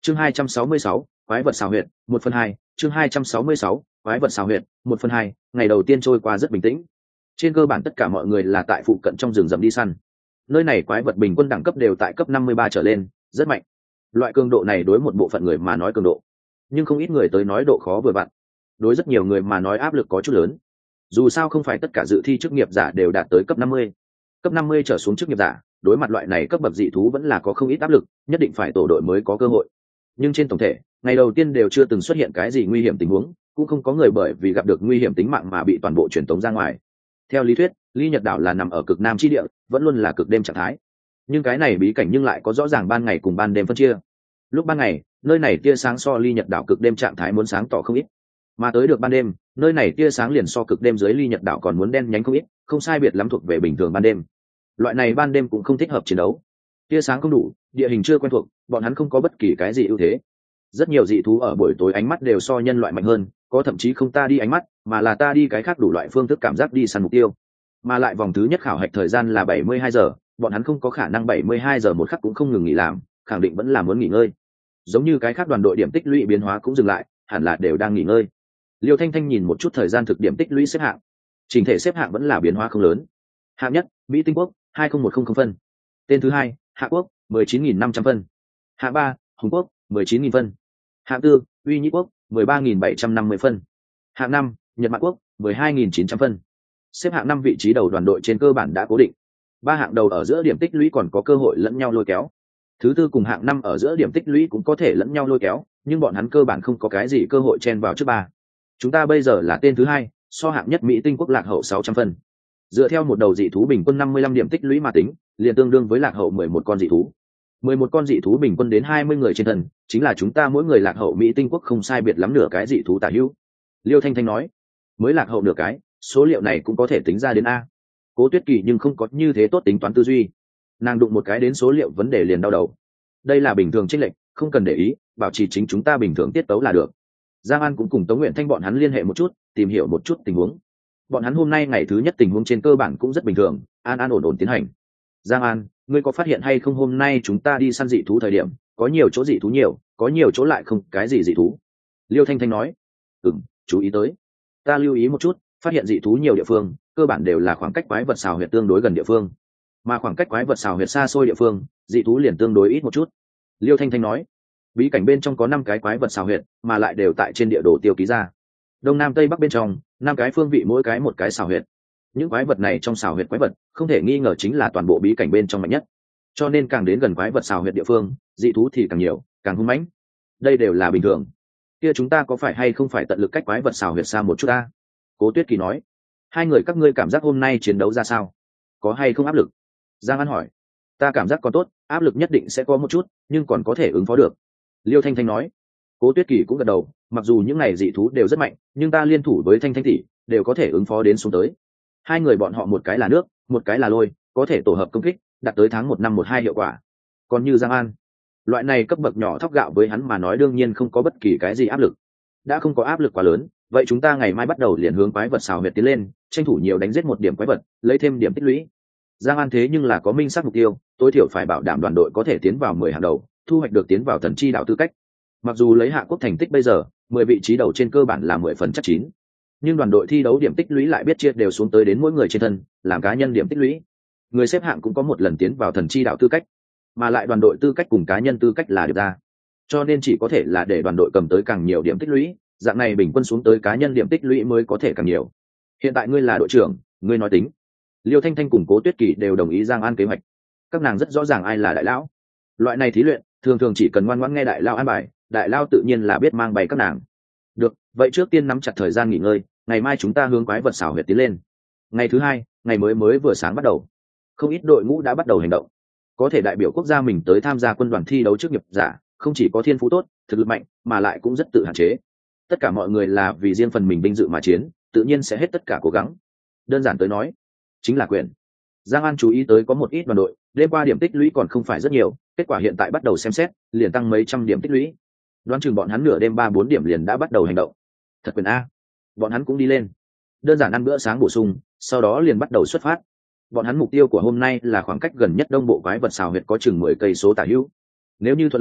Chương 266, quái vật xào huyệt, 1/2, chương 266, quái vật xào huyệt, 1/2, ngày đầu tiên trôi qua rất bình tĩnh. Trên cơ bản tất cả mọi người là tại phụ cận trong rừng rậm đi săn. Nơi này quái vật bình quân đẳng cấp đều tại cấp 53 trở lên, rất mạnh. Loại cường độ này đối một bộ phận người mà nói cường độ, nhưng không ít người tới nói độ khó vừa vặn. Đối rất nhiều người mà nói áp lực có chút lớn. Dù sao không phải tất cả dự thi chức nghiệp giả đều đạt tới cấp 50. Cấp 50 trở xuống chức nghiệp giả, đối mặt loại này cấp bậc dị thú vẫn là có không ít áp lực, nhất định phải tổ đội mới có cơ hội. Nhưng trên tổng thể, ngày đầu tiên đều chưa từng xuất hiện cái gì nguy hiểm tình huống, cũng không có người bởi vì gặp được nguy hiểm tính mạng mà bị toàn bộ truyền tống ra ngoài. Theo lý thuyết, Ly Nhật đảo là nằm ở cực nam chi địa, vẫn luôn là cực đêm trạng thái. Nhưng cái này bí cảnh nhưng lại có rõ ràng ban ngày cùng ban đêm phân chia. Lúc ban ngày, nơi này tia sáng so Ly Nhật đảo cực đêm trạng thái muốn sáng tỏ không ít, mà tới được ban đêm, nơi này tia sáng liền so cực đêm dưới Ly Nhật đảo còn muốn đen nhánh không ít, không sai biệt lắm thuộc về bình thường ban đêm. Loại này ban đêm cũng không thích hợp chiến đấu. Tia sáng không đủ, địa hình chưa quen thuộc, bọn hắn không có bất kỳ cái gì ưu thế. Rất nhiều dị thú ở buổi tối ánh mắt đều so nhân loại mạnh hơn, có thậm chí không ta đi ánh mắt, mà là ta đi cái khác đủ loại phương thức cảm giác đi săn mục tiêu. Mà lại vòng thứ nhất khảo hạch thời gian là 72 giờ, bọn hắn không có khả năng 72 giờ một khắc cũng không ngừng nghỉ làm, khẳng định vẫn là muốn nghỉ ngơi. Giống như cái khác đoàn đội điểm tích lũy biến hóa cũng dừng lại, hẳn là đều đang nghỉ ngơi. Liêu Thanh Thanh nhìn một chút thời gian thực điểm tích lũy xếp hạng, chỉnh thể xếp hạng vẫn là biến hóa không lớn. Hạng nhất, Mỹ Tinh Quốc, 20100 phân. Tên thứ hai, Hạ Quốc, 19.500 phân. Hạng ba, Hùng Quốc, 19.000 phân. Hạng tư, Uy Nhĩ Quốc, 13.750 phân. Hạng năm, Nhật Mạn Quốc, 12.900 phân. Xếp hạng năm vị trí đầu đoàn đội trên cơ bản đã cố định. Ba hạng đầu ở giữa điểm tích lũy còn có cơ hội lẫn nhau lôi kéo. Thứ tư cùng hạng năm ở giữa điểm tích lũy cũng có thể lẫn nhau lôi kéo, nhưng bọn hắn cơ bản không có cái gì cơ hội chen vào trước ba. Chúng ta bây giờ là tên thứ hai, so hạng nhất Mỹ Tinh Quốc lạc hậu 600 phân. Dựa theo một đầu dị thú bình quân 55 điểm tích lũy mà tính, liền tương đương với lạc hậu 11 con dị thú. 11 con dị thú bình quân đến 20 người trên thân, chính là chúng ta mỗi người lạc hậu Mỹ Tinh Quốc không sai biệt lắm nửa cái dị thú tả hữu. Liêu Thanh Thanh nói, mới lạc hậu nửa cái, số liệu này cũng có thể tính ra đến a. Cố Tuyết Kỳ nhưng không có như thế tốt tính toán tư duy, nàng đụng một cái đến số liệu vấn đề liền đau đầu. Đây là bình thường chênh lệch, không cần để ý, bảo trì chính chúng ta bình thường tiết tấu là được. Giang An cũng cùng Tống Nguyện Thanh bọn hắn liên hệ một chút, tìm hiểu một chút tình huống. Bọn hắn hôm nay ngày thứ nhất tình huống trên cơ bản cũng rất bình thường, an ổn tiến hành. Giang An, ngươi có phát hiện hay không hôm nay chúng ta đi săn dị thú thời điểm, có nhiều chỗ dị thú nhiều, có nhiều chỗ lại không cái gì dị thú. Liêu Thanh Thanh nói, chú ý tới. Ta lưu ý một chút, phát hiện dị thú nhiều địa phương, cơ bản đều là khoảng cách quái vật xào huyệt tương đối gần địa phương, mà khoảng cách quái vật xào huyệt xa xôi địa phương, dị thú liền tương đối ít một chút. Liêu Thanh Thanh nói, bí cảnh bên trong có 5 cái quái vật xào huyệt, mà lại đều tại trên địa đồ tiêu ký ra. Đông Nam Tây Bắc bên trong, 5 cái phương vị mỗi cái một cái xào huyệt. Những quái vật này trong xào huyệt quái vật, không thể nghi ngờ chính là toàn bộ bí cảnh bên trong mạnh nhất. Cho nên càng đến gần quái vật xào huyệt địa phương, dị thú thì càng nhiều, càng hung mãnh. Đây đều là bình thường. Kia chúng ta có phải hay không phải tận lực cách quái vật xào huyệt xa một chút ta? Cố Tuyết Kỳ nói. Hai người các ngươi cảm giác hôm nay chiến đấu ra sao? Có hay không áp lực? Giang An hỏi. Ta cảm giác còn tốt, áp lực nhất định sẽ có một chút, nhưng còn có thể ứng phó được. Liêu Thanh Thanh nói. Cố Tuyết Kỳ cũng gật đầu, mặc dù những này dị thú đều rất mạnh, nhưng ta liên thủ với Thanh Thanh tỷ đều có thể ứng phó đến xuống tới. Hai người bọn họ một cái là nước, một cái là lôi, có thể tổ hợp công kích, đạt tới tháng 1 năm 12 hiệu quả. Còn như Giang An, loại này cấp bậc nhỏ thóc gạo với hắn mà nói đương nhiên không có bất kỳ cái gì áp lực. Đã không có áp lực quá lớn, vậy chúng ta ngày mai bắt đầu liền hướng quái vật xào huyệt tiến lên, tranh thủ nhiều đánh giết một điểm quái vật, lấy thêm điểm tích lũy. Giang An thế nhưng là có minh xác mục tiêu, tối thiểu phải bảo đảm đoàn đội có thể tiến vào 10 hàng đầu, thu hoạch được tiến vào thần chi đạo tư cách. Mặc dù lấy Hạ Quốc thành tích bây giờ, 10 vị trí đầu trên cơ bản là 10 phần chắc chín, nhưng đoàn đội thi đấu điểm tích lũy lại biết chia đều xuống tới đến mỗi người trên thân, làm cá nhân điểm tích lũy. Người xếp hạng cũng có một lần tiến vào thần chi đạo tư cách, mà lại đoàn đội tư cách cùng cá nhân tư cách là được ra. Cho nên chỉ có thể là để đoàn đội cầm tới càng nhiều điểm tích lũy, dạng này bình quân xuống tới cá nhân điểm tích lũy mới có thể càng nhiều. Hiện tại ngươi là đội trưởng, ngươi nói tính. Liêu Thanh Thanh cùng Cố Tuyết Kỳ đều đồng ý Giang An kế hoạch. Các nàng rất rõ ràng ai là đại lão. Loại này thí luyện, thường thường chỉ cần ngoan ngoãn nghe đại lão an bài, đại lão tự nhiên là biết mang bày các nàng. Được, vậy trước tiên nắm chặt thời gian nghỉ ngơi, ngày mai chúng ta hướng quái vật xảo huyệt tiến lên. Ngày thứ hai, ngày mới vừa sáng bắt đầu. Không ít đội ngũ đã bắt đầu hành động. Có thể đại biểu quốc gia mình tới tham gia quân đoàn thi đấu chức nghiệp giả, không chỉ có thiên phú tốt, thực lực mạnh, mà lại cũng rất tự hạn chế. Tất cả mọi người là vì riêng phần mình vinh dự mà chiến, tự nhiên sẽ hết tất cả cố gắng. Đơn giản tới nói, chính là quyền. Giang An chú ý tới có một ít đoàn đội, đêm qua điểm tích lũy còn không phải rất nhiều, kết quả hiện tại bắt đầu xem xét, liền tăng mấy trăm điểm tích lũy. Đoán chừng bọn hắn nửa đêm 3-4 điểm liền đã bắt đầu hành động. Thật quyền a. Bọn hắn cũng đi lên. Đơn giản ăn bữa sáng bổ sung, sau đó liền bắt đầu xuất phát. Bọn hắn mục tiêu của hôm nay là khoảng cách gần nhất đông bộ quái vật xào huyệt có chừng 10 cây số tả hữu. Nếu như thuận lợi,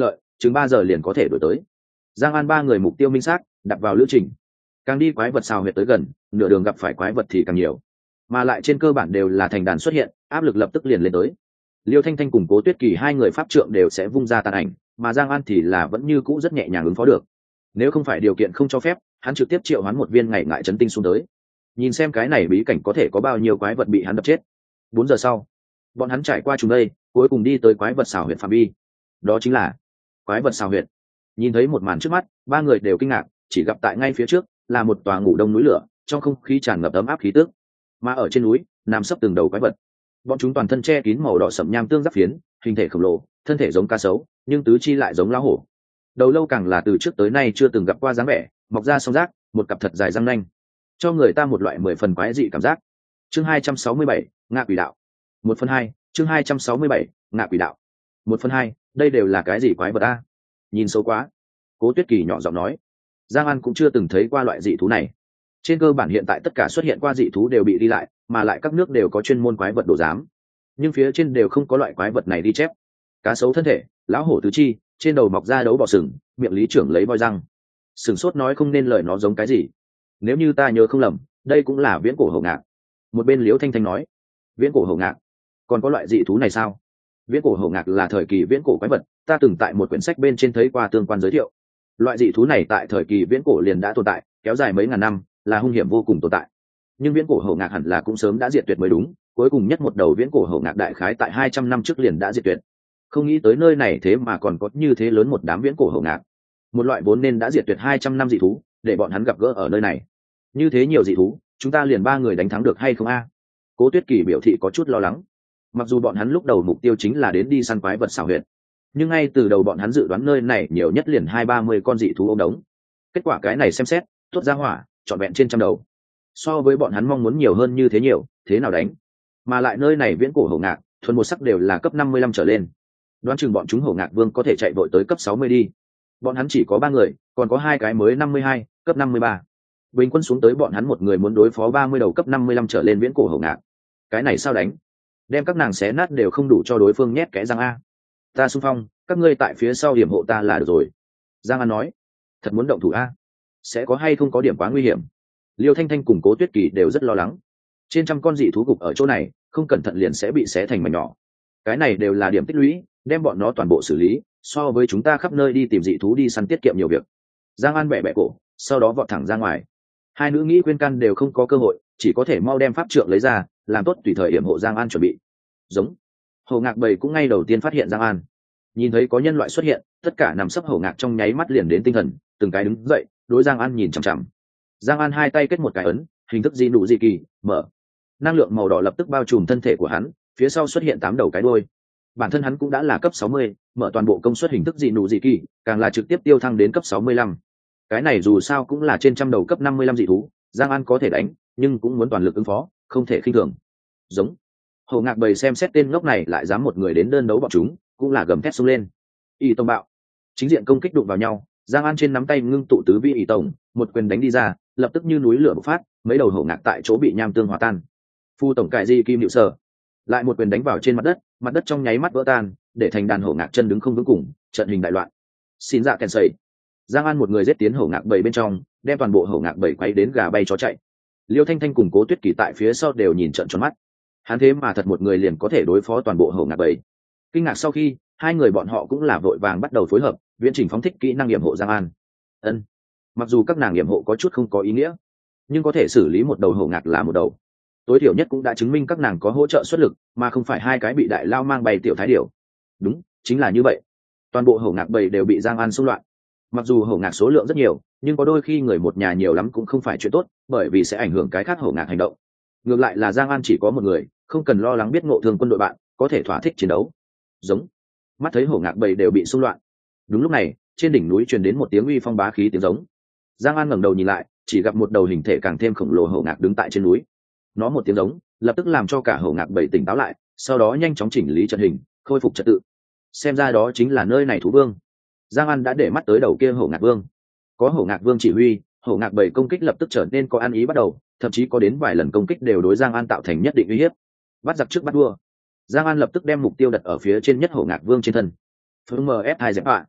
chừng 3 giờ liền có thể đổi tới. Giang An ba người mục tiêu minh xác, đặt vào lữ trình. Càng đi quái vật xào huyệt tới gần, nửa đường gặp phải quái vật thì càng nhiều, mà lại trên cơ bản đều là thành đàn xuất hiện, áp lực lập tức liền lên tới. Liêu Thanh Thanh cùng Cố Tuyết Kỳ hai người pháp trượng đều sẽ vung ra tàn ảnh, mà Giang An thì là vẫn như cũ rất nhẹ nhàng ứng phó được. Nếu không phải điều kiện không cho phép, hắn trực tiếp triệu hoán một viên ngày ngại chấn tinh xuống tới, nhìn xem cái này bí cảnh có thể có bao nhiêu quái vật bị hắn đập chết. 4 giờ sau, bọn hắn trải qua chúng đây, cuối cùng đi tới quái vật xào huyệt phạm vi. Đó chính là quái vật xào huyệt. Nhìn thấy một màn trước mắt, ba người đều kinh ngạc, chỉ gặp tại ngay phía trước là một tòa ngủ đông núi lửa, trong không khí tràn ngập ấm áp khí tức, mà ở trên núi nằm sấp từng đầu quái vật. Bọn chúng toàn thân che kín màu đỏ sậm nham tương giáp phiến, hình thể khổng lồ, thân thể giống cá sấu nhưng tứ chi lại giống lá hổ. Đầu lâu càng là từ trước tới nay chưa từng gặp qua dáng vẻ, mọc ra song rác, một cặp thật dài răng nanh, cho người ta một loại 10 phần quái dị cảm giác. Chương 267, ngạ quỷ đạo. 1/2, chương 267, ngạ quỷ đạo. 1/2, đây đều là cái gì quái vật a? Nhìn xấu quá. Cố Tuyết Kỳ nhỏ giọng nói. Giang An cũng chưa từng thấy qua loại dị thú này. Trên cơ bản hiện tại tất cả xuất hiện qua dị thú đều bị đi lại, mà lại các nước đều có chuyên môn quái vật đồ giám, nhưng phía trên đều không có loại quái vật này đi chép. Cá sấu thân thể, lão hổ tứ chi, trên đầu mọc ra đấu bò sừng, miệng lý trưởng lấy voi răng. Sừng sốt nói không nên lời nó giống cái gì. Nếu như ta nhớ không lầm, đây cũng là viễn cổ hổ ngạc. Một bên Liễu Thanh Thanh nói. Viễn cổ hổ ngạc? Còn có loại dị thú này sao? Viễn cổ hổ ngạc là thời kỳ viễn cổ quái vật, ta từng tại một quyển sách bên trên thấy qua tương quan giới thiệu. Loại dị thú này tại thời kỳ viễn cổ liền đã tồn tại, kéo dài mấy ngàn năm, là hung hiểm vô cùng tồn tại. Nhưng viễn cổ hổ ngạc hẳn là cũng sớm đã diệt tuyệt mới đúng, cuối cùng nhất một đầu viễn cổ hổ ngạc đại khái tại 200 năm trước liền đã diệt tuyệt. Không nghĩ tới nơi này thế mà còn có như thế lớn một đám viễn cổ hổ ngạc. Một loại vốn nên đã diệt tuyệt 200 năm dị thú, để bọn hắn gặp gỡ ở nơi này. Như thế nhiều dị thú, chúng ta liền ba người đánh thắng được hay không a? Cố Tuyết Kỳ biểu thị có chút lo lắng. Mặc dù bọn hắn lúc đầu mục tiêu chính là đến đi săn quái vật xảo huyệt, nhưng ngay từ đầu bọn hắn dự đoán nơi này nhiều nhất liền 20-30 con dị thú ôm đống. Kết quả cái này xem xét, tốt ra hỏa, trọn vẹn trên trăm đầu. So với bọn hắn mong muốn nhiều hơn như thế nhiều, thế nào đánh? Mà lại nơi này viễn cổ hổ ngạc, thuần một sắc đều là cấp 55 trở lên. Đoán chừng bọn chúng hổ ngạc vương có thể chạy vội tới cấp 60 đi. Bọn hắn chỉ có 3 người, còn có 2 cái mới 52, cấp 53. Bình quân xuống tới bọn hắn một người muốn đối phó 30 đầu cấp 55 trở lên viễn cổ hổ ngạc. Cái này sao đánh? Đem các nàng xé nát đều không đủ cho đối phương nhét kẽ răng a. Ta xung phong, các ngươi tại phía sau điểm hộ ta là được rồi. Giang An nói. Thật muốn động thủ a? Sẽ có hay không có điểm quá nguy hiểm? Liêu Thanh Thanh cùng Cố Tuyết Kỳ đều rất lo lắng. Trên trăm con dị thú gục ở chỗ này, không cẩn thận liền sẽ bị xé thành mảnh nhỏ. Cái này đều là điểm tích lũy, đem bọn nó toàn bộ xử lý, so với chúng ta khắp nơi đi tìm dị thú đi săn tiết kiệm nhiều việc. Giang An bẻ bẻ cổ, sau đó vọt thẳng ra ngoài. Hai nữ nghĩ khuyên can đều không có cơ hội, chỉ có thể mau đem pháp trượng lấy ra, làm tốt tùy thời yểm hộ Giang An chuẩn bị. Giống. Hổ ngạc bầy cũng ngay đầu tiên phát hiện Giang An. Nhìn thấy có nhân loại xuất hiện, tất cả nằm sấp hổ ngạc trong nháy mắt liền đến tinh thần, từng cái đứng dậy, đối Giang An nhìn chằm chằm. Giang An hai tay kết một cái ấn, hình thức di nụ di kỳ, mở. Năng lượng màu đỏ lập tức bao trùm thân thể của hắn, phía sau xuất hiện 8 đầu cái đuôi. Bản thân hắn cũng đã là cấp 60, mở toàn bộ công suất hình thức di nụ di kỳ, càng là trực tiếp tiêu thăng đến cấp 65. Cái này dù sao cũng là trên trăm đầu cấp 55 dị thú, Giang An có thể đánh, nhưng cũng muốn toàn lực ứng phó, không thể khinh thường. Giống. Hổ ngạc bầy xem xét tên ngốc này lại dám một người đến đơn đấu bọn chúng, cũng là gầm thét xông lên. Y tông bạo. Chính diện công kích đụng vào nhau, Giang An trên nắm tay ngưng tụ tứ vi y tổng, một quyền đánh đi ra, lập tức như núi lửa bộc phát, mấy đầu hổ ngạc tại chỗ bị nham tương hòa tan. Phu tổng cải di kim hiệu sở, lại một quyền đánh vào trên mặt đất trong nháy mắt vỡ tan, để thành đàn hổ ngạc chân đứng không vững cùng, trận hình đại loạn. Xin dạ kèn sẩy. Giang An một người giết tiến hổ ngạc bầy bên trong, đem toàn bộ hổ ngạc bầy quay đến gà bay chó chạy. Liêu Thanh Thanh cùng Cố Tuyết Kỳ tại phía sau đều nhìn trợn tròn mắt. Hắn thế mà thật một người liền có thể đối phó toàn bộ hổ ngạc bầy. Kinh ngạc sau khi, hai người bọn họ cũng là vội vàng bắt đầu phối hợp, viễn trình phóng thích kỹ năng yểm hộ Giang An. Ân. Mặc dù các nàng yểm hộ có chút không có ý nghĩa, nhưng có thể xử lý một đầu hổ ngạc là một đầu. Tối thiểu nhất cũng đã chứng minh các nàng có hỗ trợ xuất lực, mà không phải hai cái bị đại lao mang bầy tiểu thái điểu. Đúng, chính là như vậy. Toàn bộ hổ ngạc bầy đều bị Giang An xung loạn. Mặc dù hổ ngạc số lượng rất nhiều, nhưng có đôi khi người một nhà nhiều lắm cũng không phải chuyện tốt, bởi vì sẽ ảnh hưởng cái khác hổ ngạc hành động. Ngược lại là Giang An chỉ có một người, không cần lo lắng biết ngộ thương quân đội bạn, có thể thỏa thích chiến đấu. Giống. Mắt thấy hổ ngạc bầy đều bị xung loạn. Đúng lúc này, trên đỉnh núi truyền đến một tiếng uy phong bá khí tiếng giống. Giang An ngẩng đầu nhìn lại, chỉ gặp một đầu hình thể càng thêm khổng lồ hổ ngạc đứng tại trên núi. Nó một tiếng giống, lập tức làm cho cả hổ ngạc bầy tỉnh táo lại, sau đó nhanh chóng chỉnh lý trận hình, khôi phục trật tự. Xem ra đó chính là nơi này thú vương. Giang An đã để mắt tới đầu kia hổ ngạc vương. Có hổ ngạc vương chỉ huy, hổ ngạc bầy công kích lập tức trở nên có ăn ý bắt đầu, thậm chí có đến vài lần công kích đều đối Giang An tạo thành nhất định uy hiếp. Bắt giặc trước bắt vua. Giang An lập tức đem mục tiêu đặt ở phía trên nhất hổ ngạc vương trên thân. Phương MF2 dẹp ạ.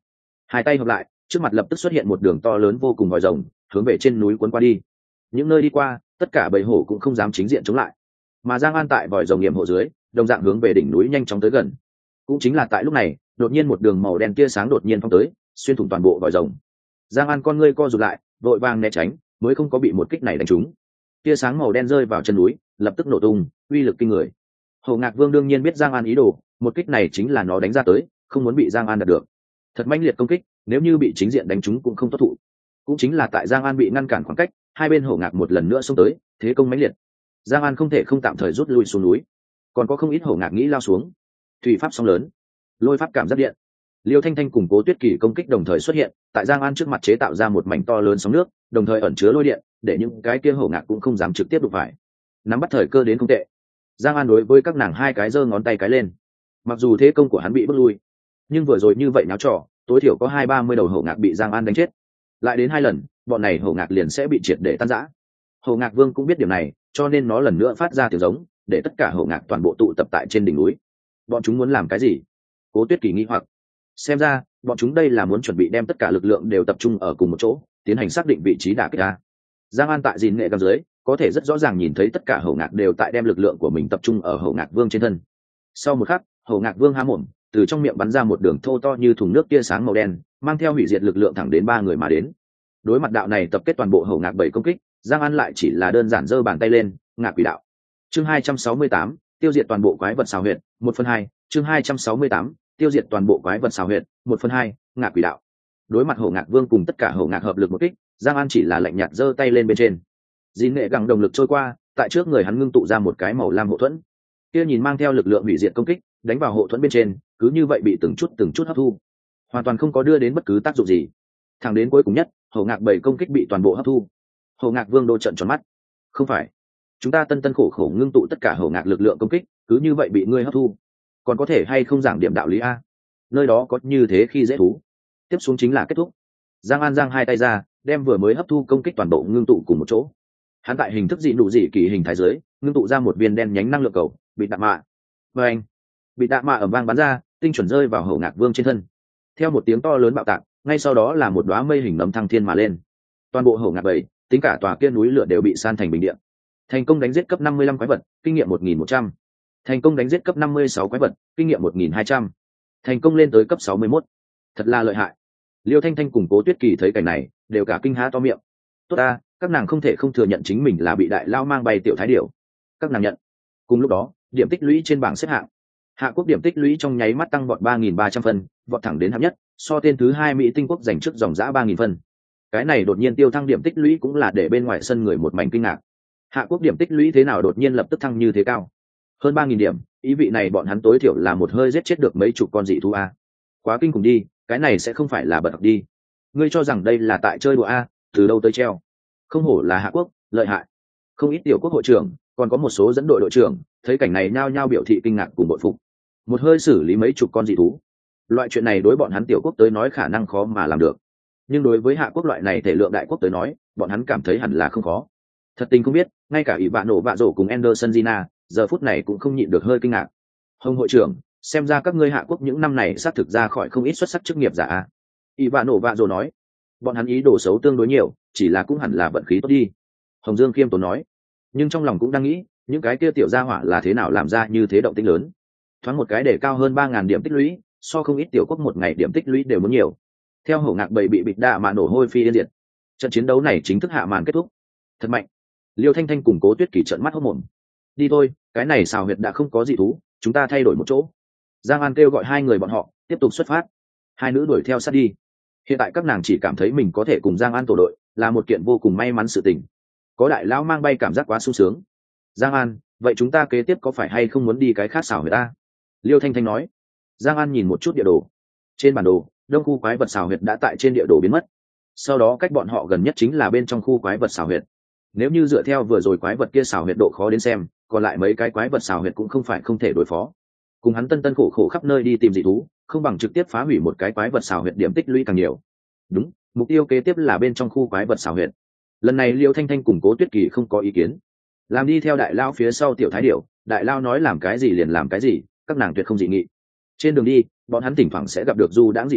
Hai tay hợp lại, trước mặt lập tức xuất hiện một đường to lớn vô cùng vòi rồng, hướng về trên núi cuốn qua đi. Những nơi đi qua, tất cả bầy hổ cũng không dám chính diện chống lại, mà Giang An tại vòi rồng nghiệm hộ dưới, đồng dạng hướng về đỉnh núi nhanh chóng tới gần. Cũng chính là tại lúc này, đột nhiên một đường màu đen tia sáng đột nhiên phong tới, xuyên thủng toàn bộ vòi rồng. Giang An con ngươi co rụt lại, vội vàng né tránh, mới không có bị một kích này đánh trúng. Tia sáng màu đen rơi vào chân núi, lập tức nổ tung, uy lực kinh người. Hổ Ngạc Vương đương nhiên biết Giang An ý đồ, một kích này chính là nó đánh ra tới, không muốn bị Giang An đạt được. Thật mãnh liệt công kích, nếu như bị chính diện đánh trúng cũng không tốt thụ. Cũng chính là tại Giang An bị ngăn cản khoảng cách, hai bên Hổ Ngạc một lần nữa xông tới, thế công mãnh liệt. Giang An không thể không tạm thời rút lui xuống núi, còn có không ít Hổ Ngạc nghĩ lao xuống. Thủy pháp sóng lớn, lôi pháp cảm giác điện, Liêu Thanh Thanh cùng Cố Tuyết Kỳ công kích đồng thời xuất hiện, tại Giang An trước mặt chế tạo ra một mảnh to lớn sóng nước, đồng thời ẩn chứa lôi điện, để những cái kia Hổ Ngạc cũng không dám trực tiếp đụng phải. Nắm bắt thời cơ đến không tệ. Giang An đối với các nàng hai cái giơ ngón tay cái lên. Mặc dù thế công của hắn bị bước lui, nhưng vừa rồi như vậy náo trò, tối thiểu có 20-30 đầu Hổ Ngạc bị Giang An đánh chết. Lại đến 2 lần, bọn này Hổ Ngạc liền sẽ bị triệt để tan rã. Hổ Ngạc Vương cũng biết điểm này, cho nên nó lần nữa phát ra tiếng giống, để tất cả Hổ Ngạc toàn bộ tụ tập tại trên đỉnh núi. Bọn chúng muốn làm cái gì? Cố Tuyết Kỳ nghi hoặc. Xem ra, bọn chúng đây là muốn chuẩn bị đem tất cả lực lượng đều tập trung ở cùng một chỗ, tiến hành xác định vị trí đả kích ta. Giang An tại gìn nghệ gầm dưới, có thể rất rõ ràng nhìn thấy tất cả Hổ Ngạc đều tại đem lực lượng của mình tập trung ở Hổ Ngạc Vương trên thân. Sau một khắc, Hổ Ngạc Vương há mồm, từ trong miệng bắn ra một đường thô to như thùng nước tia sáng màu đen, mang theo hủy diệt lực lượng thẳng đến 3 người mà đến. Đối mặt đạo này tập kết toàn bộ Hổ Ngạc 7 công kích, Giang An lại chỉ là đơn giản giơ bàn tay lên, Ngạc Quỷ Đạo. Chương 268, tiêu diệt toàn bộ quái vật xào huyệt, 1/2. Chương 268, tiêu diệt toàn bộ quái vật xào huyệt, 1/2. Ngạc Quỷ Đạo. Đối mặt Hổ Ngạc Vương cùng tất cả Hổ Ngạc hợp lực một kích, Giang An chỉ là lạnh nhạt giơ tay lên bên trên. Dìn nghệ gẳng đồng lực trôi qua, tại trước người hắn ngưng tụ ra một cái màu lam hộ thuẫn. Kia nhìn mang theo lực lượng hủy diệt công kích, đánh vào hộ thuẫn bên trên, cứ như vậy bị từng chút hấp thu, hoàn toàn không có đưa đến bất cứ tác dụng gì. Thẳng đến cuối cùng nhất, Hổ Ngạc 7 công kích bị toàn bộ hấp thu. Hổ Ngạc Vương đô trận tròn mắt. Không phải, chúng ta tân khổ khổ ngưng tụ tất cả Hổ Ngạc lực lượng công kích, cứ như vậy bị ngươi hấp thu, còn có thể hay không giảng điểm đạo lý a? Nơi đó có như thế khi dễ thú. Tiếp xuống chính là kết thúc. Giang An giang hai tay ra, đem vừa mới hấp thu công kích toàn bộ ngưng tụ cùng một chỗ. Hắn tại hình thức dị nụ dị kỳ hình thái giới, ngưng tụ ra một viên đen nhánh năng lượng cầu, bị đạn mạ. Và anh, bị đạn mạ ầm vang bắn ra, tinh chuẩn rơi vào Hổ Ngạc Vương trên thân. Theo một tiếng to lớn bạo tạc, ngay sau đó là một đóa mây hình nấm thăng thiên mà lên. Toàn bộ Hổ Ngạc 7, tính cả tòa kia núi lửa đều bị san thành bình địa. Thành công đánh giết cấp 55 quái vật, kinh nghiệm 1100. Thành công đánh giết cấp 56 quái vật, kinh nghiệm 1200. Thành công lên tới cấp 61. Thật là lợi hại. Liêu Thanh Thanh cùng Cố Tuyết Kỳ thấy cảnh này, đều cả kinh há to miệng. Tốt ta, các nàng không thể không thừa nhận chính mình là bị đại lao mang bay tiểu thái điểu. Các nàng nhận. Cùng lúc đó, điểm tích lũy trên bảng xếp hạng. Hạ quốc điểm tích lũy trong nháy mắt tăng vọt 3.300 phân, vọt thẳng đến hạng nhất, so tên thứ 2 Mỹ Tinh quốc giành trước dòng dã 3.000 phân. Cái này đột nhiên tiêu thăng điểm tích lũy cũng là để bên ngoài sân người một mảnh kinh ngạc. Hạ quốc điểm tích lũy thế nào đột nhiên lập tức thăng như thế cao? Hơn 3.000 điểm, ý vị này bọn hắn tối thiểu là một hơi giết chết được mấy chục con dị thú a. Quá kinh khủng đi, cái này sẽ không phải là bật học đi. Ngươi cho rằng đây là tại chơi đùa a, từ đâu tới treo. Không hổ là Hạ quốc, lợi hại. Không ít tiểu quốc hội trưởng, còn có một số dẫn đội đội trưởng, thấy cảnh này nhao nhao biểu thị kinh ngạc cùng bội phục. Một hơi xử lý mấy chục con dị thú. Loại chuyện này đối bọn hắn tiểu quốc tới nói khả năng khó mà làm được. Nhưng đối với Hạ quốc loại này thể lượng đại quốc tới nói, bọn hắn cảm thấy hẳn là không khó. Thật tình không biết, ngay cả ủy bạn nổ vạ rổ cùng Anderson Gina, giờ phút này cũng không nhịn được hơi kinh ngạc. Hồng hội trưởng, xem ra các ngươi Hạ quốc những năm này xác thực ra khỏi không ít xuất sắc chức nghiệp giả a. Ủy bạn nổ vạ rổ nói, bọn hắn ý đồ xấu tương đối nhiều, chỉ là cũng hẳn là vận khí tốt đi. Hồng Dương khiêm tốn nói, nhưng trong lòng cũng đang nghĩ, những cái kia tiểu gia hỏa là thế nào làm ra như thế động tĩnh lớn. Thoáng một cái để cao hơn 3.000 điểm tích lũy, so không ít tiểu quốc một ngày điểm tích lũy đều muốn nhiều. Theo Hổ Ngạc 7 bị bịt đạ mà nổ hôi phi yên diệt, trận chiến đấu này chính thức hạ màn kết thúc. Thật mạnh. Liêu Thanh Thanh cùng Cố Tuyết Kỳ trợn mắt hốt mồm. Đi thôi, cái này xào huyệt đã không có dị thú, chúng ta thay đổi một chỗ. Giang An kêu gọi hai người bọn họ tiếp tục xuất phát. Hai nữ đuổi theo sát đi. Hiện tại các nàng chỉ cảm thấy mình có thể cùng Giang An tổ đội, là một kiện vô cùng may mắn sự tình. Có đại lão mang bay cảm giác quá sung sướng. Giang An, vậy chúng ta kế tiếp có phải hay không muốn đi cái khác xào huyệt ta? Liêu Thanh Thanh nói. Giang An nhìn một chút địa đồ. Trên bản đồ, đông khu quái vật xào huyệt đã tại trên địa đồ biến mất. Sau đó cách bọn họ gần nhất chính là bên trong khu quái vật xào huyệt. Nếu như dựa theo vừa rồi quái vật kia xào huyệt độ khó đến xem, còn lại mấy cái quái vật xào huyệt cũng không phải không thể đối phó. Cùng hắn tân khổ khổ khắp nơi đi tìm dị thú, không bằng trực tiếp phá hủy một cái quái vật xào huyệt, điểm tích lũy càng nhiều. Đúng, mục tiêu kế tiếp là bên trong khu quái vật xào huyệt. Lần này Liêu Thanh Thanh cùng Cố Tuyết Kỳ không có ý kiến, làm đi theo đại lao phía sau tiểu thái điểu. Đại lao nói làm cái gì liền làm cái gì, các nàng tuyệt không dị nghị. Trên đường đi, bọn hắn thỉnh thoảng sẽ gặp được du đãng dị thú,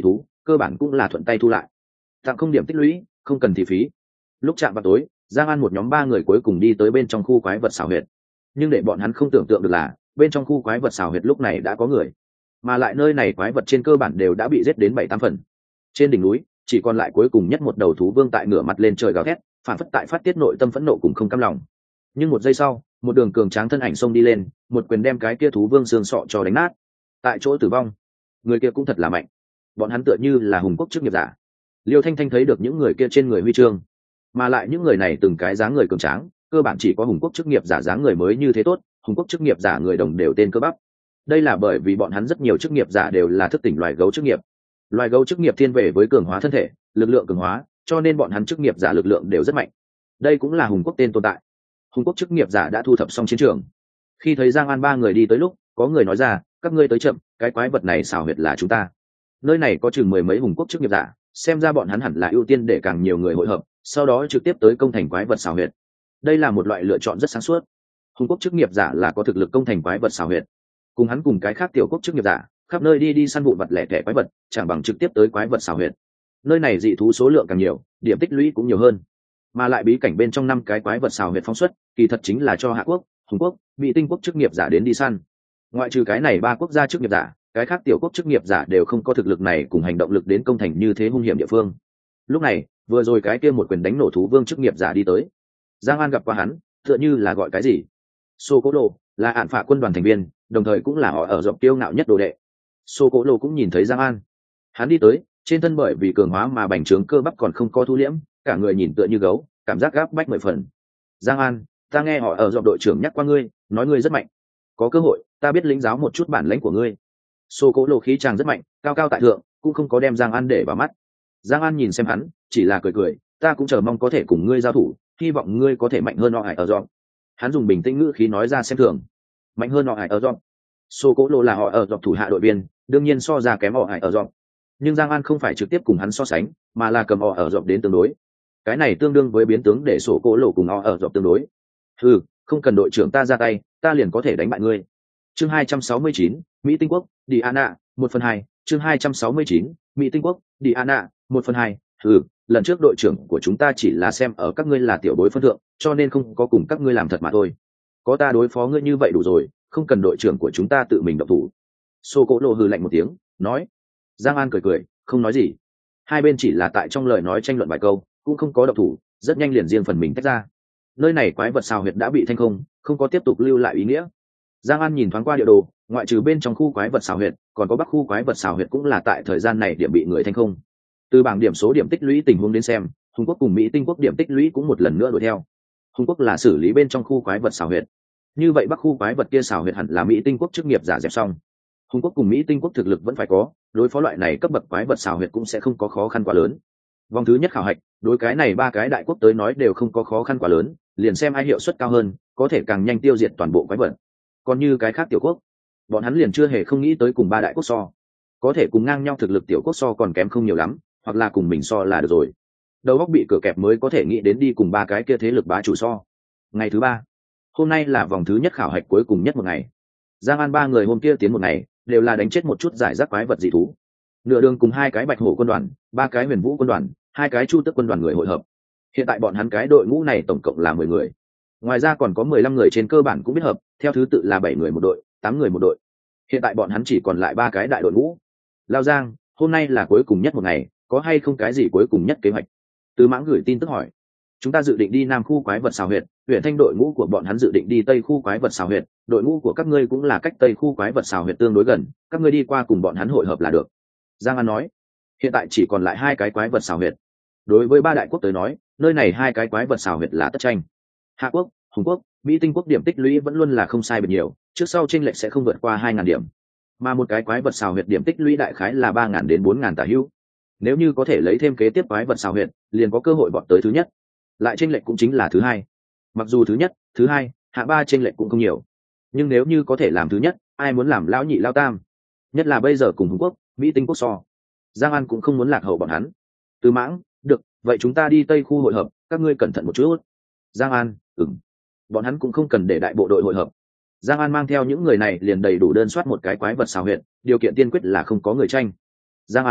cơ bản cũng là thuận tay thu lại, tặng không điểm tích lũy, không cần thị phí. Lúc chạm vào tối, Giang An một nhóm 3 người cuối cùng đi tới bên trong khu quái vật xào huyệt, nhưng để bọn hắn không tưởng tượng được là bên trong khu quái vật xào huyệt lúc này đã có người, mà lại nơi này quái vật trên cơ bản đều đã bị giết đến 7-8 phần. Trên đỉnh núi chỉ còn lại cuối cùng nhất một đầu thú vương tại ngửa mặt lên trời gào thét, phản phất tại phát tiết nội tâm phẫn nộ cùng không cam lòng. Nhưng một giây sau, một đường cường tráng thân ảnh xông đi lên, một quyền đem cái kia thú vương xương sọ cho đánh nát. Tại chỗ tử vong. Người kia cũng thật là mạnh, bọn hắn tựa như là hùng quốc chức nghiệp giả. Liêu Thanh Thanh thấy được những người kia trên người huy chương, mà lại những người này từng cái dáng người cường tráng, cơ bản chỉ có hùng quốc chức nghiệp giả dáng người mới như thế tốt, hùng quốc chức nghiệp giả người đồng đều tên cơ bắp. Đây là bởi vì bọn hắn rất nhiều chức nghiệp giả đều là thức tỉnh loài gấu chức nghiệp. Loài gấu chức nghiệp thiên về với cường hóa thân thể, lực lượng cường hóa, cho nên bọn hắn chức nghiệp giả lực lượng đều rất mạnh. Đây cũng là hùng quốc tên tồn tại. Hùng quốc chức nghiệp giả đã thu thập xong chiến trường. Khi thấy Giang An 3 người đi tới lúc, có người nói ra, các ngươi tới chậm, cái quái vật này xảo huyệt là chúng ta. Nơi này có chừng 10 mấy hùng quốc chức nghiệp giả, xem ra bọn hắn hẳn là ưu tiên để càng nhiều người hội hợp, sau đó trực tiếp tới công thành quái vật xảo huyệt. Đây là một loại lựa chọn rất sáng suốt. Hùng quốc chức nghiệp giả là có thực lực công thành quái vật xảo huyệt, cùng hắn cùng cái khác tiểu quốc chức nghiệp giả khắp nơi đi săn vụn vật lẻ tẻ quái vật, chẳng bằng trực tiếp tới quái vật xảo huyệt. Nơi này dị thú số lượng càng nhiều, điểm tích lũy cũng nhiều hơn, mà lại bí cảnh bên trong 5 cái quái vật xảo huyệt phóng xuất, kỳ thật chính là cho Hạ quốc, Hùng quốc, Mỹ Tinh quốc chức nghiệp giả đến đi săn. Ngoại trừ cái này 3 quốc gia chức nghiệp giả, cái khác tiểu quốc chức nghiệp giả đều không có thực lực này cùng hành động lực đến công thành như thế hung hiểm địa phương. Lúc này, vừa rồi cái kia một quyền đánh nổ thú vương chức nghiệp giả đi tới. Giang An gặp qua hắn, tựa như là gọi cái gì? Sô Cố Lô, là Ản Phạ quân đoàn thành viên, đồng thời cũng là họ ở dọc kiêu ngạo nhất đồ đệ. Sô Cố Lô cũng nhìn thấy Giang An. Hắn đi tới, trên thân bởi vì cường hóa mà bành trướng cơ bắp còn không có thu liễm, cả người nhìn tựa như gấu, cảm giác gáp bách 10 phần. Giang An, ta nghe họ ở dọc đội trưởng nhắc qua ngươi, nói ngươi rất mạnh. Có cơ hội, ta biết lĩnh giáo một chút bản lĩnh của ngươi. Sô Cố Lô khí chàng rất mạnh, cao cao tại thượng, cũng không có đem Giang An để vào mắt. Giang An nhìn xem hắn, chỉ là cười cười, ta cũng chờ mong có thể cùng ngươi giao thủ, hy vọng ngươi có thể mạnh hơn họ Hải ở dọc. Hắn dùng bình tĩnh ngữ khí nói ra xem thường. Mạnh hơn họ Hải ở dọc. Sô Cố Lô là họ ở dọc thủ hạ đội viên, đương nhiên so ra kém họ Hải ở dọc. Nhưng Giang An không phải trực tiếp cùng hắn so sánh, mà là cầm họ ở dọc đến tương đối. Cái này tương đương với biến tướng để Sô Cố Lô cùng họ ở dọc tương đối. Không cần đội trưởng ta ra tay, ta liền có thể đánh bại ngươi. Chương 269, Mỹ Tinh quốc, Diana, 1/2, chương 269, Mỹ Tinh quốc, Diana, 1/2. Lần trước đội trưởng của chúng ta chỉ là xem ở các ngươi là tiểu bối phân thượng, cho nên không có cùng các ngươi làm thật mà thôi. Có ta đối phó ngươi như vậy đủ rồi, không cần đội trưởng của chúng ta tự mình động thủ. Sô Cố Lô hừ lạnh một tiếng, nói. Giang An cười cười, không nói gì. Hai bên chỉ là tại trong lời nói tranh luận vài câu, cũng không có động thủ, rất nhanh liền riêng phần mình tách ra. Nơi này quái vật xào huyệt đã bị thanh không có tiếp tục lưu lại ý nghĩa. Giang An nhìn thoáng qua địa đồ, ngoại trừ bên trong khu quái vật xào huyệt, còn có bắc khu quái vật xào huyệt cũng là tại thời gian này điểm bị người thanh không. Từ bảng điểm số điểm tích lũy tình huống đến xem, Hùng quốc cùng Mỹ Tinh quốc điểm tích lũy cũng một lần nữa đuổi theo. Hùng quốc là xử lý bên trong khu quái vật xào huyệt, như vậy bắc khu quái vật kia xào huyệt hẳn là Mỹ Tinh quốc chức nghiệp giả dẹp xong. Hùng quốc cùng Mỹ Tinh quốc thực lực vẫn phải có, đối phó loại này cấp bậc quái vật xào huyệt cũng sẽ không có khó khăn quá lớn. Vòng thứ nhất khảo hạch, đối cái này 3 cái đại quốc tới nói đều không có khó khăn quá lớn, liền xem ai hiệu suất cao hơn, có thể càng nhanh tiêu diệt toàn bộ quái vật. Còn như cái khác tiểu quốc, bọn hắn liền chưa hề không nghĩ tới cùng 3 đại quốc so, có thể cùng ngang nhau thực lực tiểu quốc so còn kém không nhiều lắm, hoặc là cùng mình so là được rồi. Đầu óc bị cửa kẹp mới có thể nghĩ đến đi cùng 3 cái kia thế lực bá chủ so. Ngày thứ 3, hôm nay là vòng thứ nhất khảo hạch cuối cùng nhất một ngày. Giang An 3 người hôm kia tiến một ngày, đều là đánh chết một chút giải rác quái vật dị thú. Nửa đường cùng 2 cái bạch hổ quân đoàn, 3 cái huyền vũ quân đoàn, 2 cái chu tước quân đoàn người hội hợp. Hiện tại bọn hắn cái đội ngũ này tổng cộng là 10 người. Ngoài ra còn có 15 người trên cơ bản cũng biết hợp, theo thứ tự là 7 người một đội, 8 người một đội. Hiện tại bọn hắn chỉ còn lại 3 cái đại đội ngũ. Lao Giang, hôm nay là cuối cùng nhất một ngày, có hay không cái gì cuối cùng nhất kế hoạch? Từ Mãng gửi tin tức hỏi. Chúng ta dự định đi nam khu quái vật xào huyệt, huyện Thanh đội ngũ của bọn hắn dự định đi tây khu quái vật xào huyệt, đội ngũ của các ngươi cũng là cách tây khu quái vật xào huyệt tương đối gần, các ngươi đi qua cùng bọn hắn hội hợp là được. Giang An nói. Hiện tại chỉ còn lại 2 cái quái vật xào huyệt. Đối với 3 đại quốc tới nói, nơi này 2 cái quái vật xào huyệt là tất tranh. Hạ quốc, Hùng quốc, Mỹ Tinh quốc điểm tích lũy vẫn luôn là không sai biệt nhiều, trước sau chênh lệch sẽ không vượt qua 2.000 điểm, mà một cái quái vật xào huyệt điểm tích lũy đại khái là 3.000 đến 4.000 tả hữu. Nếu như có thể lấy thêm kế tiếp quái vật xào huyệt, liền có cơ hội vọt tới thứ nhất, lại chênh lệch cũng chính là thứ hai. Mặc dù thứ nhất, thứ hai, hạ 3 chênh lệch cũng không nhiều, nhưng nếu như có thể làm thứ nhất, ai muốn làm lão nhị lao tam? Nhất là bây giờ cùng Hùng quốc, Mỹ Tinh quốc so, Giang An cũng không muốn lạc hậu bọn hắn. Từ Mãng, được, vậy chúng ta đi tây khu hội hợp, các ngươi cẩn thận một chút. Giang An, bọn hắn cũng không cần để đại bộ đội hội hợp. Giang An mang theo những người này liền đầy đủ đơn soát một cái quái vật xào huyệt, điều kiện tiên quyết là không có người tranh. Giang An,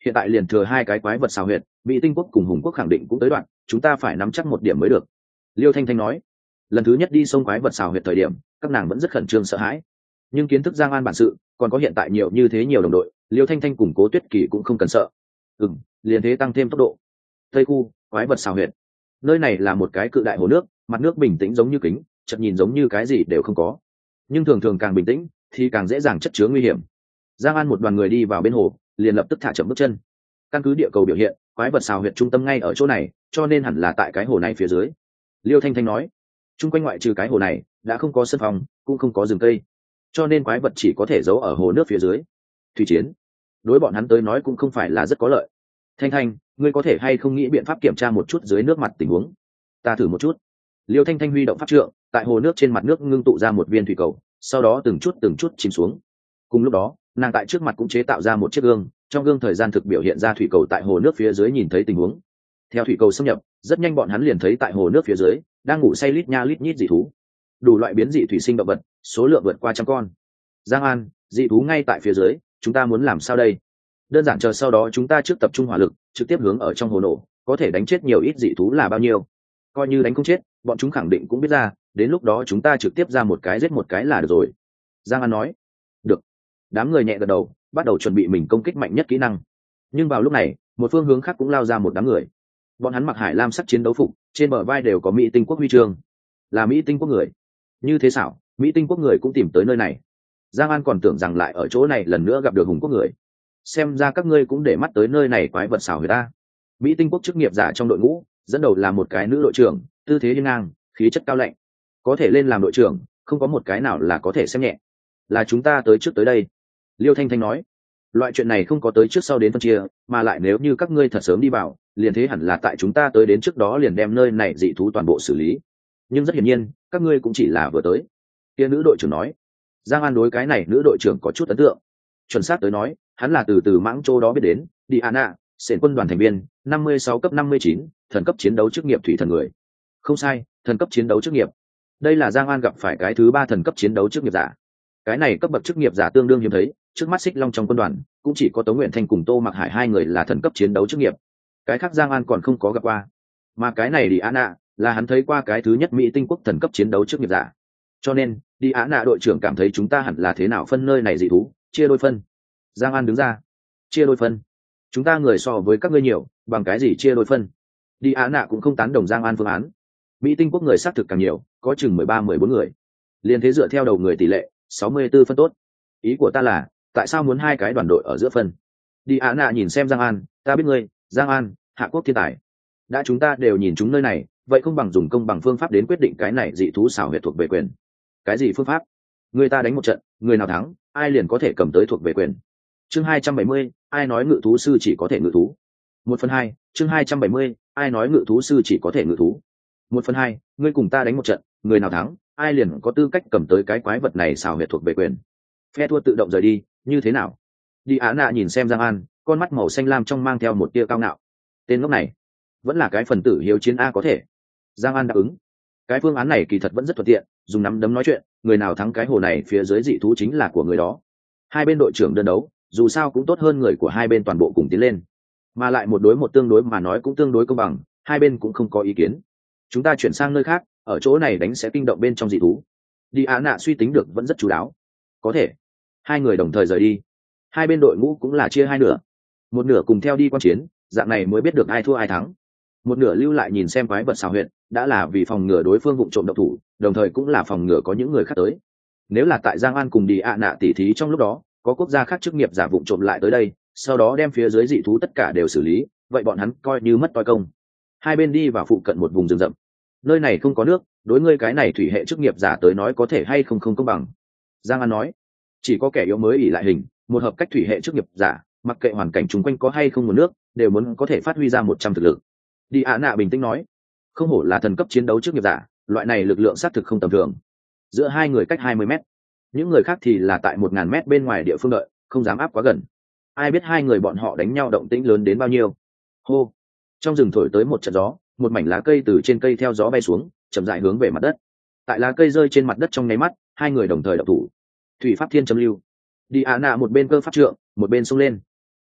hiện tại liền thừa 2 cái quái vật xào huyệt, Mỹ Tinh quốc cùng Hùng quốc khẳng định cũng tới đoạn, chúng ta phải nắm chắc một điểm mới được. Liêu Thanh Thanh nói. Lần thứ nhất đi sông quái vật xào huyệt thời điểm, các nàng vẫn rất khẩn trương sợ hãi, nhưng kiến thức Giang An bản sự, còn có hiện tại nhiều như thế nhiều đồng đội, Liêu Thanh Thanh cùng Cố Tuyết Kỳ cũng không cần sợ. Liền thế tăng thêm tốc độ. Tây khu quái vật xào huyệt, nơi này là một cái cự đại hồ nước, mặt nước bình tĩnh giống như kính, chợt nhìn giống như cái gì đều không có, nhưng thường thường càng bình tĩnh thì càng dễ dàng chất chứa nguy hiểm. Giang An một đoàn người đi vào bên hồ, liền lập tức thả chậm bước chân. Căn cứ địa cầu biểu hiện, quái vật xào huyệt trung tâm ngay ở chỗ này, cho nên hẳn là tại cái hồ này phía dưới. Liêu Thanh Thanh nói, chung quanh ngoại trừ cái hồ này đã không có sân phòng, cũng không có rừng cây, cho nên quái vật chỉ có thể giấu ở hồ nước phía dưới. Thủy chiến đối bọn hắn tới nói cũng không phải là rất có lợi. Thanh Thanh, ngươi có thể hay không nghĩ biện pháp kiểm tra một chút dưới nước mặt tình huống? Ta thử một chút. Liêu Thanh Thanh huy động pháp trượng, tại hồ nước trên mặt nước ngưng tụ ra một viên thủy cầu, sau đó từng chút chìm xuống. Cùng lúc đó, nàng tại trước mặt cũng chế tạo ra một chiếc gương, trong gương thời gian thực biểu hiện ra thủy cầu tại hồ nước phía dưới nhìn thấy tình huống. Theo thủy cầu xâm nhập, rất nhanh bọn hắn liền thấy tại hồ nước phía dưới đang ngủ say lít nha lít nhít dị thú, đủ loại biến dị thủy sinh động vật, số lượng vượt qua 100 con. Giang An, dị thú ngay tại phía dưới, chúng ta muốn làm sao đây? Đơn giản chờ sau đó chúng ta trước tập trung hỏa lực, trực tiếp hướng ở trong hồ nổ, có thể đánh chết nhiều ít dị thú là bao nhiêu. Coi như đánh không chết, bọn chúng khẳng định cũng biết ra, đến lúc đó chúng ta trực tiếp ra một cái giết một cái là được rồi. Giang An nói. Được. Đám người nhẹ gật đầu, bắt đầu chuẩn bị mình công kích mạnh nhất kỹ năng. Nhưng vào lúc này, một phương hướng khác cũng lao ra một đám người. Bọn hắn mặc hải lam sắc chiến đấu phục, trên bờ vai đều có Mỹ Tinh quốc huy chương, là Mỹ Tinh quốc người. Như thế xảo, Mỹ Tinh quốc người cũng tìm tới nơi này. Giang An còn tưởng rằng lại ở chỗ này lần nữa gặp được Hùng quốc người. Xem ra các ngươi cũng để mắt tới nơi này quái vật xảo người ta. Mỹ Tinh quốc chức nghiệp giả trong đội ngũ, dẫn đầu là một cái nữ đội trưởng, tư thế hiên ngang, khí chất cao lạnh. Có thể lên làm đội trưởng, không có một cái nào là có thể xem nhẹ. Là chúng ta tới trước tới đây. Liêu Thanh Thanh nói. Loại chuyện này không có tới trước sau đến phân chia, mà lại nếu như các ngươi thật sớm đi vào, liền thế hẳn là tại chúng ta tới đến trước đó liền đem nơi này dị thú toàn bộ xử lý. Nhưng rất hiển nhiên, các ngươi cũng chỉ là vừa tới. Kia nữ đội trưởng nói. Giang An đối cái này nữ đội trưởng có chút ấn tượng. Chuẩn xác tới nói, hắn là từ Mãng Châu đó biết đến, Diana, sển quân đoàn thành viên, 56 cấp 59, thần cấp chiến đấu chức nghiệp thủy thần người. Không sai, thần cấp chiến đấu chức nghiệp. Đây là Giang An gặp phải cái thứ 3 thần cấp chiến đấu chức nghiệp giả. Cái này cấp bậc chức nghiệp giả tương đương hiếm thấy, trước mắt Xích Long trong quân đoàn, cũng chỉ có Tống Nguyện Thanh cùng Tô Mặc Hải 2 người là thần cấp chiến đấu chức nghiệp. Cái khác Giang An còn không có gặp qua. Mà cái này Diana, là hắn thấy qua cái thứ nhất Mỹ Tinh quốc thần cấp chiến đấu chức nghiệp giả. Cho nên, Diana đội trưởng cảm thấy chúng ta hẳn là thế nào phân nơi này dị thú, chia đôi phân. Giang An đứng ra. Chia đôi phân? Chúng ta người so với các ngươi nhiều, bằng cái gì chia đôi phân? Diana cũng không tán đồng Giang An phương án. Mỹ Tinh quốc người xác thực càng nhiều, có chừng 13-14 người. Liên thế dựa theo đầu người tỷ lệ, 64 phân tốt. Ý của ta là, tại sao muốn 2 cái đoàn đội ở giữa phân? Diana nhìn xem Giang An, ta biết ngươi, Giang An, Hạ Quốc thiên tài. Đã chúng ta đều nhìn chúng nơi này, vậy không bằng dùng công bằng phương pháp đến quyết định cái này dị thú xảo huyệt thuộc về quyền. Cái gì phương pháp? Người ta đánh một trận, người nào thắng, ai liền có thể cầm tới thuộc về quyền. Chương 270, ai nói ngự thú sư chỉ có thể ngự thú? 1/2, chương 270, ai nói ngự thú sư chỉ có thể ngự thú? 1/2, ngươi cùng ta đánh một trận, người nào thắng, ai liền có tư cách cầm tới cái quái vật này xảo huyệt thuộc về quyền. Phe thua tự động rời đi, như thế nào? Diana nhìn xem Giang An, con mắt màu xanh lam trong mang theo một tia cao ngạo. Tên ngốc này, vẫn là cái phần tử hiếu chiến a có thể. Giang An đáp ứng. Cái phương án này kỳ thật vẫn rất thuận tiện, dùng nắm đấm nói chuyện, người nào thắng cái hồ này phía dưới dị thú chính là của người đó. Hai bên đội trưởng đơn đấu, dù sao cũng tốt hơn người của hai bên toàn bộ cùng tiến lên, mà lại một đối một tương đối mà nói cũng tương đối công bằng, hai bên cũng không có ý kiến. Chúng ta chuyển sang nơi khác, ở chỗ này đánh sẽ kinh động bên trong dị thú. Diana suy tính được vẫn rất chú đáo. Có thể. Hai người đồng thời rời đi. Hai bên đội ngũ cũng là chia hai nửa. Một nửa cùng theo đi quan chiến, dạng này mới biết được ai thua ai thắng. Một nửa lưu lại nhìn xem quái vật xào huyệt, đã là vì phòng ngừa đối phương vụng trộm độc thủ, đồng thời cũng là phòng ngừa có những người khác tới. Nếu là tại Giang An cùng Diana tỉ thí trong lúc đó, có quốc gia khác chức nghiệp giả vụng trộm lại tới đây, sau đó đem phía dưới dị thú tất cả đều xử lý, vậy bọn hắn coi như mất toi công. Hai bên đi vào phụ cận một vùng rừng rậm. Nơi này không có nước, đối ngươi cái này thủy hệ chức nghiệp giả tới nói có thể hay không không công bằng. Giang An nói, chỉ có kẻ yếu mới ỷ lại hình, một hợp cách thủy hệ chức nghiệp giả, mặc kệ hoàn cảnh chung quanh có hay không nguồn nước, đều muốn có thể phát huy ra 100 thực lực. Diana bình tĩnh nói, không hổ là thần cấp chiến đấu chức nghiệp giả, loại này lực lượng xác thực không tầm thường. Giữa hai người cách 20 mét, những người khác thì là tại 1000 mét bên ngoài địa phương đợi, không dám áp quá gần. Ai biết hai người bọn họ đánh nhau động tĩnh lớn đến bao nhiêu. Hô, trong rừng thổi tới một trận gió, một mảnh lá cây từ trên cây theo gió bay xuống, chậm rãi hướng về mặt đất. Tại lá cây rơi trên mặt đất trong nháy mắt, hai người đồng thời động thủ. Thủy pháp thiên châm lưu. Diana một bên cơ pháp trượng, một bên xông lên.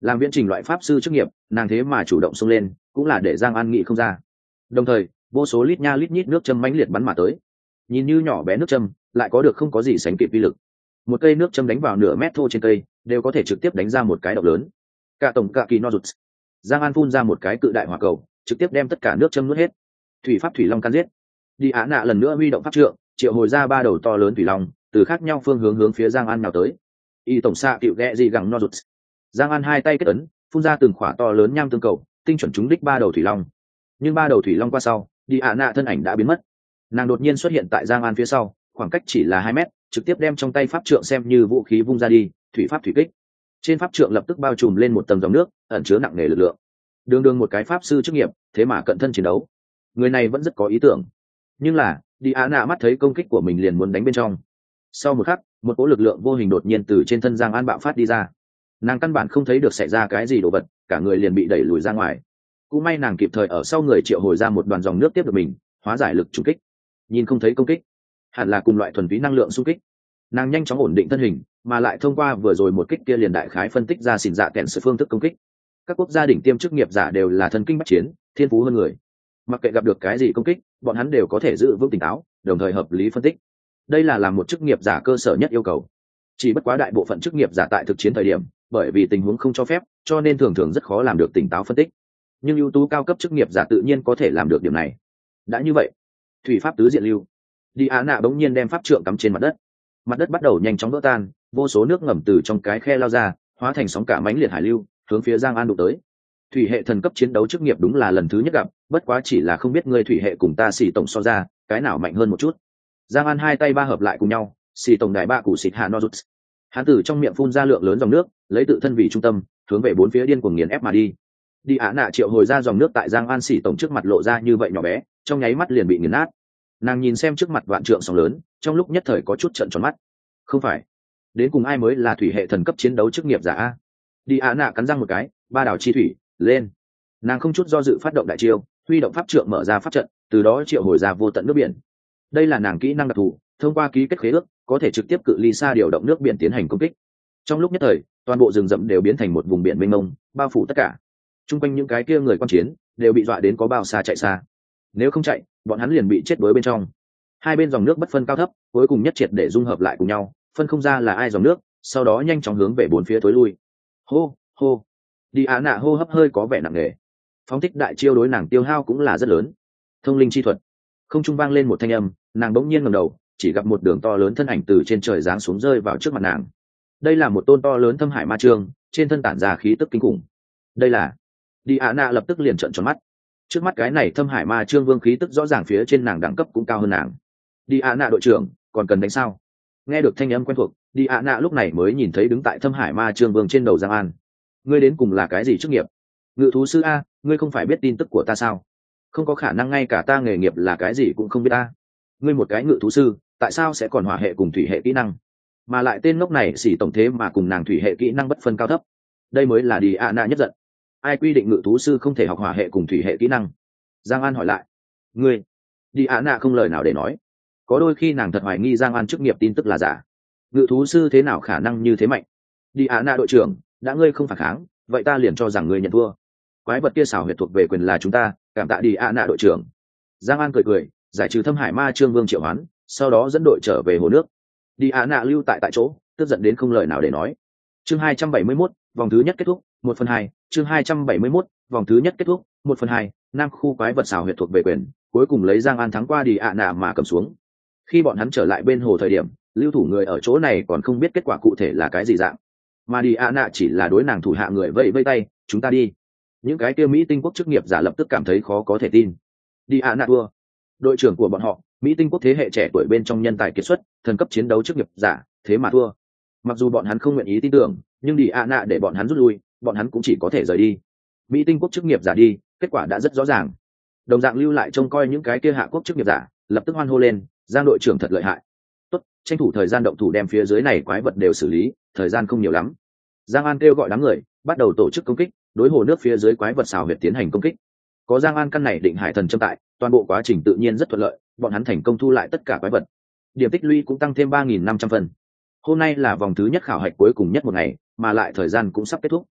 làm viễn trình loại pháp sư chức nghiệp, nàng thế mà chủ động xông lên cũng là để Giang An nghĩ không ra. Đồng thời vô số lít nha lít nhít nước châm mãnh liệt bắn mà tới, nhìn như nhỏ bé nước châm lại có được không có gì sánh kịp uy lực. Một cây nước châm đánh vào nửa mét thô trên cây đều có thể trực tiếp đánh ra một cái độc lớn. Cả tổng cả kỳ no rụt. Giang An phun ra một cái cự đại hỏa cầu, trực tiếp đem tất cả nước châm nuốt hết. Thủy pháp thủy long can giết. Đi Á Nạ lần nữa huy động pháp trượng, triệu hồi ra ba đầu to lớn thủy long, từ khác nhau phương hướng phía Giang An nào tới. Y tổng xạ cựu ghẹ gì gẳng no rụt. Giang An hai tay kết ấn, phun ra từng khỏa to lớn nham tương cầu, tinh chuẩn trúng đích ba đầu thủy long. Nhưng ba đầu thủy long qua sau, Đi Á Nạ thân ảnh đã biến mất. Nàng đột nhiên xuất hiện tại Giang An phía sau, khoảng cách chỉ là 2 mét, trực tiếp đem trong tay pháp trượng xem như vũ khí vung ra đi, thủy pháp thủy kích. Trên pháp trượng lập tức bao trùm lên một tầng dòng nước, ẩn chứa nặng nề lực lượng. Đường đường một cái pháp sư chức nghiệp, thế mà cận thân chiến đấu. Người này vẫn rất có ý tưởng. Nhưng là, Đi Á Nạ mắt thấy công kích của mình liền muốn đánh bên trong. Sau một khắc, một cỗ lực lượng vô hình đột nhiên từ trên thân Giang An bạo phát đi ra. Nàng căn bản không thấy được xảy ra cái gì đồ vật, cả người liền bị đẩy lùi ra ngoài. Cũng may nàng kịp thời ở sau người triệu hồi ra một đoàn dòng nước tiếp được mình, hóa giải lực trùng kích. Nhìn không thấy công kích, hẳn là cùng loại thuần túy năng lượng xung kích. Nàng nhanh chóng ổn định thân hình, mà lại thông qua vừa rồi một kích kia liền đại khái phân tích ra xỉn dạ kèn sự phương thức công kích. Các quốc gia đỉnh tiêm chức nghiệp giả đều là thần kinh bách chiến, thiên phú hơn người. Mặc kệ gặp được cái gì công kích, bọn hắn đều có thể giữ vững tỉnh táo, đồng thời hợp lý phân tích. Đây là làm một chức nghiệp giả cơ sở nhất yêu cầu. Chỉ bất quá đại bộ phận chức nghiệp giả tại thực chiến thời điểm, bởi vì tình huống không cho phép, cho nên thường thường rất khó làm được tỉnh táo phân tích. Nhưng ưu tú cao cấp chức nghiệp giả tự nhiên có thể làm được điểm này. Đã như vậy, thủy pháp tứ diện lưu. Đi Á Nạ bỗng nhiên đem pháp trượng cắm trên mặt đất bắt đầu nhanh chóng vỡ tan, vô số nước ngầm từ trong cái khe lao ra, hóa thành sóng cả mãnh liệt hải lưu, hướng phía Giang An đụng tới. Thủy hệ thần cấp chiến đấu chức nghiệp đúng là lần thứ nhất gặp, bất quá chỉ là không biết ngươi thủy hệ cùng ta xì tổng so ra, cái nào mạnh hơn một chút. Giang An hai tay ba hợp lại cùng nhau, xì tổng đại ba cụ xịt hạ nozuts. Hắn từ trong miệng phun ra lượng lớn dòng nước, lấy tự thân vì trung tâm, hướng về bốn phía điên cuồng nghiền ép mà đi. Đi Á Nạ triệu hồi ra dòng nước tại Giang An xì tổng trước mặt lộ ra như vậy nhỏ bé, trong nháy mắt liền bị nghiền nát. Nàng nhìn xem trước mặt vạn trượng sóng lớn, trong lúc nhất thời có chút trợn tròn mắt. Không phải, đến cùng ai mới là thủy hệ thần cấp chiến đấu chức nghiệp giả a? Đi Á Nạ cắn răng một cái, ba đảo chi thủy lên. Nàng không chút do dự phát động đại chiêu, huy động pháp trượng mở ra pháp trận, từ đó triệu hồi ra vô tận nước biển. Đây là nàng kỹ năng đặc thù, thông qua ký kết khế ước có thể trực tiếp cự ly xa điều động nước biển tiến hành công kích. Trong lúc nhất thời, toàn bộ rừng rậm đều biến thành một vùng biển mênh mông, bao phủ tất cả. Trung quanh những cái kia người quan chiến đều bị dọa đến có bao xa chạy xa. Nếu không chạy, bọn hắn liền bị chết đuối bên trong. Hai bên dòng nước bất phân cao thấp, cuối cùng nhất triệt để dung hợp lại cùng nhau, phân không ra là ai dòng nước, sau đó nhanh chóng hướng về bốn phía tối lui. Hô hô. Đi Á Nạ hô hấp hơi có vẻ nặng nề. Phóng thích đại chiêu đối nàng tiêu hao cũng là rất lớn. Thông linh chi thuật. Không trung vang lên một thanh âm, nàng bỗng nhiên ngẩng đầu, chỉ gặp một đường to lớn thân ảnh từ trên trời giáng xuống rơi vào trước mặt nàng. Đây là một tôn to lớn thâm hải ma trương, trên thân tản ra khí tức kinh khủng. Đây là... Đi Á Nạ lập tức liền trợn tròn mắt. Trước mắt cái này thâm hải ma trương vương khí tức rõ ràng phía trên nàng đẳng cấp cũng cao hơn nàng. Đi Á Nạ đội trưởng, còn cần đánh sao? Nghe được thanh âm quen thuộc, Đi Á Nạ lúc này mới nhìn thấy đứng tại thâm hải ma trương vương trên đầu Giang An. Ngươi đến cùng là cái gì chức nghiệp? Ngự thú sư a, ngươi không phải biết tin tức của ta sao? Không có khả năng ngay cả ta nghề nghiệp là cái gì cũng không biết ta. Ngươi một cái ngự thú sư, tại sao sẽ còn hỏa hệ cùng thủy hệ kỹ năng? Mà lại tên ngốc này xỉ tổng thế mà cùng nàng thủy hệ kỹ năng bất phân cao thấp. Đây mới là Đi Á Nạ nhất giận. Ai quy định ngự thú sư không thể học hỏa hệ cùng thủy hệ kỹ năng? Giang An hỏi lại. Ngươi? Đi Á Nạ không lời nào để nói. Có đôi khi nàng thật hoài nghi Giang An chức nghiệp tin tức là giả. Ngự thú sư thế nào khả năng như thế mạnh? Đi Á Nạ đội trưởng, đã ngươi không phản kháng, vậy ta liền cho rằng ngươi nhận thua. Quái vật kia xảo huyệt thuộc về quyền là chúng ta, cảm tạ Đi Á Nạ đội trưởng. Giang An cười cười, giải trừ thâm hải ma trương vương triệu hoán, sau đó dẫn đội trở về hồ nước. Đi Á Nạ lưu tại chỗ, tức giận đến không lời nào để nói. Chương 271, vòng thứ nhất kết thúc, 1/2. Chương 271, vòng thứ nhất kết thúc, 1/2. Nam khu quái vật xảo huyệt thuộc về quyền, cuối cùng lấy Giang An thắng qua Đi Á Nạ mà cầm xuống. Khi bọn hắn trở lại bên hồ thời điểm, lưu thủ người ở chỗ này còn không biết kết quả cụ thể là cái gì dạng, mà Đi Á Nạ chỉ là đối nàng thủ hạ người vẫy vẫy tay, chúng ta đi. Những cái tiêu Mỹ tinh quốc chức nghiệp giả lập tức cảm thấy khó có thể tin. Đi Á Nạ thua. Đội trưởng của bọn họ, Mỹ tinh quốc thế hệ trẻ tuổi bên trong nhân tài kiệt xuất, thần cấp chiến đấu chức nghiệp giả, thế mà thua. Mặc dù bọn hắn không nguyện ý tin tưởng, nhưng Đi Á Nạ để bọn hắn rút lui, bọn hắn cũng chỉ có thể rời đi. Mỹ tinh quốc chức nghiệp giả đi, kết quả đã rất rõ ràng. Đồng dạng lưu lại trông coi những cái kia hạ quốc chức nghiệp giả, lập tức hoan hô lên, Giang đội trưởng thật lợi hại. Tốt, tranh thủ thời gian động thủ đem phía dưới này quái vật đều xử lý, thời gian không nhiều lắm. Giang An kêu gọi đám người, bắt đầu tổ chức công kích, đối hồ nước phía dưới quái vật xào huyệt tiến hành công kích. Có Giang An căn này định hải thần châm tại, toàn bộ quá trình tự nhiên rất thuận lợi, bọn hắn thành công thu lại tất cả quái vật. Điểm tích lũy cũng tăng thêm 3.500 phần. Hôm nay là vòng thứ nhất khảo hạch cuối cùng nhất một ngày, mà lại thời gian cũng sắp kết thúc.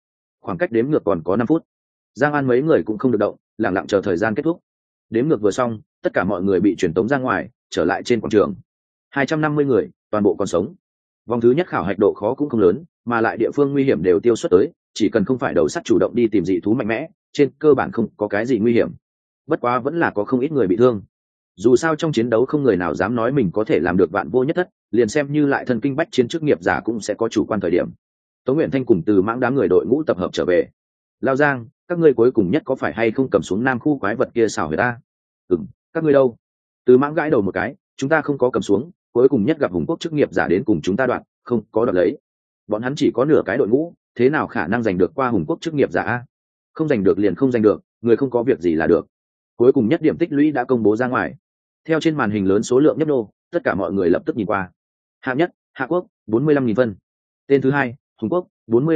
khoảng cách đếm ngược còn có 5 phút. Giang An mấy người cũng không được động, lặng lặng chờ thời gian kết thúc. Đếm ngược vừa xong, tất cả mọi người bị truyền tống ra ngoài, trở lại trên quảng trường. 250 người, toàn bộ còn sống. Vòng thứ nhất khảo hạch độ khó cũng không lớn, mà lại địa phương nguy hiểm đều tiêu xuất tới, chỉ cần không phải đầu sắt chủ động đi tìm dị thú mạnh mẽ, trên cơ bản không có cái gì nguy hiểm. Bất quá vẫn là có không ít người bị thương. Dù sao trong chiến đấu không người nào dám nói mình có thể làm được vạn vô nhất thất, liền xem như lại thần kinh bách chiến chức nghiệp giả cũng sẽ có chủ quan thời điểm. Tống Nguyện Thanh cùng Từ Mãng đám người đội ngũ tập hợp trở về. Lao Giang, các ngươi cuối cùng nhất có phải hay không cầm xuống nam khu quái vật kia xảo huyệt ta? Các ngươi đâu? Từ Mãng gãi đầu một cái, chúng ta không có cầm xuống, cuối cùng nhất gặp hùng quốc chức nghiệp giả đến cùng chúng ta đoạn, không có đoạt lấy. Bọn hắn chỉ có nửa cái đội ngũ, thế nào khả năng giành được qua hùng quốc chức nghiệp giả a? Không giành được liền không giành được, người không có việc gì là được. Cuối cùng nhất điểm tích lũy đã công bố ra ngoài. Theo trên màn hình lớn số lượng nhấp nô, tất cả mọi người lập tức nhìn qua. Hạng nhất, Hạ Quốc, 45.000 phân. Tên thứ hai, Hùng Quốc,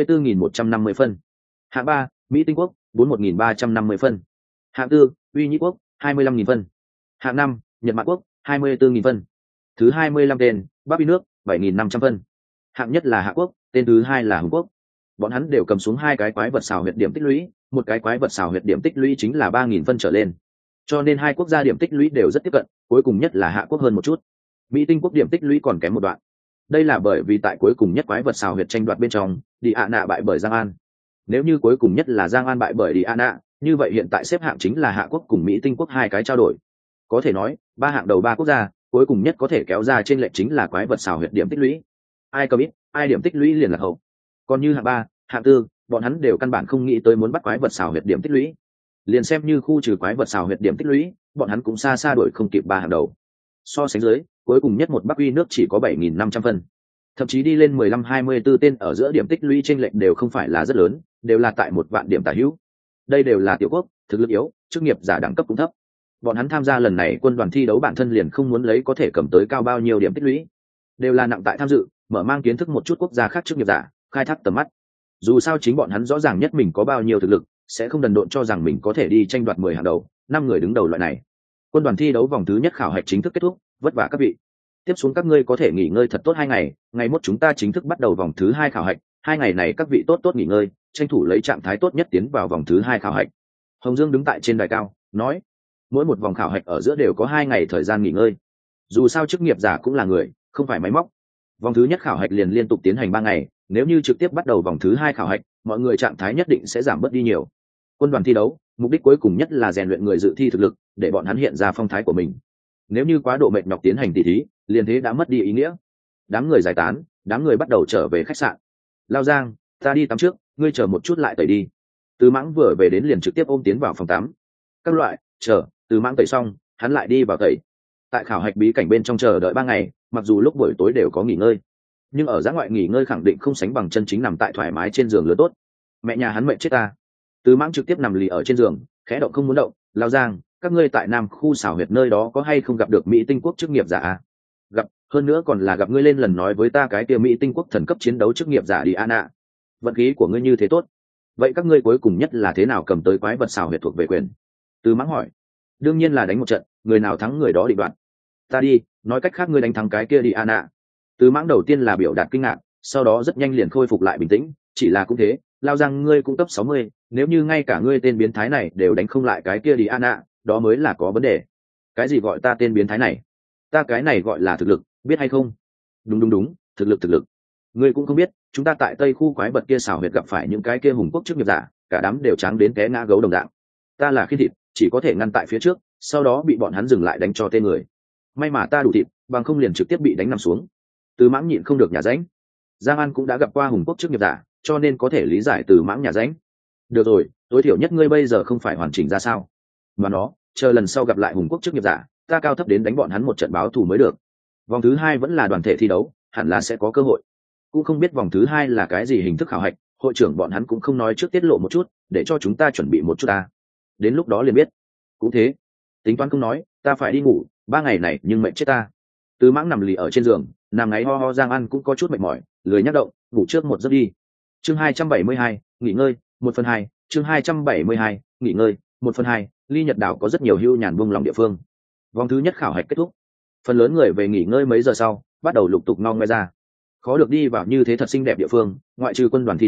44.150 phân. Hạng ba, Mỹ Tinh Quốc, 41.350 phân. Hạng tư, Uy Nhĩ Quốc, 25.000 phân. Hạng năm, Nhật Mạn Quốc, 24.000 phân. Thứ 25 tên, Bắc Phi nước, 7.500 phân. Hạng nhất là Hạ Quốc, tên thứ hai là Hùng Quốc. Bọn hắn đều cầm xuống 2 cái quái vật xào huyệt điểm tích lũy, một cái quái vật xào huyệt điểm tích lũy chính là 3.000 phân trở lên. Cho nên 2 quốc gia điểm tích lũy đều rất tiếp cận, cuối cùng nhất là Hạ Quốc hơn một chút. Mỹ Tinh Quốc điểm tích lũy còn kém một đoạn. Đây là bởi vì tại cuối cùng nhất quái vật xào huyệt tranh đoạt bên trong, Đi ạ nạ bại bởi Giang An. Nếu như cuối cùng nhất là Giang An bại bởi Đi ạ nạ, như vậy hiện tại xếp hạng chính là Hạ Quốc cùng Mỹ Tinh Quốc 2 cái trao đổi. Có thể nói, 3 hạng đầu 3 quốc gia, cuối cùng nhất có thể kéo ra trên lệch chính là quái vật xào huyệt điểm tích lũy. Ai cầm ít, ai điểm tích lũy liền là hậu. Còn như hạng 3, hạng 4, bọn hắn đều căn bản không nghĩ tới muốn bắt quái vật xào huyệt điểm tích lũy. Liền xem như khu trừ quái vật xào huyệt điểm tích lũy, bọn hắn cũng xa xa đuổi không kịp 3 hàng đầu. So sánh dưới, cuối cùng nhất một Bắc Uy nước chỉ có 7.500 phân. Thậm chí đi lên 15-24 tên ở giữa điểm tích lũy chênh lệch đều không phải là rất lớn, đều là tại 1 vạn điểm tả hữu. Đây đều là tiểu quốc, thực lực yếu, chức nghiệp giả đẳng cấp cũng thấp. Bọn hắn tham gia lần này quân đoàn thi đấu bản thân liền không muốn lấy có thể cầm tới cao bao nhiêu điểm tích lũy, đều là nặng tại tham dự, mở mang kiến thức một chút quốc gia khác chức nghiệp giả, khai thác tầm mắt. Dù sao chính bọn hắn rõ ràng nhất mình có bao nhiêu thực lực, sẽ không đần độn cho rằng mình có thể đi tranh đoạt 10 hàng đầu, 5 người đứng đầu loại này. Quân đoàn thi đấu vòng thứ nhất khảo hạch chính thức kết thúc, vất vả các vị. Tiếp xuống các ngươi có thể nghỉ ngơi thật tốt 2 ngày, ngày mốt chúng ta chính thức bắt đầu vòng thứ 2 khảo hạch, 2 ngày này các vị tốt tốt nghỉ ngơi, tranh thủ lấy trạng thái tốt nhất tiến vào vòng thứ 2 khảo hạch. Hồng Dương đứng tại trên đài cao, nói: mỗi một vòng khảo hạch ở giữa đều có 2 ngày thời gian nghỉ ngơi. Dù sao chức nghiệp giả cũng là người, không phải máy móc. Vòng thứ nhất khảo hạch liền liên tục tiến hành 3 ngày, nếu như trực tiếp bắt đầu vòng thứ 2 khảo hạch, mọi người trạng thái nhất định sẽ giảm bớt đi nhiều. Quân đoàn thi đấu, mục đích cuối cùng nhất là rèn luyện người dự thi thực lực, để bọn hắn hiện ra phong thái của mình. Nếu như quá độ mệt nhọc tiến hành tỉ thí, liền thế đã mất đi ý nghĩa. Đám người giải tán, đám người bắt đầu trở về khách sạn. Lao Giang, ta đi tắm trước, ngươi chờ một chút lại tẩy đi. Từ Mãng vừa về đến liền trực tiếp ôm tiến vào phòng tắm. Các loại, chờ, Từ Mãng tẩy xong, hắn lại đi vào tẩy. Tại khảo hạch bí cảnh bên trong chờ đợi 3 ngày, mặc dù lúc buổi tối đều có nghỉ ngơi, nhưng ở giã ngoại nghỉ ngơi khẳng định không sánh bằng chân chính nằm tại thoải mái trên giường lớn tốt. Mẹ nhà hắn mệt chết ta. Từ Mãng trực tiếp nằm lì ở trên giường, khẽ động không muốn động. Lao Giang, các ngươi tại Nam khu xảo huyệt nơi đó có hay không gặp được Mỹ Tinh Quốc chức nghiệp giả à? Gặp, hơn nữa còn là gặp ngươi lên lần nói với ta cái kia Mỹ Tinh Quốc thần cấp chiến đấu chức nghiệp giả đi Anna. Vận khí của ngươi như thế tốt. Vậy các ngươi cuối cùng nhất là thế nào cầm tới quái vật xảo huyệt thuộc về quyền? Từ Mãng hỏi. Đương nhiên là đánh một trận, người nào thắng người đó định đoạt. Ta đi, nói cách khác ngươi đánh thắng cái kia đi Anna. Từ Mãng đầu tiên là biểu đạt kinh ngạc, sau đó rất nhanh liền khôi phục lại bình tĩnh, chỉ là cũng thế, Lao Giang ngươi cũng cấp 60, nếu như ngay cả ngươi tên biến thái này đều đánh không lại cái kia đi Anna, đó mới là có vấn đề. Cái gì gọi ta tên biến thái này? Ta cái này gọi là thực lực, biết hay không? Đúng, thực lực. Ngươi cũng không biết, chúng ta tại Tây khu quái vật kia xảo huyệt gặp phải những cái kia hùng quốc chức nghiệp giả, cả đám đều trắng đến té ngã gấu đồng dạng. Ta là khi thịt, chỉ có thể ngăn tại phía trước, sau đó bị bọn hắn dừng lại đánh cho tên người. May mà ta đủ thịt, bằng không liền trực tiếp bị đánh nằm xuống. Từ Mãng nhịn không được nhả ránh. Giang An cũng đã gặp qua hùng quốc chức nghiệp giả, cho nên có thể lý giải Từ Mãng nhả ránh. Được rồi, tối thiểu nhất ngươi bây giờ không phải hoàn chỉnh ra sao? Mà nó, chờ lần sau gặp lại hùng quốc chức nghiệp giả, ta cao thấp đến đánh bọn hắn một trận báo thù mới được. Vòng thứ 2 vẫn là đoàn thể thi đấu, hẳn là sẽ có cơ hội. Cũng không biết vòng thứ 2 là cái gì hình thức khảo hạch, hội trưởng bọn hắn cũng không nói trước tiết lộ một chút, để cho chúng ta chuẩn bị một chút ta. Đến lúc đó liền biết. Cũng thế, tính toán không nói, ta phải đi ngủ, 3 ngày này nhưng mệt chết ta. Từ Mãng nằm lì ở trên giường, nằm ngáy ho ho. Giang An cũng có chút mệt mỏi, lười nhắc động, ngủ trước một giấc đi. Chương 272, nghỉ ngơi, 1/2. Chương 272, nghỉ ngơi, 1/2. Ly Nhật đảo có rất nhiều hưu nhàn buông lòng địa phương. Vòng thứ nhất khảo hạch kết thúc, phần lớn người về nghỉ ngơi mấy giờ sau, bắt đầu lục tục ngong ngoe ra. Khó được đi vào như thế thật xinh đẹp địa phương, ngoại trừ quân đoàn thi đấu,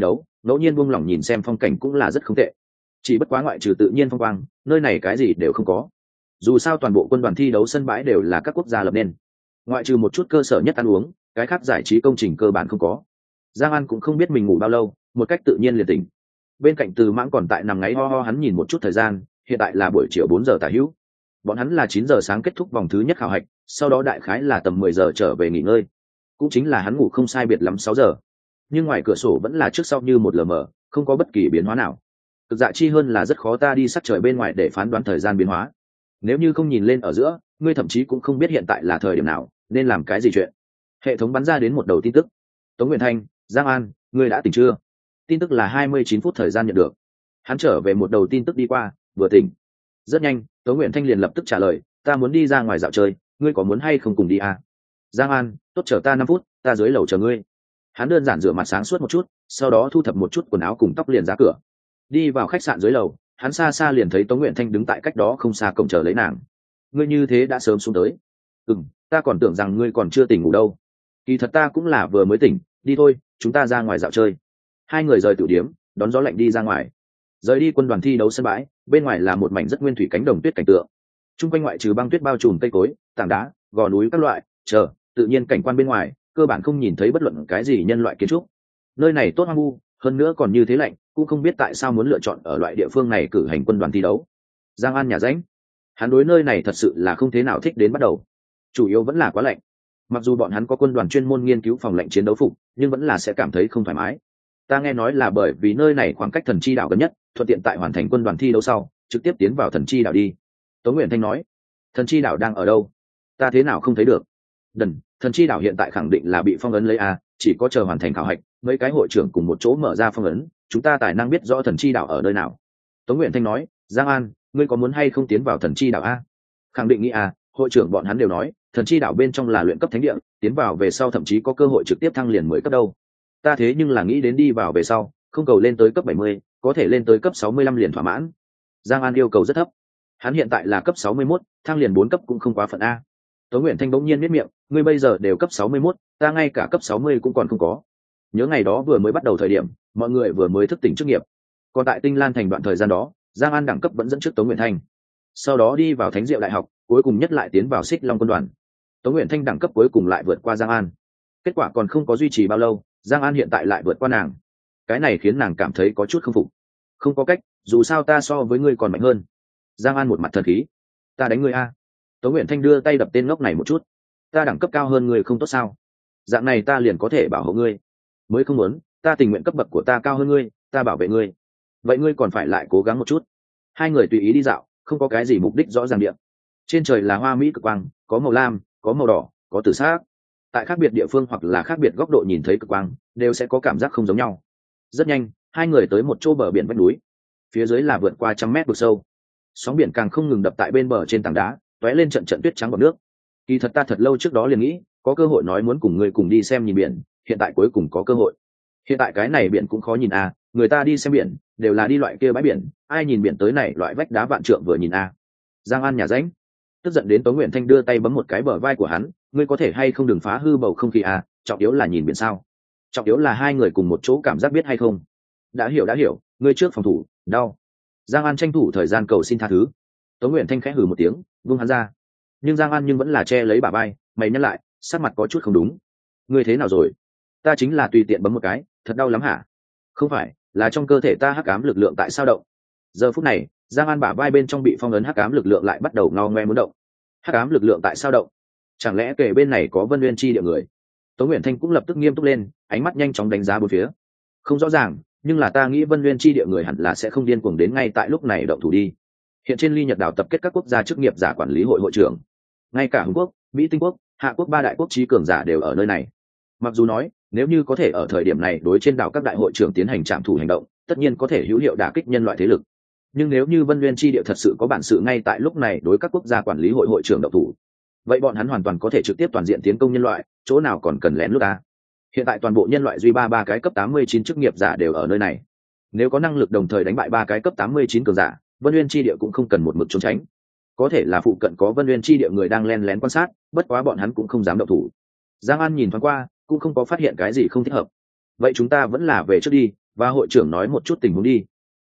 ngẫu nhiên buông lỏng nhìn xem phong cảnh cũng là rất không tệ. Chỉ bất quá ngoại trừ tự nhiên phong quang, nơi này cái gì đều không có. Dù sao toàn bộ quân đoàn thi đấu sân bãi đều là các quốc gia lập nên, ngoại trừ một chút cơ sở nhất ăn uống, cái khác giải trí công trình cơ bản không có. Giang An cũng không biết mình ngủ bao lâu, một cách tự nhiên liền tỉnh. Bên cạnh Từ Mãng còn tại nằm ngáy ho ho, hắn nhìn một chút thời gian, hiện tại là buổi chiều 4 giờ tả hữu. Bọn hắn là 9 giờ sáng kết thúc vòng thứ nhất khảo hạch, sau đó đại khái là tầm 10 giờ trở về nghỉ ngơi. Cũng chính là hắn ngủ không sai biệt lắm 6 giờ. Nhưng ngoài cửa sổ vẫn là trước sau như một lờ mờ, không có bất kỳ biến hóa nào. Thực dạ chi hơn là rất khó ta đi sắc trời bên ngoài để phán đoán thời gian biến hóa. Nếu như không nhìn lên ở giữa, ngươi thậm chí cũng không biết hiện tại là thời điểm nào, nên làm cái gì chuyện. Hệ thống bắn ra đến một đầu tin tức. Tống Nguyện Thanh, Giang An, ngươi đã tỉnh chưa? Tin tức là 29 phút thời gian nhận được. Hắn trở về một đầu tin tức đi qua, vừa tỉnh. Rất nhanh, Tống Nguyện Thanh liền lập tức trả lời, ta muốn đi ra ngoài dạo chơi, ngươi có muốn hay không cùng đi à? Giang An, tốt, chờ ta 5 phút, ta dưới lầu chờ ngươi. Hắn đơn giản rửa mặt sáng suốt một chút, sau đó thu thập một chút quần áo cùng tóc liền ra cửa. Đi vào khách sạn dưới lầu, hắn xa xa liền thấy Tống Nguyện Thanh đứng tại cách đó không xa cổng chờ lấy nàng. Ngươi như thế đã sớm xuống tới. Ta còn tưởng rằng ngươi còn chưa tỉnh ngủ đâu. Kỳ thật ta cũng là vừa mới tỉnh, đi thôi, chúng ta ra ngoài dạo chơi. Hai người rời tử điếm, đón gió lạnh đi ra ngoài. Rời đi quân đoàn thi đấu sân bãi, bên ngoài là một mảnh rất nguyên thủy cánh đồng tuyết cảnh tượng. Trung quanh ngoại trừ băng tuyết bao trùm cây cối, tảng đá, gò núi các loại, tự nhiên cảnh quan bên ngoài, cơ bản không nhìn thấy bất luận cái gì nhân loại kiến trúc. Nơi này tốt hoang vu, hơn nữa còn như thế lạnh, cũng không biết tại sao muốn lựa chọn ở loại địa phương này cử hành quân đoàn thi đấu. Giang An nhà ránh, hắn đối nơi này thật sự là không thế nào thích đến bắt đầu. Chủ yếu vẫn là quá lạnh. Mặc dù bọn hắn có quân đoàn chuyên môn nghiên cứu phòng lạnh chiến đấu phục, nhưng vẫn là sẽ cảm thấy không thoải mái. Ta nghe nói là bởi vì nơi này khoảng cách thần chi đảo gần nhất, thuận tiện tại hoàn thành quân đoàn thi đấu sau trực tiếp tiến vào thần chi đảo đi. Tống Nguyện Thanh nói. Thần chi đảo đang ở đâu? Ta thế nào không thấy được? Thần chi đảo hiện tại khẳng định là bị phong ấn lấy a, chỉ có chờ hoàn thành khảo hạch, mấy cái hội trưởng cùng một chỗ mở ra phong ấn, chúng ta tài năng biết rõ thần chi đảo ở nơi nào. Tống Nguyện Thanh nói. Giang An, ngươi có muốn hay không tiến vào thần chi đảo a? Khẳng định nghĩ a, hội trưởng bọn hắn đều nói thần chi đảo bên trong là luyện cấp thánh địa, tiến vào về sau thậm chí có cơ hội trực tiếp thăng liền 10 cấp đâu. Ta thế nhưng là nghĩ đến đi vào về sau không cầu lên tới cấp 70, có thể lên tới cấp 65 liền thỏa mãn. Giang An yêu cầu rất thấp, hắn hiện tại là cấp 61, thăng liền 4 cấp cũng không quá phận a. Tống Nguyện Thanh bỗng nhiên biết miệng, ngươi bây giờ đều cấp 61, ta ngay cả cấp 60 cũng còn không có. Nhớ ngày đó vừa mới bắt đầu thời điểm, mọi người vừa mới thức tỉnh chức nghiệp. Còn tại Tinh Lan thành đoạn thời gian đó, Giang An đẳng cấp vẫn dẫn trước Tống Nguyện Thanh. Sau đó đi vào Thánh Diệu đại học, cuối cùng nhất lại tiến vào Xích Long quân đoàn. Tống Nguyện Thanh đẳng cấp cuối cùng lại vượt qua Giang An. Kết quả còn không có duy trì bao lâu, Giang An hiện tại lại vượt qua nàng. Cái này khiến nàng cảm thấy có chút không phục. Không có cách, dù sao ta so với ngươi còn mạnh hơn. Giang An một mặt thần khí. Ta đánh ngươi a. Tống Nguyện Thanh đưa tay đập tên ngốc này một chút. Ta đẳng cấp cao hơn ngươi không tốt sao? Dạng này ta liền có thể bảo hộ ngươi. Mới không muốn, ta tình nguyện cấp bậc của ta cao hơn ngươi, ta bảo vệ ngươi. Vậy ngươi còn phải lại cố gắng một chút. Hai người tùy ý đi dạo, không có cái gì mục đích rõ ràng địa. Trên trời là hoa mỹ cực quang, có màu lam, có màu đỏ, có tử sắc. Tại khác biệt địa phương hoặc là khác biệt góc độ nhìn thấy cực quang, đều sẽ có cảm giác không giống nhau. Rất nhanh, hai người tới một chỗ bờ biển vách núi. Phía dưới là vượt qua 100 mét vực sâu. Sóng biển càng không ngừng đập tại bên bờ trên tảng đá, tóe lên trận trận tuyết trắng bọt nước. Kỳ thật ta thật lâu trước đó liền nghĩ, có cơ hội nói muốn cùng người cùng đi xem nhìn biển, hiện tại cuối cùng có cơ hội. Hiện tại cái này biển cũng khó nhìn a, người ta đi xem biển, đều là đi loại kia bãi biển, ai nhìn biển tới này loại vách đá vạn trượng vừa nhìn a. Giang An nhà ránh, tức giận đến Tống Nguyện Thanh đưa tay bấm một cái bờ vai của hắn, ngươi có thể hay không đừng phá hư bầu không khí a, trọng yếu là nhìn biển sao? Trọng yếu là hai người cùng một chỗ cảm giác biết hay không? Đã hiểu, ngươi trước phòng thủ, đau. Giang An tranh thủ thời gian cầu xin tha thứ. Tống Nguyện Thanh khẽ hừ một tiếng, vung hắn ra. Nhưng Giang An vẫn là che lấy bả vai, mày nhắc lại, sắc mặt có chút không đúng. Ngươi thế nào rồi? Ta chính là tùy tiện bấm một cái, thật đau lắm hả? Không phải, là trong cơ thể ta hắc ám lực lượng tại sao động. Giờ phút này, Giang An bả vai bên trong bị phong ấn hắc ám lực lượng lại bắt đầu ngao ngoe muốn động. Hắc ám lực lượng tại sao động? Chẳng lẽ kể bên này có Vân Nguyên chi địa người? Tống Nguyện Thanh cũng lập tức nghiêm túc lên, ánh mắt nhanh chóng đánh giá bốn phía. Không rõ ràng, nhưng là ta nghĩ Vân Nguyên chi địa người hẳn là sẽ không điên cuồng đến ngay tại lúc này động thủ đi. Hiện trên ly Nhật đảo tập kết các quốc gia chức nghiệp giả quản lý hội hội trưởng, ngay cả Hồng Quốc, Mỹ Tinh Quốc, Hạ Quốc ba đại quốc trí cường giả đều ở nơi này. Mặc dù nói, nếu như có thể ở thời điểm này đối trên đảo các đại hội trưởng tiến hành trạm thủ hành động, tất nhiên có thể hữu hiệu đả kích nhân loại thế lực. Nhưng nếu như Vân Nguyên chi địa thật sự có bản sự ngay tại lúc này đối các quốc gia quản lý hội hội trưởng động thủ, vậy bọn hắn hoàn toàn có thể trực tiếp toàn diện tiến công nhân loại, chỗ nào còn cần lén lút ta. Hiện tại toàn bộ nhân loại duy ba cái cấp 89 chức nghiệp giả đều ở nơi này. Nếu có năng lực đồng thời đánh bại ba cái cấp 89 cường giả, Vân Nguyên chi địa cũng không cần một mực trốn tránh. Có thể là phụ cận có Vân Nguyên chi địa người đang len lén quan sát, bất quá bọn hắn cũng không dám động thủ. Giang An nhìn thoáng qua, cũng không có phát hiện cái gì không thích hợp. Vậy chúng ta vẫn là về trước đi, và hội trưởng nói một chút tình huống đi.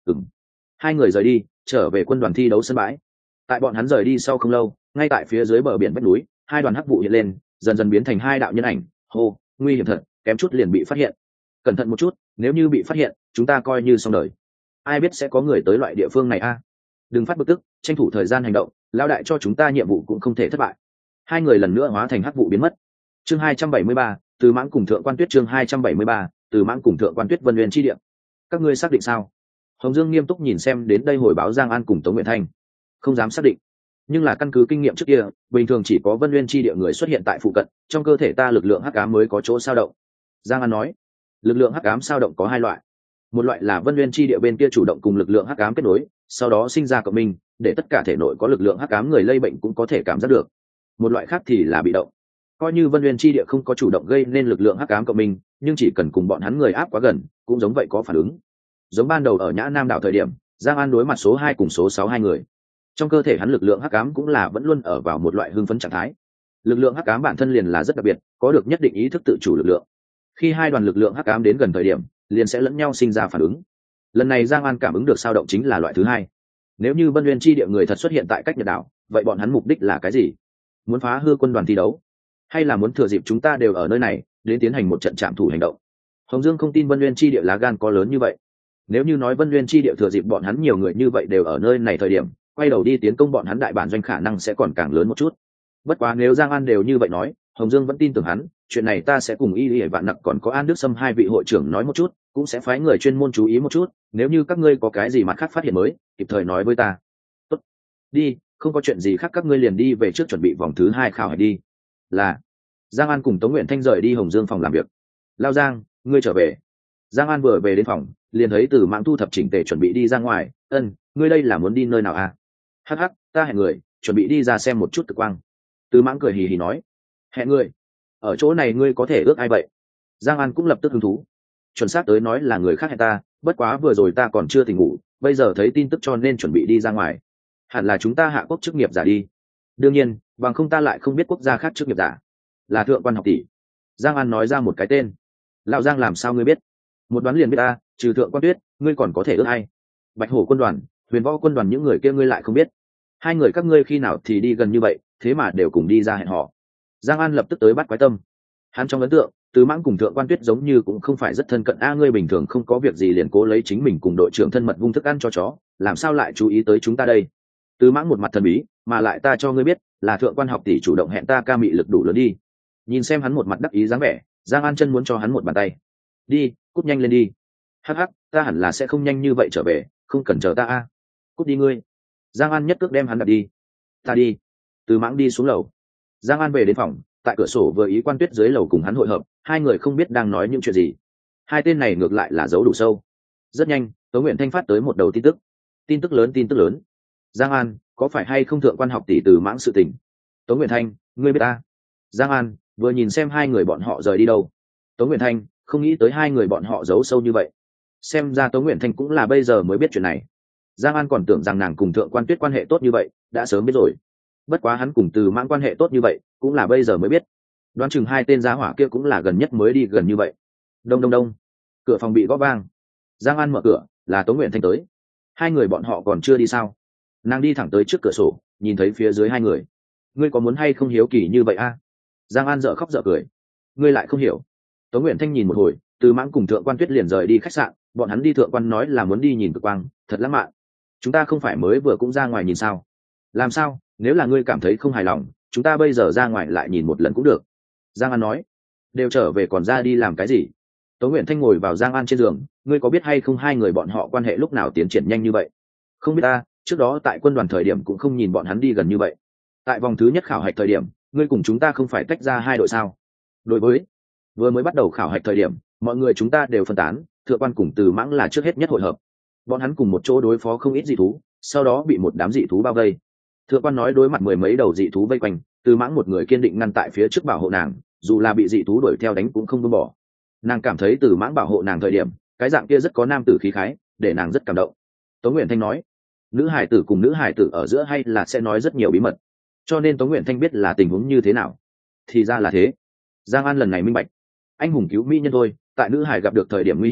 Hai người rời đi, trở về quân đoàn thi đấu sân bãi. Tại bọn hắn rời đi sau không lâu, ngay tại phía dưới bờ biển vách núi, hai đoàn hắc vụ hiện lên, dần dần biến thành hai đạo nhân ảnh. Hô, nguy hiểm thật, kém chút liền bị phát hiện. Cẩn thận một chút, nếu như bị phát hiện, chúng ta coi như xong đời. Ai biết sẽ có người tới loại địa phương này a? Đừng phát bực tức, tranh thủ thời gian hành động, lão đại cho chúng ta nhiệm vụ cũng không thể thất bại. Hai người lần nữa hóa thành hắc vụ biến mất. Chương 273, Từ Mãng cùng Thượng Quan Tuyết. Chương 273, Từ Mãng cùng Thượng Quan Tuyết. Vân Nguyên chi địa. Các ngươi xác định sao? Hồng Dương nghiêm túc nhìn xem đến đây hồi báo Giang An cùng Tống Nguyện Thanh. Không dám xác định, nhưng là căn cứ kinh nghiệm trước kia, bình thường chỉ có Vân Nguyên chi địa người xuất hiện tại phụ cận, trong cơ thể ta lực lượng hắc ám mới có chỗ sao động. Giang An nói, lực lượng hắc ám sao động có hai loại. Một loại là Vân Nguyên chi địa bên kia chủ động cùng lực lượng hắc ám kết nối, sau đó sinh ra cộng minh, để tất cả thể nội có lực lượng hắc ám người lây bệnh cũng có thể cảm giác được. Một loại khác thì là bị động. Coi như Vân Nguyên chi địa không có chủ động gây nên lực lượng hắc ám cộng minh, nhưng chỉ cần cùng bọn hắn người áp quá gần, cũng giống vậy có phản ứng. Giống ban đầu ở Nhã Nam đảo thời điểm, Giang An đối mặt số 2 cùng số 6 hai người. Trong cơ thể hắn lực lượng hắc ám cũng là vẫn luôn ở vào một loại hưng phấn trạng thái. Lực lượng hắc ám bản thân liền là rất đặc biệt, có được nhất định ý thức tự chủ lực lượng. Khi hai đoàn lực lượng hắc ám đến gần thời điểm, liền sẽ lẫn nhau sinh ra phản ứng. Lần này Giang An cảm ứng được sao động chính là loại thứ hai. Nếu như Vân Nguyên chi địa người thật xuất hiện tại cách Nhật đảo, vậy bọn hắn mục đích là cái gì? Muốn phá hư quân đoàn thi đấu, hay là muốn thừa dịp chúng ta đều ở nơi này đến tiến hành một trận trạm thủ hành động? Hồng Dương không tin Vân Nguyên chi địa lá gan có lớn như vậy. Nếu như nói Vân Nguyên chi địa thừa dịp bọn hắn nhiều người như vậy đều ở nơi này thời điểm, quay đầu đi tiến công bọn hắn đại bản doanh khả năng sẽ còn càng lớn một chút. Bất quá nếu Giang An đều như vậy nói, Hồng Dương vẫn tin tưởng hắn, chuyện này ta sẽ cùng Y Vạn Nặc còn có An Đức Sâm hai vị hội trưởng nói một chút, cũng sẽ phái người chuyên môn chú ý một chút, nếu như các ngươi có cái gì mặt khác phát hiện mới, kịp thời nói với ta. Tốt. Đi, không có chuyện gì khác các ngươi liền đi về trước chuẩn bị vòng thứ 2 khảo hạch đi. Là. Giang An cùng Tống Nguyện Thanh rời đi Hồng Dương phòng làm việc. Lao Giang, ngươi trở về. Giang An vừa về đến phòng, liền thấy Từ Mãng thu thập chỉnh tề chuẩn bị đi ra ngoài. Ngươi đây là muốn đi nơi nào à? Hắc hắc, ta hẹn người, chuẩn bị đi ra xem một chút cực quang. Từ Mãng cười hì hì nói. Hẹn người? Ở chỗ này ngươi có thể ước ai vậy? Giang An cũng lập tức hứng thú. Chuẩn xác tới nói là người khác hẹn ta, bất quá vừa rồi ta còn chưa tỉnh ngủ, bây giờ thấy tin tức cho nên chuẩn bị đi ra ngoài. Hẳn là chúng ta hạ quốc chức nghiệp giả đi. Đương nhiên, bằng không ta lại không biết quốc gia khác chức nghiệp giả. Là Thượng Quan học tỷ. Giang An nói ra một cái tên. Lão Giang làm sao ngươi biết? Một đoán liền biết ta, trừ Thượng Quan Tuyết, ngươi còn có thể ước ai? Bạch Hổ quân đoàn, Huyền Võ quân đoàn những người kia ngươi lại không biết. Hai người các ngươi khi nào thì đi gần như vậy, thế mà đều cùng đi ra hẹn hò. Giang An lập tức tới bắt quái tâm. Hắn trong ấn tượng, Từ Mãng cùng Thượng Quan Tuyết giống như cũng không phải rất thân cận. Ngươi bình thường không có việc gì liền cố lấy chính mình cùng đội trưởng thân mật vung thức ăn cho chó, làm sao lại chú ý tới chúng ta đây? Từ Mãng một mặt thần bí, mà lại ta cho ngươi biết, là Thượng Quan học tỷ chủ động hẹn ta, ca mị lực đủ lớn đi. Nhìn xem hắn một mặt đắc ý dáng vẻ, Giang An chân muốn cho hắn một bàn tay. Đi, cút nhanh lên đi. Hắc hắc, ta hẳn là sẽ không nhanh như vậy trở về, không cần chờ ta a. Cút đi ngươi. Giang An nhất cước đem hắn đặt đi. Ta đi. Từ Mãng đi xuống lầu. Giang An về đến phòng, tại cửa sổ vừa ý Quan Tuyết dưới lầu cùng hắn hội hợp, hai người không biết đang nói những chuyện gì. Hai tên này ngược lại là giấu đủ sâu. Rất nhanh, Tống Nguyện Thanh phát tới một đầu tin tức. Tin tức lớn, tin tức lớn. Giang An, có phải hay không Thượng Quan học tỷ Từ Mãng sự tình? Tống Nguyện Thanh, ngươi biết ta. Giang An vừa nhìn xem hai người bọn họ rời đi đâu. Tống Nguyện Thanh không nghĩ tới hai người bọn họ giấu sâu như vậy. Xem ra Tống Nguyện Thanh cũng là bây giờ mới biết chuyện này. Giang An còn tưởng rằng nàng cùng Thượng Quan Tuyết quan hệ tốt như vậy, đã sớm biết rồi. Bất quá hắn cùng Từ Mãng quan hệ tốt như vậy, cũng là bây giờ mới biết. Đoán chừng hai tên giá hỏa kia cũng là gần nhất mới đi gần như vậy. Đông đông đông. Cửa phòng bị gõ vang. Giang An mở cửa, là Tống Nguyện Thanh tới. Hai người bọn họ còn chưa đi sao? Nàng đi thẳng tới trước cửa sổ, nhìn thấy phía dưới hai người. Ngươi có muốn hay không hiếu kỳ như vậy a? Giang An dở khóc dở cười. Ngươi lại không hiểu. Tống Nguyện Thanh nhìn một hồi, Từ Mãng cùng Thượng Quan Tuyết liền rời đi khách sạn, bọn hắn đi Thượng Quan nói là muốn đi nhìn cực quang, thật lãng mạn. Chúng ta không phải mới vừa cũng ra ngoài nhìn sao? Làm sao? Nếu là ngươi cảm thấy không hài lòng, chúng ta bây giờ ra ngoài lại nhìn một lần cũng được. Giang An nói. Đều trở về còn ra đi làm cái gì? Tống Nguyện Thanh ngồi vào Giang An trên giường, ngươi có biết hay không hai người bọn họ quan hệ lúc nào tiến triển nhanh như vậy? Không biết ta, trước đó tại quân đoàn thời điểm cũng không nhìn bọn hắn đi gần như vậy. Tại vòng thứ nhất khảo hạch thời điểm, ngươi cùng chúng ta không phải tách ra hai đội sao? Đối với vừa mới bắt đầu khảo hạch thời điểm, mọi người chúng ta đều phân tán, Thượng Quan cùng Từ Mãng là trước hết nhất hội hợp. Bọn hắn cùng một chỗ đối phó không ít dị thú, sau đó bị một đám dị thú bao vây. Thượng Quan nói đối mặt mười mấy đầu dị thú vây quanh, Từ Mãng một người kiên định ngăn tại phía trước bảo hộ nàng, dù là bị dị thú đuổi theo đánh cũng không buông bỏ. Nàng cảm thấy Từ Mãng bảo hộ nàng thời điểm, cái dạng kia rất có nam tử khí khái, để nàng rất cảm động. Tống Nguyện Thanh nói, nữ hải tử cùng nữ hải tử ở giữa hay là sẽ nói rất nhiều bí mật, cho nên Tống Nguyện Thanh biết là tình huống như thế nào. Thì ra là thế. Giang An lần này minh bạch, anh hùng cứu mỹ nhân thôi, tại nữ hải gặp được thời điểm nguy hiểm,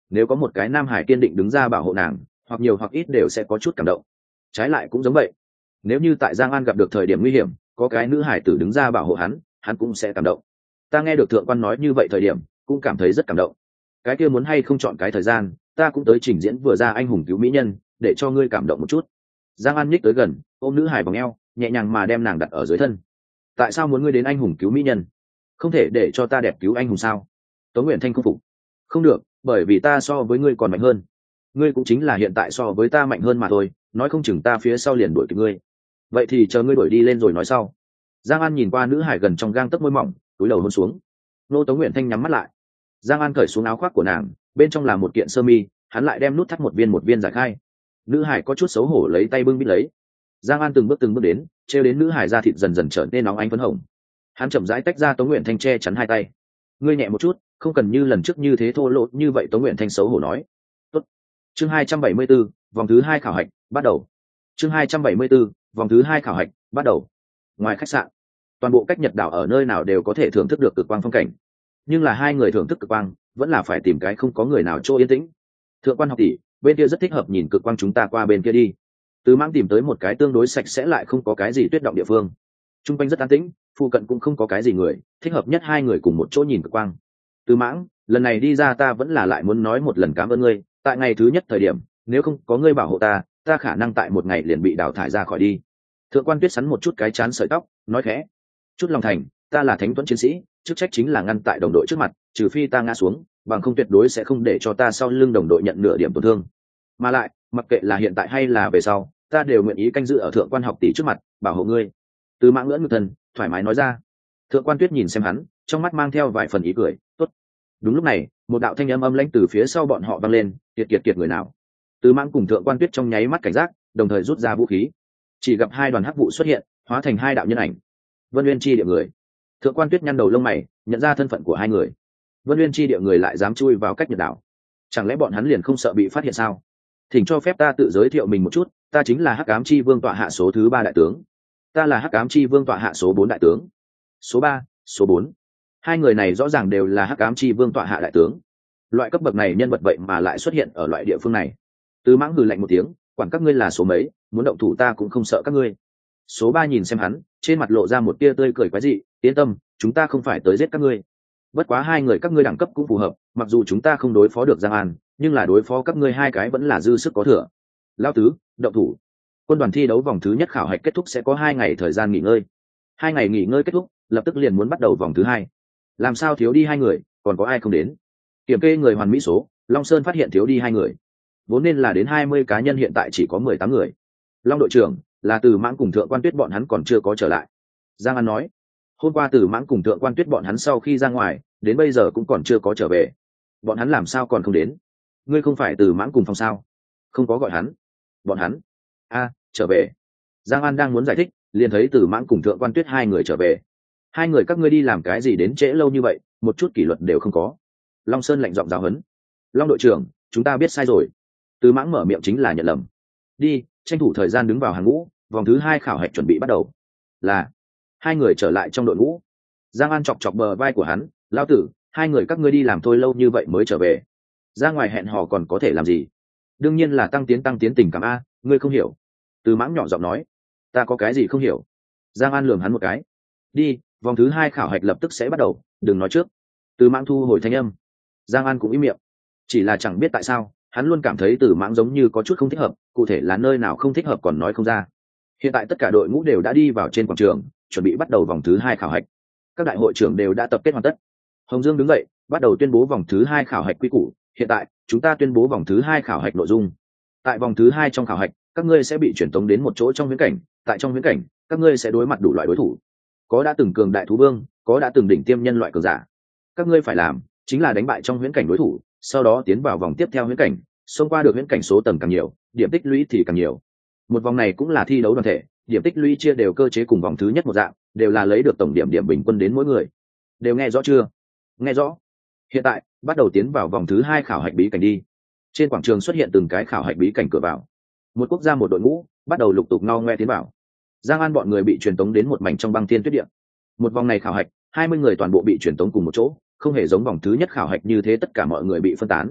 nếu có một cái nam hải kiên định đứng ra bảo hộ nàng, hoặc nhiều hoặc ít đều sẽ có chút cảm động. Trái lại cũng giống vậy, nếu như tại Giang An gặp được thời điểm nguy hiểm, có cái nữ hải tử đứng ra bảo hộ hắn cũng sẽ cảm động. Ta nghe được thượng quan nói như vậy thời điểm cũng cảm thấy rất cảm động. Cái kia muốn hay không chọn cái thời gian, ta cũng tới trình diễn vừa ra anh hùng cứu mỹ nhân, để cho ngươi cảm động một chút. Giang An nhích tới gần, ôm nữ hải vòng eo, nhẹ nhàng mà đem nàng đặt ở dưới thân. Tại sao muốn ngươi đến anh hùng cứu mỹ nhân? Không thể để cho ta đẹp cứu anh hùng sao? Tống Nguyện Thanh không phục. Không được, bởi vì ta so với ngươi còn mạnh hơn. Ngươi cũng chính là hiện tại so với ta mạnh hơn mà thôi, nói không chừng ta phía sau liền đuổi kịp ngươi. Vậy thì chờ ngươi đuổi đi lên rồi nói sau. Giang An nhìn qua nữ hải gần trong gang tấc môi mỏng, túi đầu hôn xuống. Nô Tống Nguyện Thanh nhắm mắt lại. Giang An cởi xuống áo khoác của nàng, bên trong là một kiện sơ mi, hắn lại đem nút thắt một viên giải khai. Nữ hải có chút xấu hổ lấy tay bưng bít lấy. Giang An từng bước đến, treo đến nữ hải da thịt dần dần trở nên nóng ánh phấn hồng. Hắn chậm rãi tách ra Tống Nguyện Thanh che chắn hai tay. Ngươi nhẹ một chút, không cần như lần trước như thế thô lỗ như vậy. Tống Nguyện Thanh xấu hổ nói. Tốt. Chương 274, vòng thứ 2 khảo hạch bắt đầu. Chương 274, vòng thứ 2 khảo hạch bắt đầu. Ngoài khách sạn, toàn bộ cách Nhật đảo ở nơi nào đều có thể thưởng thức được cực quang phong cảnh, nhưng là hai người thưởng thức cực quang vẫn là phải tìm cái không có người nào chỗ yên tĩnh. Thượng quan học tỷ, bên kia rất thích hợp, nhìn cực quang chúng ta qua bên kia đi. Từ Mãng tìm tới một cái tương đối sạch sẽ lại không có cái gì tuyết động địa phương. Trung quanh rất an tĩnh, phụ cận cũng không có cái gì người, thích hợp nhất hai người cùng một chỗ nhìn cực quang. Từ Mãng, lần này đi ra ta vẫn là lại muốn nói một lần cảm ơn ngươi, tại ngày thứ nhất thời điểm, nếu không có ngươi bảo hộ ta khả năng tại một ngày liền bị đào thải ra khỏi đi. Thượng quan Tuyết sắn một chút cái chán sợi tóc, nói khẽ. Chút lòng thành, ta là thánh tuấn chiến sĩ, chức trách chính là ngăn tại đồng đội trước mặt, trừ phi ta ngã xuống, bằng không tuyệt đối sẽ không để cho ta sau lưng đồng đội nhận nửa điểm tổn thương. Mà lại, mặc kệ là hiện tại hay là về sau, ta đều nguyện ý canh giữ ở thượng quan học tỷ trước mặt, bảo hộ ngươi. Từ Mãng ngưỡng ngực thần, thoải mái nói ra. Thượng quan Tuyết nhìn xem hắn, trong mắt mang theo vài phần ý cười. Tốt. Đúng lúc này, một đạo thanh âm lãnh từ phía sau bọn họ vang lên. Kiệt người nào? Từ Mãng cùng thượng quan Tuyết trong nháy mắt cảnh giác, đồng thời rút ra vũ khí. Chỉ gặp hai đoàn hắc vụ xuất hiện, hóa thành hai đạo nhân ảnh. Vân Uyên Chi địa người. Thượng quan Tuyết nhăn đầu lông mày, nhận ra thân phận của hai người. Vân Uyên Chi địa người lại dám chui vào cách Nhật đảo, chẳng lẽ bọn hắn liền không sợ bị phát hiện sao? Thỉnh cho phép ta tự giới thiệu mình một chút, ta chính là Hắc Ám Chi Vương tọa hạ số thứ 3 đại tướng. Ta là Hắc Ám Chi Vương tọa hạ số 4 đại tướng. Số 3, số 4. Hai người này rõ ràng đều là Hắc Ám Chi Vương tọa hạ đại tướng. Loại cấp bậc này nhân vật vậy mà lại xuất hiện ở loại địa phương này. Từ Mãng hừ lạnh một tiếng, quản các ngươi là số mấy, muốn động thủ ta cũng không sợ các ngươi. Số 3 nhìn xem hắn, trên mặt lộ ra một tia tươi cười quái dị, yên tâm, chúng ta không phải tới giết các ngươi. Bất quá hai người các ngươi đẳng cấp cũng phù hợp, mặc dù chúng ta không đối phó được Giang An, nhưng là đối phó các ngươi hai cái vẫn là dư sức có thừa. Lão tứ, động thủ. Quân đoàn thi đấu vòng thứ nhất khảo hạch kết thúc sẽ có 2 ngày thời gian nghỉ ngơi. 2 ngày nghỉ ngơi kết thúc, lập tức liền muốn bắt đầu vòng thứ 2. Làm sao thiếu đi 2 người, còn có ai không đến? Kiểm kê người hoàn mỹ số, Long Sơn phát hiện thiếu đi 2 người. Vốn nên là đến 20 cá nhân, hiện tại chỉ có 18 người. Long đội trưởng, là Từ Mãng cùng thượng quan Tuyết bọn hắn còn chưa có trở lại. Giang An nói, hôm qua Từ Mãng cùng thượng quan Tuyết bọn hắn sau khi ra ngoài, đến bây giờ cũng còn chưa có trở về. Bọn hắn làm sao còn không đến? Ngươi không phải Từ Mãng cùng phòng sao? Không có gọi hắn. Bọn hắn trở về. Giang An đang muốn giải thích, liền thấy Từ Mãng cùng thượng quan Tuyết hai người trở về. Hai người các ngươi đi làm cái gì đến trễ lâu như vậy, một chút kỷ luật đều không có. Long Sơn lạnh giọng giáo huấn. Long đội trưởng, chúng ta biết sai rồi. Từ Mãng mở miệng chính là nhận lầm. Đi, tranh thủ thời gian đứng vào hàng ngũ, vòng thứ 2 khảo hạch chuẩn bị bắt đầu. Là. Hai người trở lại trong đội ngũ. Giang An chọc chọc bờ vai của hắn, lao tử, hai người các ngươi đi làm thôi lâu như vậy mới trở về, ra ngoài hẹn hò còn có thể làm gì? Đương nhiên là tăng tiến tình cảm a, ngươi không hiểu. Từ Mãng nhỏ giọng nói. Ta có cái gì không hiểu? Giang An lườm hắn một cái. Đi, vòng thứ 2 khảo hạch lập tức sẽ bắt đầu, đừng nói trước. Từ Mãng thu hồi thanh âm. Giang An cũng im miệng. Chỉ là chẳng biết tại sao, hắn luôn cảm thấy Từ Mãng giống như có chút không thích hợp, cụ thể là nơi nào không thích hợp còn nói không ra. Hiện tại tất cả đội ngũ đều đã đi vào trên quảng trường, chuẩn bị bắt đầu vòng thứ 2 khảo hạch. Các đại hội trưởng đều đã tập kết hoàn tất. Hồng Dương đứng dậy, bắt đầu tuyên bố vòng thứ 2 khảo hạch quy củ. Hiện tại, chúng ta tuyên bố vòng thứ 2 khảo hạch nội dung. Tại vòng thứ 2 trong khảo hạch, các ngươi sẽ bị chuyển tống đến một chỗ trong huyễn cảnh. Tại trong huyễn cảnh, các ngươi sẽ đối mặt đủ loại đối thủ. Có đã từng cường đại thú vương, có đã từng đỉnh tiêm nhân loại cường giả. Các ngươi phải làm chính là đánh bại trong huyễn cảnh đối thủ, sau đó tiến vào vòng tiếp theo huyễn cảnh, xông qua được huyễn cảnh số tầng càng nhiều, điểm tích lũy thì càng nhiều. Một vòng này cũng là thi đấu đoàn thể, điểm tích lũy chia đều cơ chế cùng vòng thứ nhất một dạng, đều là lấy được tổng điểm điểm bình quân đến mỗi người. Đều nghe rõ chưa? Nghe rõ. Hiện tại, bắt đầu tiến vào vòng thứ 2 khảo hạch bí cảnh đi. Trên quảng trường xuất hiện từng cái khảo hạch bí cảnh cửa vào. Một quốc gia một đội ngũ, bắt đầu lục tục ngao ngoe tiến vào. Giang An bọn người bị truyền tống đến một mảnh trong băng thiên tuyết địa. Một vòng này khảo hạch, 20 người toàn bộ bị truyền tống cùng một chỗ, không hề giống vòng thứ nhất khảo hạch như thế tất cả mọi người bị phân tán.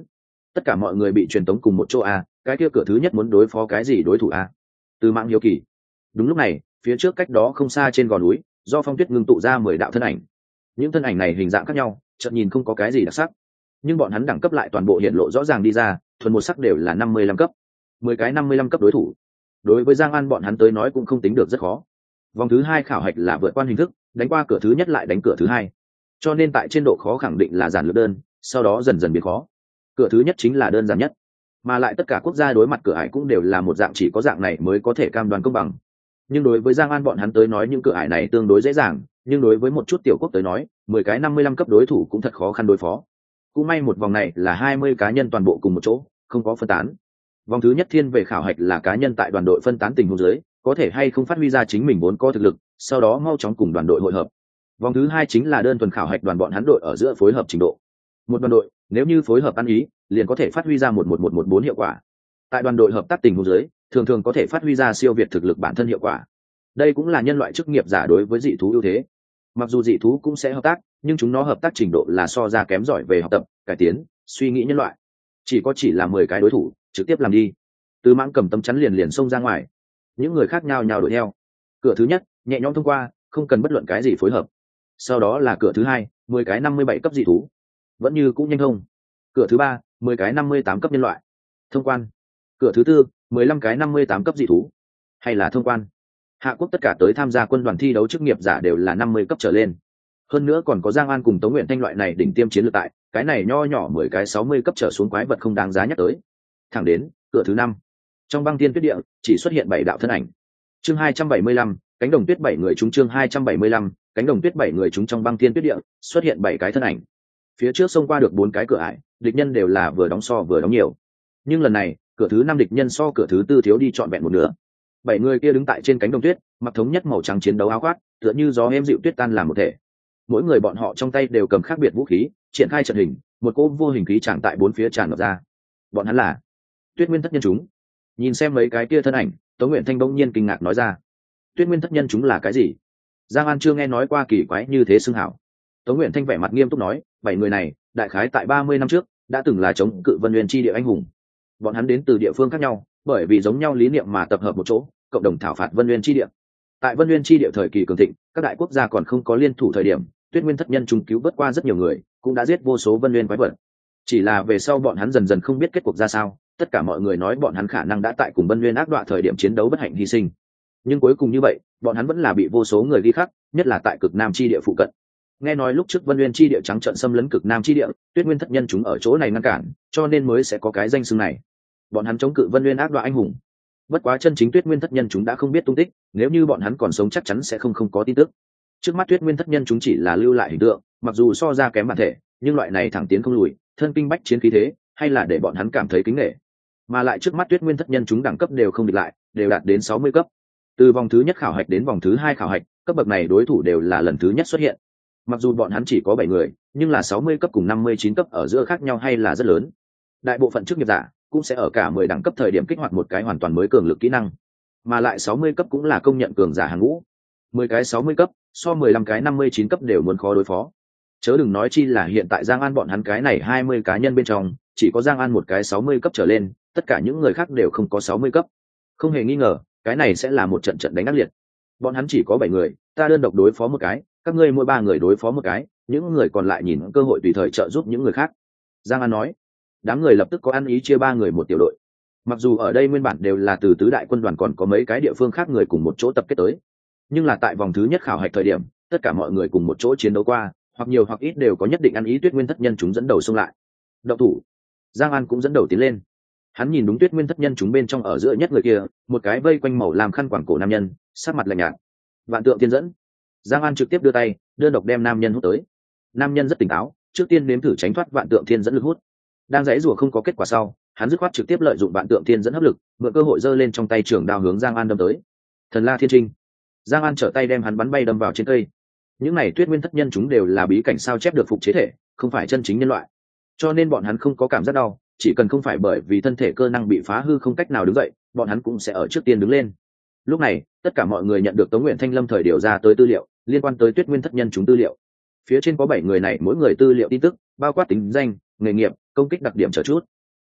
tất cả mọi người bị truyền tống cùng một chỗ a, cái kia cửa thứ nhất muốn đối phó cái gì đối thủ a? Từ mạng hiếu kỳ. Đúng lúc này, phía trước cách đó không xa trên gò núi, do phong tuyết ngưng tụ ra 10 đạo thân ảnh. Những thân ảnh này hình dạng khác nhau, chợt nhìn không có cái gì đặc sắc, nhưng bọn hắn đẳng cấp lại toàn bộ hiện lộ rõ ràng đi ra, thuần một sắc đều là 55 cấp. 10 cái 55 cấp đối thủ. Đối với Giang An bọn hắn tới nói cũng không tính được rất khó. Vòng thứ 2 khảo hạch là vượt qua hình thức, đánh qua cửa thứ nhất lại đánh cửa thứ hai, cho nên tại trên độ khó khẳng định là giản lược đơn, sau đó dần dần biến khó. Cửa thứ nhất chính là đơn giản nhất, mà lại tất cả quốc gia đối mặt cửa ải cũng đều là một dạng, chỉ có dạng này mới có thể cam đoan công bằng. Nhưng đối với Giang An bọn hắn tới nói những cửa ải này tương đối dễ dàng, nhưng đối với một chút tiểu quốc tới nói 10 cái 55 cấp đối thủ cũng thật khó khăn đối phó. Cũng may một vòng này là 20 cá nhân toàn bộ cùng một chỗ, không có phân tán. Vòng thứ nhất thiên về khảo hạch là cá nhân tại đoàn đội phân tán tình huống dưới có thể hay không phát huy ra chính mình vốn có thực lực, sau đó mau chóng cùng đoàn đội hội hợp. Vòng thứ hai chính là đơn thuần khảo hạch đoàn bọn hắn đội ở giữa phối hợp trình độ. Một đoàn đội nếu như phối hợp ăn ý liền có thể phát huy ra 1-1-1-1-4 hiệu quả. Tại đoàn đội hợp tác tình huống dưới thường thường có thể phát huy ra siêu việt thực lực bản thân hiệu quả. Đây cũng là nhân loại chức nghiệp giả đối với dị thú ưu thế. Mặc dù dị thú cũng sẽ hợp tác, nhưng chúng nó hợp tác trình độ là so ra kém giỏi về học tập, cải tiến, suy nghĩ nhân loại. Chỉ là 10 cái đối thủ, trực tiếp làm đi. Từ Mãng cầm tấm chắn liền xông ra ngoài. Những người khác nhao nhao đuổi theo. Cửa thứ nhất, nhẹ nhõm thông qua, không cần bất luận cái gì phối hợp. Sau đó là cửa thứ hai, 10 cái 57 cấp dị thú. Vẫn như cũng nhanh thông. Cửa thứ ba, 10 cái 58 cấp nhân loại. Thông quan. Cửa thứ tư, 15 cái 58 cấp dị thú. Hay là thông quan. Hạ quốc tất cả tới tham gia quân đoàn thi đấu chức nghiệp giả đều là 50 cấp trở lên. Hơn nữa còn có Giang An cùng Tống Nguyện Thanh loại này đỉnh tiêm chiến lược tại, cái này nho nhỏ 10 cái 60 cấp trở xuống quái vật không đáng giá nhắc tới. Thẳng đến cửa thứ năm, trong băng tiên tuyết địa chỉ xuất hiện 7 đạo thân ảnh. Chương 275, cánh đồng tuyết 7 người chúng. Chương 275, cánh đồng tuyết 7 người chúng. Trong băng tiên tuyết địa xuất hiện 7 cái thân ảnh. Phía trước xông qua được 4 cái cửa ải, địch nhân đều là vừa đóng so vừa đóng nhiều. Nhưng lần này, cửa thứ năm địch nhân so cửa thứ tư thiếu đi trọn vẹn một nửa. 7 người kia đứng tại trên cánh đồng tuyết, mặc thống nhất màu trắng chiến đấu áo khoác, tựa như gió êm dịu tuyết tan làm một thể. Mỗi người bọn họ trong tay đều cầm khác biệt vũ khí, triển khai trận hình, một cỗ vô hình khí tràn tại bốn phía tràn ngập ra. Bọn hắn là Tuyết Nguyên thất nhân chúng. Nhìn xem mấy cái kia thân ảnh, Tống Nguyện Thanh bỗng nhiên kinh ngạc nói ra: Tuyết Nguyên thất nhân chúng là cái gì? Giang An chưa nghe nói qua kỳ quái như thế xưng hảo. Tống Nguyện Thanh vẻ mặt nghiêm túc nói: 7 người này, đại khái tại 30 năm trước, đã từng là chống cự Vân Nguyên chi địa anh hùng. Bọn hắn đến từ địa phương khác nhau, bởi vì giống nhau lý niệm mà tập hợp một chỗ, cộng đồng thảo phạt Vân Nguyên chi địa. Tại Vân Nguyên chi địa thời kỳ cường thịnh, các đại quốc gia còn không có liên thủ thời điểm, Tuyết Nguyên thất nhân chúng cứu vớt qua rất nhiều người, cũng đã giết vô số Vân Nguyên quái vật. Chỉ là về sau bọn hắn dần dần không biết kết cục ra sao, tất cả mọi người nói bọn hắn khả năng đã tại cùng Vân Nguyên ác đọa thời điểm chiến đấu bất hạnh hy sinh. Nhưng cuối cùng như vậy, bọn hắn vẫn là bị vô số người ghi khắc, nhất là tại cực Nam chi địa phụ cận. Nghe nói lúc trước Vân Nguyên chi địa trắng trợn xâm lấn cực Nam chi địa, Tuyết Nguyên thất nhân chúng ở chỗ này ngăn cản, cho nên mới sẽ có cái danh xưng này. Bọn hắn chống cự Vân Nguyên ác đọa anh hùng. Bất quá chân chính Tuyết Nguyên thất nhân chúng đã không biết tung tích, nếu như bọn hắn còn sống chắc chắn sẽ không có tin tức. Trước mắt Tuyết Nguyên thất nhân chúng chỉ là lưu lại hình tượng, mặc dù so ra kém bản thể, nhưng loại này thẳng tiến không lùi, thân kinh bách chiến khí thế, hay là để bọn hắn cảm thấy kính nể. Mà lại trước mắt Tuyết Nguyên thất nhân chúng đẳng cấp đều không địch lại, đều đạt đến 60 cấp. Từ vòng thứ nhất khảo hạch đến vòng thứ hai khảo hạch, cấp bậc này đối thủ đều là lần thứ nhất xuất hiện. Mặc dù bọn hắn chỉ có 7 người, nhưng là 60 cấp cùng 59 cấp ở giữa khác nhau hay là rất lớn. Đại bộ phận chức nghiệp giả cũng sẽ ở cả 10 đẳng cấp thời điểm kích hoạt một cái hoàn toàn mới cường lực kỹ năng. Mà lại 60 cấp cũng là công nhận cường giả hàng ngũ. 10 cái 60 cấp, so 15 cái 59 cấp đều muốn khó đối phó. Chớ đừng nói chi là hiện tại Giang An bọn hắn cái này 20 cá nhân bên trong, chỉ có Giang An một cái 60 cấp trở lên, tất cả những người khác đều không có 60 cấp. Không hề nghi ngờ, cái này sẽ là một trận trận đánh ác liệt. Bọn hắn chỉ có 7 người, ta đơn độc đối phó một cái, các ngươi mỗi 3 người đối phó một cái, những người còn lại nhìn cơ hội tùy thời trợ giúp những người khác. Giang An nói. Đám người lập tức có ăn ý chia 3 người một tiểu đội. Mặc dù ở đây nguyên bản đều là từ tứ đại quân đoàn còn có mấy cái địa phương khác người cùng một chỗ tập kết tới, nhưng là tại vòng thứ nhất khảo hạch thời điểm, tất cả mọi người cùng một chỗ chiến đấu qua, hoặc nhiều hoặc ít đều có nhất định ăn ý. Tuyết Nguyên thất nhân chúng dẫn đầu xông lại. Động thủ. Giang An cũng dẫn đầu tiến lên. Hắn nhìn đúng Tuyết Nguyên thất nhân chúng bên trong ở giữa nhất người kia, một cái vây quanh màu làm khăn quàng cổ nam nhân, sắc mặt lạnh nhạt. Vạn Tượng Tiên dẫn. Giang An trực tiếp đưa tay, đơn độc đem nam nhân hút tới. Nam nhân rất tỉnh táo, trước tiên nếm thử tránh thoát Vạn Tượng Thiên dẫn lực hút. Đang giãy rủa không có kết quả sau, hắn dứt khoát trực tiếp lợi dụng Vạn Tượng Thiên dẫn hấp lực, mượn cơ hội giơ lên trong tay trường đao hướng Giang An đâm tới. Thần La Thiên Trinh. Giang An trở tay đem hắn bắn bay đâm vào trên cây. Những này Tuyết Nguyên thất nhân chúng đều là bí cảnh sao chép được phục chế thể, không phải chân chính nhân loại, cho nên bọn hắn không có cảm giác đau, chỉ cần không phải bởi vì thân thể cơ năng bị phá hư không cách nào đứng dậy, bọn hắn cũng sẽ ở trước tiên đứng lên. Lúc này, tất cả mọi người nhận được Tống Nguyện Thanh lâm thời điều ra tới tư liệu, liên quan tới Tuyết Nguyên thất nhân chúng tư liệu. Phía trên có 7 người này mỗi người tư liệu tin tức, bao quát tính danh, nghề nghiệp, công kích đặc điểm chờ chút.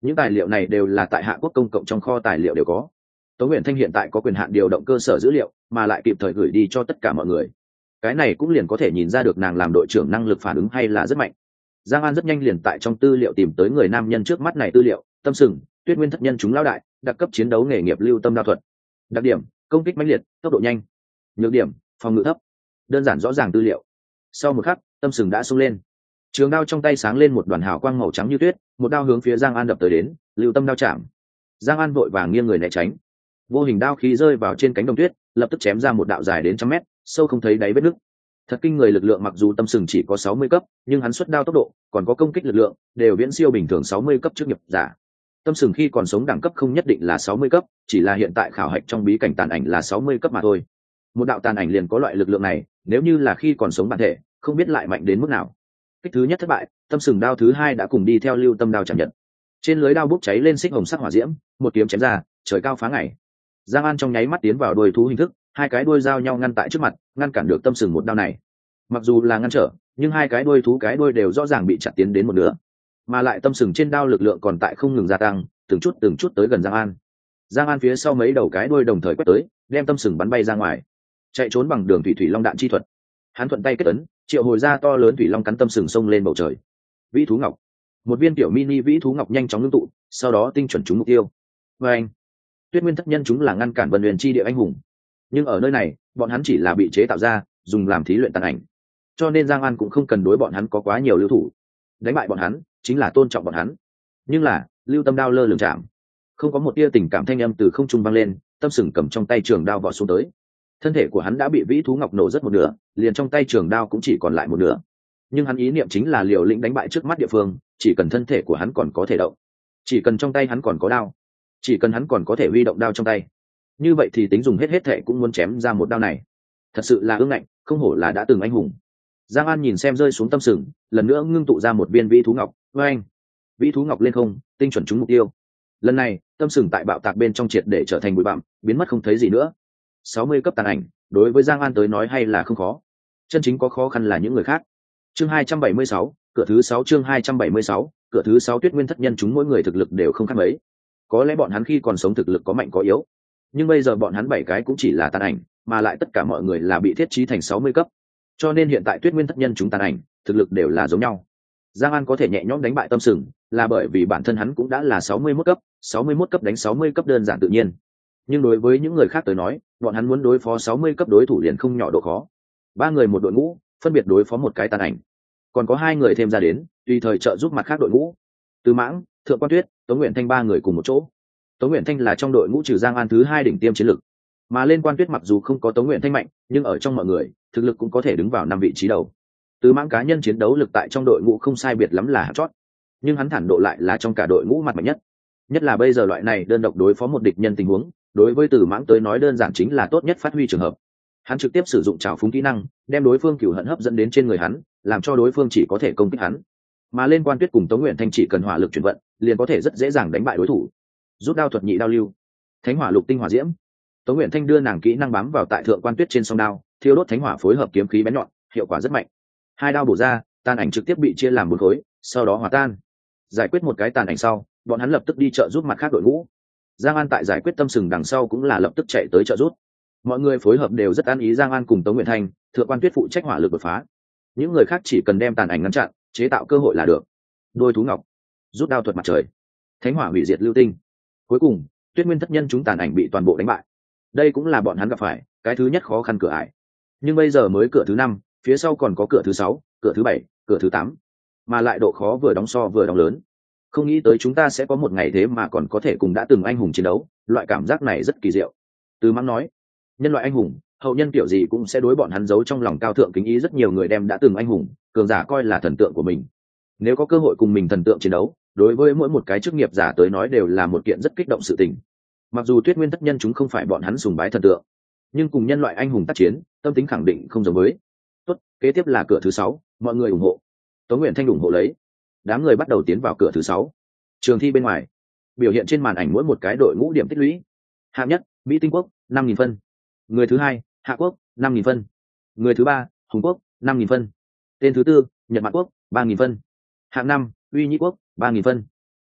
những tài liệu này đều là tại Hạ Quốc công cộng trong kho tài liệu đều có. Tống Uyển Thanh hiện tại có quyền hạn điều động cơ sở dữ liệu, mà lại kịp thời gửi đi cho tất cả mọi người. Cái này cũng liền có thể nhìn ra được nàng làm đội trưởng năng lực phản ứng hay là rất mạnh. Giang An rất nhanh liền tại trong tư liệu tìm tới người nam nhân trước mắt này tư liệu, Tâm Sừng, Tuyết Nguyên thất nhân chúng lão đại, đặc cấp chiến đấu nghề nghiệp lưu tâm đao thuật. Đặc điểm: công kích mãnh liệt, tốc độ nhanh. Nhược điểm: phòng ngự thấp. Đơn giản rõ ràng tư liệu. Sau một khắc, Tâm Sừng đã xông lên. Trường đao trong tay sáng lên một đoàn hào quang màu trắng như tuyết, một đao hướng phía Giang An đập tới đến, lưu tâm đao chạm. Giang An vội vàng nghiêng người né tránh. Vô hình đao khí rơi vào trên cánh đồng tuyết, lập tức chém ra một đạo dài đến trăm mét, sâu không thấy đáy vết nứt. Thật kinh người lực lượng, mặc dù Tâm Sừng chỉ có 60 cấp, nhưng hắn xuất đao tốc độ, còn có công kích lực lượng, đều viễn siêu bình thường 60 cấp trước nghiệp giả. Tâm Sừng khi còn sống đẳng cấp không nhất định là 60 cấp, chỉ là hiện tại khảo hạch trong bí cảnh tàn ảnh là 60 cấp mà thôi. Một đạo tàn ảnh liền có loại lực lượng này, nếu như là khi còn sống bản thể, không biết lại mạnh đến mức nào. Kích thứ nhất thất bại, Tâm Sừng đao thứ hai đã cùng đi theo lưu tâm đao chạm nhận. Trên lưới đao bốc cháy lên xích hồng sắc hỏa diễm, một kiếm chém ra, trời cao phá ngày. Giang An trong nháy mắt tiến vào đuôi thú hình thức, hai cái đuôi giao nhau ngăn tại trước mặt, ngăn cản được Tâm Sừng một đao này. Mặc dù là ngăn trở, nhưng hai cái đuôi thú cái đuôi đều rõ ràng bị chặt tiến đến một nửa, mà lại Tâm Sừng trên đao lực lượng còn tại không ngừng gia tăng, từng chút tới gần Giang An. Giang An phía sau mấy đầu cái đuôi đồng thời quét tới, đem Tâm Sừng bắn bay ra ngoài. Chạy trốn bằng đường thủy long đạn chi thuật, hắn thuận tay kết ấn, triệu hồi ra to lớn thủy long cắn Tâm Sừng xông lên bầu trời. Vĩ thú ngọc, một viên tiểu mini vĩ thú ngọc nhanh chóng ngưng tụ, sau đó tinh chuẩn trúng mục tiêu. Và anh, Tuyết Nguyên thất nhân chúng là ngăn cản Vân Huyền chi địa anh hùng, nhưng ở nơi này, bọn hắn chỉ là bị chế tạo ra, dùng làm thí luyện tàn ảnh, cho nên Giang An cũng không cần đối bọn hắn có quá nhiều lưu thủ. Đánh bại bọn hắn chính là tôn trọng bọn hắn. Nhưng là lưu tâm đao lơ lửng chạm, không có một tia tình cảm, thanh âm từ không trung vang lên. Tâm Sừng cầm trong tay trường đao vọt xuống tới, thân thể của hắn đã bị vĩ thú ngọc nổ rất một nửa, liền trong tay trường đao cũng chỉ còn lại một nửa. Nhưng hắn ý niệm chính là liều lĩnh đánh bại trước mắt địa phương, chỉ cần thân thể của hắn còn có thể động, chỉ cần trong tay hắn còn có đao, chỉ cần hắn còn có thể huy động đao trong tay, như vậy thì tính dùng hết thể cũng muốn chém ra một đao này. Thật sự là ương ngạnh, không hổ là đã từng anh hùng. Giang An nhìn xem rơi xuống Tâm Sừng, lần nữa ngưng tụ ra một viên vĩ thú ngọc. Với anh, vĩ thú ngọc lên không, tinh chuẩn trúng mục tiêu. Lần này Tâm Sừng tại bạo tạc bên trong triệt để trở thành bụi bặm, biến mất không thấy gì nữa. 60 cấp tàn ảnh, đối với Giang An tới nói hay là không khó, chân chính có khó khăn là những người khác. Chương 276, cửa thứ 6. Chương 276, cửa thứ 6. Tuyết Nguyên thất nhân chúng mỗi người thực lực đều không khác mấy. Có lẽ bọn hắn khi còn sống thực lực có mạnh có yếu, nhưng bây giờ bọn hắn 7 cái cũng chỉ là tàn ảnh, mà lại tất cả mọi người là bị thiết trí thành 60 cấp, cho nên hiện tại Tuyết Nguyên thất nhân chúng tàn ảnh thực lực đều là giống nhau. Giang An có thể nhẹ nhõm đánh bại Tâm Sừng, là bởi vì bản thân hắn cũng đã là 61 cấp, 61 cấp đánh 60 cấp đơn giản tự nhiên. Nhưng đối với những người khác tới nói, bọn hắn muốn đối phó 60 cấp đối thủ liền không nhỏ độ khó. 3 người một đội ngũ, phân biệt đối phó một cái tàn ảnh, còn có 2 người thêm ra đến, tùy thời trợ giúp mặt khác đội ngũ. Từ Mãng, Thượng Quan Tuyết, Tống Uyển Thanh 3 người cùng một chỗ. Tống Uyển Thanh là trong đội ngũ trừ Giang An thứ 2 đỉnh tiêm chiến lực, mà lên Quan Tuyết mặc dù không có Tống Uyển Thanh mạnh, nhưng ở trong mọi người, thực lực cũng có thể đứng vào 5 vị trí đầu. Từ Mãng cá nhân chiến đấu lực tại trong đội ngũ không sai biệt lắm là hạng chót, nhưng hắn thản độ lại là trong cả đội ngũ mặt mạnh nhất. Nhất là bây giờ loại này đơn độc đối phó một địch nhân tình huống, đối với Từ Mãng tới nói đơn giản chính là tốt nhất phát huy trường hợp. Hắn trực tiếp sử dụng trào phúng kỹ năng, đem đối phương cửu hận hấp dẫn đến trên người hắn, làm cho đối phương chỉ có thể công kích hắn. Mà lên Quan Tuyết cùng Tống Uyển Thanh chỉ cần hỏa lực chuyển vận, liền có thể rất dễ dàng đánh bại đối thủ. Rút đao thuật nhị đao lưu, thánh hỏa lục tinh hỏa diễm. Tống Uyển Thanh đưa nàng kỹ năng bám vào tại Thượng Quan Tuyết trên song đao, thiêu đốt thánh hỏa phối hợp kiếm khí bén nhọn, hiệu quả rất mạnh. 2 đao bổ ra, tàn ảnh trực tiếp bị chia làm 4 khối, sau đó hòa tan. Giải quyết một cái tàn ảnh sau, bọn hắn lập tức đi trợ giúp mặt khác đội ngũ. Giang An tại giải quyết Tâm Sừng đằng sau cũng là lập tức chạy tới trợ giúp. Mọi người phối hợp đều rất ăn ý. Giang An cùng Tống Uyển Thanh, Thượng Quan Tuyết phụ trách hỏa lực đột phá, những người khác chỉ cần đem tàn ảnh ngăn chặn, chế tạo cơ hội là được. Đôi thú ngọc, rút đao thuật mặt trời, thánh hỏa hủy diệt lưu tinh. Cuối cùng Tuyết Nguyên thất nhân chúng tàn ảnh bị toàn bộ đánh bại. Đây cũng là bọn hắn gặp phải cái thứ nhất khó khăn cửa ải, nhưng bây giờ mới cửa thứ 5, phía sau còn có cửa thứ 6, cửa thứ 7, cửa thứ 8, mà lại độ khó vừa đóng so vừa đóng lớn. Không nghĩ tới chúng ta sẽ có một ngày thế mà còn có thể cùng đã từng anh hùng chiến đấu, loại cảm giác này rất kỳ diệu. Từ Mãng nói, nhân loại anh hùng, hậu nhân kiểu gì cũng sẽ đối bọn hắn giấu trong lòng cao thượng kính ý. Rất nhiều người đem đã từng anh hùng, cường giả coi là thần tượng của mình. Nếu có cơ hội cùng mình thần tượng chiến đấu, đối với mỗi một cái chức nghiệp giả tới nói đều là một kiện rất kích động sự tình. Mặc dù Tuyết Nguyên thất nhân chúng không phải bọn hắn sùng bái thần tượng, nhưng cùng nhân loại anh hùng tác chiến, tâm tính khẳng định không giống với. Tốt, kế tiếp là cửa thứ 6, mọi người ủng hộ. Tống Uyển Thanh ủng hộ lấy. Đám người bắt đầu tiến vào cửa thứ 6. Trường thi bên ngoài, biểu hiện trên màn ảnh mỗi một cái đội ngũ điểm tích lũy. Hạng nhất, Mỹ Tinh Quốc, 5.000 phân. Người thứ 2, Hạ Quốc, 5.000 phân. Người thứ 3, Hùng Quốc, 5.000 phân. Tên thứ 4, Nhật Mạn Quốc, 3.000 phân. Hạng 5, Uy Nhĩ Quốc, 3.000 phân.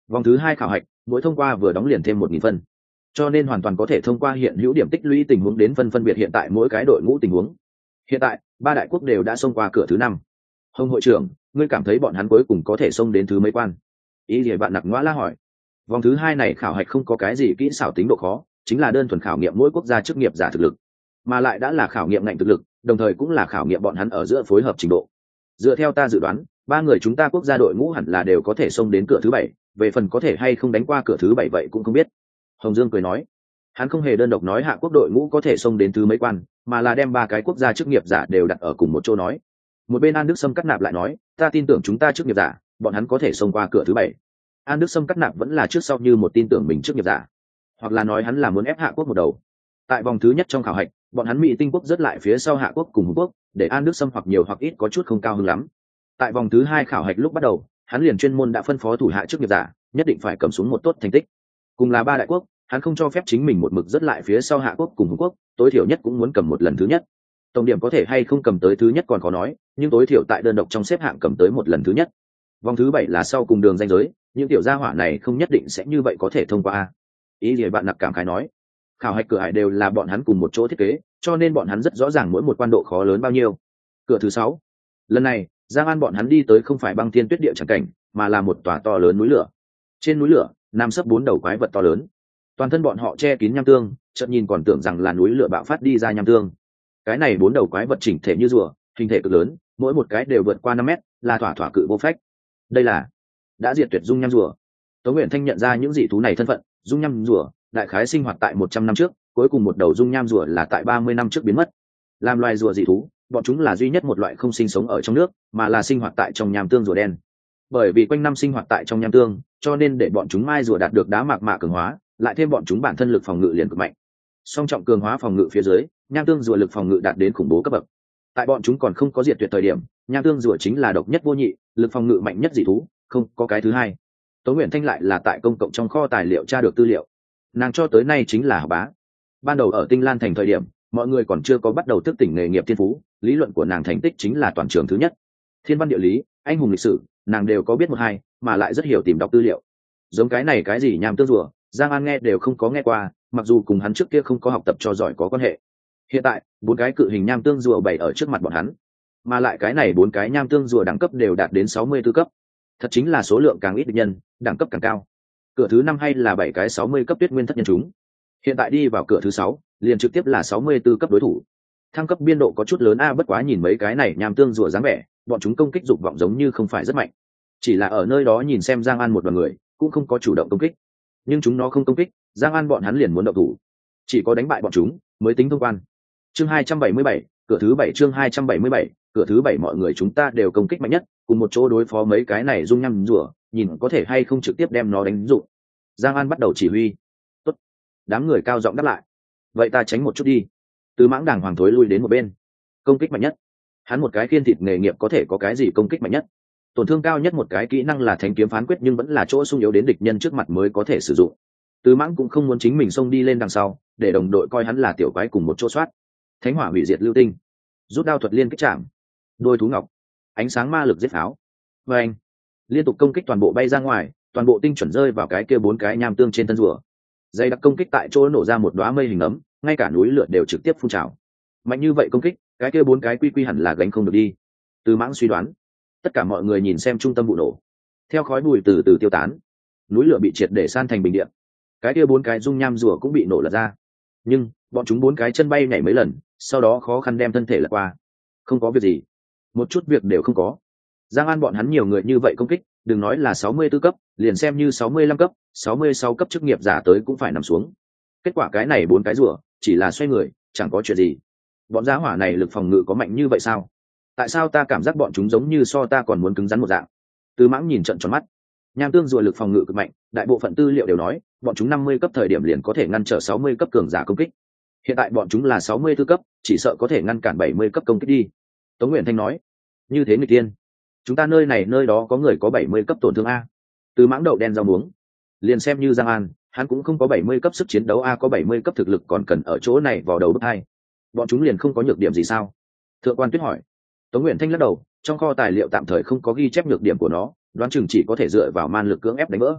Vòng thứ 2 khảo hạch, mỗi thông qua vừa đóng liền thêm 1.000 phân, cho nên hoàn toàn có thể thông qua hiện hữu điểm tích lũy tình huống đến phân biệt hiện tại mỗi cái đội ngũ tình huống. Hiện tại, 3 đại quốc đều đã xông qua cửa thứ 5. Hồng hội trưởng, ngươi cảm thấy bọn hắn cuối cùng có thể xông đến thứ mấy quan? Ý gì bạn nặc ngoã la hỏi. Vòng thứ 2 này khảo hạch không có cái gì kỹ xảo tính độ khó, chính là đơn thuần khảo nghiệm mỗi quốc gia chức nghiệp giả thực lực, mà lại đã là khảo nghiệm ngành thực lực, đồng thời cũng là khảo nghiệm bọn hắn ở giữa phối hợp trình độ. Dựa theo ta dự đoán, 3 người chúng ta quốc gia đội ngũ hẳn là đều có thể xông đến cửa thứ 7, về phần có thể hay không đánh qua cửa thứ 7 vậy cũng không biết. Hồng Dương cười nói, hắn không hề đơn độc nói hạ quốc đội ngũ có thể xông đến thứ mấy quan, mà là đem 3 cái quốc gia chức nghiệp giả đều đặt ở cùng một chỗ nói. Một bên An Đức Sâm cắt nạp lại nói, ta tin tưởng chúng ta chức nghiệp giả, bọn hắn có thể xông qua cửa thứ 7. An Đức Sâm cắt nạp vẫn là trước sau như một tin tưởng mình chức nghiệp giả, hoặc là nói hắn là muốn ép hạ quốc một đầu. Tại vòng thứ nhất trong khảo hạch, bọn hắn Mỹ Tinh quốc rất lại phía sau hạ quốc cùng Hùng quốc, để An Đức Sâm hoặc nhiều hoặc ít có chút không cao hứng lắm. Tại vòng thứ 2 khảo hạch lúc bắt đầu, hắn liền chuyên môn đã phân phó thủ hạ chức nghiệp giả, nhất định phải cầm xuống một tốt thành tích. Cùng là 3 đại quốc, hắn không cho phép chính mình một mực rất lại phía sau hạ quốc cùng Hùng quốc, tối thiểu nhất cũng muốn cầm một lần thứ nhất. Tổng điểm có thể hay không cầm tới thứ nhất còn khó nói, nhưng tối thiểu tại đơn độc trong xếp hạng cầm tới một lần thứ nhất. Vòng thứ 7 là sau cùng đường ranh giới, những tiểu gia hỏa này không nhất định sẽ như vậy có thể thông qua. Ý gì bạn nặc cảm khái nói, khảo hạch cửa hải đều là bọn hắn cùng một chỗ thiết kế, cho nên bọn hắn rất rõ ràng mỗi một quan độ khó lớn bao nhiêu. Cửa thứ 6, lần này Giang An bọn hắn đi tới không phải băng thiên tuyết địa chẳng cảnh, mà là một tòa to lớn núi lửa. Trên núi lửa nằm sấp 4 đầu quái vật to lớn, toàn thân bọn họ che kín nham tương, chợt nhìn còn tưởng rằng là núi lửa bạo phát đi ra nham tương. Cái này 4 đầu quái vật chỉnh thể như rùa, hình thể cực lớn, mỗi một cái đều vượt qua 5 mét, là thỏa thỏa cự vô phách. Đây là đã diệt tuyệt dung nham rùa. Tống Uyển Thanh nhận ra những dị thú này thân phận, dung nham rùa đại khái sinh hoạt tại 100 năm trước, cuối cùng một đầu dung nham rùa là tại 30 năm trước biến mất. Làm loài rùa dị thú, bọn chúng là duy nhất một loại không sinh sống ở trong nước, mà là sinh hoạt tại trong nham tương rùa đen. Bởi vì quanh năm sinh hoạt tại trong nham tương, cho nên để bọn chúng mai rùa đạt được đá mạc mạ cường hóa, lại thêm bọn chúng bản thân lực phòng ngự liền cực mạnh. Song trọng cường hóa phòng ngự phía dưới, nham tương rùa lực phòng ngự đạt đến khủng bố cấp bậc. Tại bọn chúng còn không có diệt tuyệt thời điểm, nham tương rùa chính là độc nhất vô nhị, lực phòng ngự mạnh nhất dị thú, không có cái thứ hai. Tống Uyển Thanh lại là tại công cộng trong kho tài liệu tra được tư liệu, nàng cho tới nay chính là học bá. Ban đầu ở Tinh Lan thành thời điểm, mọi người còn chưa có bắt đầu thức tỉnh nghề nghiệp thiên phú, lý luận của nàng thành tích chính là toàn trường thứ nhất. Thiên văn địa lý, anh hùng lịch sử, nàng đều có biết một hai, mà lại rất hiểu tìm đọc tư liệu. Giống cái này cái gì nham tương rùa, Giang An nghe đều không có nghe qua, mặc dù cùng hắn trước kia không có học tập cho giỏi có quan hệ. Hiện tại 4 cái cự hình nham tương rùa bày ở trước mặt bọn hắn, mà lại cái này 4 cái nham tương rùa đẳng cấp đều đạt đến 64 cấp, thật chính là số lượng càng ít địch nhân, đẳng cấp càng cao. Cửa thứ 5 hay là 7 cái 60 cấp tuyết nguyên thất nhân chúng, hiện tại đi vào cửa thứ 6, liền trực tiếp là 64 cấp đối thủ. Thăng cấp biên độ có chút lớn a, bất quá nhìn mấy cái này nham tương rùa dáng vẻ, bọn chúng công kích dục vọng giống như không phải rất mạnh. Chỉ là ở nơi đó nhìn xem Giang An một đoàn người, cũng không có chủ động công kích. Nhưng chúng nó không công kích, Giang An bọn hắn liền muốn động thủ. Chỉ có đánh bại bọn chúng mới tính thông quan. Chương 277, cửa thứ 7, chương 277, cửa thứ 7 mọi người chúng ta đều công kích mạnh nhất, cùng một chỗ đối phó mấy cái này dung nham rùa, nhìn có thể hay không trực tiếp đem nó đánh dụng. Giang An bắt đầu chỉ huy. Tốt. Đám người cao giọng đáp lại. Vậy ta tránh một chút đi. Từ Mãng đàng hoàng thối lui đến một bên. Công kích mạnh nhất. Hắn một cái khiên thịt nghề nghiệp có thể có cái gì công kích mạnh nhất? Tổn thương cao nhất một cái kỹ năng là Thánh kiếm phán quyết, nhưng vẫn là chỗ sung yếu đến địch nhân trước mặt mới có thể sử dụng. Từ Mãng cũng không muốn chính mình xông đi lên đằng sau, để đồng đội coi hắn là tiểu quái cùng một chỗ soát. Thánh hỏa hủy diệt lưu tinh, rút đao thuật liên kích chạm, đôi thú ngọc, ánh sáng ma lực giết pháo, và anh liên tục công kích toàn bộ bay ra ngoài, toàn bộ tinh chuẩn rơi vào cái kia 4 cái nham tương trên thân rùa. Dây đặc công kích tại chỗ nổ ra một đóa mây hình ấm, ngay cả núi lửa đều trực tiếp phun trào. Mạnh như vậy công kích, cái kia 4 cái quy hẳn là gánh không được đi. Từ Mãng suy đoán. Tất cả mọi người nhìn xem trung tâm vụ nổ, theo khói bụi từ từ tiêu tán, núi lửa bị triệt để san thành bình điện. Cái kia 4 cái dung nham rùa cũng bị nổ lật ra, nhưng bọn chúng 4 cái chân bay nhảy mấy lần, sau đó khó khăn đem thân thể lật qua. Không có việc gì, một chút việc đều không có. Giang An bọn hắn nhiều người như vậy công kích, đừng nói là 64 cấp, liền xem như 65 cấp, 66 cấp chức nghiệp giả tới cũng phải nằm xuống. Kết quả cái này 4 cái rùa chỉ là xoay người, chẳng có chuyện gì. Bọn giá hỏa này lực phòng ngự có mạnh như vậy sao? Tại sao ta cảm giác bọn chúng giống như so ta còn muốn cứng rắn một dạng? Từ Mãng nhìn trợn tròn mắt. Nham tương rùa lực phòng ngự cực mạnh, đại bộ phận tư liệu đều nói, bọn chúng 50 cấp thời điểm liền có thể ngăn trở 60 cấp cường giả công kích. Hiện tại bọn chúng là 64 cấp, chỉ sợ có thể ngăn cản 70 cấp công kích đi. Tống Uyển Thanh nói, như thế người tiên, chúng ta nơi này nơi đó có người có 70 cấp tổn thương a. Từ Mãng đậu đen rau muống, liền xem như Giang An, hắn cũng không có 70 cấp sức chiến đấu a, có 70 cấp thực lực còn cần ở chỗ này vào đầu bức hai. Bọn chúng liền không có nhược điểm gì sao? Thượng quan Tuyết hỏi. Tống Uyển Thanh lắc đầu, trong kho tài liệu tạm thời không có ghi chép nhược điểm của nó, đoán chừng chỉ có thể dựa vào man lực cưỡng ép đánh vỡ.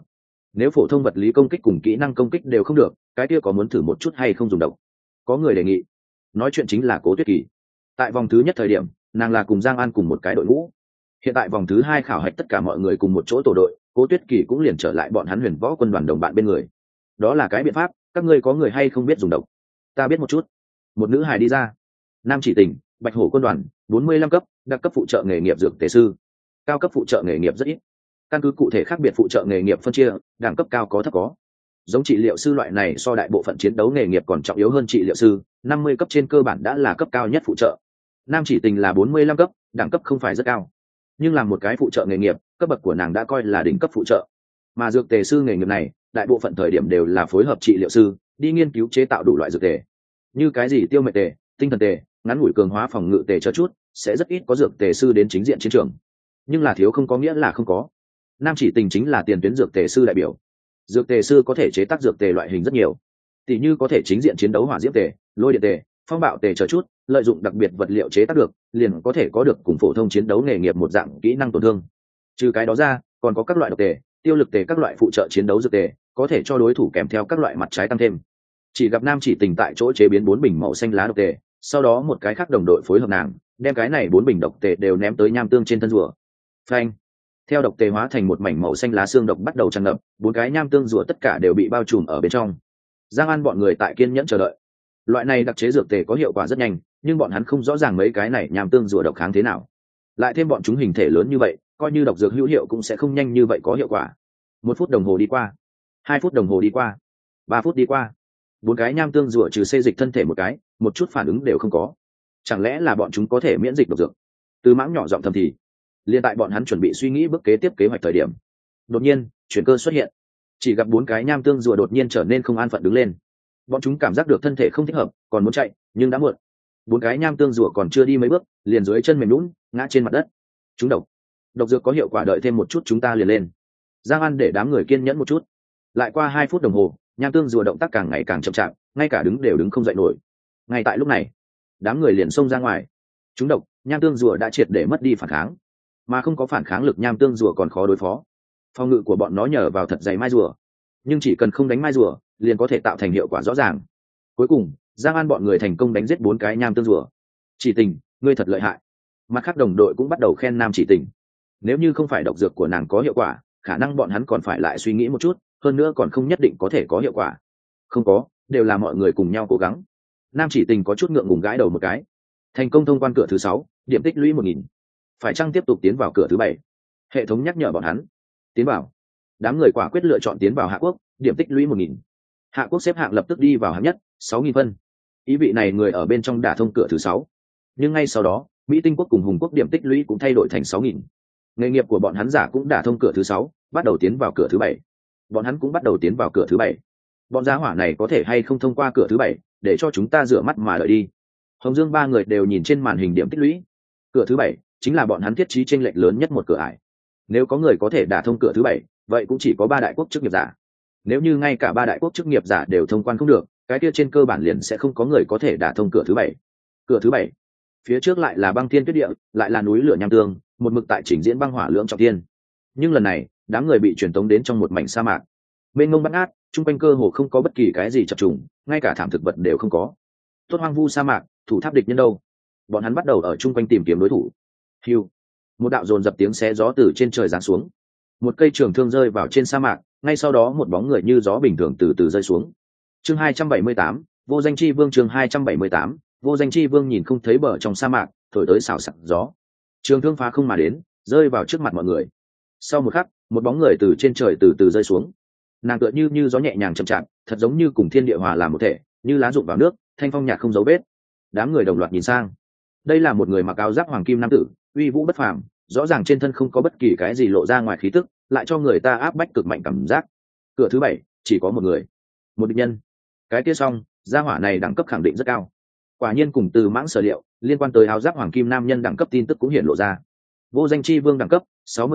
Nếu phổ thông vật lý công kích cùng kỹ năng công kích đều không được, cái kia có muốn thử một chút hay không dùng độc? Có người đề nghị. Nói chuyện chính là Cố Tuyết Kỳ. Tại vòng thứ nhất thời điểm, nàng là cùng Giang An cùng một cái đội ngũ. Hiện tại vòng thứ hai khảo hạch tất cả mọi người cùng một chỗ tổ đội, Cố Tuyết Kỳ cũng liền trở lại bọn hắn Huyền Võ quân đoàn đồng bạn bên người. Đó là cái biện pháp, các ngươi có người hay không biết dùng độc? Ta biết một chút. Một nữ hài đi ra. Nam Chỉ Tình, Bạch Hổ quân đoàn, 45 cấp, đặc cấp phụ trợ nghề nghiệp dược tề sư. Cao cấp phụ trợ nghề nghiệp rất ít. Căn cứ cụ thể khác biệt phụ trợ nghề nghiệp phân chia, đẳng cấp cao có thấp có. Giống trị liệu sư loại này so đại bộ phận chiến đấu nghề nghiệp còn trọng yếu hơn trị liệu sư, 50 cấp trên cơ bản đã là cấp cao nhất phụ trợ. Nam Chỉ Tình là 45 cấp, đẳng cấp không phải rất cao, nhưng là một cái phụ trợ nghề nghiệp, cấp bậc của nàng đã coi là đỉnh cấp phụ trợ. Mà dược tề sư nghề nghiệp này, đại bộ phận thời điểm đều là phối hợp trị liệu sư, đi nghiên cứu chế tạo đủ loại dược tề. Như cái gì tiêu mệnh tề, tinh thần tề, ngắn ngủi cường hóa phòng ngự tề cho chút, sẽ rất ít có dược tề sư đến chính diện chiến trường. Nhưng là thiếu không có nghĩa là không có. Nam Chỉ Tình chính là tiền tuyến dược tề sư đại biểu. Dược tề sư có thể chế tác dược tề loại hình rất nhiều, tỷ như có thể chính diện chiến đấu hỏa diễm tề, lôi điện tề, phong bạo tề chờ chút, lợi dụng đặc biệt vật liệu chế tác được, liền có thể có được cùng phổ thông chiến đấu nghề nghiệp một dạng kỹ năng tổn thương. Trừ cái đó ra, còn có các loại độc tề, tiêu lực tề, các loại phụ trợ chiến đấu dược tề, có thể cho đối thủ kèm theo các loại mặt trái tăng thêm. Chỉ gặp Nam Chỉ Tình tại chỗ chế biến 4 bình màu xanh lá độc tề, sau đó một cái khác đồng đội phối hợp nàng, đem cái này 4 bình độc tề đều ném tới nham tương trên thân rùa. Phanh! Theo độc tề hóa thành một mảnh màu xanh lá xương độc bắt đầu tràn ngập, 4 cái nham tương rùa tất cả đều bị bao trùm ở bên trong. Giang An bọn người tại kiên nhẫn chờ đợi. Loại này đặc chế dược tề có hiệu quả rất nhanh, nhưng bọn hắn không rõ ràng mấy cái này nham tương rùa độc kháng thế nào. Lại thêm bọn chúng hình thể lớn như vậy, coi như độc dược hữu hiệu cũng sẽ không nhanh như vậy có hiệu quả. 1 phút đồng hồ đi qua, 2 phút đồng hồ đi qua, 3 phút đi qua. 4 cái nham tương rùa trừ xê dịch thân thể một cái, một chút phản ứng đều không có. Chẳng lẽ là bọn chúng có thể miễn dịch độc dược? Từ Mãng nhỏ giọng thầm thì. Liên tại bọn hắn chuẩn bị suy nghĩ bước kế tiếp kế hoạch thời điểm, đột nhiên chuyển cơ xuất hiện. Chỉ gặp 4 cái nham tương rùa đột nhiên trở nên không an phận đứng lên. Bọn chúng cảm giác được thân thể không thích hợp, còn muốn chạy nhưng đã muộn. 4 cái nham tương rùa còn chưa đi mấy bước, liền dưới chân mềm nhũn ngã trên mặt đất. Chúng độc dược có hiệu quả, đợi thêm một chút chúng ta liền lên. Giang An để đám người kiên nhẫn một chút. Lại qua 2 phút đồng hồ, nham tương rùa động tác càng ngày càng chậm chạp, ngay cả đứng đều đứng không dậy nổi. Ngay tại lúc này, đám người liền xông ra ngoài. Chúng độc, nham tương rùa đã triệt để mất đi phản kháng, mà không có phản kháng lực nham tương rùa còn khó đối phó. Phòng ngự của bọn nó nhờ vào thật dày mai rùa, nhưng chỉ cần không đánh mai rùa, liền có thể tạo thành hiệu quả rõ ràng. Cuối cùng, Giang An bọn người thành công đánh giết 4 cái nham tương rùa. Chỉ Tình, ngươi thật lợi hại. Mặt khác đồng đội cũng bắt đầu khen Nam Chỉ Tình. Nếu như không phải độc dược của nàng có hiệu quả, khả năng bọn hắn còn phải lại suy nghĩ một chút, hơn nữa còn không nhất định có thể có hiệu quả. Không có, đều là mọi người cùng nhau cố gắng. Nam Chỉ Tình có chút ngượng ngùng gãi đầu một cái. Thành công thông quan cửa thứ 6, điểm tích lũy 1000. Phải chăng tiếp tục tiến vào cửa thứ 7? Hệ thống nhắc nhở bọn hắn. Tiến vào. Đám người quả quyết lựa chọn tiến vào Hạ Quốc, điểm tích lũy 1000. Hạ Quốc xếp hạng lập tức đi vào hạng nhất, 6000 phân. Ý vị này người ở bên trong đả thông cửa thứ 6. Nhưng ngay sau đó, Mỹ Tinh quốc cùng Hùng quốc điểm tích lũy cũng thay đổi thành 6000. Nghề nghiệp của bọn hắn giả cũng đả thông cửa thứ 6, bắt đầu tiến vào cửa thứ 7. Bọn hắn cũng bắt đầu tiến vào cửa thứ 7. Bọn gia hỏa này có thể hay không thông qua cửa thứ 7, để cho chúng ta rửa mắt mà đợi đi. Hồng Dương ba người đều nhìn trên màn hình điểm tích lũy. Cửa thứ 7 chính là bọn hắn thiết trí chênh lệch lớn nhất một cửa ải. Nếu có người có thể đả thông cửa thứ 7, vậy cũng chỉ có 3 đại quốc chức nghiệp giả. Nếu như ngay cả 3 đại quốc chức nghiệp giả đều thông quan không được, cái kia trên cơ bản liền sẽ không có người có thể đả thông cửa thứ 7. Cửa thứ 7, phía trước lại là băng thiên tuyết địa, lại là núi lửa nham tương, một mực tại trình diễn băng hỏa lưỡng trọng thiên. Nhưng lần này, đám người bị truyền tống đến trong một mảnh sa mạc. Mênh mông bát ngát, chung quanh cơ hồ không có bất kỳ cái gì chập trùng, ngay cả thảm thực vật đều không có. Tốt hoang vu sa mạc, thủ tháp địch nhân đâu? Bọn hắn bắt đầu ở chung quanh tìm kiếm đối thủ. Hưu, một đạo dồn dập tiếng xé gió từ trên trời giáng xuống. Một cây trường thương rơi vào trên sa mạc, ngay sau đó một bóng người như gió bình thường từ từ rơi xuống. Chương 278, vô danh chi vương. Chương 278, vô danh chi vương. Nhìn không thấy bờ trong sa mạc, thổi tới xào xạc gió. Trường thương phá không mà đến, rơi vào trước mặt mọi người. Sau một khắc, một bóng người từ trên trời từ từ rơi xuống. Nàng tựa như gió nhẹ nhàng chậm chạp, thật giống như cùng thiên địa hòa làm một thể, như lá rụng vào nước, thanh phong nhạt không dấu vết. Đám người đồng loạt nhìn sang. Đây là một người mặc áo giáp hoàng kim nam tử, uy vũ bất phàm, rõ ràng trên thân không có bất kỳ cái gì lộ ra ngoài khí tức, lại cho người ta áp bách cực mạnh cảm giác. Cửa thứ 7 chỉ có một người, một địch nhân. Cái kia xong, gia hỏa này đẳng cấp khẳng định rất cao. Quả nhiên cùng Từ Mãng sở liệu, liên quan tới áo giáp hoàng kim nam nhân đẳng cấp tin tức cũng hiện lộ ra. Vô danh chi vương đẳng cấp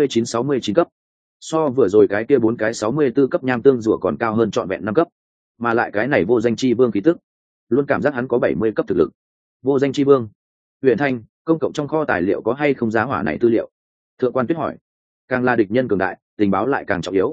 69 cấp, so vừa rồi cái kia 4 cái 64 cấp nham tương rùa còn cao hơn trọn vẹn 5 cấp. Mà lại cái này vô danh chi vương khí tức, luôn cảm giác hắn có 70 cấp thực lực. Vô danh chi vương. Huyền Thanh, công cộng trong kho tài liệu có hay không giá hỏa này tư liệu? Thượng quan Tuyết hỏi. Càng là địch nhân cường đại, tình báo lại càng trọng yếu.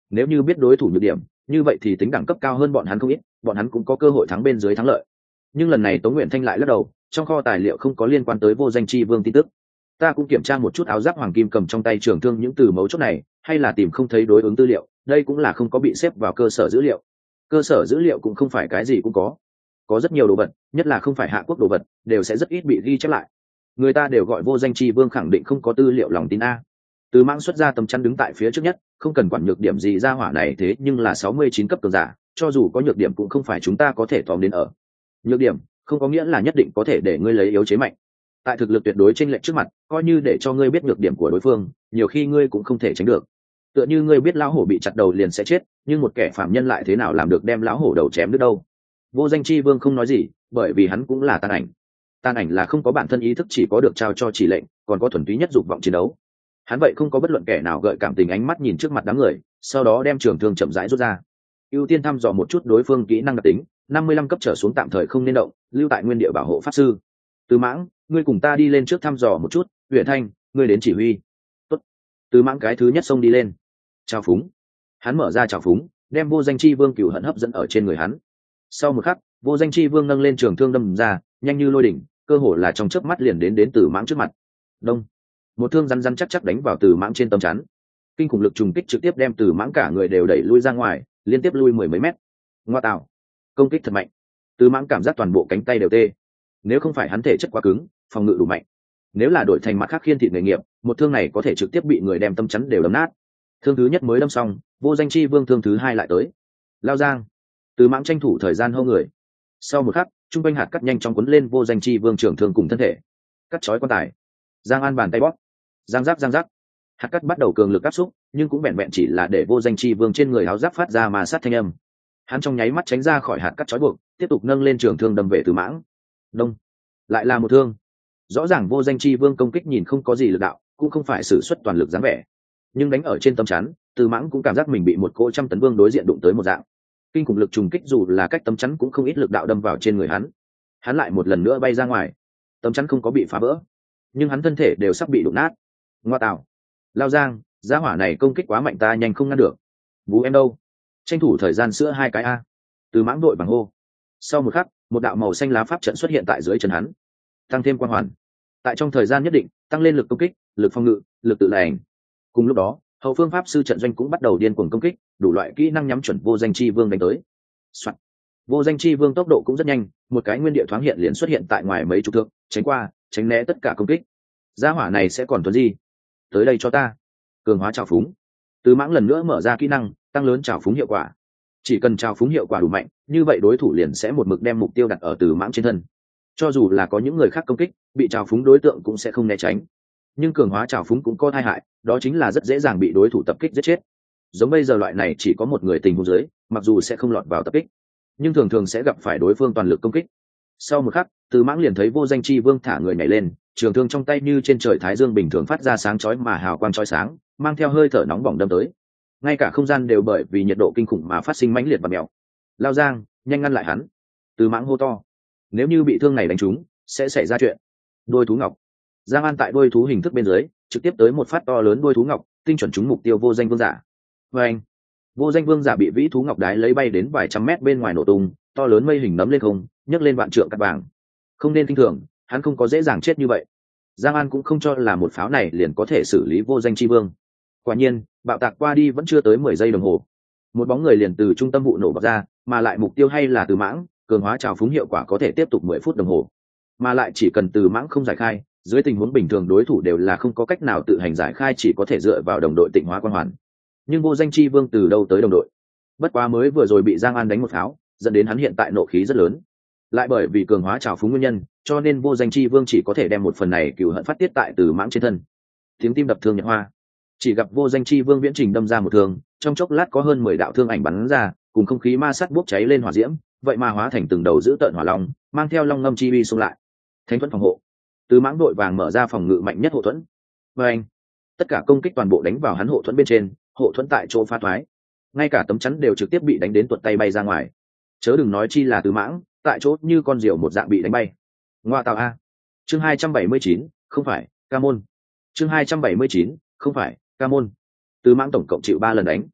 Nếu như biết đối thủ nhược điểm, như vậy thì tính đẳng cấp cao hơn bọn hắn không ít, bọn hắn cũng có cơ hội thắng bên dưới thắng lợi. Nhưng lần này Tống Nguyện Thanh lại lắc đầu, trong kho tài liệu không có liên quan tới Vô Danh Chi Vương tin tức. Ta cũng kiểm tra một chút áo giáp hoàng kim cầm trong tay trường thương những từ mấu chốt này, hay là tìm không thấy đối ứng tư liệu, đây cũng là không có bị xếp vào cơ sở dữ liệu. Cơ sở dữ liệu cũng không phải cái gì cũng có rất nhiều đồ vật, nhất là không phải hạ quốc đồ vật, đều sẽ rất ít bị ghi chép lại. Người ta đều gọi Vô Danh Chi Vương khẳng định không có tư liệu lòng tin a. Từ Mãng xuất ra tấm chắn đứng tại phía trước nhất, không cần quản nhược điểm gì ra hỏa này, thế nhưng là 69 cấp cường giả, cho dù có nhược điểm cũng không phải chúng ta có thể tóm đến ở. Nhược điểm không có nghĩa là nhất định có thể để ngươi lấy yếu chế mạnh. Tại thực lực tuyệt đối chênh lệch trước mặt, coi như để cho ngươi biết nhược điểm của đối phương, nhiều khi ngươi cũng không thể tránh được. Tựa như ngươi biết lão hổ bị chặt đầu liền sẽ chết, nhưng một kẻ phạm nhân lại thế nào làm được đem lão hổ đầu chém đứt đâu. Vô Danh Chi Vương không nói gì, bởi vì hắn cũng là tàn ảnh. Tàn ảnh là không có bản thân ý thức, chỉ có được trao cho chỉ lệnh, còn có thuần túy nhất dục vọng chiến đấu. Hắn vậy không có bất luận kẻ nào gợi cảm tình ánh mắt nhìn trước mặt đám người, sau đó đem trường thương chậm rãi rút ra, ưu tiên thăm dò một chút đối phương kỹ năng đặc tính. 55 cấp trở xuống tạm thời không nên động, lưu tại nguyên địa bảo hộ pháp sư. Từ Mãng, ngươi cùng ta đi lên trước thăm dò một chút. Huyền Thanh, ngươi đến chỉ huy. Tốt. Từ Mãng cái thứ nhất xông đi lên. Chào phúng. Hắn mở ra chào phúng, đem Vô Danh Chi Vương cửu hận hấp dẫn ở trên người hắn. Sau một khắc, Vô Danh Chi Vương nâng lên trường thương đâm ra, nhanh như lôi đỉnh, cơ hồ là trong chớp mắt liền đến Từ Mãng trước mặt. Đông. Một thương rắn rắn chắc chắc đánh vào Từ Mãng trên tấm chắn. Kinh khủng lực trùng kích trực tiếp đem Từ Mãng cả người đều đẩy lui ra ngoài, liên tiếp lui mười mấy mét. Ngoa tạo, công kích thật mạnh. Từ Mãng cảm giác toàn bộ cánh tay đều tê. Nếu không phải hắn thể chất quá cứng, phòng ngự đủ mạnh, nếu là đổi thành mặt khác khiên thịt nghề nghiệp, một thương này có thể trực tiếp bị người đem tâm chắn đều đấm nát. Thương thứ nhất mới đâm xong, Vô Danh Chi Vương thương thứ hai lại tới. Lao giang. Từ Mãng tranh thủ thời gian hô người. Sau một khắc, trung quanh hạt cắt nhanh chóng cuốn lên Vô Danh Chi Vương trưởng thương cùng thân thể. Cắt chói quan tài. Giang An bàn tay bóp. Giang giác giang giác. Hạt cắt bắt đầu cường lực áp xúc, nhưng cũng vẹn vẹn chỉ là để Vô Danh Chi Vương trên người áo giáp phát ra mà sát thanh âm. Hắn trong nháy mắt tránh ra khỏi hạt cắt chói buộc, tiếp tục nâng lên trường thương đâm về Từ Mãng. Đông. Lại là một thương. Rõ ràng Vô Danh Chi Vương công kích nhìn không có gì lực đạo, cũng không phải sử xuất toàn lực dáng vẻ, nhưng đánh ở trên tấm chắn, Từ Mãng cũng cảm giác mình bị một cỗ trăm tấn vương đối diện đụng tới một dạng. Kinh khủng lực trùng kích dù là cách tấm chắn cũng không ít lực đạo đâm vào trên người hắn. Hắn lại một lần nữa bay ra ngoài. Tấm chắn không có bị phá vỡ, nhưng hắn thân thể đều sắp bị đụng nát. Ngoa tạo, Lao Giang, gia hỏa này công kích quá mạnh, ta nhanh không ngăn được. Bú em đâu? Tranh thủ thời gian sữa hai cái a. Từ Mãng đội bằng hô. Sau một khắc, một đạo màu xanh lá pháp trận xuất hiện tại dưới chân hắn, tăng thêm quang hoàn. Tại trong thời gian nhất định, tăng lên lực công kích, lực phòng ngự, lực tự lành. Cùng lúc đó, hậu phương pháp sư trận doanh cũng bắt đầu điên cuồng công kích, đủ loại kỹ năng nhắm chuẩn Vô Danh Chi Vương đánh tới. Soạn. Vô Danh Chi Vương tốc độ cũng rất nhanh, một cái nguyên địa thoáng hiện liền xuất hiện tại ngoài mấy chục thước, tránh qua, tránh né tất cả công kích. Gia hỏa này sẽ còn tuấn gì? Tới đây cho ta. Cường hóa trào phúng. Từ Mãng lần nữa mở ra kỹ năng, tăng lớn trào phúng hiệu quả. Chỉ cần trào phúng hiệu quả đủ mạnh, như vậy đối thủ liền sẽ một mực đem mục tiêu đặt ở Từ Mãng trên thân. Cho dù là có những người khác công kích, bị trào phúng đối tượng cũng sẽ không né tránh. Nhưng cường hóa trào phúng cũng có tai hại, đó chính là rất dễ dàng bị đối thủ tập kích giết chết. Giống bây giờ loại này chỉ có một người tình huống dưới, mặc dù sẽ không lọt vào tập kích, nhưng thường thường sẽ gặp phải đối phương toàn lực công kích. Sau một khắc, Từ Mãng liền thấy Vô Danh Chi Vương thả người nhảy lên, trường thương trong tay như trên trời thái dương bình thường phát ra sáng chói mà hào quang chói sáng, mang theo hơi thở nóng bỏng đâm tới. Ngay cả không gian đều bởi vì nhiệt độ kinh khủng mà phát sinh mãnh liệt và mèo. Lao Giang, nhanh ngăn lại hắn. Từ Mãng hô to. Nếu như bị thương này đánh trúng, sẽ xảy ra chuyện. Đôi thú ngọc. Giang An tại đôi thú hình thức bên dưới, trực tiếp tới một phát to lớn đôi thú ngọc, tinh chuẩn trúng mục tiêu Vô Danh Vương giả. Và anh, Vô Danh Vương giả bị vĩ thú ngọc đái lấy bay đến vài trăm mét bên ngoài nổ tung, to lớn mây hình nấm lên không, nhấc lên vạn trượng cát vàng. Không nên kinh thường, hắn không có dễ dàng chết như vậy. Giang An cũng không cho là một pháo này liền có thể xử lý Vô Danh Chi Vương. Quả nhiên, bạo tạc qua đi vẫn chưa tới 10 giây đồng hồ, một bóng người liền từ trung tâm vụ nổ bật ra, mà lại mục tiêu hay là Từ Mãng, cường hóa trào phúng hiệu quả có thể tiếp tục 10 phút đồng hồ, mà lại chỉ cần Từ Mãng không giải khai, dưới tình huống bình thường đối thủ đều là không có cách nào tự hành giải khai, chỉ có thể dựa vào đồng đội tịnh hóa quang hoàn. Nhưng Vô Danh Chi Vương từ đâu tới đồng đội? Bất quá mới vừa rồi bị Giang An đánh một pháo, dẫn đến hắn hiện tại nộ khí rất lớn. Lại bởi vì cường hóa trào phúng nguyên nhân, cho nên Vô Danh Chi Vương chỉ có thể đem một phần này cừu hận phát tiết tại Từ Mãng trên thân. Tiếng tim đập thương nhật hoa. Chỉ gặp Vô Danh Chi Vương viễn trình đâm ra một thương, trong chốc lát có hơn 10 đạo thương ảnh bắn ra, cùng không khí ma sát bốc cháy lên hỏa diễm, vậy mà hóa thành từng đầu dữ tợn hỏa long, mang theo long ngâm chi uy xung lại. Thánh thuẫn phòng hộ. Từ Mãng đội vàng mở ra phòng ngự mạnh nhất hộ thuẫn. Và anh, tất cả công kích toàn bộ đánh vào hắn hộ thuẫn bên trên, hộ thuẫn tại chỗ phá thoái, ngay cả tấm chắn đều trực tiếp bị đánh đến tuột tay bay ra ngoài. Chớ đừng nói chi là Từ Mãng, tại chỗ như con diều một dạng bị đánh bay. Ngoa tạo a. Chương 279, không phải, ca môn. Chương 279, không phải, ca môn. Từ Mãng tổng cộng chịu 3 lần đánh.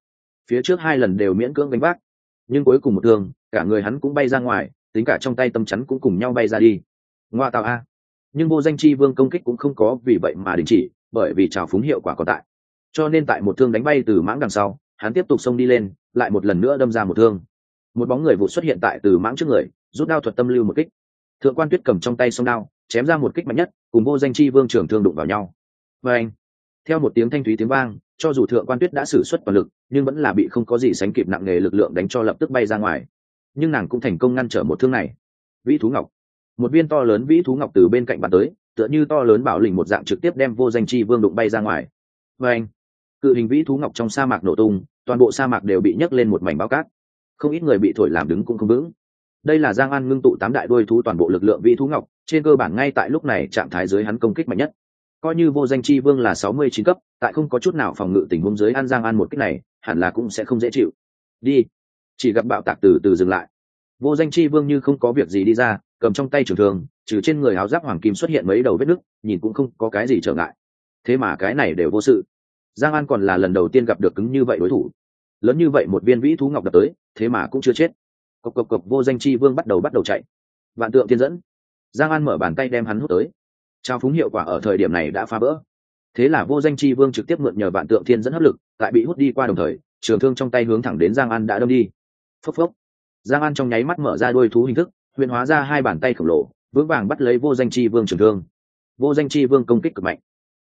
phía trước 2 lần đều miễn cưỡng gánh vác, nhưng cuối cùng một thương cả người hắn cũng bay ra ngoài, tính cả trong tay tấm chắn cũng cùng nhau bay ra đi. Ngoa tạo a! Nhưng vô danh chi vương công kích cũng không có vì vậy mà đình chỉ, bởi vì trào phúng hiệu quả còn tại, cho nên tại một thương đánh bay từ mãng đằng sau, hắn tiếp tục xông đi lên, lại một lần nữa đâm ra một thương. Một bóng người vụ xuất hiện tại từ mãng trước người, rút đao thuật tâm lưu một kích. Thượng quan Tuyết cầm trong tay song đao, chém ra một kích mạnh nhất, cùng vô danh chi vương trưởng thương đụng vào nhau. Và anh, theo một tiếng thanh thúy tiếng vang, cho dù thượng quan Tuyết đã sử xuất toàn lực, nhưng vẫn là bị không có gì sánh kịp nặng nề lực lượng đánh cho lập tức bay ra ngoài. Nhưng nàng cũng thành công ngăn trở một thương này. Vĩ thú ngọc, một viên to lớn vĩ thú ngọc từ bên cạnh bắn tới, tựa như to lớn bảo lình một dạng trực tiếp đem vô danh chi vương đụng bay ra ngoài. Và anh, cự hình vĩ thú ngọc trong sa mạc nổ tung, toàn bộ sa mạc đều bị nhấc lên một mảnh báo cát, không ít người bị thổi làm đứng cũng không vững. Đây là Giang An ngưng tụ 8 đại đuôi thú toàn bộ lực lượng vĩ thú ngọc, trên cơ bản ngay tại lúc này trạng thái dưới hắn công kích mạnh nhất. Coi như vô danh chi vương là 69 cấp, tại không có chút nào phòng ngự tình huống dưới ăn Giang An một kích này, hẳn là cũng sẽ không dễ chịu. Đi, chỉ gặp bạo tạc từ từ dừng lại. Vô danh chi vương như không có việc gì đi ra, cầm trong tay trường thương, trừ trên người áo giáp hoàng kim xuất hiện mấy đầu vết nứt, nhìn cũng không có cái gì trở ngại. Thế mà cái này đều vô sự. Giang An còn là lần đầu tiên gặp được cứng như vậy đối thủ. Lớn như vậy một viên vĩ thú ngọc đập tới, thế mà cũng chưa chết. Cộc cộc cộc, vô danh chi vương bắt đầu chạy. Vạn tượng thiên dẫn. Giang An mở bàn tay đem hắn hút tới. Trao phúng hiệu quả ở thời điểm này đã phá vỡ. Thế là vô danh chi vương trực tiếp mượn nhờ vạn tượng thiên dẫn hấp lực, tại bị hút đi qua đồng thời, trường thương trong tay hướng thẳng đến Giang An đã đâm đi. Phốc phốc. Giang An trong nháy mắt mở ra đuôi thú hình thức, huyền hóa ra 2 bàn tay khổng lồ, vững vàng bắt lấy vô danh chi vương trường thương. Vô danh chi vương công kích cực mạnh,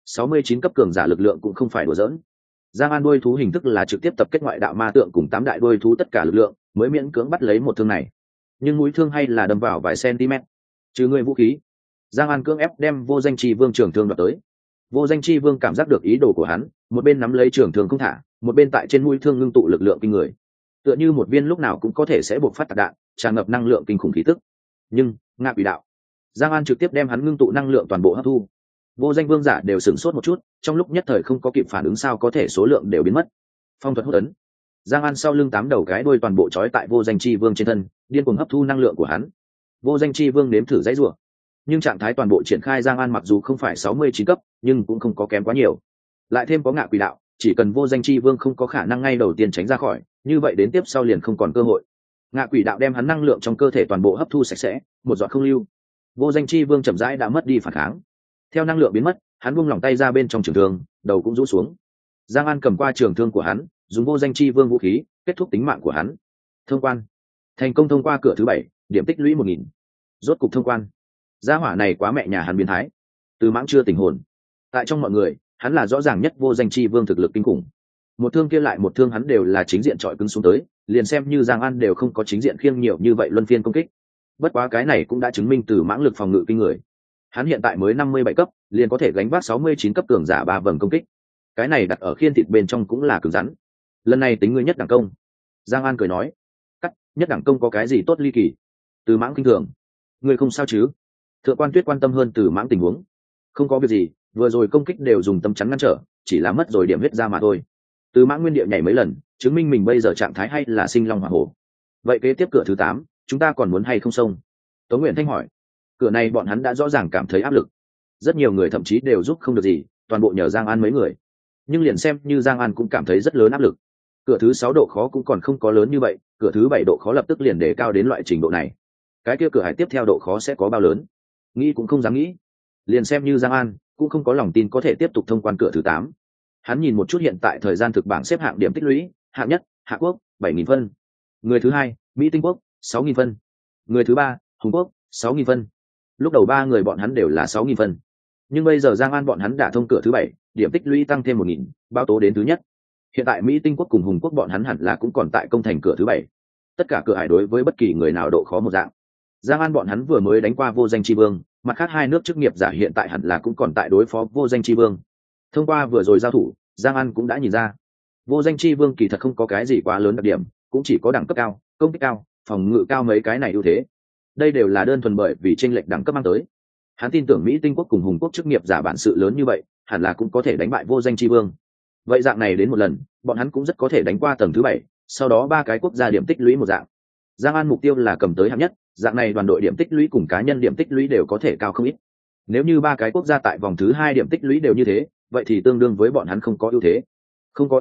69 cấp cường giả lực lượng cũng không phải đùa giỡn. Giang An đuôi thú hình thức là trực tiếp tập kết ngoại đạo ma tượng cùng 8 đại đuôi thú tất cả lực lượng, mới miễn cưỡng bắt lấy một thương này. Nhưng mũi thương hay là đâm vào vài cm. Trừ người vũ khí, Giang An cưỡng ép đem vô danh chi vương trường thương đoạt tới. Vô danh chi vương cảm giác được ý đồ của hắn, một bên nắm lấy trường thương không thả, một bên tại trên mũi thương ngưng tụ lực lượng kinh người, tựa như một viên lúc nào cũng có thể sẽ bộc phát tạc đạn, tràn ngập năng lượng kinh khủng khí tức. Nhưng ngạ quỷ đạo, Giang An trực tiếp đem hắn ngưng tụ năng lượng toàn bộ hấp thu. Vô danh vương giả đều sửng sốt một chút, trong lúc nhất thời không có kịp phản ứng sao có thể số lượng đều biến mất. Phong thuật hút ấn. Giang An sau lưng 8 đầu cái đuôi toàn bộ trói tại vô danh chi vương trên thân, điên cuồng hấp thu năng lượng của hắn. Vô danh chi vương nếm thử dãy rủa, nhưng trạng thái toàn bộ triển khai Giang An mặc dù không phải 69 cấp, nhưng cũng không có kém quá nhiều. Lại thêm có ngạ quỷ đạo, chỉ cần vô danh chi vương không có khả năng ngay đầu tiên tránh ra khỏi, như vậy đến tiếp sau liền không còn cơ hội. Ngạ quỷ đạo đem hắn năng lượng trong cơ thể toàn bộ hấp thu sạch sẽ, một giọt không lưu. Vô danh chi vương chậm rãi đã mất đi phản kháng. Theo năng lượng biến mất, hắn buông lỏng tay ra bên trong trường thương, đầu cũng rũ xuống. Giang An cầm qua trường thương của hắn, dùng vô danh chi vương vũ khí kết thúc tính mạng của hắn. Thông quan, thành công thông qua cửa thứ 7, điểm tích lũy 1000. Rốt cục thông quan. Gia hỏa này quá mẹ nhà hắn biến thái. Từ mãng chưa tỉnh hồn. Tại trong mọi người, hắn là rõ ràng nhất vô danh chi vương thực lực kinh khủng. Một thương kia lại một thương hắn đều là chính diện chọi cứng xuống tới, liền xem như Giang An đều không có chính diện khiêng nhiều như vậy luân phiên công kích. Bất quá cái này cũng đã chứng minh từ mãng lực phòng ngự kinh người. Hắn hiện tại mới 57 cấp, liền có thể gánh vác 69 cấp cường giả 3 vầng công kích. Cái này đặt ở khiên thịt bên trong cũng là cứng rắn. Lần này tính ngươi nhất đẳng công. Giang An cười nói, cắt, nhất đẳng công có cái gì tốt ly kỳ? Từ mãng kinh thường. Ngươi không sao chứ? Thượng quan Tuyết quan tâm hơn từ mãng tình huống. Không có việc gì, vừa rồi công kích đều dùng tâm chắn ngăn trở, chỉ là mất rồi điểm huyết ra mà thôi. Từ mãng nguyên địa nhảy mấy lần, chứng minh mình bây giờ trạng thái hay là sinh long hỏa hổ. Vậy kế tiếp cửa thứ 8, chúng ta còn muốn hay không xông? Tống Nguyện Thanh hỏi. Cửa này bọn hắn đã rõ ràng cảm thấy áp lực, rất nhiều người thậm chí đều giúp không được gì, toàn bộ nhờ Giang An mấy người. Nhưng liền xem như Giang An cũng cảm thấy rất lớn áp lực. Cửa thứ 6 độ khó cũng còn không có lớn như vậy, cửa thứ 7 độ khó lập tức liền đề cao đến loại trình độ này. Cái kia cửa hải tiếp theo độ khó sẽ có bao lớn? Nghĩ cũng không dám nghĩ. Liền xem như Giang An cũng không có lòng tin có thể tiếp tục thông quan cửa thứ 8. Hắn nhìn một chút hiện tại thời gian thực bảng xếp hạng điểm tích lũy, hạng nhất, Hạ Quốc, 7000 phân. Người thứ 2, Mỹ Tinh Quốc, 6000 phân. Người thứ 3, Hùng Quốc, 6000 phân. Lúc đầu 3 người bọn hắn đều là 6000 phân. Nhưng bây giờ Giang An bọn hắn đã thông cửa thứ 7, điểm tích lũy tăng thêm 1000, bao tố đến thứ nhất. Hiện tại Mỹ Tinh Quốc cùng Hùng Quốc bọn hắn hẳn là cũng còn tại công thành cửa thứ 7. Tất cả cửa hải đối với bất kỳ người nào độ khó một dạng. Giang An bọn hắn vừa mới đánh qua vô danh chi vương, mặt khác 2 nước chức nghiệp giả hiện tại hẳn là cũng còn tại đối phó vô danh chi vương. Thông qua vừa rồi giao thủ, Giang An cũng đã nhìn ra, vô danh chi vương kỳ thật không có cái gì quá lớn đặc điểm, cũng chỉ có đẳng cấp cao, công kích cao, phòng ngự cao mấy cái này ưu thế. Đây đều là đơn thuần bởi vì chênh lệch đẳng cấp mang tới. Hắn tin tưởng Mỹ Tinh Quốc cùng Hùng Quốc chức nghiệp giả bản sự lớn như vậy, hẳn là cũng có thể đánh bại vô danh chi vương. Vậy dạng này đến một lần, bọn hắn cũng rất có thể đánh qua tầng thứ 7, sau đó 3 cái quốc gia điểm tích lũy một dạng. Giang An mục tiêu là cầm tới hạng nhất, dạng này đoàn đội điểm tích lũy cùng cá nhân điểm tích lũy đều có thể cao không ít. Nếu như 3 cái quốc gia tại vòng thứ 2 điểm tích lũy đều như thế, vậy thì tương đương với bọn hắn không có ưu thế. Không có ưu thế,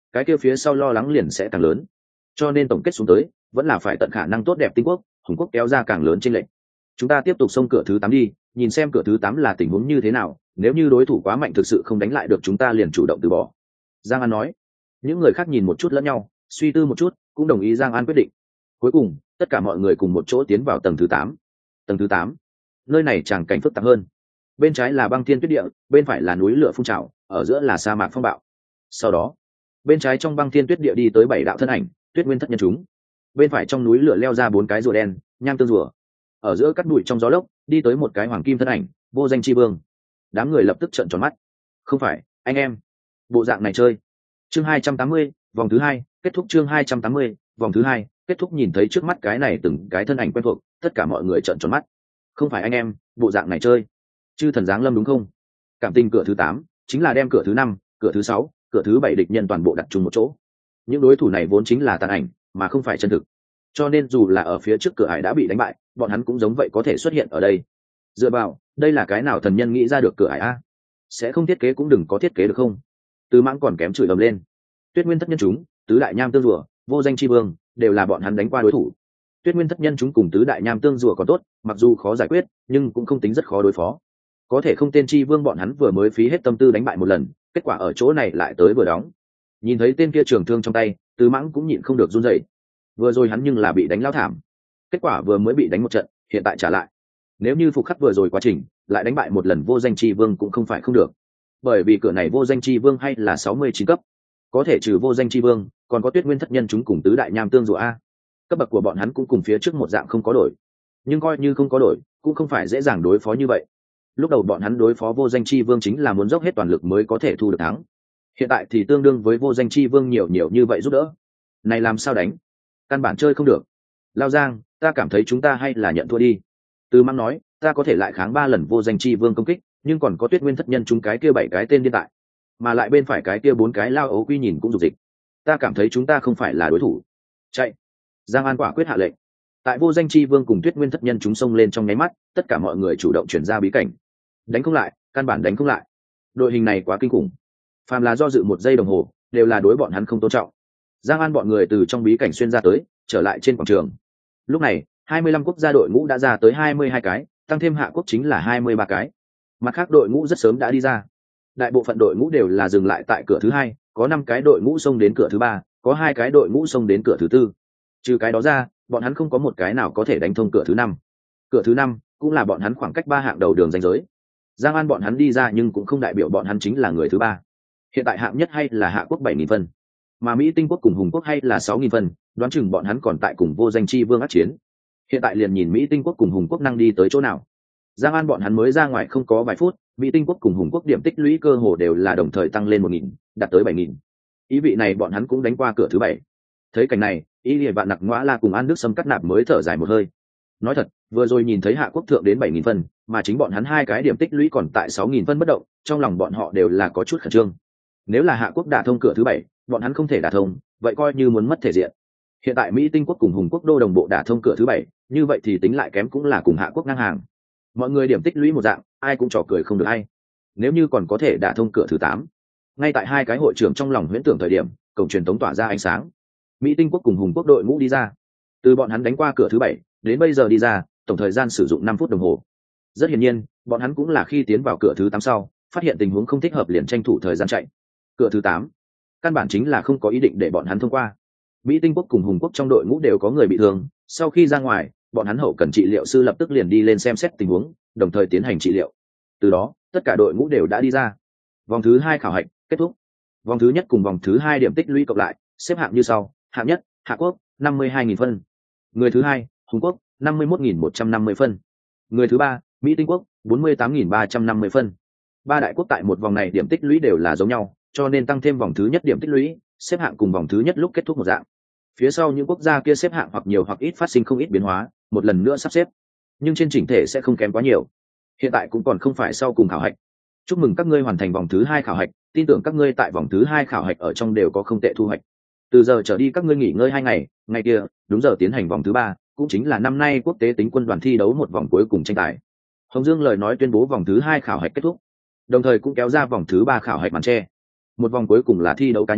cái kia phía sau lo lắng liền sẽ càng lớn. Cho nên tổng kết xuống tới, vẫn là phải tận khả năng tốt đẹp Tinh Quốc, Hùng Quốc kéo ra càng lớn chênh lệch. Chúng ta tiếp tục xông cửa thứ 8 đi, nhìn xem cửa thứ 8 là tình huống như thế nào, nếu như đối thủ quá mạnh thực sự không đánh lại được chúng ta liền chủ động từ bỏ. Giang An nói. Những người khác nhìn một chút lẫn nhau, suy tư một chút, cũng đồng ý Giang An quyết định. Cuối cùng, tất cả mọi người cùng một chỗ tiến vào tầng thứ 8. Tầng thứ 8, nơi này tràng cảnh phức tạp hơn. Bên trái là băng thiên tuyết địa, bên phải là núi lửa phun trào, ở giữa là sa mạc phong bạo. Sau đó, bên trái trong băng thiên tuyết địa đi tới 7 đạo thân ảnh, Tuyết Nguyên Thất Nhân chúng. Bên phải trong núi lửa leo ra 4 cái rùa đen, nham tương rùa. Ở giữa cắt bụi trong gió lốc, đi tới một cái hoàng kim thân ảnh, Vô Danh Chi Vương. Đám người lập tức trợn tròn mắt. Không phải, anh em, bộ dạng này chơi. Chương 280, vòng thứ 2, kết thúc chương 280, vòng thứ 2, kết thúc nhìn thấy trước mắt cái này từng cái thân ảnh quen thuộc, tất cả mọi người trợn tròn mắt. Không phải anh em, bộ dạng này chơi. Chư thần giáng lâm đúng không? Cảm tình cửa thứ 8, chính là đem cửa thứ 5, cửa thứ 6, cửa thứ 7 địch nhân toàn bộ đặt chung một chỗ. Những đối thủ này vốn chính là tàn ảnh, mà không phải chân thực. Cho nên dù là ở phía trước cửa ải đã bị đánh bại, bọn hắn cũng giống vậy có thể xuất hiện ở đây. Dựa vào, đây là cái nào thần nhân nghĩ ra được cửa ải a? Sẽ không thiết kế cũng đừng có thiết kế được không? Từ Mãng còn kém chửi ầm lên. Tuyết Nguyên Thất Nhân chúng, tứ đại nham tương rùa, Vô Danh Chi Vương, đều là bọn hắn đánh qua đối thủ. Tuyết Nguyên Thất Nhân chúng cùng tứ đại nham tương rùa còn tốt, mặc dù khó giải quyết, nhưng cũng không tính rất khó đối phó. Có thể không tên Chi Vương bọn hắn vừa mới phí hết tâm tư đánh bại một lần, kết quả ở chỗ này lại tới vừa đóng. Nhìn thấy tên kia trường thương trong tay, Từ Mãng cũng nhịn không được run rẩy. Vừa rồi hắn nhưng là bị đánh lao thảm, kết quả vừa mới bị đánh một trận, hiện tại trả lại. Nếu như phục khắc vừa rồi quá trình, lại đánh bại một lần Vô Danh Chi Vương cũng không phải không được. Bởi vì cửa này Vô Danh Chi Vương hay là 69 cấp, có thể trừ Vô Danh Chi Vương, còn có Tuyết Nguyên Thất Nhân chúng cùng tứ đại nham tương rùa a. Cấp bậc của bọn hắn cũng cùng phía trước một dạng không có đổi, nhưng coi như không có đổi, cũng không phải dễ dàng đối phó như vậy. Lúc đầu bọn hắn đối phó Vô Danh Chi Vương chính là muốn dốc hết toàn lực mới có thể thu được thắng. Hiện tại thì tương đương với Vô Danh Chi Vương nhiều như vậy giúp đỡ. Này làm sao đánh? Căn bản chơi không được. Lao Giang, ta cảm thấy chúng ta hay là nhận thua đi. Từ Mãng nói, ta có thể lại kháng 3 lần Vô Danh Chi Vương công kích, nhưng còn có Tuyết Nguyên Thất Nhân chúng cái kia 7 cái tên điên tại, mà lại bên phải cái kia 4 cái lao ấu quy nhìn cũng dục dịch. Ta cảm thấy chúng ta không phải là đối thủ. Chạy. Giang An quả quyết hạ lệnh. Tại Vô Danh Chi Vương cùng Tuyết Nguyên Thất Nhân chúng xông lên trong nháy mắt, tất cả mọi người chủ động chuyển ra bí cảnh. Đánh không lại, căn bản đánh không lại. Đội hình này quá kinh khủng. Phàm là do dự một giây đồng hồ, đều là đối bọn hắn không tôn trọng. Giang An bọn người từ trong bí cảnh xuyên ra tới, trở lại trên quảng trường. Lúc này, 25 quốc gia đội ngũ đã ra tới 22 cái, tăng thêm Hạ quốc chính là 23 cái. Mặt khác đội ngũ rất sớm đã đi ra. Đại bộ phận đội ngũ đều là dừng lại tại cửa thứ 2, có 5 cái đội ngũ xông đến cửa thứ 3, có 2 cái đội ngũ xông đến cửa thứ 4. Trừ cái đó ra, bọn hắn không có một cái nào có thể đánh thông cửa thứ 5. Cửa thứ 5 cũng là bọn hắn khoảng cách 3 hạng đầu đường ranh giới. Giang An bọn hắn đi ra nhưng cũng không đại biểu bọn hắn chính là người thứ 3. Hiện tại hạng nhất hay là Hạ quốc 7.000 phân, mà Mỹ Tinh quốc cùng Hùng quốc hay là 6.000 phân, đoán chừng bọn hắn còn tại cùng Vô Danh Chi Vương ác chiến. Hiện tại liền nhìn Mỹ Tinh quốc cùng Hùng quốc năng đi tới chỗ nào. Giang An bọn hắn mới ra ngoài không có vài phút, Mỹ Tinh quốc cùng Hùng quốc điểm tích lũy cơ hồ đều là đồng thời tăng lên 1.000, đạt tới 7.000. Ý vị này bọn hắn cũng đánh qua cửa thứ 7. Thấy cảnh này, ý liệt bạn nặc ngõa la cùng An Đức Sâm cắt nạp mới thở dài một hơi. Nói thật, vừa rồi nhìn thấy Hạ quốc thượng đến 7.000 phân, mà chính bọn hắn 2 cái điểm tích lũy còn tại 6.000 phân bất động, trong lòng bọn họ đều là có chút khẩn trương. Nếu là Hạ quốc đả thông cửa thứ 7, bọn hắn không thể đả thông, vậy coi như muốn mất thể diện. Hiện tại Mỹ Tinh quốc cùng Hùng quốc đô đồng bộ đả thông cửa thứ 7, như vậy thì tính lại kém cũng là cùng Hạ quốc ngang hàng. Mọi người điểm tích lũy một dạng, ai cũng trò cười không được hay. Nếu như còn có thể đả thông cửa thứ 8. Ngay tại 2 cái hội trưởng trong lòng huyễn tưởng thời điểm, cổng truyền tống tỏa ra ánh sáng. Mỹ Tinh quốc cùng Hùng quốc đội ngũ đi ra. Từ bọn hắn đánh qua cửa thứ 7 đến bây giờ đi ra, tổng thời gian sử dụng 5 phút đồng hồ. Rất hiển nhiên, bọn hắn cũng là khi tiến vào cửa thứ 8 sau, phát hiện tình huống không thích hợp liền tranh thủ thời gian chạy. Cửa thứ 8, căn bản chính là không có ý định để bọn hắn thông qua. Mỹ Tinh quốc cùng Hùng quốc trong đội ngũ đều có người bị thương, sau khi ra ngoài, bọn hắn hậu cần trị liệu sư lập tức liền đi lên xem xét tình huống, đồng thời tiến hành trị liệu. Từ đó, tất cả đội ngũ đều đã đi ra. Vòng thứ 2 khảo hạch kết thúc. Vòng thứ nhất cùng vòng thứ 2 điểm tích lũy cộng lại, xếp hạng như sau: hạng nhất, Hạ quốc, 52.000 phân. Người thứ 2, Hùng quốc, 51.150 phân. Người thứ 3, Mỹ Tinh quốc, 48.350 phân. 3 đại quốc tại một vòng này điểm tích lũy đều là giống nhau, cho nên tăng thêm vòng thứ nhất điểm tích lũy, xếp hạng cùng vòng thứ nhất lúc kết thúc một dạng. Phía sau những quốc gia kia xếp hạng hoặc nhiều hoặc ít phát sinh không ít biến hóa, một lần nữa sắp xếp, nhưng trên chỉnh thể sẽ không kém quá nhiều. Hiện tại cũng còn không phải sau cùng khảo hạch. Chúc mừng các ngươi hoàn thành vòng thứ 2 khảo hạch, tin tưởng các ngươi tại vòng thứ 2 khảo hạch ở trong đều có không tệ thu hoạch. Từ giờ trở đi các ngươi nghỉ ngơi 2 ngày, ngày kia đúng giờ tiến hành vòng thứ 3, cũng chính là năm nay quốc tế tính quân đoàn thi đấu một vòng cuối cùng tranh tài. Hồng Dương lời nói tuyên bố vòng thứ 2 khảo hạch kết thúc, đồng thời cũng kéo ra vòng thứ 3 khảo hạch màn che. Một vòng cuối cùng là thi đấu cá nhân,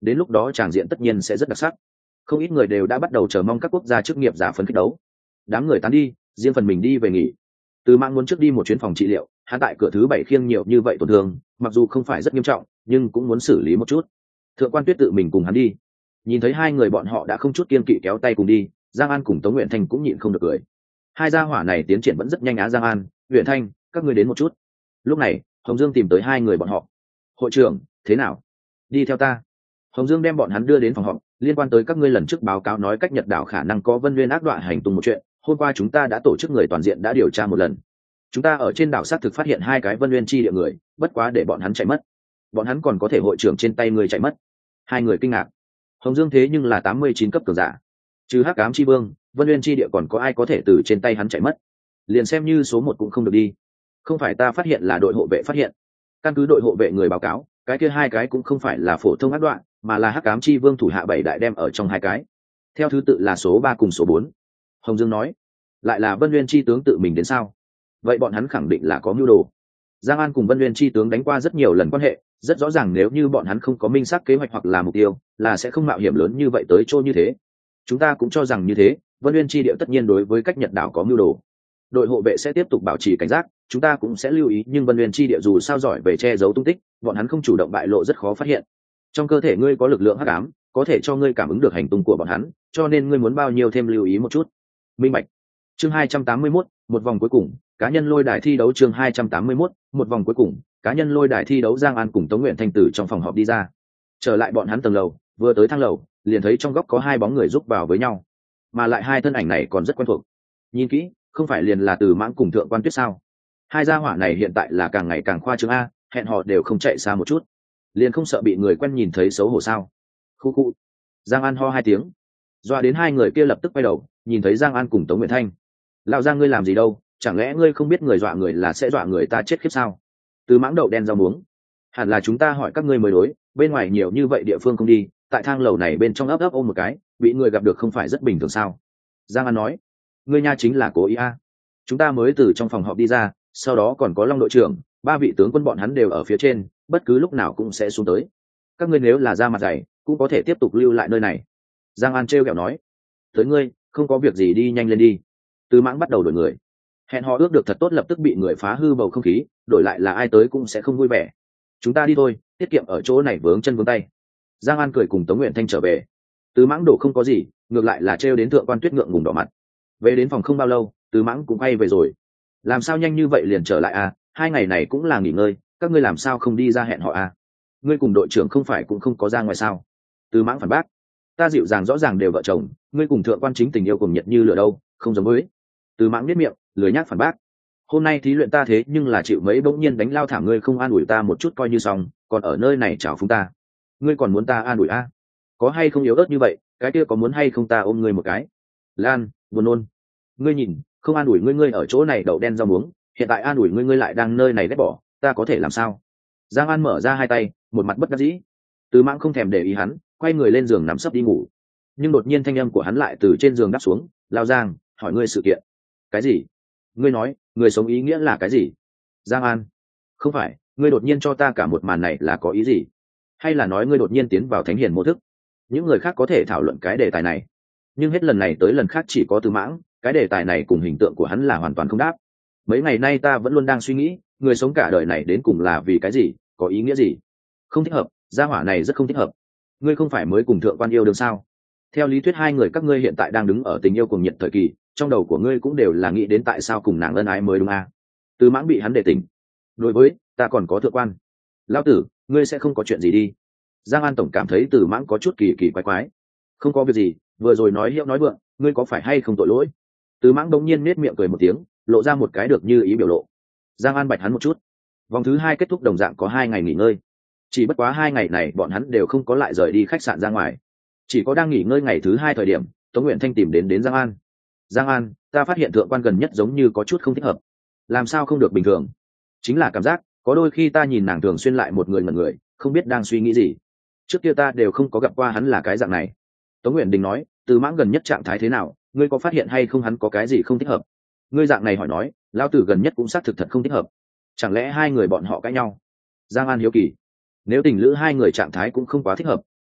đến lúc đó tràng diện tất nhiên sẽ rất đặc sắc. Không ít người đều đã bắt đầu chờ mong các quốc gia chức nghiệp giả phấn kích đấu. Đám người tán đi, riêng phần mình đi về nghỉ. Từ Mãng muốn trước đi một chuyến phòng trị liệu, hắn tại cửa thứ 7 khiêng nhiều như vậy tổn thương, mặc dù không phải rất nghiêm trọng, nhưng cũng muốn xử lý một chút. Thượng quan Tuyết tự mình cùng hắn đi. Nhìn thấy hai người bọn họ đã không chút kiên kỵ kéo tay cùng đi, Giang An cùng Tống Uyển Thanh cũng nhịn không được cười. Hai gia hỏa này tiến triển vẫn rất nhanh á. Giang An, Uyển Thanh, các ngươi đến một chút. Lúc này, Hồng Dương tìm tới hai người bọn họ. Hội trưởng, thế nào? Đi theo ta. Hồng Dương đem bọn hắn đưa đến phòng họp, liên quan tới các ngươi lần trước báo cáo nói cách Nhật đảo khả năng có Vân Nguyên ác đoạn hành tung một chuyện, hôm qua chúng ta đã tổ chức người toàn diện đã điều tra một lần. Chúng ta ở trên đảo xác thực phát hiện hai cái Vân Nguyên chi địa người, bất quá để bọn hắn chạy mất. Bọn hắn còn có thể hội trưởng trên tay người chạy mất. Hai người kinh ngạc. Hồng Dương thế nhưng là 89 cấp cường giả. Trừ Hắc Ám chi vương, Vân Nguyên chi địa còn có ai có thể từ trên tay hắn chạy mất? Liền xem như số 1 cũng không được đi. Không phải ta phát hiện là đội hộ vệ phát hiện. Căn cứ đội hộ vệ người báo cáo, cái kia hai cái cũng không phải là phổ thông ác đoạn, mà là Hắc Ám chi vương thủ hạ 7 đại đem ở trong hai cái. Theo thứ tự là số 3 cùng số 4. Hồng Dương nói, lại là Vân Nguyên chi tướng tự mình đến sao? Vậy bọn hắn khẳng định là có mưu đồ. Giang An cùng Vân Nguyên chi tướng đánh qua rất nhiều lần quan hệ, rất rõ ràng nếu như bọn hắn không có minh xác kế hoạch hoặc là mục tiêu, là sẽ không mạo hiểm lớn như vậy tới chỗ như thế. Chúng ta cũng cho rằng như thế, Vân Nguyên chi địa tất nhiên đối với cách Nhật đảo có mưu đồ. Đội hộ vệ sẽ tiếp tục bảo trì cảnh giác, chúng ta cũng sẽ lưu ý, nhưng Vân Nguyên chi địa dù sao giỏi về che giấu tung tích, bọn hắn không chủ động bại lộ rất khó phát hiện. Trong cơ thể ngươi có lực lượng hắc ám, có thể cho ngươi cảm ứng được hành tung của bọn hắn, cho nên ngươi muốn bao nhiêu thêm lưu ý một chút. Minh bạch. Chương 281, một vòng cuối cùng, cá nhân lôi đài thi đấu. Chương 281, một vòng cuối cùng, cá nhân lôi đài thi đấu. Giang An cùng Tống Uyển Thanh từ trong phòng họp đi ra, trở lại bọn hắn tầng lầu, vừa tới thang lầu, liền thấy trong góc có hai bóng người rúc vào với nhau, mà lại hai thân ảnh này còn rất quen thuộc. Nhìn kỹ, không phải liền là Từ Mãng cùng Thượng quan Tuyết sao? Hai gia hỏa này hiện tại là càng ngày càng khoa trương a, hẹn hò đều không chạy xa một chút, liền không sợ bị người quen nhìn thấy xấu hổ sao? Khu khu. Giang An ho hai tiếng, doa đến hai người kia lập tức quay đầu, nhìn thấy Giang An cùng Tống Uyển Thanh. Lão Giang, ngươi làm gì đâu? Chẳng lẽ ngươi không biết người dọa người là sẽ dọa người ta chết khiếp sao? Từ Mãng đậu đen rau muống, hẳn là chúng ta hỏi các ngươi mới đối, bên ngoài nhiều như vậy địa phương không đi, tại thang lầu này bên trong ấp ấp ôm một cái, bị người gặp được không phải rất bình thường sao? Giang An nói, ngươi nha chính là cố ý a. Chúng ta mới từ trong phòng họp đi ra, sau đó còn có Long đội trưởng, 3 vị tướng quân bọn hắn đều ở phía trên, bất cứ lúc nào cũng sẽ xuống tới. Các ngươi nếu là ra mặt dày, cũng có thể tiếp tục lưu lại nơi này. Giang An trêu ghẹo nói, tới ngươi, không có việc gì đi nhanh lên đi. Từ Mãng bắt đầu đổi người, hẹn họ ước được thật tốt lập tức bị người phá hư bầu không khí, đổi lại là ai tới cũng sẽ không vui vẻ. Chúng ta đi thôi, tiết kiệm ở chỗ này vướng chân vướng tay. Giang An cười cùng Tống Uyển Thanh trở về. Từ Mãng đổ không có gì, ngược lại là trêu đến Thượng quan Tuyết ngượng ngùng đỏ mặt. Về đến phòng không bao lâu, Từ Mãng cũng quay về rồi. Làm sao nhanh như vậy liền trở lại à? 2 ngày này cũng là nghỉ ngơi, các ngươi làm sao không đi ra hẹn họ à? Ngươi cùng đội trưởng không phải cũng không có ra ngoài sao? Từ Mãng phản bác, ta dịu dàng rõ ràng đều vợ chồng, ngươi cùng Thượng quan chính tình yêu cùng nhiệt như lửa đâu, không giống với. Từ Mãng biết miệng, lười nhác phản bác. Hôm nay thí luyện ta thế nhưng là chịu mấy bỗng nhiên đánh lao thảm, ngươi không an ủi ta một chút coi như xong, còn ở nơi này chào phúng ta. Ngươi còn muốn ta an ủi a? Có hay không yếu ớt như vậy, cái kia có muốn hay không ta ôm ngươi một cái? Lan, buồn nôn. Ngươi nhìn, không an ủi ngươi, ngươi ở chỗ này đậu đen rau muống, hiện tại an ủi ngươi, ngươi lại đang nơi này ghét bỏ, ta có thể làm sao? Giang An mở ra hai tay, một mặt bất đắc dĩ. Từ Mãng không thèm để ý hắn, quay người lên giường nằm sấp đi ngủ. Nhưng đột nhiên thanh âm của hắn lại từ trên giường đáp xuống, Lao Giang, hỏi ngươi sự kiện. Cái gì? Ngươi nói, người sống ý nghĩa là cái gì? Giang An, không phải, ngươi đột nhiên cho ta cả một màn này là có ý gì? Hay là nói ngươi đột nhiên tiến vào thánh hiền mô thức? Những người khác có thể thảo luận cái đề tài này, nhưng hết lần này tới lần khác chỉ có Từ Mãng, cái đề tài này cùng hình tượng của hắn là hoàn toàn không đáp. Mấy ngày nay ta vẫn luôn đang suy nghĩ, người sống cả đời này đến cùng là vì cái gì, có ý nghĩa gì? Không thích hợp, gia hỏa này rất không thích hợp. Ngươi không phải mới cùng Thượng quan yêu đương sao? Theo lý thuyết hai người các ngươi hiện tại đang đứng ở tình yêu cuồng nhiệt thời kỳ, trong đầu của ngươi cũng đều là nghĩ đến tại sao cùng nàng ân ái mới đúng à? Từ Mãng bị hắn để tỉnh. Đối với ta còn có Thượng quan. Lão tử, ngươi sẽ không có chuyện gì đi? Giang An tổng cảm thấy Từ Mãng có chút kỳ kỳ quái quái. Không có việc gì, vừa rồi nói hiệu nói vượng, ngươi có phải hay không tội lỗi? Từ Mãng đống nhiên nết miệng cười một tiếng, lộ ra một cái được như ý biểu lộ. Giang An bạch hắn một chút. Vòng thứ 2 kết thúc đồng dạng có 2 ngày nghỉ ngơi. Chỉ bất quá 2 ngày này bọn hắn đều không có lại rời đi khách sạn ra ngoài. Chỉ có đang nghỉ ngơi ngày thứ 2 thời điểm, Tống Uyển Thanh tìm đến Giang An. Giang An, ta phát hiện Thượng quan gần nhất giống như có chút không thích hợp. Làm sao không được bình thường? Chính là cảm giác, có đôi khi ta nhìn nàng thường xuyên lại một người ngẩn người, không biết đang suy nghĩ gì. Trước kia ta đều không có gặp qua hắn là cái dạng này. Tống Uyển Đình nói, Từ Mãng gần nhất trạng thái thế nào, ngươi có phát hiện hay không hắn có cái gì không thích hợp? Ngươi dạng này hỏi nói, lão tử gần nhất cũng xác thực thật không thích hợp. Chẳng lẽ hai người bọn họ cãi nhau? Giang An hiếu kỳ, nếu tình lữ hai người trạng thái cũng không quá thích hợp,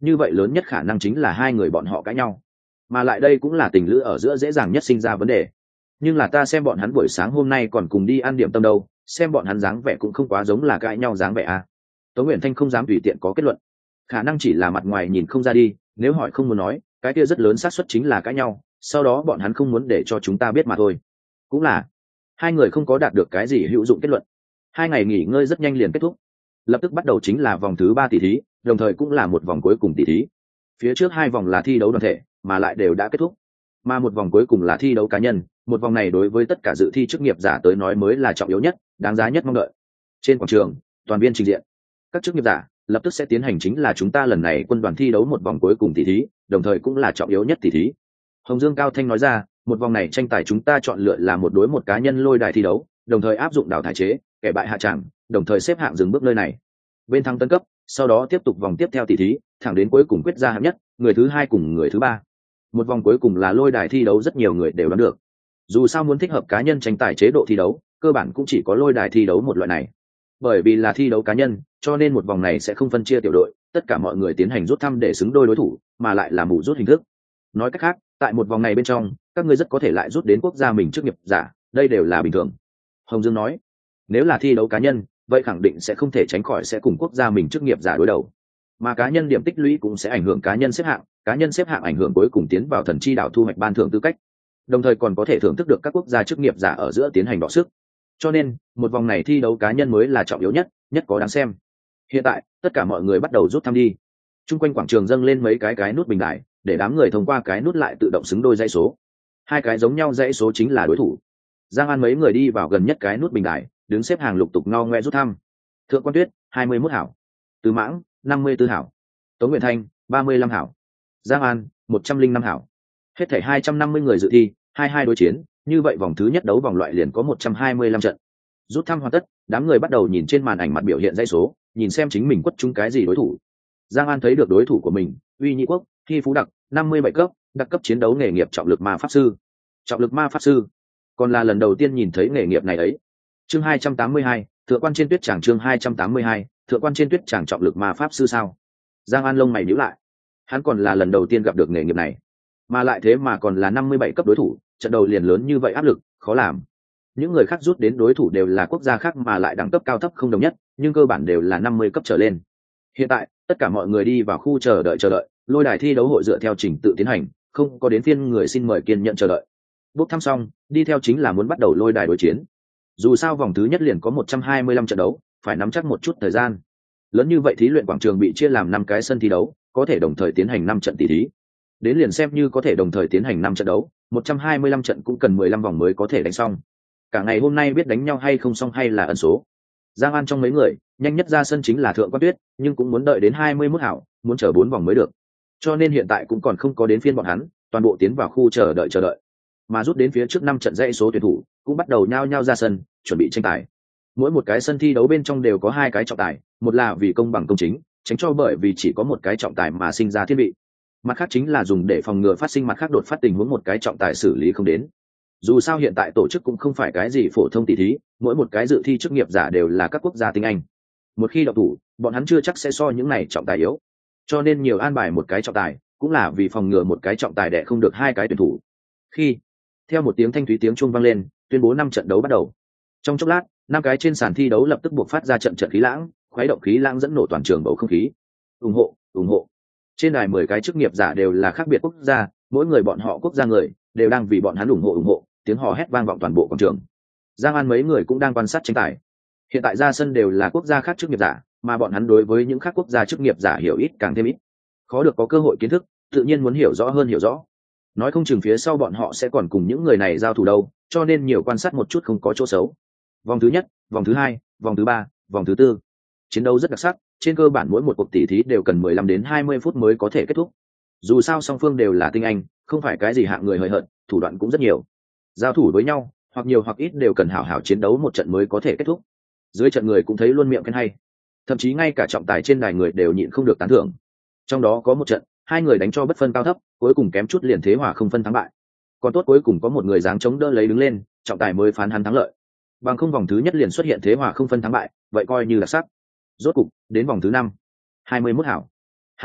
như vậy lớn nhất khả năng chính là hai người bọn họ cãi nhau, mà lại đây cũng là tình lữ ở giữa dễ dàng nhất sinh ra vấn đề. Nhưng là ta xem bọn hắn buổi sáng hôm nay còn cùng đi ăn điểm tâm đâu, xem bọn hắn dáng vẻ cũng không quá giống là cãi nhau dáng vẻ à. Tống Uyển Thanh không dám tùy tiện có kết luận, khả năng chỉ là mặt ngoài nhìn không ra đi, nếu hỏi không muốn nói cái kia rất lớn xác suất chính là cãi nhau, sau đó bọn hắn không muốn để cho chúng ta biết mà thôi. Cũng là hai người không có đạt được cái gì hữu dụng kết luận. 2 ngày nghỉ ngơi rất nhanh liền kết thúc, lập tức bắt đầu chính là vòng thứ 3 tỷ thí, đồng thời cũng là một vòng cuối cùng tỷ thí. Phía trước 2 vòng là thi đấu đoàn thể mà lại đều đã kết thúc, mà một vòng cuối cùng là thi đấu cá nhân. Một vòng này đối với tất cả dự thi chức nghiệp giả tới nói mới là trọng yếu nhất, đáng giá nhất mong đợi. Trên quảng trường, toàn viên trình diện, các chức nghiệp giả lập tức sẽ tiến hành chính là chúng ta lần này quân đoàn thi đấu một vòng cuối cùng tỷ thí, đồng thời cũng là trọng yếu nhất tỷ thí. Hồng Dương Cao Thanh nói ra, một vòng này tranh tài chúng ta chọn lựa là một đối một cá nhân lôi đài thi đấu, đồng thời áp dụng đào thải chế, kẻ bại hạ tràng, đồng thời xếp hạng dừng bước nơi này. Bên thắng tấn cấp, sau đó tiếp tục vòng tiếp theo tỷ thí, thẳng đến cuối cùng quyết ra hạng nhất, người thứ 2 cùng người thứ 3. Một vòng cuối cùng là lôi đài thi đấu, rất nhiều người đều đoán được. Dù sao muốn thích hợp cá nhân tranh tài chế độ thi đấu, cơ bản cũng chỉ có lôi đài thi đấu một loại này. Bởi vì là thi đấu cá nhân, cho nên một vòng này sẽ không phân chia tiểu đội, tất cả mọi người tiến hành rút thăm để xứng đôi đối thủ, mà lại là mù rút hình thức. Nói cách khác, tại một vòng này bên trong, các ngươi rất có thể lại rút đến quốc gia mình chức nghiệp giả, đây đều là bình thường. Hồng Dương nói, nếu là thi đấu cá nhân, vậy khẳng định sẽ không thể tránh khỏi sẽ cùng quốc gia mình chức nghiệp giả đối đầu, mà cá nhân điểm tích lũy cũng sẽ ảnh hưởng cá nhân xếp hạng ảnh hưởng cuối cùng tiến vào thần chi đảo thu hoạch ban thưởng tư cách, đồng thời còn có thể thưởng thức được các quốc gia chức nghiệp giả ở giữa tiến hành đọ sức. Cho nên một vòng này thi đấu cá nhân mới là trọng yếu nhất, nhất có đáng xem. Hiện tại tất cả mọi người bắt đầu rút thăm đi. Trung quanh quảng trường dâng lên mấy cái nút bình đại, để đám người thông qua cái nút lại tự động xứng đôi dãy số. 2 cái giống nhau dãy số chính là đối thủ. Giang An mấy người đi vào gần nhất cái nút bình đại, đứng xếp hàng lục tục ngo ngoe rút thăm. Thượng Quan Tuyết 21 hảo, Từ Mãng 54 hảo, Tống Nguyện Thanh 35 hảo, Giang An 105 hảo. Hết thảy 250 người dự thi, 22 đối chiến, như vậy vòng thứ nhất đấu vòng loại liền có 125 trận. Rút thăm hoàn tất, đám người bắt đầu nhìn trên màn ảnh mặt biểu hiện dãy số, nhìn xem chính mình quất trúng cái gì đối thủ. Giang An thấy được đối thủ của mình, Uy Nhị Quốc, Thi Phú Đặc, 57 cấp, đặc cấp chiến đấu nghề nghiệp trọng lực ma pháp sư. Trọng lực ma pháp sư, còn là lần đầu tiên nhìn thấy nghề nghiệp này ấy. Chương 282, Thượng Quan trên Tuyết Tràng. Chương 282, Thượng Quan trên Tuyết Tràng trọng lực ma pháp sư sao? Giang An lông mày nhíu lại. Hắn còn là lần đầu tiên gặp được nghề nghiệp này, mà lại thế mà còn là 57 cấp đối thủ, trận đầu liền lớn như vậy, áp lực khó làm. Những người khác rút đến đối thủ đều là quốc gia khác mà lại đẳng cấp cao thấp không đồng nhất, nhưng cơ bản đều là 50 cấp trở lên. Hiện tại tất cả mọi người đi vào khu chờ đợi, lôi đài thi đấu hội dựa theo trình tự tiến hành, không có đến phiên người xin mời kiên nhận chờ đợi. Bốc thăm xong, đi theo chính là muốn bắt đầu lôi đài đối chiến. Dù sao vòng thứ nhất liền có 125 trận đấu, phải nắm chắc một chút thời gian. Lớn như vậy thí luyện quảng trường bị chia làm 5 cái sân thi đấu, có thể đồng thời tiến hành 5 trận tỷ thí. Đến liền xem như có thể đồng thời tiến hành 5 trận đấu, 125 trận cũng cần 15 vòng mới có thể đánh xong. Cả ngày hôm nay biết đánh nhau hay không xong hay là ẩn số. Giang An trong mấy người, nhanh nhất ra sân chính là Thượng Quan Tuyết, nhưng cũng muốn đợi đến 21 hảo, muốn chờ 4 vòng mới được. Cho nên hiện tại cũng còn không có đến phiên bọn hắn, toàn bộ tiến vào khu chờ đợi. Mà rút đến phía trước 5 trận dãy số tuyển thủ, cũng bắt đầu nhao nhao ra sân, chuẩn bị tranh tài. Mỗi một cái sân thi đấu bên trong đều có 2 cái trọng tài, một là vì công bằng công chính, tránh cho bởi vì chỉ có một cái trọng tài mà sinh ra thiên vị. Mặt khác chính là dùng để phòng ngừa phát sinh mặt khác đột phát tình huống một cái trọng tài xử lý không đến. Dù sao hiện tại tổ chức cũng không phải cái gì phổ thông tỷ thí, mỗi một cái dự thi chức nghiệp giả đều là các quốc gia tinh anh. Một khi độc thủ, bọn hắn chưa chắc sẽ so những này trọng tài yếu. Cho nên nhiều an bài một cái trọng tài, cũng là vì phòng ngừa một cái trọng tài đẻ không được 2 cái tuyển thủ. Khi theo một tiếng thanh thúy tiếng chuông vang lên, tuyên bố 5 trận đấu bắt đầu. Trong chốc lát, 5 cái trên sàn thi đấu lập tức buộc phát ra trận khí lãng, khuấy động khí lãng dẫn nổ toàn trường bầu không khí. Ủng hộ, ủng hộ. Trên đài 10 cái chức nghiệp giả đều là khác biệt quốc gia, mỗi người bọn họ quốc gia người đều đang vì bọn hắn ủng hộ, tiếng hò hét vang vọng toàn bộ quảng trường. Giang An mấy người cũng đang quan sát tranh tài. Hiện tại ra sân đều là quốc gia khác chức nghiệp giả, mà bọn hắn đối với những khác quốc gia chức nghiệp giả hiểu ít càng thêm ít. Khó được có cơ hội kiến thức, tự nhiên muốn hiểu rõ. Nói không chừng phía sau bọn họ sẽ còn cùng những người này giao thủ đâu, cho nên nhiều quan sát một chút không có chỗ xấu. Vòng thứ nhất, vòng thứ 2, vòng thứ 3, vòng thứ 4. Chiến đấu rất đặc sắc, trên cơ bản mỗi một cuộc tỷ thí đều cần 15 đến 20 phút mới có thể kết thúc. Dù sao song phương đều là tinh anh, không phải cái gì hạng người hời hợt, thủ đoạn cũng rất nhiều. Giao thủ với nhau, hoặc nhiều hoặc ít đều cần hảo hảo chiến đấu một trận mới có thể kết thúc. Dưới trận người cũng thấy luôn miệng khen hay, thậm chí ngay cả trọng tài trên đài người đều nhịn không được tán thưởng. Trong đó có một trận, 2 người đánh cho bất phân cao thấp, cuối cùng kém chút liền thế hòa không phân thắng bại. Còn tốt cuối cùng có một người dáng chống đỡ lấy đứng lên, trọng tài mới phán hắn thắng lợi. Bằng không vòng thứ nhất liền xuất hiện thế hòa không phân thắng bại, vậy coi như là sắc. Rốt cục đến vòng thứ 5. 21 hảo. Hạ Quốc,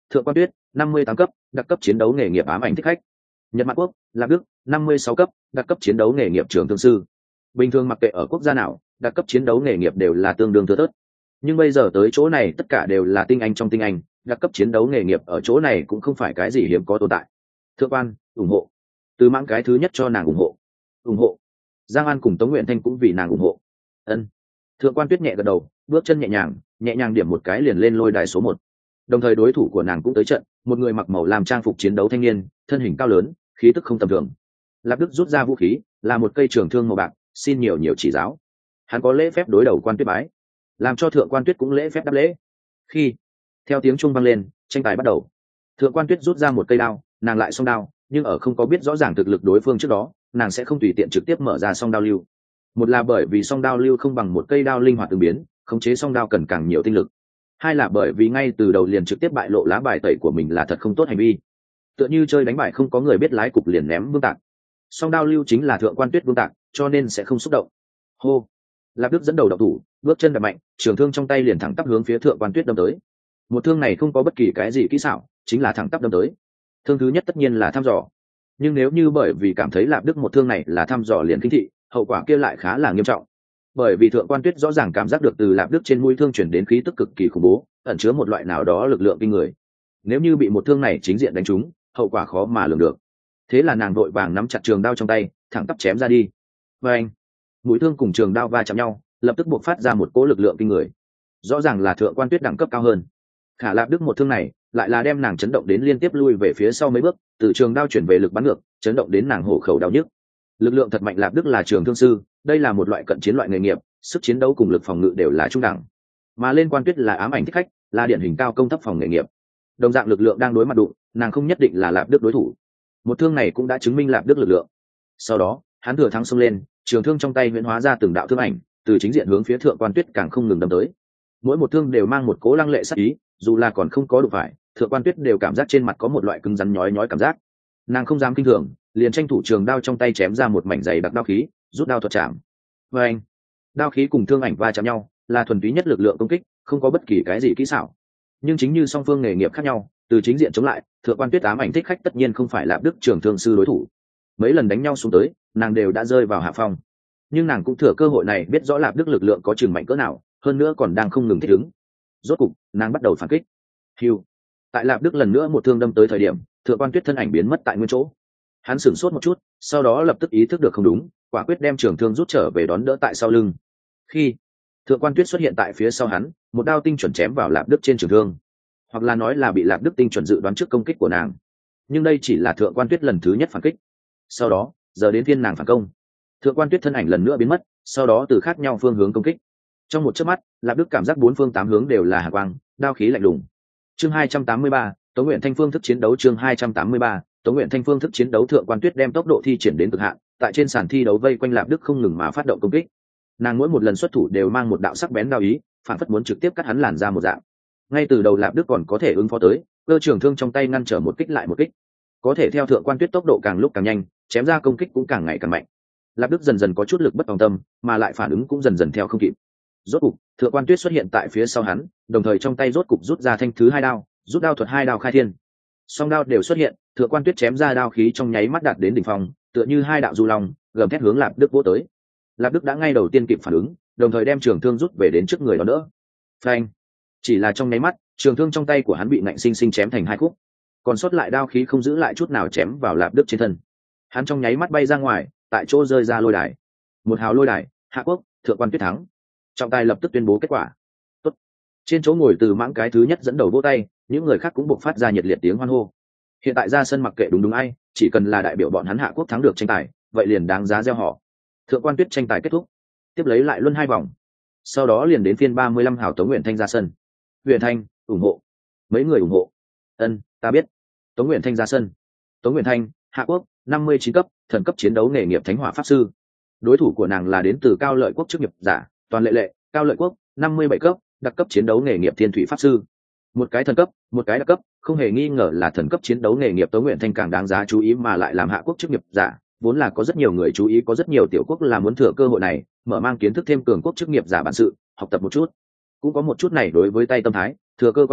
Thượng Quan Tuyết 58 cấp, đặc cấp chiến đấu nghề nghiệp ám ảnh thích khách. Nhật Mạn Quốc, Lạc Đức 56 cấp, đặc cấp chiến đấu nghề nghiệp trưởng thương sư. Bình thường mặc kệ ở quốc gia nào, đặc cấp chiến đấu nghề nghiệp đều là tương đương thưa thớt, nhưng bây giờ tới chỗ này tất cả đều là tinh anh trong tinh anh, đặc cấp chiến đấu nghề nghiệp ở chỗ này cũng không phải cái gì hiếm có tồn tại. Thượng Quan ủng hộ, Từ Mãng cái thứ nhất cho nàng ủng hộ. Giang An cùng Tống Nguyện Thanh cũng vì nàng ủng hộ. Ân. Thượng Quan Tuyết nhẹ gật đầu, bước chân nhẹ nhàng điểm một cái liền lên lôi đài số 1. Đồng thời đối thủ của nàng cũng tới trận, một người mặc màu làm trang phục chiến đấu thanh niên, thân hình cao lớn, khí tức không tầm thường. Lạp Đức rút ra vũ khí, là một cây trường thương màu bạc, xin nhiều chỉ giáo. Hắn có lễ phép đối đầu Quan Tuyết bái, làm cho Thượng Quan Tuyết cũng lễ phép đáp lễ. Khi theo tiếng chuông vang lên, tranh tài bắt đầu. Thượng Quan Tuyết rút ra một cây đao, nàng lại song đao, nhưng ở không có biết rõ ràng thực lực đối phương trước đó, nàng sẽ không tùy tiện trực tiếp mở ra song đao lưu. Một là bởi vì song đao lưu không bằng một cây đao linh hoạt ứng biến, khống chế song đao cần càng nhiều tinh lực. Hai là bởi vì ngay từ đầu liền trực tiếp bại lộ lá bài tẩy của mình là thật không tốt hành vi. Tựa như chơi đánh bài không có người biết lái cục liền ném vương tạc. Song đao lưu chính là Thượng Quan Tuyết vương tạc, cho nên sẽ không xúc động. Hô. Lạp Đức dẫn đầu động thủ, bước chân đập mạnh, trường thương trong tay liền thẳng tắp hướng phía Thượng Quan Tuyết đâm tới. Một thương này không có bất kỳ cái gì kỹ xảo, chính là thẳng tắp đâm tới. Thương thứ nhất tất nhiên là thăm dò, nhưng nếu như bởi vì cảm thấy Lạp Đức một thương này là thăm dò liền khinh thị, hậu quả kia lại khá là nghiêm trọng. Bởi vì Thượng Quan Tuyết rõ ràng cảm giác được từ Lạp Đức trên mũi thương chuyển đến khí tức cực kỳ khủng bố, ẩn chứa một loại nào đó lực lượng kinh người. Nếu như bị một thương này chính diện đánh trúng, hậu quả khó mà lường được. Thế là nàng vội vàng nắm chặt trường đao trong tay, thẳng tắp chém ra đi. Và anh, mũi thương cùng trường đao va chạm nhau, lập tức buộc phát ra một cỗ lực lượng kinh người. Rõ ràng là Thượng Quan Tuyết đẳng cấp cao hơn. Khả Lạp Đức một thương này lại là đem nàng chấn động đến liên tiếp lui về phía sau mấy bước, từ trường đao chuyển về lực bắn ngược, chấn động đến nàng hổ khẩu đau nhức. Lực lượng thật mạnh. Lạp Đức là trường thương sư, đây là một loại cận chiến loại nghề nghiệp, sức chiến đấu cùng lực phòng ngự đều là trung đẳng. Mà lên Quan Tuyết là ám ảnh thích khách, là điển hình cao công thấp phòng nghề nghiệp. Đồng dạng lực lượng đang đối mặt đụng, nàng không nhất định là Lạp Đức đối thủ. Một thương này cũng đã chứng minh Lạp Đức lực lượng. Sau đó, hắn thừa thắng xông lên, trường thương trong tay huyễn hóa ra từng đạo thương ảnh, từ chính diện hướng phía Thượng Quan Tuyết càng không ngừng đâm tới. Mỗi một thương đều mang một cố lăng lệ sát ý, dù là còn không có đụng phải, Thượng Quan Tuyết đều cảm giác trên mặt có một loại cứng rắn nhói cảm giác. Nàng không dám kinh thường, liền tranh thủ trường đao trong tay chém ra một mảnh dày đặc đao khí, rút đao thuật chạm. Và anh, đao khí cùng thương ảnh va chạm nhau, là thuần túy nhất lực lượng công kích, không có bất kỳ cái gì kỹ xảo. Nhưng chính như song phương nghề nghiệp khác nhau, từ chính diện chống lại, Thượng Quan Tuyết ám ảnh thích khách tất nhiên không phải Lạp Đức trường thương sư đối thủ. Mấy lần đánh nhau xuống tới, nàng đều đã rơi vào hạ phong. Nhưng nàng cũng thừa cơ hội này biết rõ Lạp Đức lực lượng có chừng mạnh cỡ nào, hơn nữa còn đang không ngừng thích ứng. Rốt cục, nàng bắt đầu phản kích. Hưu. Tại Lạp Đức lần nữa một thương đâm tới thời điểm, Thượng Quan Tuyết thân ảnh biến mất tại nguyên chỗ. Hắn sửng sốt một chút, sau đó lập tức ý thức được không đúng, quả quyết đem trường thương rút trở về đón đỡ tại sau lưng. Khi Thượng Quan Tuyết xuất hiện tại phía sau hắn, một đao tinh chuẩn chém vào Lạp Đức trên trường thương, hoặc là nói là bị Lạp Đức tinh chuẩn dự đoán trước công kích của nàng. Nhưng đây chỉ là Thượng Quan Tuyết lần thứ nhất phản kích. Sau đó, giờ đến phiên nàng phản công. Thượng Quan Tuyết thân ảnh lần nữa biến mất, sau đó từ khác nhau phương hướng công kích. Trong một chớp mắt, Lạp Đức cảm giác bốn phương tám hướng đều là hàn quang, đao khí lạnh lùng. Chương 283, Tống Nguyện Thanh phương thức chiến đấu. Chương 283, Tống Nguyện Thanh phương thức chiến đấu. Thượng Quan Tuyết đem tốc độ thi triển đến cực hạn, tại trên sàn thi đấu vây quanh Lạp Đức không ngừng mà phát động công kích. Nàng mỗi một lần xuất thủ đều mang một đạo sắc bén đao ý, phản phất muốn trực tiếp cắt hắn làn ra một dạng. Ngay từ đầu Lạp Đức còn có thể ứng phó tới, cơ trường thương trong tay ngăn trở một kích lại một kích. Có thể theo Thượng Quan Tuyết tốc độ càng lúc càng nhanh, chém ra công kích cũng càng ngày càng mạnh. Lạp Đức dần dần có chút lực bất tòng tâm, mà lại phản ứng cũng dần dần theo không kịp. Rốt cục, Thượng Quan Tuyết xuất hiện tại phía sau hắn, đồng thời trong tay rốt cục rút ra thanh thứ hai đao, rút đao thuật hai đao khai thiên. Song đao đều xuất hiện, Thượng Quan Tuyết chém ra đao khí trong nháy mắt đạt đến đỉnh phong, tựa như hai đạo du long, gầm thét hướng Lạp Đức vỗ tới. Lạp Đức đã ngay đầu tiên kịp phản ứng, đồng thời đem trường thương rút về đến trước người đó đỡ. Phanh! Chỉ là trong nháy mắt, trường thương trong tay của hắn bị ngạnh sinh sinh chém thành hai khúc, còn sót lại đao khí không giữ lại chút nào chém vào Lạp Đức trên thân. Hắn trong nháy mắt bay ra ngoài, tại chỗ rơi ra lôi đài. Một hào lôi đài, Hạ Quốc, Thượng Quan Tuyết thắng. Trọng tài lập tức tuyên bố kết quả. Tốt. Trên chỗ ngồi Từ Mãng cái thứ nhất dẫn đầu vỗ tay, những người khác cũng buộc phát ra nhiệt liệt tiếng hoan hô. Hiện tại ra sân mặc kệ đúng ai, chỉ cần là đại biểu bọn hắn Hạ Quốc thắng được tranh tài, vậy liền đáng giá gieo họ. Thượng Quan Tuyết tranh tài kết thúc, tiếp lấy lại luân hai vòng. Sau đó liền đến phiên 35 hào Tống Nguyện Thanh ra sân. Nguyện Thanh, ủng hộ. Mấy người ủng hộ. Ân, ta biết. Tống Nguyện Thanh ra sân. Tống Nguyện Thanh, Hạ Quốc, 59 cấp, thần cấp chiến đấu nghề nghiệp Thánh Hỏa pháp sư. Đối thủ của nàng là đến từ Cao Lợi Quốc chức nghiệp giả, Toàn Lệ Lệ, Cao Lợi Quốc, 57 cấp, đặc cấp chiến đấu nghề nghiệp Thiên Thủy pháp sư. Một cái thần cấp, một cái đặc cấp, không hề nghi ngờ là thần cấp chiến đấu nghề nghiệp Tống Nguyện Thanh càng đáng giá chú ý mà lại làm Hạ Quốc chức nghiệp giả, vốn là có rất nhiều người chú ý, có rất nhiều tiểu quốc là muốn thừa cơ hội này, mở mang kiến thức thêm cường quốc chức nghiệp giả bản sự, học tập một chút. Cũng có một chút này đối với tay tâm thái, thừa cơ quan sát,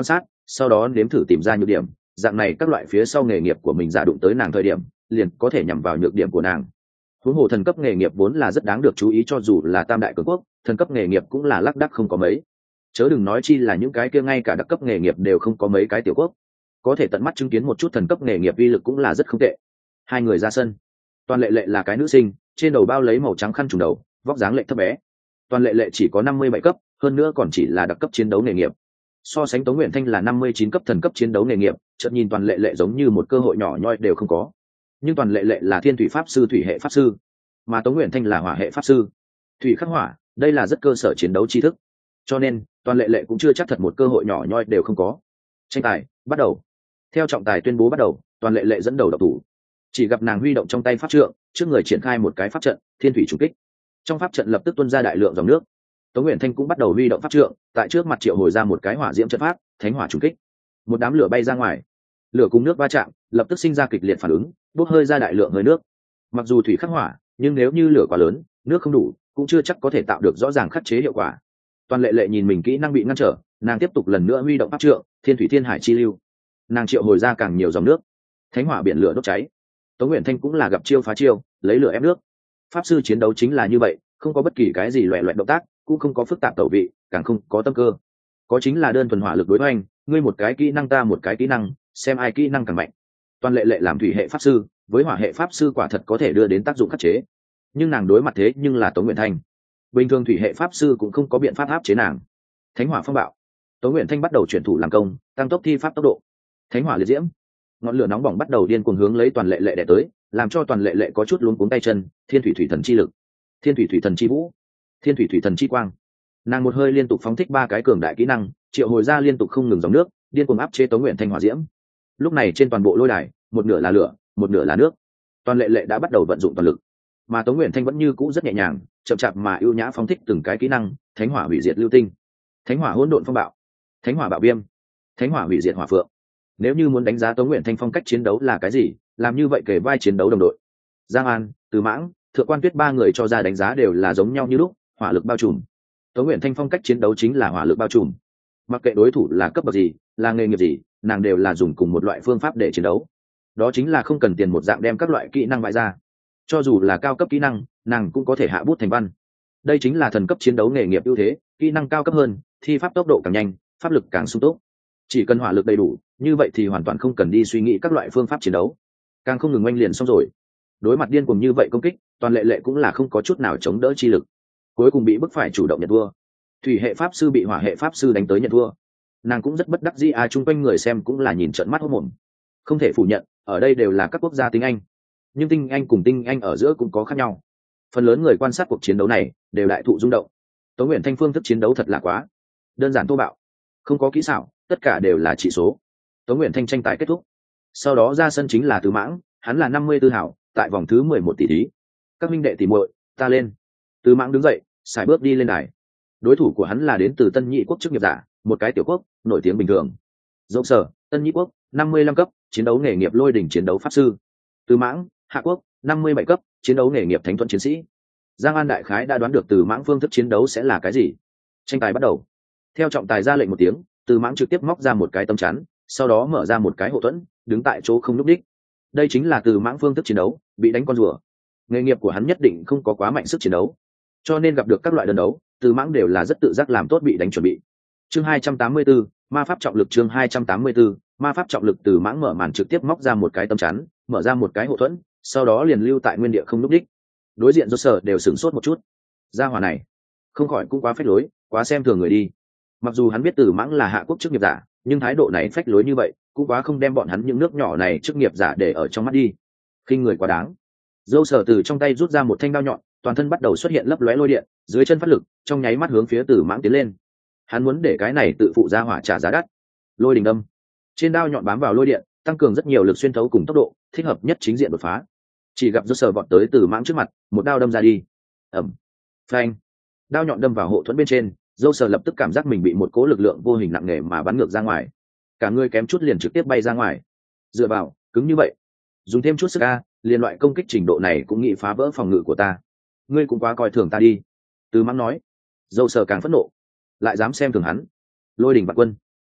sau đó nếm thử tìm ra nhược điểm, dạng này các loại phía sau nghề nghiệp của mình giả đụng tới nàng thời điểm liền có thể nhằm vào nhược điểm của nàng. huống hồ thần cấp nghề nghiệp vốn là rất đáng được chú ý, cho dù là tam đại cường quốc thần cấp nghề nghiệp cũng là lác đác không có mấy, chớ đừng nói chi là những cái kia ngay cả đặc cấp nghề nghiệp đều không có mấy cái tiểu quốc có thể tận mắt chứng kiến một chút thần cấp nghề nghiệp uy lực cũng là rất không tệ. Hai người ra sân. Toàn lệ lệ là cái nữ sinh, trên đầu bao lấy màu trắng khăn trùm đầu, vóc dáng lệ thấp bé. Toàn lệ lệ chỉ có 57 cấp, hơn nữa còn chỉ là đặc cấp chiến đấu nghề nghiệp. So sánh Tống Nguyện Thanh là 59 cấp thần cấp chiến đấu nghề nghiệp, chợt nhìn toàn lệ lệ giống như một cơ hội nhỏ nhoi đều không có. Nhưng toàn lệ lệ là thiên thủy pháp sư, thủy hệ pháp sư, mà Tống Nguyện Thanh là hỏa hệ pháp sư. Thủy khắc hỏa, đây là rất cơ sở chiến đấu tri thức. Cho nên, toàn lệ lệ cũng chưa chắc thật một cơ hội nhỏ nhoi đều không có. Tranh tài, bắt đầu. Theo trọng tài tuyên bố bắt đầu, toàn lệ lệ dẫn đầu độc thủ. Chỉ gặp nàng huy động trong tay pháp trượng, trước người triển khai một cái pháp trận, thiên thủy trùng kích. Trong pháp trận lập tức tuôn ra đại lượng dòng nước. Tống Nguyện Thanh cũng bắt đầu huy động pháp trượng, tại trước mặt triệu hồi ra một cái hỏa diễm trận pháp, thánh hỏa trùng kích. Một đám lửa bay ra ngoài, lửa cùng nước va chạm, lập tức sinh ra kịch liệt phản ứng, bốc hơi ra đại lượng hơi nước. Mặc dù thủy khắc hỏa, nhưng nếu như lửa quá lớn, nước không đủ, cũng chưa chắc có thể tạo được rõ ràng khắc chế hiệu quả. Toàn lệ lệ nhìn mình kỹ năng bị ngăn trở, nàng tiếp tục lần nữa huy động pháp trượng, thiên thủy thiên hải chi lưu. Nàng triệu hồi ra càng nhiều dòng nước, thánh hỏa biển lửa đốt cháy. Tống Nguyện Thanh cũng là gặp chiêu phá chiêu, lấy lửa ép nước. Pháp sư chiến đấu chính là như vậy, không có bất kỳ cái gì loẻ loẹt động tác, cũng không có phức tạp tẩu vị, càng không có tâm cơ, có chính là đơn thuần hỏa lực đối hoành, ngươi một cái kỹ năng ta một cái kỹ năng, xem ai kỹ năng càng mạnh. Toàn lệ lệ làm thủy hệ pháp sư, với hỏa hệ pháp sư quả thật có thể đưa đến tác dụng khắc chế, nhưng nàng đối mặt thế nhưng là Tống Nguyện Thanh, bình thường thủy hệ pháp sư cũng không có biện pháp áp chế nàng. Thánh hỏa phong bạo, Tống Nguyện Thanh bắt đầu chuyển thủ làm công, tăng tốc thi pháp tốc độ. Thánh hỏa liệt diễm, ngọn lửa nóng bỏng bắt đầu điên cuồng hướng lấy toàn lệ lệ đè tới, làm cho toàn lệ lệ có chút luống cuống tay chân. Thiên thủy thủy thần chi lực, thiên thủy thủy thần chi vũ, thiên thủy thủy thần chi quang. Nàng một hơi liên tục phóng thích 3 cái cường đại kỹ năng, triệu hồi ra liên tục không ngừng dòng nước, điên cuồng áp chế Tống Nguyện Thanh hỏa diễm. Lúc này trên toàn bộ lôi đài, một nửa là lửa, một nửa là nước. Toàn lệ lệ đã bắt đầu vận dụng toàn lực, mà Tống Nguyện Thanh vẫn như cũ rất nhẹ nhàng, chậm chạp mà ưu nhã phóng thích từng cái kỹ năng. Thánh hỏa hủy diệt lưu tinh, thánh hỏa hỗn độn phong bạo, thánh hỏa bạo viêm, thánh hỏa hủy diệt hỏa phượng. Nếu như muốn đánh giá Tống Nguyện Thanh phong cách chiến đấu là cái gì, làm như vậy kể vai chiến đấu đồng đội. Giang An, Từ Mãng, Thượng Quan Tuyết 3 người cho ra đánh giá đều là giống nhau như lúc, hỏa lực bao trùm. Tống Nguyện Thanh phong cách chiến đấu chính là hỏa lực bao trùm. Mặc kệ đối thủ là cấp bậc gì, là nghề nghiệp gì, nàng đều là dùng cùng một loại phương pháp để chiến đấu. Đó chính là không cần tiền một dạng đem các loại kỹ năng bại ra. Cho dù là cao cấp kỹ năng, nàng cũng có thể hạ bút thành văn. Đây chính là thần cấp chiến đấu nghề nghiệp ưu thế, kỹ năng cao cấp hơn, thi pháp tốc độ càng nhanh, pháp lực càng sung túc. Chỉ cần hỏa lực đầy đủ, như vậy thì hoàn toàn không cần đi suy nghĩ các loại phương pháp chiến đấu, càng không ngừng oanh liền xong rồi. Đối mặt điên cuồng như vậy công kích, toàn lệ lệ cũng là không có chút nào chống đỡ chi lực, cuối cùng bị bức phải chủ động nhận thua. Thủy hệ pháp sư bị hỏa hệ pháp sư đánh tới nhận thua, nàng cũng rất bất đắc dĩ. Chung quanh người xem cũng là nhìn trợn mắt hốt mồm. Không thể phủ nhận, ở đây đều là các quốc gia tiếng Anh, nhưng tinh Anh cùng tinh Anh ở giữa cũng có khác nhau. Phần lớn người quan sát cuộc chiến đấu này đều đại thụ rung động. Tống Nguyện Thanh phương thức chiến đấu thật là quá đơn giản thô bạo, không có kỹ xảo, tất cả đều là chỉ số. Tống Nguyện Thanh tranh tài kết thúc, sau đó ra sân chính là Từ Mãng, hắn là 54 hảo, tại vòng thứ 11 tỷ thí. Các minh đệ tỷ muội, ta lên. Từ Mãng đứng dậy, sải bước đi lên đài. Đối thủ của hắn là đến từ Tân Nhị quốc chức nghiệp giả, một cái tiểu quốc nổi tiếng bình thường. Dẫu sở, Tân Nhị quốc 55 cấp, chiến đấu nghề nghiệp lôi đỉnh chiến đấu pháp sư. Từ Mãng, Hạ quốc 57 cấp, chiến đấu nghề nghiệp thánh thuẫn chiến sĩ. Giang An đại khái đã đoán được Từ Mãng phương thức chiến đấu sẽ là cái gì. Tranh tài bắt đầu. Theo trọng tài ra lệnh một tiếng, Từ Mãng trực tiếp móc ra một cái tấm chắn, sau đó mở ra một cái hộ thuẫn, đứng tại chỗ không lúc đích. Đây chính là Từ Mãng phương thức chiến đấu, bị đánh con rùa. Nghề nghiệp của hắn nhất định không có quá mạnh sức chiến đấu, cho nên gặp được các loại đơn đấu, Từ Mãng đều là rất tự giác làm tốt bị đánh chuẩn bị. Chương 284, ma pháp trọng lực. Chương 284, ma pháp trọng lực. Từ Mãng mở màn trực tiếp móc ra một cái tấm chắn, mở ra một cái hộ thuẫn, sau đó liền lưu tại nguyên địa không lúc đích. Đối diện do sở đều sửng sốt một chút. Gia hỏa này không khỏi cũng quá phách lối, quá xem thường người đi. Mặc dù hắn biết Từ Mãng là hạ quốc chức nghiệp giả, nhưng thái độ này phách lối như vậy cũng quá không đem bọn hắn những nước nhỏ này chức nghiệp giả để ở trong mắt đi. Khinh người quá đáng. Dâu sở từ trong tay rút ra một thanh đao nhọn, toàn thân bắt đầu xuất hiện lấp lóe lôi điện, dưới chân phát lực, trong nháy mắt hướng phía Từ Mãng tiến lên. Hắn muốn để cái này tự phụ ra hỏa trả giá đắt. Lôi đình đâm. Trên đao nhọn bám vào lôi điện, tăng cường rất nhiều lực xuyên thấu cùng tốc độ, thích hợp nhất chính diện đột phá. Chỉ gặp dâu sở vọt tới Từ Mãng trước mặt, một đao đâm ra đi. Ầm. Phanh. Đao nhọn đâm vào hộ thuẫn bên trên, dâu sở lập tức cảm giác mình bị một cỗ lực lượng vô hình nặng nề mà bắn ngược ra ngoài, cả người kém chút liền trực tiếp bay ra ngoài. Dựa vào, cứng như vậy, dùng thêm chút sức a, liên loại công kích trình độ này cũng nghĩ phá vỡ phòng ngự của ta, ngươi cũng quá coi thường ta đi. Từ Mãng nói. Dâu sở càng phẫn nộ, lại dám xem thường hắn. Lôi đình vạn quân.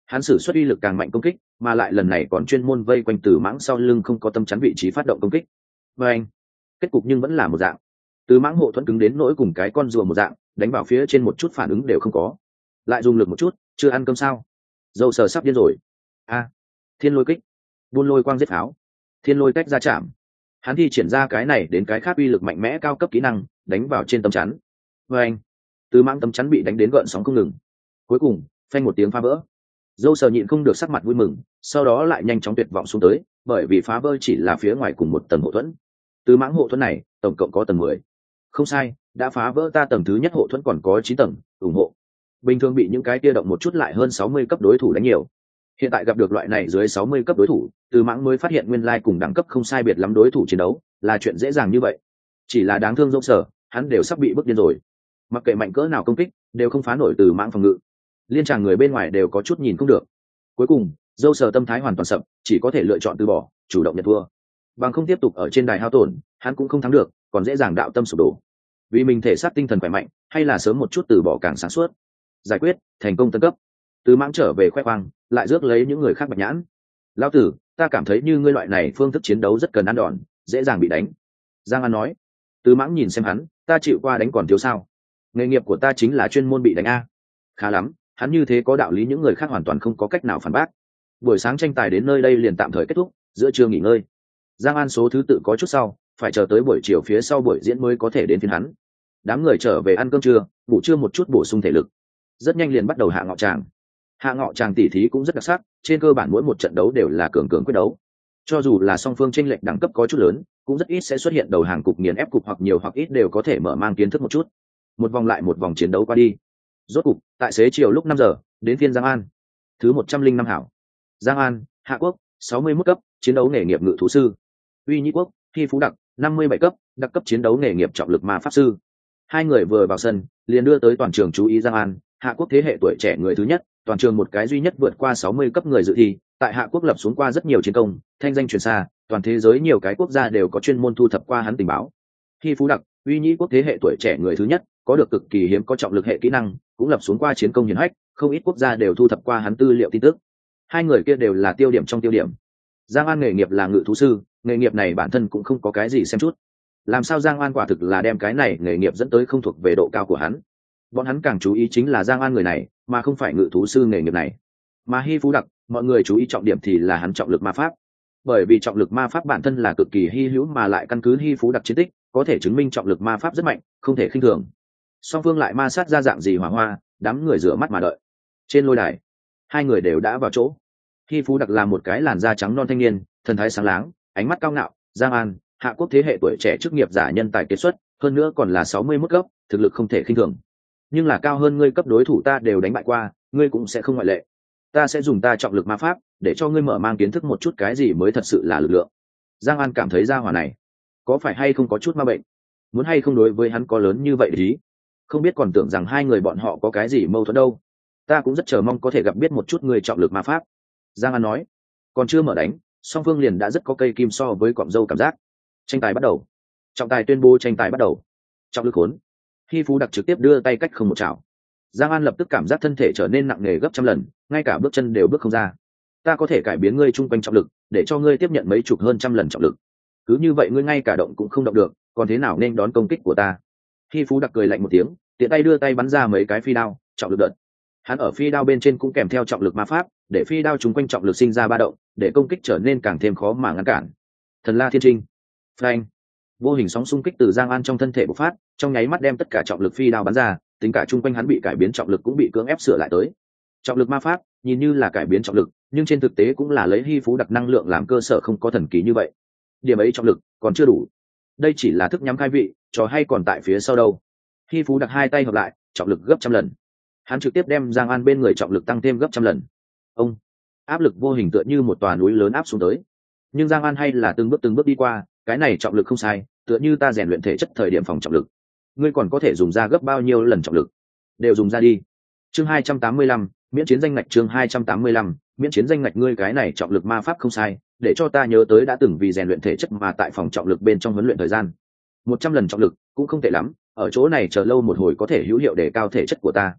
hắn sử xuất uy lực càng mạnh công kích, mà lại lần này còn chuyên môn vây quanh Từ Mãng sau lưng không có tâm chắn vị trí phát động công kích. Và anh, kết cục nhưng vẫn là một dạng. Từ Mãng hộ thuẫn cứng đến nỗi cùng cái con rùa một dạng, đánh vào phía trên một chút phản ứng đều không có. Lại dùng lực một chút, chưa ăn cơm sao? Dâu sờ sắp điên rồi. A, thiên lôi kích, buôn lôi quang giết pháo, thiên lôi cách ra chạm. Hắn thi triển ra cái này đến cái khác uy lực mạnh mẽ cao cấp kỹ năng, đánh vào trên tấm chắn. Và anh, Từ Mãng tấm chắn bị đánh đến gợn sóng không ngừng. Cuối cùng, phanh một tiếng phá vỡ. Dâu sờ nhịn không được sắc mặt vui mừng, sau đó lại nhanh chóng tuyệt vọng xuống tới, bởi vì phá vỡ chỉ là phía ngoài cùng một tầng hộ thuẫn. Từ Mãng hộ thuẫn này tổng cộng có tầng 10. Không sai, đã phá vỡ ta tầng thứ nhất hộ thuẫn còn có 9 tầng, ủng hộ. Bình thường bị những cái kia động một chút lại hơn 60 cấp đối thủ đánh nhiều. Hiện tại gặp được loại này dưới 60 cấp đối thủ, Từ Mãng mới phát hiện nguyên lai cùng đẳng cấp không sai biệt lắm đối thủ chiến đấu, là chuyện dễ dàng như vậy. Chỉ là đáng thương Dâu sờ, hắn đều sắp bị bức điên rồi. Mặc kệ mạnh cỡ nào công kích, đều không phá nổi Từ Mãng phòng ngự. Liên tràng người bên ngoài đều có chút nhìn không được. Cuối cùng, Dâu sờ tâm thái hoàn toàn sập, chỉ có thể lựa chọn từ bỏ, chủ động nhận thua. Bằng không tiếp tục ở trên đài hao tổn, hắn cũng không thắng được, còn dễ dàng đạo tâm sụp đổ. Vì mình thể xác tinh thần khỏe mạnh, hay là sớm một chút từ bỏ càng sáng suốt. Giải quyết, thành công tân cấp. Từ Mãng trở về khoe khoang, lại rước lấy những người khác bạch nhãn. Lão tử, ta cảm thấy như ngươi loại này phương thức chiến đấu rất cần ăn đòn, dễ dàng bị đánh. Giang An nói. Từ Mãng nhìn xem hắn, ta chịu qua đánh còn thiếu sao? Nghề nghiệp của ta chính là chuyên môn bị đánh a. Khá lắm, hắn như thế có đạo lý những người khác hoàn toàn không có cách nào phản bác. Buổi sáng tranh tài đến nơi đây liền tạm thời kết thúc, giữa trưa nghỉ ngơi. Giang An số thứ tự có chút sau, phải chờ tới buổi chiều phía sau buổi diễn mới có thể đến phiên hắn. Đám người trở về ăn cơm trưa, ngủ trưa một chút bổ sung thể lực. Rất nhanh liền bắt đầu hạ ngọ tràng. Hạ ngọ tràng tỉ thí cũng rất đặc sắc, trên cơ bản mỗi một trận đấu đều là cường cường quyết đấu. Cho dù là song phương chênh lệch đẳng cấp có chút lớn, cũng rất ít sẽ xuất hiện đầu hàng cục nghiền ép cục hoặc nhiều hoặc ít đều có thể mở mang kiến thức một chút. Một vòng lại một vòng chiến đấu qua đi. Rốt cục, tại xế chiều lúc 5 giờ, đến phiên Giang An. Thứ 105 hảo. Giang An, Hạ Quốc, 61 cấp, chiến đấu nghề nghiệp ngự thú sư. Uy Nhĩ Quốc, Thi Phú Đặc, 57 cấp, đặc cấp chiến đấu nghề nghiệp trọng lực ma pháp sư. Hai người vừa vào sân, liền đưa tới toàn trường chú ý Giang An, Hạ Quốc thế hệ tuổi trẻ người thứ nhất, toàn trường một cái duy nhất vượt qua 60 cấp người dự thi, tại Hạ Quốc lập xuống qua rất nhiều chiến công, thanh danh truyền xa, toàn thế giới nhiều cái quốc gia đều có chuyên môn thu thập qua hắn tình báo. Thi Phú Đặc, Uy Nhĩ Quốc thế hệ tuổi trẻ người thứ nhất, có được cực kỳ hiếm có trọng lực hệ kỹ năng, cũng lập xuống qua chiến công hiển hách, không ít quốc gia đều thu thập qua hắn tư liệu tin tức. Hai người kia đều là tiêu điểm trong tiêu điểm. Giang An nghề nghiệp là ngự thú sư, nghề nghiệp này bản thân cũng không có cái gì xem chút. Làm sao Giang An quả thực là đem cái này nghề nghiệp dẫn tới không thuộc về độ cao của hắn. Bọn hắn càng chú ý chính là Giang An người này, mà không phải ngự thú sư nghề nghiệp này. Mà Hy Phú Đặc, mọi người chú ý trọng điểm thì là hắn trọng lực ma pháp. Bởi vì trọng lực ma pháp bản thân là cực kỳ hy hữu mà lại căn cứ Hy Phú Đặc chiến tích, có thể chứng minh trọng lực ma pháp rất mạnh, không thể khinh thường. Song phương lại ma sát ra dạng gì hỏa hoa, đám người rửa mắt mà đợi. Trên lôi đài, hai người đều đã vào chỗ. Hy Phú Đặc là một cái làn da trắng non thanh niên, thần thái sáng láng, ánh mắt cao ngạo. Giang An, Hạ Quốc thế hệ tuổi trẻ chức nghiệp giả nhân tài kiệt xuất, hơn nữa còn là 61 cấp, thực lực không thể khinh thường. Nhưng là cao hơn ngươi cấp đối thủ ta đều đánh bại qua, ngươi cũng sẽ không ngoại lệ. Ta sẽ dùng ta trọng lực ma pháp để cho ngươi mở mang kiến thức một chút cái gì mới thật sự là lực lượng. Giang An cảm thấy gia hỏa này có phải hay không có chút ma bệnh, muốn hay không đối với hắn có lớn như vậy ý, không biết còn tưởng rằng hai người bọn họ có cái gì mâu thuẫn đâu. Ta cũng rất chờ mong có thể gặp biết một chút người trọng lực ma pháp. Giang An nói. Còn chưa mở đánh, song phương liền đã rất có cây kim so với cọng dâu cảm giác. Tranh tài bắt đầu. Trọng tài tuyên bố tranh tài bắt đầu. Trọng lực khốn. Hy Phú Đặc trực tiếp đưa tay cách không một chảo. Giang An lập tức cảm giác thân thể trở nên nặng nề gấp trăm lần, ngay cả bước chân đều bước không ra. Ta có thể cải biến ngươi chung quanh trọng lực, để cho ngươi tiếp nhận mấy chục hơn trăm lần trọng lực. Cứ như vậy ngươi ngay cả động cũng không động được, còn thế nào nên đón công kích của ta? Hy Phú Đặc cười lạnh một tiếng, tiện tay đưa tay bắn ra mấy cái phi đao, trọng lực đợt. Hắn ở phi đao bên trên cũng kèm theo trọng lực ma pháp, để phi đao chung quanh trọng lực sinh ra ba động, để công kích trở nên càng thêm khó mà ngăn cản. Thần La Thiên Trinh. Phanh. Vô hình sóng xung kích từ Giang An trong thân thể bộc phát, trong nháy mắt đem tất cả trọng lực phi đao bắn ra, tính cả chung quanh hắn bị cải biến trọng lực cũng bị cưỡng ép sửa lại tới. Trọng lực ma pháp nhìn như là cải biến trọng lực, nhưng trên thực tế cũng là lấy Hy Phú Đặc năng lượng làm cơ sở, không có thần kỳ như vậy. Điểm ấy trọng lực còn chưa đủ. Đây chỉ là thức nhắm khai vị, trò hay còn tại phía sau đâu. Hy Phú Đặc hai tay hợp lại, trọng lực gấp trăm lần. Hắn trực tiếp đem Giang An bên người trọng lực tăng thêm gấp trăm lần. Ông, áp lực vô hình tựa như một tòa núi lớn áp xuống tới. Nhưng Giang An hay là từng bước đi qua, cái này trọng lực không sai, tựa như ta rèn luyện thể chất thời điểm phòng trọng lực. Ngươi còn có thể dùng ra gấp bao nhiêu lần trọng lực? Đều dùng ra đi. Chương 285, miễn chiến danh ngạch. Chương 285, miễn chiến danh ngạch. Ngươi cái này trọng lực ma pháp không sai, để cho ta nhớ tới đã từng vì rèn luyện thể chất mà tại phòng trọng lực bên trong huấn luyện thời gian. 100 lần trọng lực cũng không tệ lắm, ở chỗ này chờ lâu một hồi có thể hữu hiệu để cao thể chất của ta.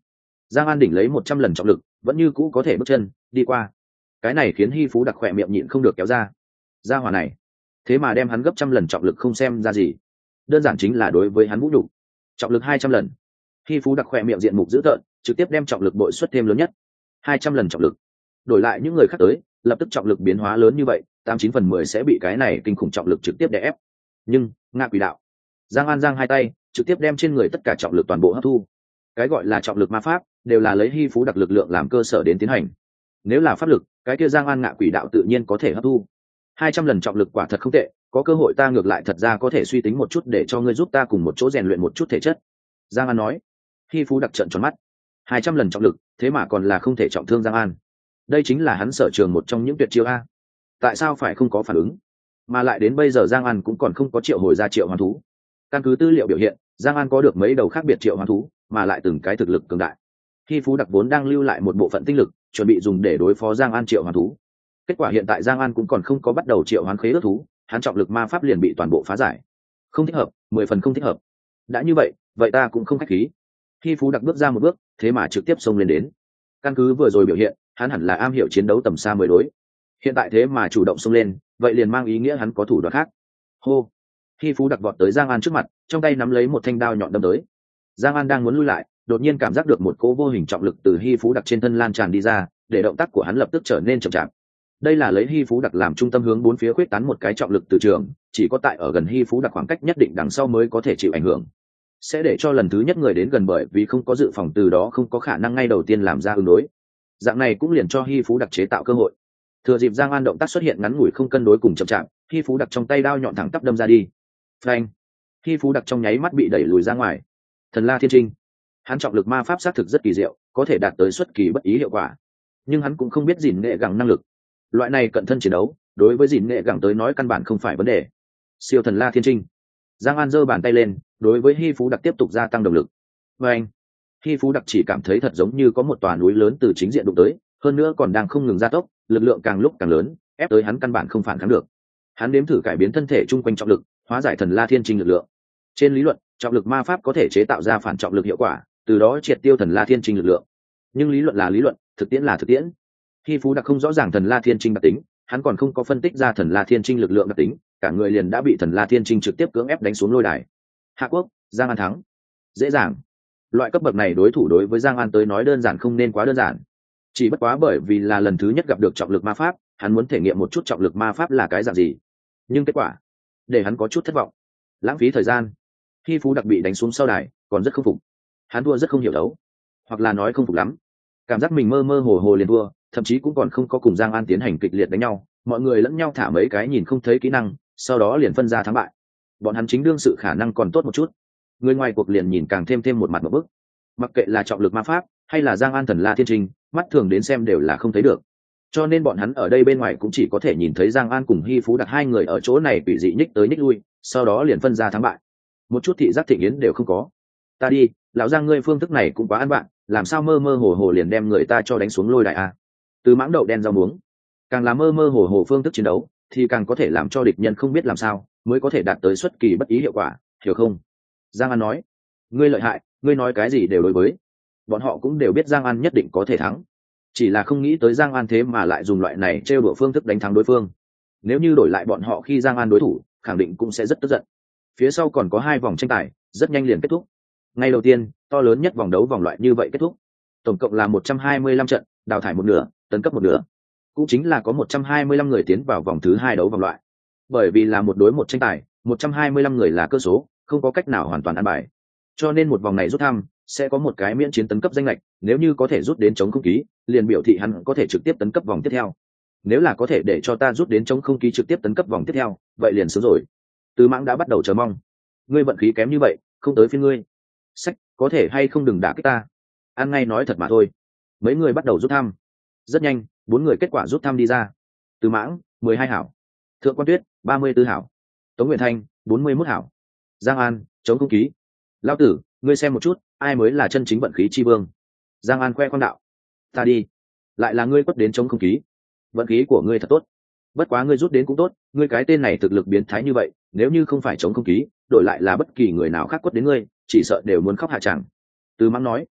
Giang An đỉnh lấy 100 lần trọng lực vẫn như cũ có thể bước chân đi qua. Cái này khiến Hy Phú Đặc khỏe miệng nhịn không được kéo ra. Gia hỏa này thế mà đem hắn gấp trăm lần trọng lực không xem ra gì, đơn giản chính là đối với hắn vũ nhục. Trọng lực 200 lần. Hy Phú Đặc khỏe miệng diện mục dữ tợn, trực tiếp đem trọng lực bội suất thêm lớn nhất. 200 lần trọng lực. Đổi lại những người khác tới, lập tức trọng lực biến hóa lớn như vậy, 89/10 sẽ bị cái này kinh khủng trọng lực trực tiếp đè ép. Nhưng ngạ quỷ đạo, Giang An giang hai tay, trực tiếp đem trên người tất cả trọng lực toàn bộ hấp thu. Cái gọi là trọng lực ma pháp đều là lấy Hy Phú Đặc lực lượng làm cơ sở đến tiến hành. Nếu là pháp lực, cái kia Giang An ngạ quỷ đạo tự nhiên có thể hấp thu. 200 lần trọng lực quả thật không tệ, có cơ hội ta ngược lại thật ra có thể suy tính một chút để cho ngươi giúp ta cùng một chỗ rèn luyện một chút thể chất. Giang An nói. Hy Phú Đặc trợn tròn mắt. 200 lần trọng lực, thế mà còn là không thể trọng thương Giang An. Đây chính là hắn sở trường một trong những tuyệt chiêu a. Tại sao phải không có phản ứng? Mà lại đến bây giờ Giang An cũng còn không có triệu hồi ra triệu hoán thú. Căn cứ tư liệu biểu hiện, Giang An có được mấy đầu khác biệt triệu hoán thú, mà lại từng cái thực lực cường đại. Hy Phú Đặc vốn đang lưu lại một bộ phận tinh lực, chuẩn bị dùng để đối phó Giang An triệu hoán thú. Kết quả hiện tại Giang An cũng còn không có bắt đầu triệu hoán khế ước thú, hắn trọng lực ma pháp liền bị toàn bộ phá giải. Không thích hợp, 10 phần không thích hợp. Đã như vậy, vậy ta cũng không khách khí. Hy Phú Đặc bước ra một bước, thế mà trực tiếp xông lên đến. Căn cứ vừa rồi biểu hiện, hắn hẳn là am hiểu chiến đấu tầm xa mới đối. Hiện tại thế mà chủ động xông lên, vậy liền mang ý nghĩa hắn có thủ đoạn khác. Hô. Hy Phú Đặc vọt tới Giang An trước mặt, trong tay nắm lấy một thanh đao nhọn đâm tới. Giang An đang muốn lui lại, đột nhiên cảm giác được một cỗ vô hình trọng lực từ Hy Phú Đặc trên thân lan tràn đi ra, để động tác của hắn lập tức trở nên chậm chạp. Đây là lấy Hy Phú Đặc làm trung tâm hướng bốn phía khuyết tán một cái trọng lực từ trường, chỉ có tại ở gần Hy Phú Đặc khoảng cách nhất định đằng sau mới có thể chịu ảnh hưởng. Sẽ để cho lần thứ nhất người đến gần, bởi vì không có dự phòng từ đó không có khả năng ngay đầu tiên làm ra ứng đối. Dạng này cũng liền cho Hy Phú Đặc chế tạo cơ hội. Thừa dịp Giang An động tác xuất hiện ngắn ngủi không cân đối cùng chậm chạp, Hy Phú Đặc trong tay đao nhọn thẳng tắp đâm ra đi. Phanh! Hy Phú Đặc trong nháy mắt bị đẩy lùi ra ngoài. Thần La Thiên Trinh. Hắn trọng lực ma pháp xác thực rất kỳ diệu, có thể đạt tới xuất kỳ bất ý hiệu quả. Nhưng hắn cũng không biết gìn nghệ gẳng năng lực. Loại này cận thân chiến đấu, đối với gìn nghệ gẳng tới nói căn bản không phải vấn đề. Siêu Thần La Thiên Trinh. Giang An giơ bàn tay lên, đối với Hy Phú Đặc tiếp tục gia tăng động lực. Phanh! Hy Phú Đặc chỉ cảm thấy thật giống như có một tòa núi lớn từ chính diện đụng tới, hơn nữa còn đang không ngừng gia tốc, lực lượng càng lúc càng lớn, ép tới hắn căn bản không phản kháng được. Hắn đếm thử cải biến thân thể chung quanh trọng lực, hóa giải Thần La Thiên Trinh lực lượng. Trên lý luận, trọng lực ma pháp có thể chế tạo ra phản trọng lực hiệu quả, từ đó triệt tiêu Thần La Thiên Trinh lực lượng. Nhưng lý luận là lý luận, thực tiễn là thực tiễn. Hy Phú Đặc không rõ ràng Thần La Thiên Trinh đặc tính, hắn còn không có phân tích ra Thần La Thiên Trinh lực lượng đặc tính, cả người liền đã bị Thần La Thiên Trinh trực tiếp cưỡng ép đánh xuống lôi đài. Hạ Quốc, Giang An thắng. Dễ dàng. Loại cấp bậc này đối thủ đối với Giang An tới nói đơn giản không nên quá đơn giản. Chỉ bất quá bởi vì là lần thứ nhất gặp được trọng lực ma pháp, hắn muốn thể nghiệm một chút trọng lực ma pháp là cái dạng gì. Nhưng kết quả để hắn có chút thất vọng. Lãng phí thời gian. Hy Phú Đặc bị đánh xuống sau đài, còn rất không phục. Hắn thua rất không hiểu đấu, hoặc là nói không phục lắm. Cảm giác mình mơ mơ hồ hồ liền thua, thậm chí cũng còn không có cùng Giang An tiến hành kịch liệt đánh nhau, mọi người lẫn nhau thả mấy cái nhìn không thấy kỹ năng, sau đó liền phân ra thắng bại. Bọn hắn chính đương sự khả năng còn tốt một chút, người ngoài cuộc liền nhìn càng thêm một mặt một bức. Mặc kệ là trọng lực ma pháp hay là Giang An Thần La Thiên Trinh, mắt thường đến xem đều là không thấy được, cho nên bọn hắn ở đây bên ngoài cũng chỉ có thể nhìn thấy Giang An cùng Hy Phú Đặc hai người ở chỗ này bị dị nhích tới nhích lui, sau đó liền phân ra thắng bại. Một chút thị giác thị yến đều không có. Ta đi, lão Giang ngươi phương thức này cũng quá ăn bạn, làm sao mơ mơ hồ hồ liền đem người ta cho đánh xuống lôi đài a? Từ mãng đậu đen rau muống, càng là mơ mơ hồ hồ phương thức chiến đấu thì càng có thể làm cho địch nhân không biết làm sao mới có thể đạt tới xuất kỳ bất ý hiệu quả, hiểu không? Giang An nói. Ngươi lợi hại, ngươi nói cái gì đều đối với. Bọn họ cũng đều biết Giang An nhất định có thể thắng, chỉ là không nghĩ tới Giang An thế mà lại dùng loại này trêu đùa phương thức đánh thắng đối phương. Nếu như đổi lại bọn họ khi Giang An đối thủ, khẳng định cũng sẽ rất tức giận. Phía sau còn có 2 vòng tranh tài, rất nhanh liền kết thúc. Ngày đầu tiên, to lớn nhất vòng đấu vòng loại như vậy kết thúc. Tổng cộng là 125 trận, đào thải một nửa, tấn cấp một nửa. Cũng chính là có 125 người tiến vào vòng thứ 2 đấu vòng loại. Bởi vì là một đối một tranh tài, 125 người là cơ số, không có cách nào hoàn toàn ăn bài. Cho nên một vòng này rút thăm sẽ có một cái miễn chiến tấn cấp danh lệch, nếu như có thể rút đến chống không ký, liền biểu thị hắn có thể trực tiếp tấn cấp vòng tiếp theo. Nếu là có thể để cho ta rút đến chống không ký trực tiếp tấn cấp vòng tiếp theo, vậy liền sướng rồi. Từ Mãng đã bắt đầu chờ mong. Ngươi vận khí kém như vậy, không tới phiên ngươi. Sách, có thể hay không đừng đả kích ta. Ăn ngay nói thật mà thôi. Mấy người bắt đầu rút thăm. Rất nhanh, 4 người kết quả rút thăm đi ra. Từ Mãng, 12 hảo. Thượng Quan Tuyết, 34 hảo. Tống Nguyệt Thanh, 41 hảo. Giang An, chống không ký. Lão tử, ngươi xem một chút, ai mới là chân chính vận khí chi vương? Giang An khoe khoang đạo. Ta đi. Lại là ngươi quất đến chống không ký. Vận khí của ngươi thật tốt. Bất quá ngươi rút đến cũng tốt, ngươi cái tên này thực lực biến thái như vậy, nếu như không phải chống không ký, đổi lại là bất kỳ người nào khác quất đến ngươi, chỉ sợ đều muốn khóc hạ tràng. Từ Mãng nói.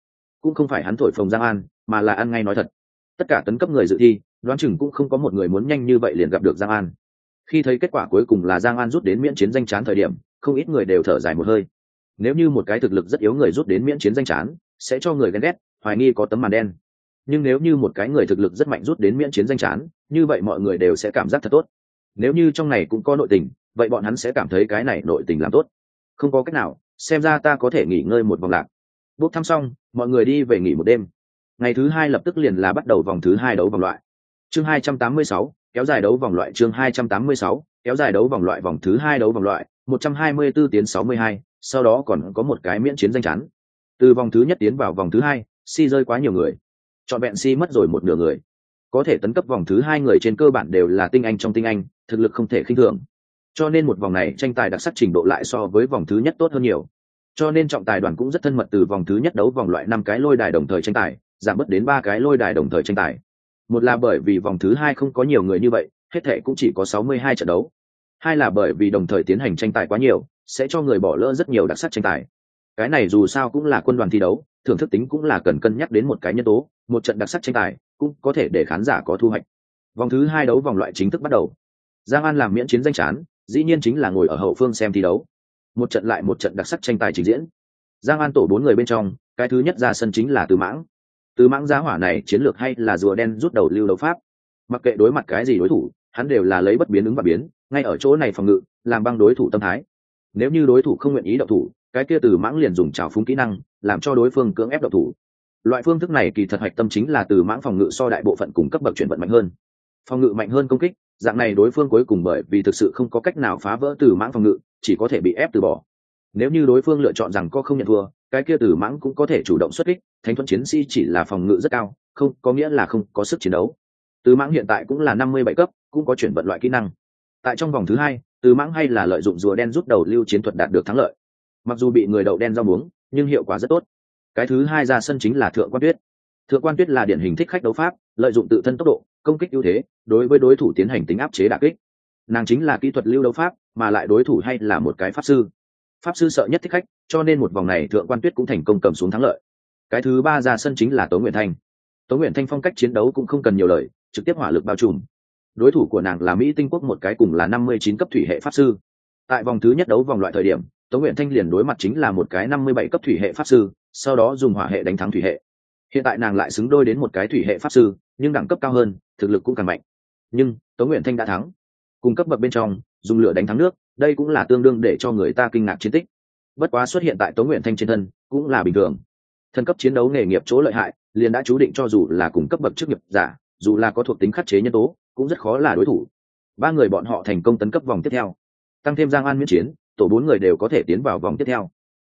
cũng không phải hắn thổi phồng Giang An, mà là ăn ngay nói thật. Tất cả tấn cấp người dự thi đoán chừng cũng không có một người muốn nhanh như vậy liền gặp được Giang An. Khi thấy kết quả cuối cùng là Giang An rút đến miễn chiến danh chán thời điểm, không ít người đều thở dài một hơi. Nếu như một cái thực lực rất yếu người rút đến miễn chiến danh chán, sẽ cho người ghen ghét, hoài nghi có tấm màn đen. Nhưng nếu như một cái người thực lực rất mạnh rút đến miễn chiến danh chán, như vậy mọi người đều sẽ cảm giác thật tốt. Nếu như trong này cũng có nội tình, vậy bọn hắn sẽ cảm thấy cái này nội tình làm tốt. Không có cách nào, xem ra ta có thể nghỉ ngơi một vòng lạc. Bốc thăm xong, mọi người đi về nghỉ một đêm. Ngày thứ hai lập tức liền là bắt đầu vòng thứ hai đấu vòng loại. Chương 286, kéo dài đấu vòng loại. Chương 286, kéo dài đấu vòng loại. Vòng thứ hai đấu vòng loại 124 tiến 62, sau đó còn có một cái miễn chiến danh chán. Từ vòng thứ nhất tiến vào vòng thứ hai, si rơi quá nhiều người, chọn vẹn si mất rồi một nửa người. Có thể tấn cấp vòng thứ hai người trên cơ bản đều là tinh anh trong tinh anh, thực lực không thể khinh thường. Cho nên một vòng này tranh tài đặc sắc trình độ lại so với vòng thứ nhất tốt hơn nhiều. Cho nên trọng tài đoàn cũng rất thân mật, từ vòng thứ nhất đấu vòng loại 5 cái lôi đài đồng thời tranh tài, giảm bớt đến 3 cái lôi đài đồng thời tranh tài. Một là bởi vì vòng thứ hai không có nhiều người như vậy, hết thể cũng chỉ có 62 trận đấu. Hai là bởi vì đồng thời tiến hành tranh tài quá nhiều, sẽ cho người bỏ lỡ rất nhiều đặc sắc tranh tài. Cái này dù sao cũng là quân đoàn thi đấu, thưởng thức tính cũng là cần cân nhắc đến một cái nhân tố, một trận đặc sắc tranh tài cũng có thể để khán giả có thu hoạch. Vòng thứ hai đấu vòng loại chính thức bắt đầu. Giang An làm miễn chiến danh chán, dĩ nhiên chính là ngồi ở hậu phương xem thi đấu. Một trận lại một trận đặc sắc tranh tài trình diễn. Giang An tổ 4 người bên trong, cái thứ nhất ra sân chính là Từ Mãng. Từ Mãng giá hỏa này chiến lược hay là rùa đen rút đầu lưu đấu pháp. Mặc kệ đối mặt cái gì đối thủ, hắn đều là lấy bất biến ứng và biến, ngay ở chỗ này phòng ngự, làm băng đối thủ tâm thái. Nếu như đối thủ không nguyện ý động thủ, cái kia Từ Mãng liền dùng trào phúng kỹ năng, làm cho đối phương cưỡng ép động thủ. Loại phương thức này kỳ thật hoạch tâm chính là Từ Mãng phòng ngự so đại bộ phận cùng cấp bậc chuyển vận mạnh hơn. Phòng ngự mạnh hơn công kích, dạng này đối phương cuối cùng bởi vì thực sự không có cách nào phá vỡ Từ Mãng phòng ngự, chỉ có thể bị ép từ bỏ. Nếu như đối phương lựa chọn rằng có không nhận thua, cái kia Từ Mãng cũng có thể chủ động xuất kích. Thánh thuẫn chiến sĩ chỉ là phòng ngự rất cao, không có nghĩa là không có sức chiến đấu. Từ Mãng hiện tại cũng là 57 cấp, cũng có chuyển vận loại kỹ năng. Tại trong vòng thứ hai, Từ Mãng hay là lợi dụng rùa đen rút đầu lưu chiến thuật đạt được thắng lợi. Mặc dù bị người đậu đen rau muống, nhưng hiệu quả rất tốt. Cái thứ hai ra sân chính là Thượng Quan Tuyết. Thượng Quan Tuyết là điển hình thích khách đấu pháp, lợi dụng tự thân tốc độ, công kích ưu thế, đối với đối thủ tiến hành tính áp chế đả kích. Nàng chính là kỹ thuật lưu đấu pháp, mà lại đối thủ hay là một cái pháp sư. Pháp sư sợ nhất thích khách, cho nên một vòng này Thượng Quan Tuyết cũng thành công cầm xuống thắng lợi. Cái thứ ba ra sân chính là Tố Nguyện Thanh. Tố Nguyện Thanh phong cách chiến đấu cũng không cần nhiều lời, trực tiếp hỏa lực bao trùm. Đối thủ của nàng là Mỹ Tinh Quốc một cái cùng là 59 cấp thủy hệ pháp sư. Tại vòng thứ nhất đấu vòng loại thời điểm, Tố Nguyện Thanh liền đối mặt chính là một cái 57 cấp thủy hệ pháp sư, sau đó dùng hỏa hệ đánh thắng thủy hệ. Hiện tại nàng lại xứng đôi đến một cái thủy hệ pháp sư, nhưng đẳng cấp cao hơn, thực lực cũng càng mạnh. Nhưng Tố Nguyện Thanh đã thắng. Cùng cấp bậc bên trong, dùng lửa đánh thắng nước, đây cũng là tương đương để cho người ta kinh ngạc chiến tích. Bất quá xuất hiện tại Tố Nguyện Thanh trên thân, cũng là bình thường. Thân cấp chiến đấu nghề nghiệp chỗ lợi hại, liền đã chú định cho dù là cùng cấp bậc chức nghiệp giả, dù là có thuộc tính khắc chế nhân tố, cũng rất khó là đối thủ. Ba người bọn họ thành công tấn cấp vòng tiếp theo. Tăng thêm Giang An miễn chiến, tổ 4 người đều có thể tiến vào vòng tiếp theo.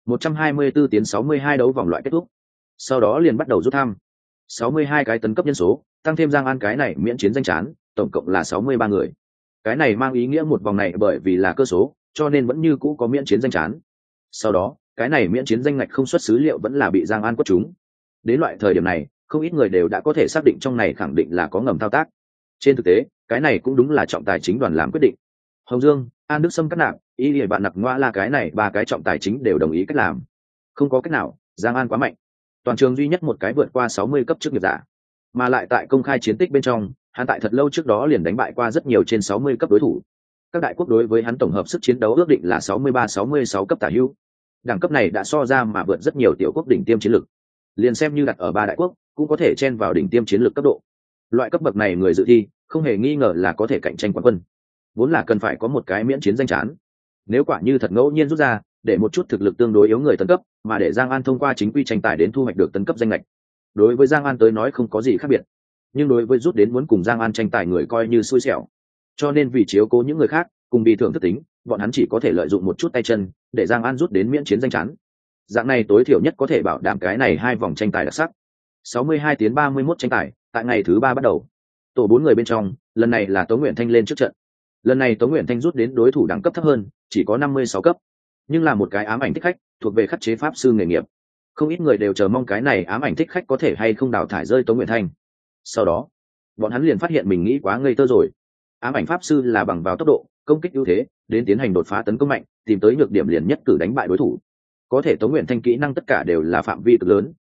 124 tiến 62 đấu vòng loại kết thúc. Sau đó liền bắt đầu rút thăm. 62 cái tấn cấp nhân số, tăng thêm Giang An cái này miễn chiến danh chán, tổng cộng là 63 người. Cái này mang ý nghĩa một vòng này bởi vì là cơ số, cho nên vẫn như cũ có miễn chiến danh chán. Sau đó, cái này miễn chiến danh ngạch không xuất xứ liệu vẫn là bị Giang An quất trúng. Đến loại thời điểm này, không ít người đều đã có thể xác định trong này khẳng định là có ngầm thao tác. Trên thực tế, cái này cũng đúng là trọng tài chính đoàn làm quyết định. Hồng Dương, An Đức Sâm cắt nạp, Y Lệ Bạn Nặc Ngoa là cái này ba cái trọng tài chính đều đồng ý cách làm. Không có cách nào, Giang An quá mạnh. Toàn trường duy nhất một cái vượt qua 60 cấp chức nghiệp giả, mà lại tại công khai chiến tích bên trong, hắn tại thật lâu trước đó liền đánh bại qua rất nhiều trên 60 cấp đối thủ. Các đại quốc đối với hắn tổng hợp sức chiến đấu ước định là 63-66 cấp tả hữu. Đẳng cấp này đã so ra mà vượt rất nhiều tiểu quốc đỉnh tiêm chiến lược. Liền xem như đặt ở ba đại quốc, cũng có thể chen vào đỉnh tiêm chiến lược cấp độ. Loại cấp bậc này người dự thi, không hề nghi ngờ là có thể cạnh tranh quán quân. Vốn là cần phải có một cái miễn chiến danh chán. Nếu quả như thật ngẫu nhiên rút ra, để một chút thực lực tương đối yếu người tấn cấp, mà để Giang An thông qua chính quy tranh tài đến thu hoạch được tấn cấp danh lệch. Đối với Giang An tới nói không có gì khác biệt, nhưng đối với rút đến muốn cùng Giang An tranh tài người coi như xui xẻo. Cho nên vì chiếu cố những người khác, cùng vì thưởng thức tính, bọn hắn chỉ có thể lợi dụng một chút tay chân, để Giang An rút đến miễn chiến danh chán. Dạng này tối thiểu nhất có thể bảo đảm cái này hai vòng tranh tài đặc sắc. 62 tiến 31 tranh tài, tại ngày thứ 3 bắt đầu. Tổ 4 người bên trong, lần này là Tố Nguyện Thanh lên trước trận. Lần này Tố Nguyện Thanh rút đến đối thủ đẳng cấp thấp hơn, chỉ có 56 cấp, nhưng là một cái ám ảnh thích khách, thuộc về khắc chế pháp sư nghề nghiệp. Không ít người đều chờ mong cái này ám ảnh thích khách có thể hay không đào thải rơi Tố Nguyện Thanh. Sau đó, bọn hắn liền phát hiện mình nghĩ quá ngây thơ rồi. Ám ảnh pháp sư là bằng vào tốc độ, công kích ưu thế, đến tiến hành đột phá tấn công mạnh, tìm tới nhược điểm liền nhất cử đánh bại đối thủ. Có thể Tố Nguyện Thanh kỹ năng tất cả đều là phạm vi cực lớn,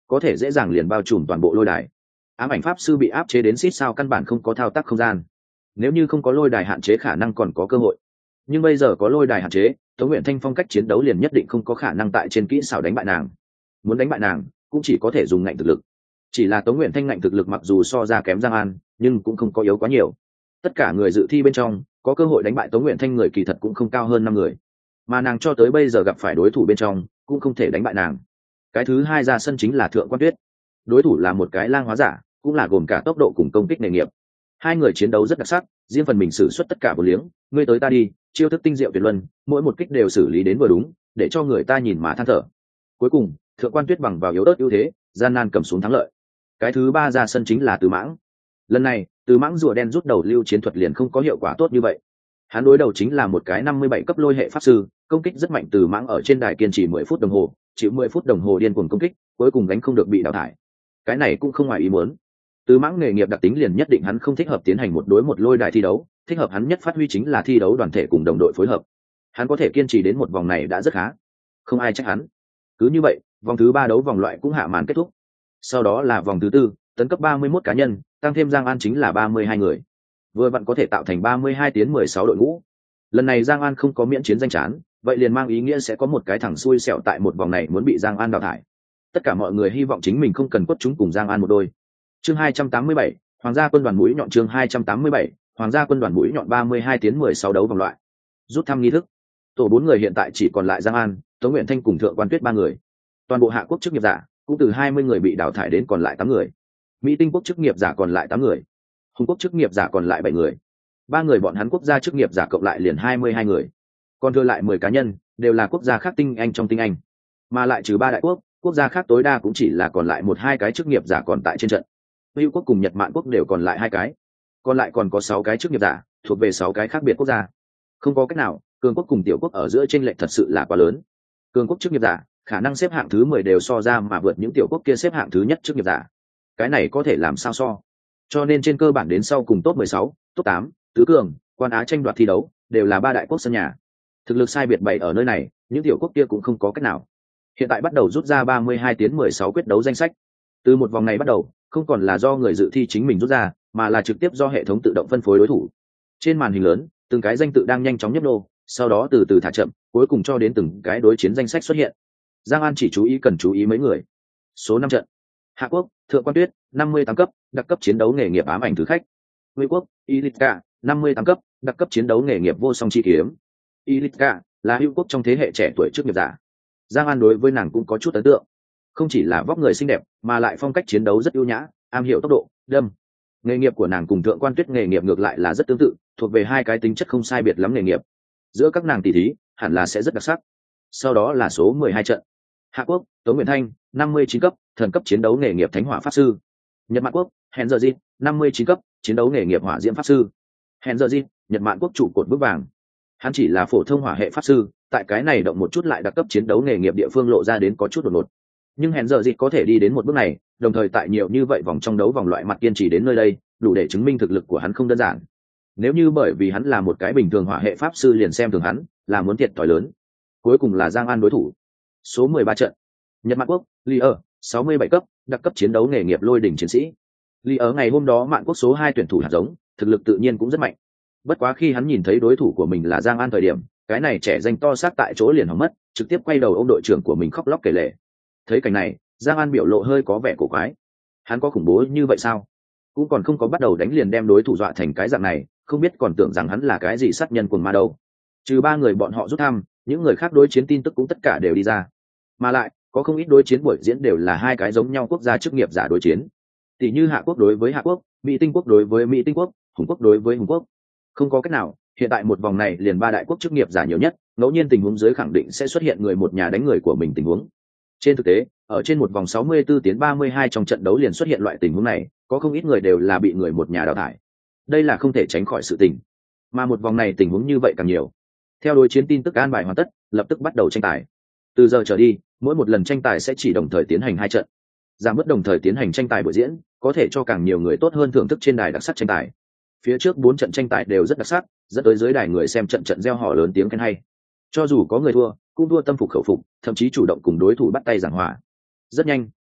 có thể dễ dàng liền bao trùm toàn bộ lôi đài. Ám ảnh pháp sư bị áp chế đến xít sao căn bản không có thao tác không gian. Nếu như không có lôi đài hạn chế khả năng còn có cơ hội, nhưng bây giờ có lôi đài hạn chế, Tống Nguyện Thanh phong cách chiến đấu liền nhất định không có khả năng tại trên kỹ xảo đánh bại nàng. Muốn đánh bại nàng cũng chỉ có thể dùng ngạnh thực lực. Chỉ là Tống Nguyện Thanh ngạnh thực lực mặc dù so ra kém Giang An, nhưng cũng không có yếu quá nhiều. Tất cả người dự thi bên trong có cơ hội đánh bại Tống Nguyện Thanh người kỳ thật cũng không cao hơn 5 người, mà nàng cho tới bây giờ gặp phải đối thủ bên trong cũng không thể đánh bại nàng. Cái thứ hai ra sân chính là Thượng Quan Tuyết, đối thủ là một cái lang hóa giả, cũng là gồm cả tốc độ cùng công kích nghề nghiệp. Hai người chiến đấu rất đặc sắc, riêng phần mình sử xuất tất cả vô liếng, ngươi tới ta đi, chiêu thức tinh diệu tuyệt luân, mỗi một kích đều xử lý đến vừa đúng, để cho người ta nhìn mà than thở. Cuối cùng Thượng Quan Tuyết bằng vào yếu ớt ưu thế gian nan cầm xuống thắng lợi. Cái thứ ba ra sân chính là Từ Mãng. Lần này Từ Mãng rùa đen rút đầu lưu chiến thuật liền không có hiệu quả tốt như vậy. Hắn đối đầu chính là một cái 57 cấp lôi hệ pháp sư, công kích rất mạnh. Từ Mãng ở trên đài kiên trì 10 phút đồng hồ, chịu 10 phút đồng hồ điên cuồng công kích, cuối cùng đánh không được bị đào thải. Cái này cũng không ngoài ý muốn. Từ Mãng nghề nghiệp đặc tính liền nhất định hắn không thích hợp tiến hành một đối một lôi đài thi đấu, thích hợp hắn nhất phát huy chính là thi đấu đoàn thể cùng đồng đội phối hợp. Hắn có thể kiên trì đến một vòng này đã rất khá, không ai trách hắn. Cứ như vậy, vòng thứ 3 đấu vòng loại cũng hạ màn kết thúc. Sau đó là vòng thứ 4, tấn cấp 31 cá nhân, tăng thêm Giang An chính là 32 người. Vừa vặn có thể tạo thành 32 tiến 16 đội ngũ. Lần này Giang An không có miễn chiến danh chán, vậy liền mang ý nghĩa sẽ có một cái thằng xui xẻo tại một vòng này muốn bị Giang An đào thải. Tất cả mọi người hy vọng chính mình không cần quất chúng cùng Giang An một đôi. Chương 287, Hoàng gia quân đoàn mũi nhọn. Chương 287, Hoàng gia quân đoàn mũi nhọn. 32 tiến 16 đấu vòng loại. Rút thăm nghi thức. Tổ 4 người hiện tại chỉ còn lại Giang An, Tống Nguyện Thanh cùng Thượng Quan Tuyết 3 người. Toàn bộ Hạ quốc chức nghiệp giả cũng từ 20 người bị đào thải đến còn lại 8 người. Mỹ Tinh quốc chức nghiệp giả còn lại 8 người. Hùng quốc chức nghiệp giả còn lại 7 người. 3 người bọn hắn quốc gia chức nghiệp giả cộng lại liền 22 người. Còn thừa lại 10 cá nhân, đều là quốc gia khác tinh anh trong tinh anh. Mà lại trừ 3 đại quốc, quốc gia khác tối đa cũng chỉ là còn lại 1-2 cái chức nghiệp giả còn tại trên trận. Hưu quốc cùng Nhật Mạn quốc đều còn lại 2 cái. Còn lại còn có 6 cái chức nghiệp giả, thuộc về 6 cái khác biệt quốc gia. Không có cách nào, cường quốc cùng tiểu quốc ở giữa chênh lệch thật sự là quá lớn. Cường quốc chức nghiệp giả, khả năng xếp hạng thứ 10 đều so ra mà vượt những tiểu quốc kia xếp hạng thứ nhất chức nghiệp giả. Cái này có thể làm sao so? Cho nên trên cơ bản đến sau cùng top 16, top 8, tứ cường, quan á tranh đoạt thi đấu, đều là 3 đại quốc sân nhà. Thực lực sai biệt bày ở nơi này, những tiểu quốc kia cũng không có cách nào. Hiện tại bắt đầu rút ra 32 tiến 16 quyết đấu danh sách. Từ một vòng này bắt đầu, không còn là do người dự thi chính mình rút ra, mà là trực tiếp do hệ thống tự động phân phối đối thủ. Trên màn hình lớn, từng cái danh tự đang nhanh chóng nhấp nô, sau đó từ từ thả chậm, cuối cùng cho đến từng cái đối chiến danh sách xuất hiện. Giang An chỉ cần chú ý mấy người. Số 5 trận. Hạ quốc, Thượng Quan Tuyết, 58 cấp, đặc cấp chiến đấu nghề nghiệp ám ảnh thử khách. Ngụy quốc, Ilika, 58 cấp, đặc cấp chiến đấu nghề nghiệp vô song chi kiếm. Ilika là Hưu quốc trong thế hệ trẻ tuổi trước nghiệp giả. Giang An đối với nàng cũng có chút ấn tượng. Không chỉ là vóc người xinh đẹp, mà lại phong cách chiến đấu rất ưu nhã, am hiểu tốc độ, đâm. Nghề nghiệp của nàng cùng Thượng Quan Tuyết nghề nghiệp ngược lại là rất tương tự, thuộc về hai cái tính chất không sai biệt lắm nghề nghiệp. Giữa các nàng tỷ thí, hẳn là sẽ rất đặc sắc. Sau đó là số 12 trận. Hạ quốc, Tống Nguyện Thanh, 59 cấp, thần cấp chiến đấu nghề nghiệp thánh hỏa pháp sư. Nhật Mạn quốc, Henzerjin, 59 cấp, chiến đấu nghề nghiệp hỏa diễm pháp sư. Henzerjin, Nhật Mạn quốc trụ cột bước vàng. Hắn chỉ là phổ thông hỏa hệ pháp sư, tại cái này động một chút lại đặc cấp chiến đấu nghề nghiệp địa phương lộ ra đến có chút đột ngột. Nhưng Henzerjin có thể đi đến một bước này, đồng thời tại nhiều như vậy vòng trong đấu vòng loại mặt kiên trì đến nơi đây, đủ để chứng minh thực lực của hắn không đơn giản. Nếu như bởi vì hắn là một cái bình thường hỏa hệ pháp sư liền xem thường hắn, là muốn thiệt thòi lớn. Cuối cùng là Giang An đối thủ. Số 13 trận. Nhật Mạn quốc, Lier, 67 cấp, đặc cấp chiến đấu nghề nghiệp lôi đỉnh chiến sĩ. Lier ngày hôm đó Mạn quốc số 2 tuyển thủ hạt giống, thực lực tự nhiên cũng rất mạnh. Bất quá khi hắn nhìn thấy đối thủ của mình là Giang An thời điểm, cái này trẻ danh to xác tại chỗ liền hỏng mất, trực tiếp quay đầu ôm đội trưởng của mình khóc lóc kể lể. Thấy cảnh này, Giang An biểu lộ hơi có vẻ cổ quái. Hắn có khủng bố như vậy sao? Cũng còn không có bắt đầu đánh liền đem đối thủ dọa thành cái dạng này, không biết còn tưởng rằng hắn là cái gì sát nhân cuồng ma đâu. Trừ 3 người bọn họ rút thăm, những người khác đối chiến tin tức cũng tất cả đều đi ra. Mà lại, có không ít đối chiến buổi diễn đều là hai cái giống nhau quốc gia chức nghiệp giả đối chiến. Tỷ như Hạ quốc đối với Hạ quốc, Mỹ Tinh quốc đối với Mỹ Tinh quốc, Hùng quốc đối với Hùng quốc. Không có cách nào, hiện tại một vòng này liền 3 đại quốc chức nghiệp giả nhiều nhất, ngẫu nhiên tình huống dưới khẳng định sẽ xuất hiện người một nhà đánh người của mình tình huống. Trên thực tế, ở trên một vòng 64 tiến 32 trong trận đấu liền xuất hiện loại tình huống này, có không ít người đều là bị người một nhà đào thải. Đây là không thể tránh khỏi sự tình. Mà một vòng này tình huống như vậy càng nhiều. Theo đối chiến tin tức an bài hoàn tất, lập tức bắt đầu tranh tài. Từ giờ trở đi, mỗi một lần tranh tài sẽ chỉ đồng thời tiến hành 2 trận. Giảm bớt đồng thời tiến hành tranh tài buổi diễn, có thể cho càng nhiều người tốt hơn thưởng thức trên đài đặc sắc tranh tài. Phía trước 4 trận tranh tài đều rất đặc sắc, dẫn tới dưới đài người xem trận trận reo hò lớn tiếng khen hay. Cho dù có người thua, cũng thua tâm phục khẩu phục, thậm chí chủ động cùng đối thủ bắt tay giảng hòa. Rất nhanh,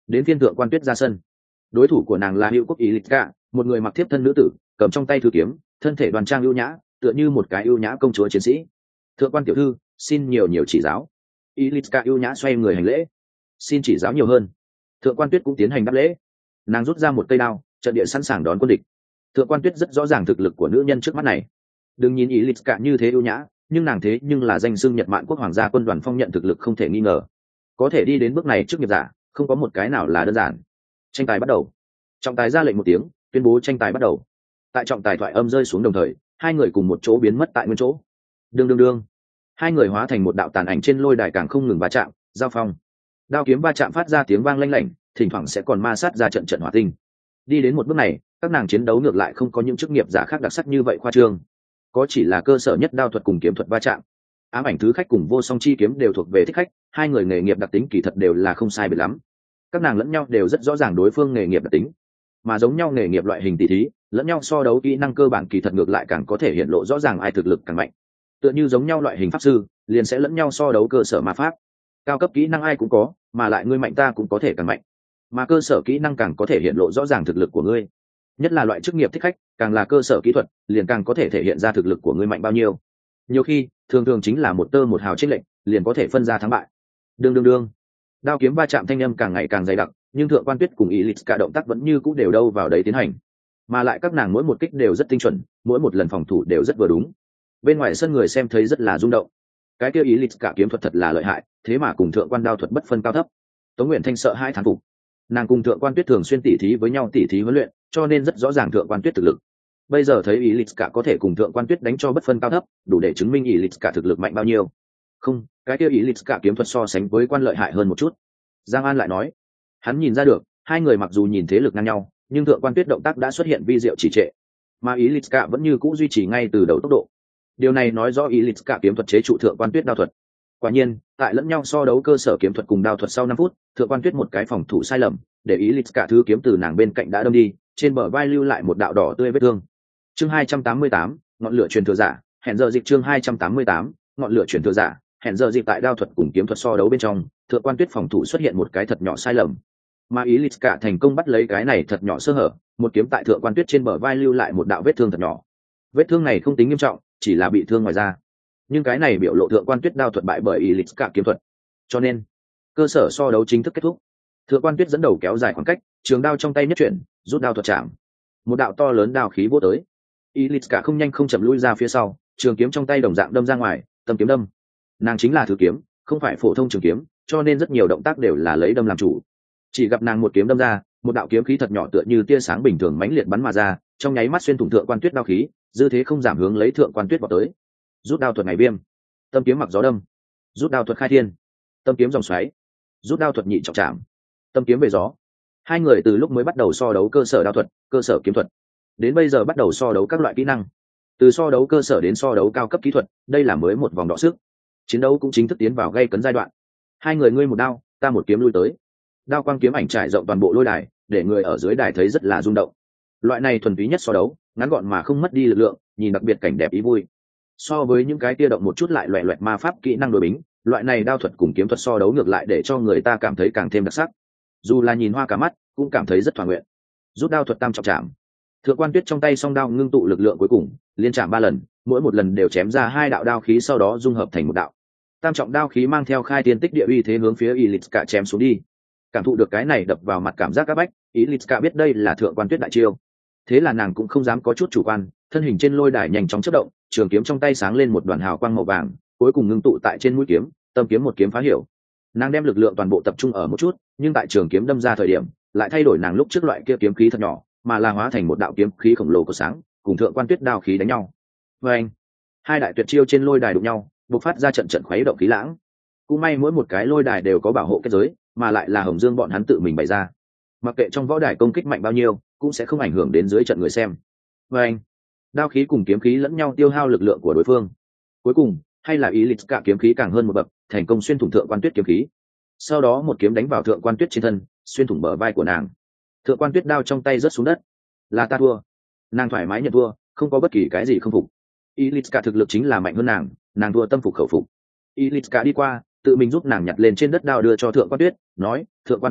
đến phiên thượng quan tuyết ra sân. Đối thủ của nàng là hữu quốc Ilitska, một người mặc thiếp thân nữ tử, cầm trong tay thư kiếm, thân thể đoan trang ưu nhã, tựa như một cái ưu nhã công chúa chiến sĩ. Thượng quan tiểu thư, xin nhiều nhiều chỉ giáo. Ilitska ưu nhã xoay người hành lễ. Xin chỉ giáo nhiều hơn. Thượng quan tuyết cũng tiến hành đáp lễ. Nàng rút ra một cây đao, trận địa sẵn sàng đón quân địch. Thượng quan tuyết rất rõ ràng thực lực của nữ nhân trước mắt này. Đừng nhìn Ilitska như thế ưu nhã, nhưng nàng thế nhưng là danh xưng Nhật Mạn quốc hoàng gia quân đoàn phong nhận thực lực không thể nghi ngờ. Có thể đi đến bước này trước nghiệp giả, không có một cái nào là đơn giản. Tranh tài bắt đầu. Trọng tài ra lệnh một tiếng, tuyên bố tranh tài bắt đầu. Tại trọng tài thoại âm rơi xuống đồng thời, hai người cùng một chỗ biến mất tại nguyên chỗ. Đương đương đương, hai người hóa thành một đạo tàn ảnh trên lôi đài càng không ngừng va chạm, giao phong. Đao kiếm va chạm phát ra tiếng vang lanh lảnh, thỉnh thoảng sẽ còn ma sát ra trận trận hỏa tinh. Đi đến một bước này, các nàng chiến đấu ngược lại không có những chức nghiệp giả khác đặc sắc như vậy khoa trương, có chỉ là cơ sở nhất đao thuật cùng kiếm thuật va chạm. Ám ảnh thứ khách cùng vô song chi kiếm đều thuộc về thích khách, hai người nghề nghiệp đặc tính kỳ thật đều là không sai biệt lắm. Các nàng lẫn nhau đều rất rõ ràng đối phương nghề nghiệp đặc tính, mà giống nhau nghề nghiệp loại hình tỷ thí, lẫn nhau so đấu kỹ năng cơ bản kỳ thật ngược lại càng có thể hiện lộ rõ ràng ai thực lực càng mạnh. Tựa như giống nhau loại hình pháp sư, liền sẽ lẫn nhau so đấu cơ sở ma pháp. Cao cấp kỹ năng ai cũng có, mà lại ngươi mạnh ta cũng có thể càng mạnh. Mà cơ sở kỹ năng càng có thể hiện lộ rõ ràng thực lực của ngươi. Nhất là loại chức nghiệp thích khách, càng là cơ sở kỹ thuật, liền càng có thể thể hiện ra thực lực của ngươi mạnh bao nhiêu. Nhiều khi, thường thường chính là một tơ một hào chênh lệch, liền có thể phân ra thắng bại. Đương đương đương. Đao kiếm va chạm thanh âm càng ngày càng dày đặc, nhưng thượng quan tuyết cùng Ilitska động tác vẫn như cũ đều đâu vào đấy tiến hành, mà lại các nàng mỗi một kích đều rất tinh chuẩn, mỗi một lần phòng thủ đều rất vừa đúng. Bên ngoài sân người xem thấy rất là rung động. Cái kia Ilitska kiếm thuật thật là lợi hại, thế mà cùng thượng quan đao thuật bất phân cao thấp. Tống Nguyện Thanh sợ hai thán phục. Nàng cùng thượng quan tuyết thường xuyên tỉ thí với nhau, tỉ thí huấn luyện, cho nên rất rõ ràng thượng quan tuyết thực lực. Bây giờ thấy Ilitska có thể cùng thượng quan tuyết đánh cho bất phân cao thấp, đủ để chứng minh Ilitska thực lực mạnh bao nhiêu. Không, cái kia Ilitska kiếm thuật so sánh với quan lợi hại hơn một chút. Giang An lại nói, hắn nhìn ra được, hai người mặc dù nhìn thế lực ngang nhau, nhưng thượng quan tuyết động tác đã xuất hiện vi diệu chỉ trệ, mà Ilitska vẫn như cũ duy trì ngay từ đầu tốc độ. Điều này nói rõ Ilitska kiếm thuật chế trụ thượng quan tuyết đao thuật. Quả nhiên, tại lẫn nhau so đấu cơ sở kiếm thuật cùng đao thuật sau 5 phút, thượng quan tuyết một cái phòng thủ sai lầm, để Ilitska thứ kiếm từ nàng bên cạnh đã đâm đi, trên bờ vai lưu lại một đạo đỏ tươi vết thương. Chương 288, ngọn lửa truyền thừa giả, hẹn giờ dịch. Chương 288, ngọn lửa truyền thừa giả, hẹn giờ dịch. Tại đao thuật cùng kiếm thuật so đấu bên trong, thượng quan tuyết phòng thủ xuất hiện một cái thật nhỏ sai lầm, mà Ilitska thành công bắt lấy cái này thật nhỏ sơ hở, một kiếm tại thượng quan tuyết trên bờ vai lưu lại một đạo vết thương thật nhỏ. Vết thương này không tính nghiêm trọng, chỉ là bị thương ngoài da, nhưng cái này biểu lộ thượng quan tuyết đao thuật bại bởi Ilitska kiếm thuật, cho nên cơ sở so đấu chính thức kết thúc. Thượng quan tuyết dẫn đầu kéo dài khoảng cách, trường đao trong tay nhất chuyển, rút đao thuật chạm, một đạo to lớn đao khí vô tới. Ilitska không nhanh không chậm lui ra phía sau, trường kiếm trong tay đồng dạng đâm ra ngoài, tâm kiếm đâm. Nàng chính là thứ kiếm, không phải phổ thông trường kiếm, cho nên rất nhiều động tác đều là lấy đâm làm chủ. Chỉ gặp nàng một kiếm đâm ra, một đạo kiếm khí thật nhỏ tựa như tia sáng bình thường mãnh liệt bắn mà ra, trong nháy mắt xuyên thủng thượng quan tuyết đao khí, dư thế không giảm hướng lấy thượng quan tuyết vào tới. Rút đao thuật ngày viêm, tâm kiếm mặc gió đâm. Rút đao thuật khai thiên, tâm kiếm dòng xoáy. Rút đao thuật nhị trọng trảm, tâm kiếm về gió. Hai người từ lúc mới bắt đầu so đấu cơ sở đao thuật, cơ sở kiếm thuật, đến bây giờ bắt đầu so đấu các loại kỹ năng, từ so đấu cơ sở đến so đấu cao cấp kỹ thuật, đây là mới một vòng đọ sức. Chiến đấu cũng chính thức tiến vào gay cấn giai đoạn. Hai người ngươi một đao, ta một kiếm lui tới. Đao quang kiếm ảnh trải rộng toàn bộ lôi đài, để người ở dưới đài thấy rất là rung động. Loại này thuần túy nhất so đấu, ngắn gọn mà không mất đi lực lượng, nhìn đặc biệt cảnh đẹp ý vui. So với những cái tia động một chút lại loẹt loẹt ma pháp kỹ năng đối bính, loại này đao thuật cùng kiếm thuật so đấu ngược lại để cho người ta cảm thấy càng thêm đặc sắc. Dù là nhìn hoa cả mắt, cũng cảm thấy rất thỏa nguyện. Rút đao thuật tam trọng chạm. Thượng quan tuyết trong tay song đao ngưng tụ lực lượng cuối cùng, liên chạm 3 lần, mỗi một lần đều chém ra 2 đạo đao khí, sau đó dung hợp thành một đạo tam trọng đao khí, mang theo khai tiên tích địa uy thế hướng phía Ilitska chém xuống đi. Cảm thụ được cái này đập vào mặt cảm giác áp bách, Ilitska biết đây là thượng quan tuyết đại chiêu, thế là nàng cũng không dám có chút chủ quan, thân hình trên lôi đài nhanh chóng chớp động, trường kiếm trong tay sáng lên một đoàn hào quang màu vàng, cuối cùng ngưng tụ tại trên mũi kiếm, tâm kiếm một kiếm phá hiểu. Nàng đem lực lượng toàn bộ tập trung ở một chút, nhưng tại trường kiếm đâm ra thời điểm, lại thay đổi nàng lúc trước loại kia kiếm khí thật nhỏ, mà là hóa thành một đạo kiếm khí khổng lồ của sáng, cùng thượng quan tuyết đao khí đánh nhau. Và anh, hai đại tuyệt chiêu trên lôi đài đụng nhau, bộc phát ra trận trận khuấy động khí lãng. Cũng may mỗi một cái lôi đài đều có bảo hộ kết giới, mà lại là Hồng Dương bọn hắn tự mình bày ra, mặc kệ trong võ đài công kích mạnh bao nhiêu, cũng sẽ không ảnh hưởng đến dưới trận người xem. Và anh, đao khí cùng kiếm khí lẫn nhau tiêu hao lực lượng của đối phương. Cuối cùng, hay là Ilitska kiếm khí càng hơn một bậc, thành công xuyên thủng thượng quan tuyết kiếm khí. Sau đó một kiếm đánh vào thượng quan tuyết trên thân, xuyên thủng bờ vai của nàng. Thượng quan tuyết đao trong tay rớt xuống đất. Là ta thua. Nàng thoải mái nhận thua, không có bất kỳ cái gì không phục. Ilitska thực lực chính là mạnh hơn nàng thua tâm phục khẩu phục. Ilitska đi qua, tự mình giúp nàng nhặt lên trên đất đao đưa cho thượng quan tuyết, nói: "Thượng quan tiểu thư,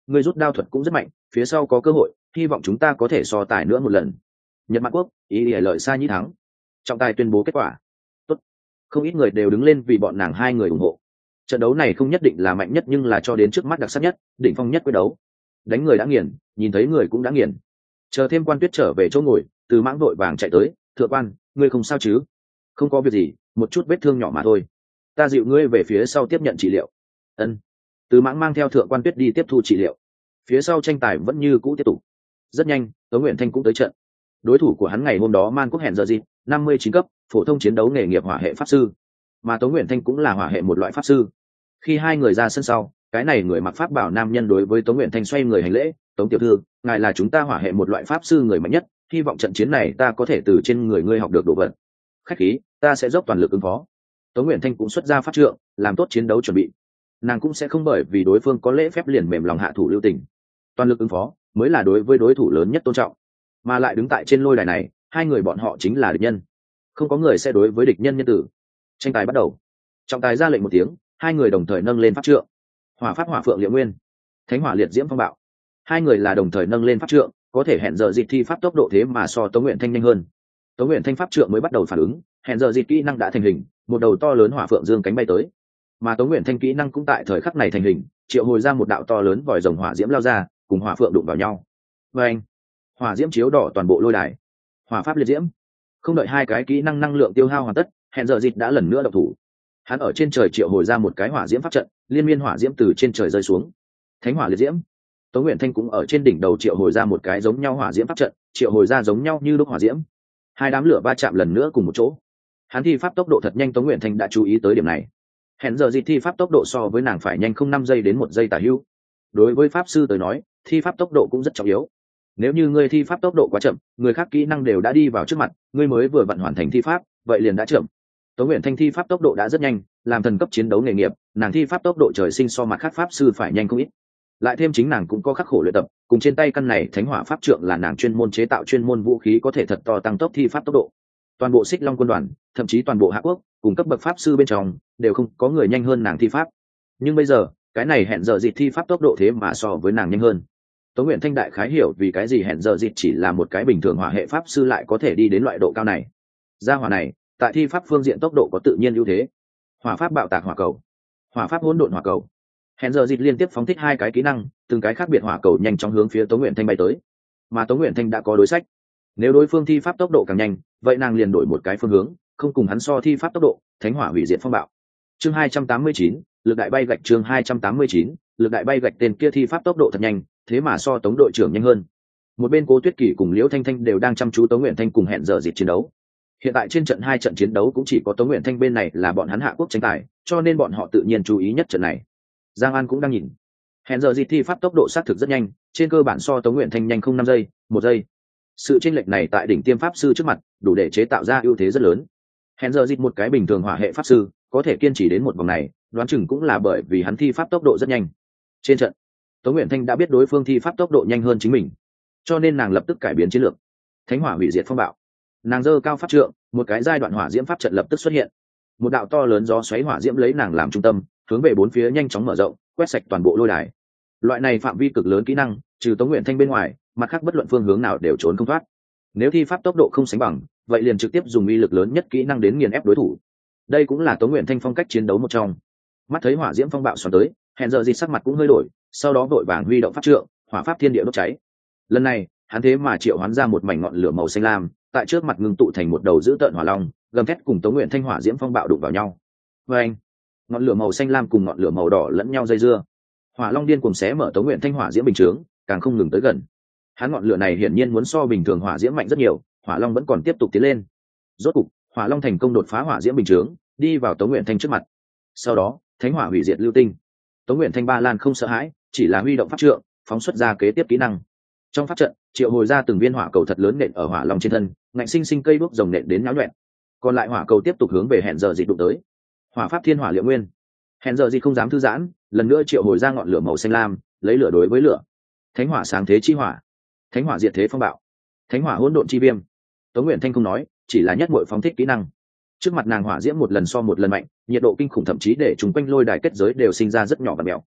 ngươi rút đao thuật cũng rất mạnh, phía sau có cơ hội, hy vọng chúng ta có thể so tài nữa một lần. Nhật Mạn Quốc, ý ỉa lợi Sa Nhĩ thắng. Trọng tài tuyên bố kết quả. Tốt. Không ít người đều đứng lên vì bọn nàng hai người ủng hộ. Trận đấu này không nhất định là mạnh nhất nhưng là cho đến trước mắt đặc sắc nhất, đỉnh phong nhất quyết đấu. Đánh người đã nghiền, nhìn thấy người cũng đã nghiền. Chờ thêm Quan Tuyết trở về chỗ ngồi, Từ Mãng vội vàng chạy tới, "Thượng quan, ngươi không sao chứ?" "Không có việc gì, một chút vết thương nhỏ mà thôi. Ta dịu ngươi về phía sau tiếp nhận trị liệu." Ân. Từ Mãng mang theo Thượng quan Tuyết đi tiếp thu trị liệu. Phía sau tranh tài vẫn như cũ tiếp tục. Rất nhanh, Tống Nguyện Thanh cũng tới trận. Đối thủ của hắn ngày hôm đó Man Quốc hẹn giờ gì, 59 cấp, phổ thông chiến đấu nghề nghiệp hỏa hệ pháp sư, mà Tống Nguyện Thanh cũng là hỏa hệ một loại pháp sư. Khi hai người ra sân sau, cái này người mặc pháp bảo nam nhân đối với Tống Nguyện Thanh xoay người hành lễ, "Tống tiểu thư, ngài là chúng ta hỏa hệ một loại pháp sư người mạnh nhất, hy vọng trận chiến này ta có thể từ trên người ngươi học được đồ vật. Khách khí, ta sẽ dốc toàn lực ứng phó." Tống Nguyện Thanh cũng xuất ra pháp trượng, làm tốt chiến đấu chuẩn bị. Nàng cũng sẽ không bởi vì đối phương có lễ phép liền mềm lòng hạ thủ lưu tình. Toàn lực ứng phó mới là đối với đối thủ lớn nhất tôn trọng. Mà lại đứng tại trên lôi đài này, hai người bọn họ chính là địch nhân. Không có người sẽ đối với địch nhân nhân tử. Tranh tài bắt đầu. Trọng tài ra lệnh một tiếng, hai người đồng thời nâng lên pháp trượng. Hỏa pháp hỏa phượng liễu nguyên, thánh hỏa liệt diễm phong bạo. Hai người là đồng thời nâng lên pháp trượng, có thể hẹn giờ dịp thi pháp tốc độ thế mà so Tống Nguyện Thanh nhanh hơn. Tống Nguyện Thanh pháp trượng mới bắt đầu phản ứng, hẹn giờ dịp kỹ năng đã thành hình, một đầu to lớn hỏa phượng dương cánh bay tới. Mà Tống Nguyện Thanh kỹ năng cũng tại thời khắc này thành hình, triệu hồi ra một đạo to lớn vòi rồng hỏa diễm lao ra, cùng hỏa phượng đụng vào nhau. Và anh, hỏa diễm chiếu đỏ toàn bộ lôi đài. Hỏa pháp liệt diễm. Không đợi hai cái kỹ năng năng lượng tiêu hao hoàn tất, hẹn giờ dịp đã lần nữa độc thủ. Hắn ở trên trời triệu hồi ra một cái hỏa diễm pháp trận, liên miên hỏa diễm từ trên trời rơi xuống. Thánh hỏa liệt diễm. Tống Nguyện Thanh cũng ở trên đỉnh đầu triệu hồi ra một cái giống nhau hỏa diễm pháp trận, triệu hồi ra giống nhau như lúc hỏa diễm. Hai đám lửa va chạm lần nữa cùng một chỗ. Hắn thi pháp tốc độ thật nhanh, Tống Nguyện Thanh đã chú ý tới điểm này. Hẹn giờ dịp thi pháp tốc độ so với nàng phải nhanh không 5 giây đến 1 giây tả hữu. Đối với pháp sư tới nói, thi pháp tốc độ cũng rất trọng yếu. Nếu như ngươi thi pháp tốc độ quá chậm, người khác kỹ năng đều đã đi vào trước mặt, ngươi mới vừa vặn hoàn thành thi pháp, vậy liền đã chậm. Tống Nguyện Thanh thi pháp tốc độ đã rất nhanh, làm thần cấp chiến đấu nghề nghiệp, nàng thi pháp tốc độ trời sinh so mặt khác pháp sư phải nhanh không ít. Lại thêm chính nàng cũng có khắc khổ luyện tập, cùng trên tay căn này thánh hỏa pháp trượng là nàng chuyên môn chế tạo chuyên môn vũ khí có thể thật to tăng tốc thi pháp tốc độ. Toàn bộ Xích Long quân đoàn, thậm chí toàn bộ Hạ Quốc, cùng cấp bậc pháp sư bên trong, đều không có người nhanh hơn nàng thi pháp. Nhưng bây giờ, cái này hẹn giờ dịp thi pháp tốc độ thế mà so với nàng nhanh hơn. Tống Nguyện Thanh đại khái hiểu vì cái gì hẹn giờ dịp chỉ là một cái bình thường hỏa hệ pháp sư lại có thể đi đến loại độ cao này. Gia hỏa này, tại thi pháp phương diện tốc độ có tự nhiên ưu thế. Hỏa pháp bạo tạc hỏa cầu, hỏa pháp hỗn độn hỏa cầu. Hẹn giờ dịp liên tiếp phóng thích hai cái kỹ năng, từng cái khác biệt hỏa cầu nhanh chóng hướng phía Tống Nguyện Thanh bay tới. Mà Tống Nguyện Thanh đã có đối sách. Nếu đối phương thi pháp tốc độ càng nhanh, vậy nàng liền đổi một cái phương hướng, không cùng hắn so thi pháp tốc độ, thánh hỏa hủy diệt phong bạo. Chương 289, lực đại bay gạch. Chương 289, lực đại bay gạch. Tên kia thi pháp tốc độ thật nhanh, thế mà so Tống đội trưởng nhanh hơn. Một bên Cố Tuyết Kỳ cùng Liễu Thanh Thanh đều đang chăm chú Tống Nguyện Thanh cùng hẹn giờ dịp chiến đấu. Hiện tại trên trận hai trận chiến đấu cũng chỉ có Tống Nguyện Thanh bên này là bọn hắn Hạ Quốc tranh tài, cho nên bọn họ tự nhiên chú ý nhất trận này. Giang An cũng đang nhìn. Hẹn giờ dịp thi pháp tốc độ xác thực rất nhanh, trên cơ bản so Tống Nguyện Thanh nhanh không 5 giây, 1 giây. Sự chênh lệch này tại đỉnh tiêm pháp sư trước mặt, đủ để chế tạo ra ưu thế rất lớn. Hẹn giờ dịp một cái bình thường hỏa hệ pháp sư, có thể kiên trì đến một vòng này, đoán chừng cũng là bởi vì hắn thi pháp tốc độ rất nhanh. Trên trận, Tống Nguyện Thanh đã biết đối phương thi pháp tốc độ nhanh hơn chính mình, cho nên nàng lập tức cải biến chiến lược. Thánh hỏa hủy diệt phong bạo. Nàng giơ cao pháp trượng, một cái giai đoạn hỏa diễm pháp trận lập tức xuất hiện. Một đạo to lớn gió xoáy hỏa diễm lấy nàng làm trung tâm, hướng về bốn phía nhanh chóng mở rộng, quét sạch toàn bộ lôi đài. Loại này phạm vi cực lớn kỹ năng, trừ Tống Nguyện Thanh bên ngoài, mặt khác bất luận phương hướng nào đều trốn không thoát. Nếu thi pháp tốc độ không sánh bằng, vậy liền trực tiếp dùng uy lực lớn nhất kỹ năng đến nghiền ép đối thủ. Đây cũng là Tống Nguyện Thanh phong cách chiến đấu một trong. Mắt thấy hỏa diễm phong bạo xoắn tới, hẹn giờ gì sắc mặt cũng hơi đổi, sau đó vội vàng huy động pháp trượng, hỏa pháp thiên địa đốt cháy. Lần này, hắn thế mà triệu hoán ra một mảnh ngọn lửa màu xanh lam, tại trước mặt ngưng tụ thành một đầu dữ tợn hỏa long, gầm thét cùng Tống Nguyện Thanh hỏa diễm phong bạo đụng vào nhau. Và anh, ngọn lửa màu xanh lam cùng ngọn lửa màu đỏ lẫn nhau dây dưa. Hỏa long điên cuồng xé mở Tống Nguyện Thanh hỏa diễm bình chướng, càng không ngừng tới gần. Hắn ngọn lửa này hiển nhiên muốn so bình thường hỏa diễm mạnh rất nhiều, hỏa long vẫn còn tiếp tục tiến lên. Rốt cục, hỏa long thành công đột phá hỏa diễm bình chướng, đi vào Tống Nguyện Thanh trước mặt. Sau đó, thánh hỏa hủy diệt lưu tinh. Tống Nguyện Thanh ba lan không sợ hãi, chỉ là huy động pháp trượng, phóng xuất ra kế tiếp kỹ năng. Trong pháp trận, triệu hồi ra từng viên hỏa cầu thật lớn nện ở hỏa long trên thân, ngạnh sinh sinh cây đuốc rồng nện đến nhão nhoẹn. Còn lại hỏa cầu tiếp tục hướng về hẹn giờ dịch đụng tới. Hỏa pháp thiên hỏa liệu nguyên. Hẹn giờ dịch không dám thư giãn, lần nữa triệu hồi ra ngọn lửa màu xanh lam, lấy lửa đối với lửa. Thánh hỏa sáng thế chi hỏa, thánh hỏa diệt thế phong bạo, thánh hỏa hỗn độn chi viêm. Tống Nguyện Thanh không nói, chỉ là nhất muội phóng thích kỹ năng. Trước mặt nàng hỏa diễm một lần so một lần mạnh, nhiệt độ kinh khủng thậm chí để chúng quanh lôi đài kết giới đều sinh ra rất nhỏ và mèo.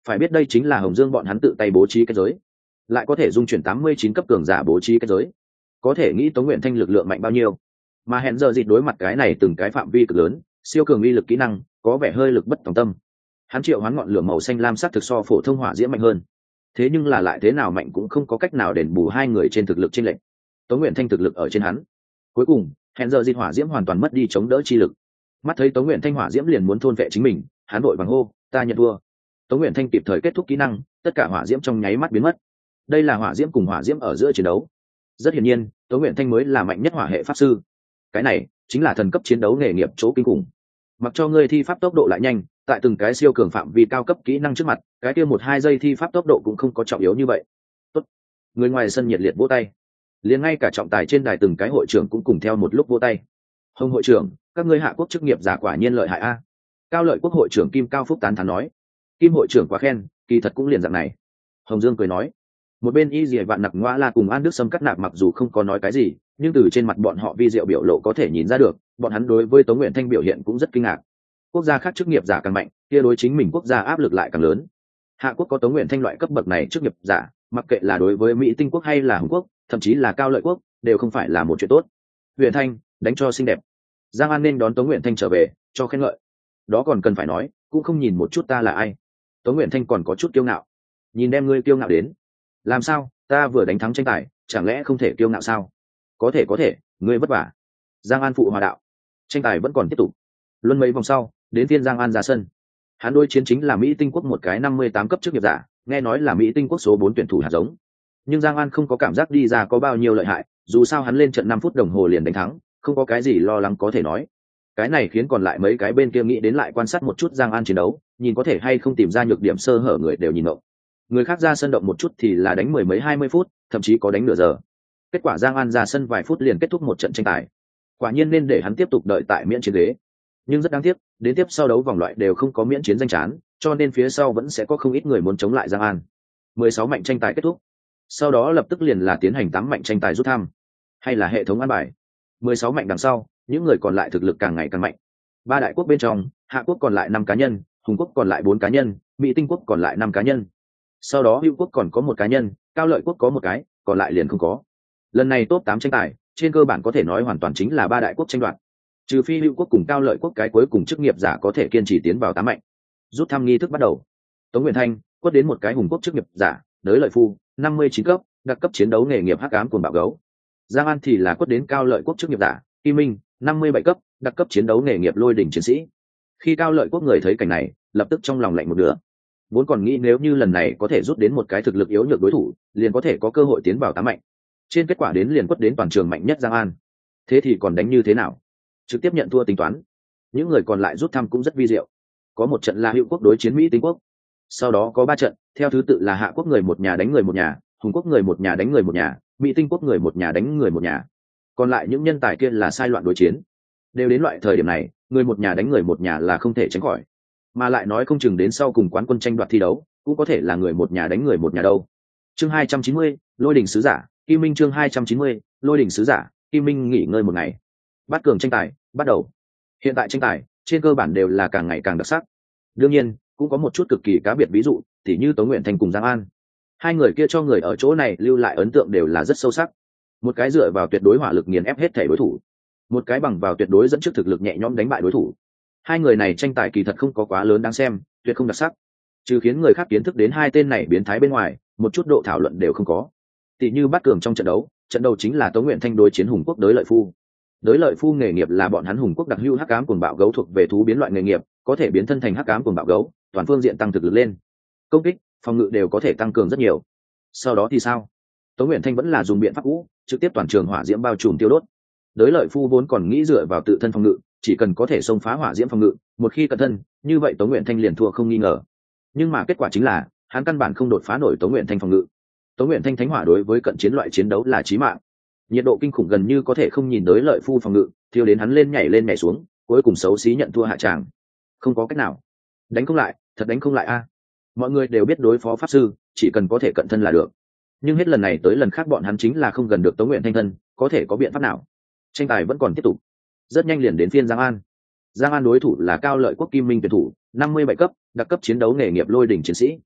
phải biết đây chính là Hồng Dương bọn hắn tự tay bố trí kết giới, lại có thể dung chuyển 89 cấp cường giả bố trí kết giới, có thể nghĩ Tống Nguyện Thanh lực lượng mạnh bao nhiêu. Mà hẹn giờ dịt đối mặt cái này từng cái phạm vi cực lớn, siêu cường uy lực kỹ năng, có vẻ hơi lực bất tòng tâm. Hắn triệu hoán ngọn lửa màu xanh lam sắc thực so phổ thông hỏa diễm mạnh hơn, thế nhưng là lại thế nào mạnh cũng không có cách nào đền bù hai người trên thực lực chênh lệch. Tống Nguyện Thanh thực lực ở trên hắn, cuối cùng hẹn giờ dịt hỏa diễm hoàn toàn mất đi chống đỡ chi lực. Mắt thấy Tống Nguyện Thanh hỏa diễm liền muốn thôn vệ chính mình, hắn vội vàng hô, ta nhận thua. Tống Nguyện Thanh kịp thời kết thúc kỹ năng, tất cả hỏa diễm trong nháy mắt biến mất. Đây là hỏa diễm cùng hỏa diễm ở giữa chiến đấu. Rất hiển nhiên, Tống Nguyện Thanh mới là mạnh nhất hỏa hệ pháp sư. Cái này chính là thần cấp chiến đấu nghề nghiệp chỗ kinh khủng. Mặc cho ngươi thi pháp tốc độ lại nhanh, tại từng cái siêu cường phạm vi cao cấp kỹ năng trước mặt, cái kia 1-2 giây thi pháp tốc độ cũng không có trọng yếu như vậy. Tốt. Người ngoài sân nhiệt liệt vỗ tay. Liền ngay cả trọng tài trên đài từng cái hội trưởng cũng cùng theo một lúc vỗ tay. Hồng hội trưởng, các ngươi Hạ Quốc chức nghiệp giả quả nhiên lợi hại a. Cao Lợi Quốc hội trưởng Kim Cao Phúc tán thán nói. Kim hội trưởng quá khen, kỳ thật cũng liền dạng này. Hồng Dương cười nói. Một bên Y Dì Vạn Nặc Ngoa La cùng An Đức Sâm cắt nạp mặc dù không có nói cái gì, nhưng từ trên mặt bọn họ vi diệu biểu lộ có thể nhìn ra được, bọn hắn đối với Tống Nguyện Thanh biểu hiện cũng rất kinh ngạc. Quốc gia khác chức nghiệp giả càng mạnh, kia đối chính mình quốc gia áp lực lại càng lớn. Hạ Quốc có Tống Nguyện Thanh loại cấp bậc này chức nghiệp giả, mặc kệ là đối với Mỹ Tinh Quốc hay là Hồng Quốc, thậm chí là Cao Lợi Quốc, đều không phải là một chuyện tốt. Huyền Thanh, đánh cho xinh đẹp. Giang An nên đón Tống Nguyện Thanh trở về, cho khen ngợi. Đó còn cần phải nói, cũng không nhìn một chút ta là ai. Tống Nguyện Thanh còn có chút kiêu ngạo. Nhìn đem ngươi kiêu ngạo đến. Làm sao, ta vừa đánh thắng tranh tài, chẳng lẽ không thể kiêu ngạo sao? Có thể, ngươi vất vả. Giang An phụ hòa đạo. Tranh tài vẫn còn tiếp tục. Luân mấy vòng sau, đến phiên Giang An ra sân. Hắn đối chiến chính là Mỹ Tinh Quốc một cái 58 cấp chức nghiệp giả, nghe nói là Mỹ Tinh Quốc số 4 tuyển thủ hạt giống. Nhưng Giang An không có cảm giác đi ra có bao nhiêu lợi hại, dù sao hắn lên trận 5 phút đồng hồ liền đánh thắng, không có cái gì lo lắng có thể nói. Cái này khiến còn lại mấy cái bên kia nghĩ đến lại quan sát một chút Giang An chiến đấu, nhìn có thể hay không tìm ra nhược điểm sơ hở, người đều nhìn ngộng. Người khác ra sân động một chút thì là đánh 10 mấy 20 phút, thậm chí có đánh nửa giờ. Kết quả Giang An ra sân vài phút liền kết thúc một trận tranh tài. Quả nhiên nên để hắn tiếp tục đợi tại miễn chiến ghế. Nhưng rất đáng tiếc, đến tiếp sau đấu vòng loại đều không có miễn chiến danh chán, cho nên phía sau vẫn sẽ có không ít người muốn chống lại Giang An. 16 mạnh tranh tài kết thúc. Sau đó lập tức liền là tiến hành 8 mạnh tranh tài rút thăm, hay là hệ thống ăn bài. 16 mạnh đằng sau, những người còn lại thực lực càng ngày càng mạnh. Ba đại quốc bên trong, Hạ Quốc còn lại 5 cá nhân, Hùng Quốc còn lại 4 cá nhân, Mỹ Tinh Quốc còn lại 5 cá nhân. Sau đó Hữu Quốc còn có 1 cá nhân, Cao Lợi Quốc có 1 cái, còn lại liền không có. Lần này top 8 tranh tài, trên cơ bản có thể nói hoàn toàn chính là ba đại quốc tranh đoạt. Trừ phi Hữu Quốc cùng Cao Lợi Quốc cái cuối cùng chức nghiệp giả có thể kiên trì tiến vào 8 mạnh. Rút thăm nghi thức bắt đầu. Tống Nguyện Thanh quất đến một cái Hùng Quốc chức nghiệp giả, Đới Lợi Phu, 59 cấp, đặc cấp chiến đấu nghề nghiệp hắc ám cuồng bạo gấu. Giang An thì là quất đến Cao Lợi Quốc chức nghiệp giả, Kim Minh, 57 cấp, đặc cấp chiến đấu nghề nghiệp lôi đỉnh chiến sĩ. Khi Cao Lợi Quốc người thấy cảnh này, lập tức trong lòng lạnh một nửa. Vốn còn nghĩ nếu như lần này có thể rút đến một cái thực lực yếu nhược đối thủ, liền có thể có cơ hội tiến vào 8 mạnh. Trên kết quả đến liền quất đến toàn trường mạnh nhất Giang An. Thế thì còn đánh như thế nào? Trực tiếp nhận thua tính toán. Những người còn lại rút thăm cũng rất vi diệu. Có một trận là Hữu Quốc đối chiến Mỹ Tinh Quốc. Sau đó có 3 trận, theo thứ tự là Hạ Quốc người một nhà đánh người một nhà, Hùng Quốc người một nhà đánh người một nhà, Mỹ Tinh Quốc người một nhà đánh người một nhà. Còn lại những nhân tài kia là sai loạn đối chiến. Đều đến loại thời điểm này, người một nhà đánh người một nhà là không thể tránh khỏi. Mà lại nói không chừng đến sau cùng quán quân tranh đoạt thi đấu, cũng có thể là người một nhà đánh người một nhà đâu. Chương 290, Lôi đỉnh sứ giả, Kim Minh. Chương 290, Lôi đỉnh sứ giả, Kim Minh nghỉ ngơi một ngày. Bát cường tranh tài bắt đầu. Hiện tại tranh tài trên cơ bản đều là càng ngày càng đặc sắc. Đương nhiên cũng có một chút cực kỳ cá biệt, ví dụ thì như Tống Nguyện Thanh cùng Giang An, hai người kia cho người ở chỗ này lưu lại ấn tượng đều là rất sâu sắc. Một cái dựa vào tuyệt đối hỏa lực nghiền ép hết thể đối thủ, một cái bằng vào tuyệt đối dẫn trước thực lực nhẹ nhõm đánh bại đối thủ. Hai người này tranh tài kỳ thật không có quá lớn đáng xem, tuyệt không đặc sắc, trừ khiến người khác kiến thức đến hai tên này biến thái bên ngoài, một chút độ thảo luận đều không có. Tỷ như Bát cường trong trận đấu chính là Tống Nguyện Thanh đối chiến Hùng Quốc Đới Lợi Phu. Đới Lợi Phu nghề nghiệp là bọn hắn Hùng Quốc đặc hữu hắc ám cuồng bạo gấu, thuộc về thú biến loại nghề nghiệp, có thể biến thân thành hắc ám cuồng bạo gấu, toàn phương diện tăng thực lực lên, công kích, phòng ngự đều có thể tăng cường rất nhiều. Sau đó thì sao? Tống Nguyện Thanh vẫn là dùng biện pháp cũ, trực tiếp toàn trường hỏa diễm bao trùm tiêu đốt. Đới Lợi Phu vốn còn nghĩ dựa vào tự thân phòng ngự, chỉ cần có thể xông phá hỏa diễm phòng ngự, một khi cận thân, như vậy Tống Nguyện Thanh liền thua không nghi ngờ. Nhưng mà kết quả chính là, hắn căn bản không đột phá nổi Tống Nguyện Thanh phòng ngự. Tống Nguyện Thanh thánh hỏa đối với cận chiến loại chiến đấu là chí mạng, nhiệt độ kinh khủng gần như có thể không nhìn Đới Lợi Phu phòng ngự, thiêu đến hắn lên nhảy xuống, cuối cùng xấu xí nhận thua hạ tràng. Không có cách nào, đánh không lại, thật đánh không lại a. Mọi người đều biết đối phó pháp sư, chỉ cần có thể cận thân là được. Nhưng hết lần này tới lần khác bọn hắn chính là không gần được Tống Nguyện Thanh thân, có thể có biện pháp nào? Tranh tài vẫn còn tiếp tục. Rất nhanh liền đến phiên Giang An. Giang An đối thủ là Cao Lợi Quốc Kim Minh tuyển thủ, 57 cấp, đặc cấp chiến đấu nghề nghiệp lôi đỉnh chiến sĩ.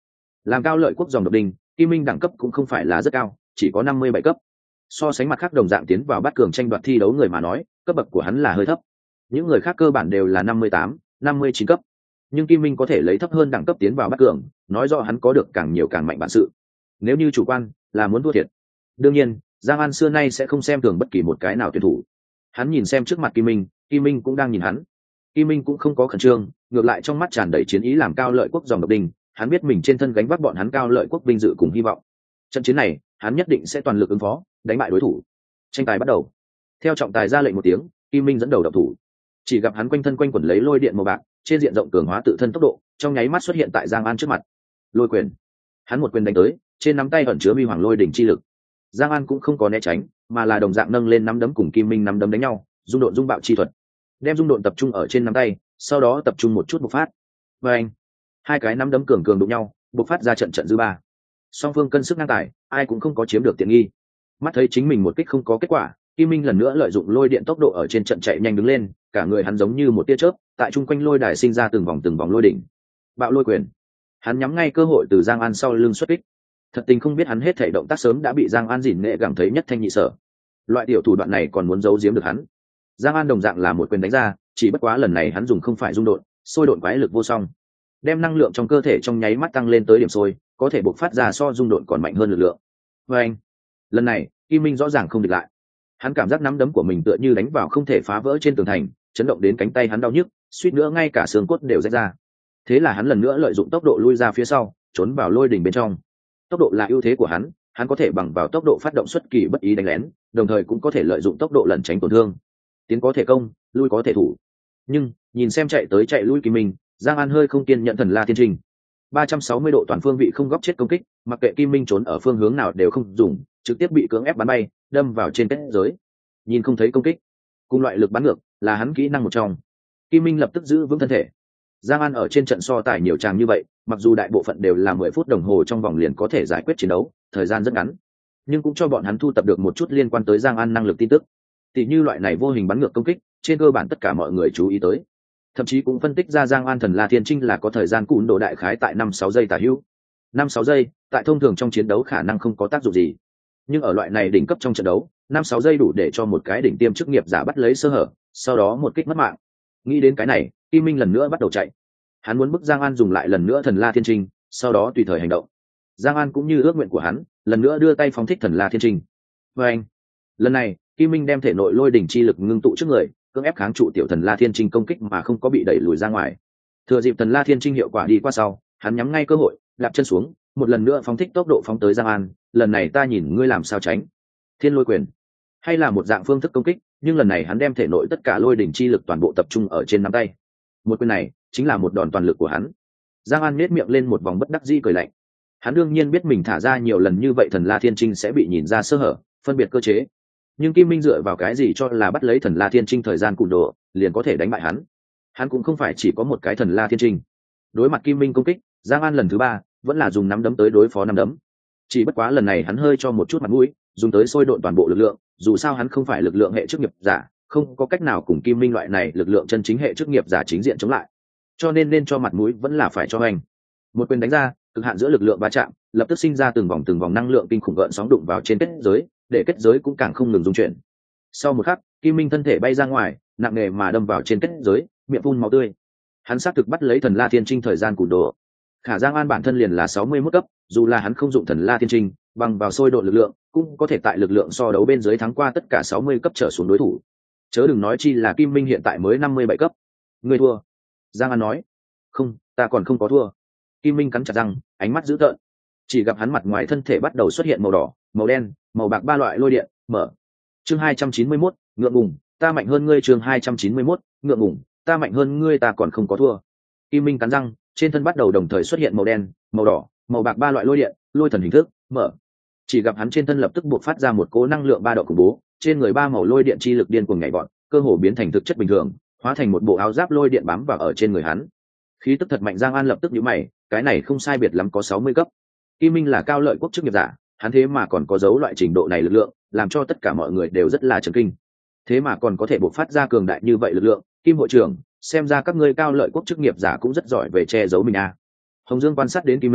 Làm cao lợi quốc dòng độc đinh, Kim Minh đẳng cấp cũng không phải là rất cao, chỉ có 57 cấp. So sánh mặt khác đồng dạng tiến vào bát cường tranh đoạt thi đấu người mà nói, cấp bậc của hắn là hơi thấp. Những người khác cơ bản đều là 58, 59 cấp. Nhưng Kim Minh có thể lấy thấp hơn đẳng cấp tiến vào bát cường, nói rõ hắn có được càng nhiều càng mạnh bản sự. Nếu như chủ quan, là muốn thua thiệt. Đương nhiên, Giang An xưa nay sẽ không xem thường bất kỳ một cái nào tuyển thủ. Hắn nhìn xem trước mặt Kim Minh cũng đang nhìn hắn. Kim Minh cũng không có khẩn trương, ngược lại trong mắt tràn đầy chiến ý làm cao lợi quốc dòng độc đinh, hắn biết mình trên thân gánh vác bọn hắn cao lợi quốc vinh dự cùng hy vọng. Trận chiến này, hắn nhất định sẽ toàn lực ứng phó, đánh bại đối thủ. Tranh tài bắt đầu. Theo trọng tài ra lệnh một tiếng, Kim Minh dẫn đầu động thủ. Chỉ gặp hắn quanh thân quanh quẩn lấy lôi điện màu bạc, trên diện rộng cường hóa tự thân tốc độ, trong nháy mắt xuất hiện tại Giang An trước mặt. Lôi quyền. Hắn một quyền đánh tới, trên nắm tay ẩn chứa vi hoàng lôi đỉnh chi lực. Giang An cũng không có né tránh, mà là đồng dạng nâng lên nắm đấm cùng Kim Minh nắm đấm đánh nhau, dung độn dung bạo chi thuật. Đem dung độn tập trung ở trên nắm tay, sau đó tập trung một chút bộc phát. Và anh, hai cái nắm đấm cường cường đụng nhau, bộc phát ra trận trận dư ba. Song phương cân sức ngang tài, ai cũng không có chiếm được tiện nghi. Mắt thấy chính mình một kích không có kết quả, Kim Minh lần nữa lợi dụng lôi điện tốc độ ở trên trận chạy nhanh đứng lên, cả người hắn giống như một tia chớp, tại trung quanh lôi đài sinh ra từng vòng lôi đỉnh. Bạo lôi quyền. Hắn nhắm ngay cơ hội từ Giang An sau lưng xuất kích. Thật tình không biết hắn hết thảy động tác sớm đã bị Giang An dỉn nghệ cảm thấy nhất thanh nhị sở. Loại tiểu thủ đoạn này còn muốn giấu giếm được hắn. Giang An đồng dạng là một quyền đánh ra, chỉ bất quá lần này hắn dùng không phải dung độn, sôi độn quái lực vô song, đem năng lượng trong cơ thể trong nháy mắt tăng lên tới điểm sôi, có thể bộc phát ra so dung độn còn mạnh hơn lực lượng. Và anh, lần này Kim Minh rõ ràng không địch lại. Hắn cảm giác nắm đấm của mình tựa như đánh vào không thể phá vỡ trên tường thành, chấn động đến cánh tay hắn đau nhức, suýt nữa ngay cả xương cốt đều rách ra. Thế là hắn lần nữa lợi dụng tốc độ lui ra phía sau, trốn vào lôi đỉnh bên trong. Tốc độ là ưu thế của hắn, hắn có thể bằng vào tốc độ phát động xuất kỳ bất ý đánh lén, đồng thời cũng có thể lợi dụng tốc độ lẩn tránh tổn thương. Tiến có thể công, lui có thể thủ. Nhưng nhìn xem chạy tới chạy lui Kim Minh, Giang An hơi không kiên nhận thần La Thiên Trinh. 360 độ toàn phương vị không góc chết công kích, mặc kệ Kim Minh trốn ở phương hướng nào đều không dùng, trực tiếp bị cưỡng ép bắn bay, đâm vào trên kết giới. Nhìn không thấy công kích, cùng loại lực bắn ngược là hắn kỹ năng một trong. Kim Minh lập tức giữ vững thân thể. Giang An ở trên trận so tài nhiều tràng như vậy, mặc dù đại bộ phận đều là 10 phút đồng hồ trong vòng liền có thể giải quyết chiến đấu, thời gian rất ngắn, nhưng cũng cho bọn hắn thu tập được một chút liên quan tới Giang An năng lực tin tức. Tỷ như loại này vô hình bắn ngược công kích, trên cơ bản tất cả mọi người chú ý tới. Thậm chí cũng phân tích ra Giang An thần La Thiên Trinh là có thời gian cùn độ đại khái tại 5-6 giây tả hữu. 5-6 giây, tại thông thường trong chiến đấu khả năng không có tác dụng gì. Nhưng ở loại này đỉnh cấp trong trận đấu, 5-6 giây đủ để cho một cái đỉnh tiêm chức nghiệp giả bắt lấy sơ hở, sau đó một kích mất mạng. Nghĩ đến cái này, Kim Minh lần nữa bắt đầu chạy. Hắn muốn bức Giang An dùng lại lần nữa thần La Thiên Trinh, sau đó tùy thời hành động. Giang An cũng như ước nguyện của hắn, lần nữa đưa tay phóng thích thần La Thiên Trinh. Và anh, lần này, Kim Minh đem thể nội lôi đỉnh chi lực ngưng tụ trước người, cưỡng ép kháng trụ tiểu thần La Thiên Trinh công kích mà không có bị đẩy lùi ra ngoài. Thừa dịp thần La Thiên Trinh hiệu quả đi qua sau, hắn nhắm ngay cơ hội, đạp chân xuống, một lần nữa phóng thích tốc độ phóng tới Giang An. Lần này ta nhìn ngươi làm sao tránh. Thiên lôi quyền, hay là một dạng phương thức công kích, nhưng lần này hắn đem thể nội tất cả lôi đỉnh chi lực toàn bộ tập trung ở trên nắm tay. Một quyền này chính là một đòn toàn lực của hắn. Giang An nhếch miệng lên một vòng bất đắc dĩ cười lạnh. Hắn đương nhiên biết mình thả ra nhiều lần như vậy thần La Thiên Trinh sẽ bị nhìn ra sơ hở, phân biệt cơ chế. Nhưng Kim Minh dựa vào cái gì cho là bắt lấy thần La Thiên Trinh thời gian cùn độ liền có thể đánh bại hắn? Hắn cũng không phải chỉ có một cái thần La Thiên Trinh. Đối mặt Kim Minh công kích, Giang An lần thứ 3 vẫn là dùng nắm đấm tới đối phó nắm đấm. Chỉ bất quá lần này hắn hơi cho một chút mặt mũi, dùng tới sôi độn toàn bộ lực lượng, dù sao hắn không phải lực lượng hệ chức nghiệp giả, không có cách nào cùng Kim Minh loại này lực lượng chân chính hệ chức nghiệp giả chính diện chống lại. Cho nên cho mặt mũi vẫn là phải cho hành. Một quyền đánh ra, cực hạn giữa lực lượng va chạm, lập tức sinh ra từng vòng năng lượng kinh khủng gợn sóng đụng vào trên kết giới, để kết giới cũng càng không ngừng rung chuyển. Sau một khắc, Kim Minh thân thể bay ra ngoài, nặng nề mà đâm vào trên kết giới, miệng phun máu tươi. Hắn xác thực bắt lấy thần La Thiên Trinh thời gian cùn độ. Khả Giang An bản thân liền là 61 cấp, dù là hắn không dụng thần La Thiên Trinh, bằng vào sôi độ lực lượng, cũng có thể tại lực lượng so đấu bên dưới thắng qua tất cả 60 cấp trở xuống đối thủ. Chớ đừng nói chi là Kim Minh hiện tại mới 57 cấp. Ngươi thua. Giang An nói. Không, ta còn không có thua. Kim Minh cắn chặt răng, ánh mắt dữ tợn. Chỉ gặp hắn mặt ngoài thân thể bắt đầu xuất hiện màu đỏ, màu đen, màu bạc 3 loại lôi điện, mở. Chương 291, ngượng ngùng, ta mạnh hơn ngươi. Chương 291, ngượng ngùng, ta mạnh hơn ngươi, ta còn không có thua. Kim Minh cắn răng, trên thân bắt đầu đồng thời xuất hiện màu đen, màu đỏ, màu bạc 3 loại lôi điện, lôi thần hình thức, mở. Chỉ gặp hắn trên thân lập tức buộc phát ra một cỗ năng lượng ba độ khủng bố, trên người 3 màu lôi điện chi lực điên cuồng nhảy vọt, cơ hồ biến thành thực chất bình thường, hóa thành một bộ áo giáp lôi điện bám vào ở trên người hắn. Khí tức thật mạnh. Giang An lập tức nhíu mày, cái này không sai biệt lắm có 60 cấp. Kim Minh là cao lợi quốc chức nghiệp giả, hắn thế mà còn có dấu loại trình độ này lực lượng, làm cho tất cả mọi người đều rất là chấn kinh. Thế mà còn có thể bộc phát ra cường đại như vậy lực lượng, Kim hội trưởng, xem ra các ngươi cao lợi quốc chức nghiệp giả cũng rất giỏi về che giấu mình à. Hồng Dương quan sát đến Kim Minh,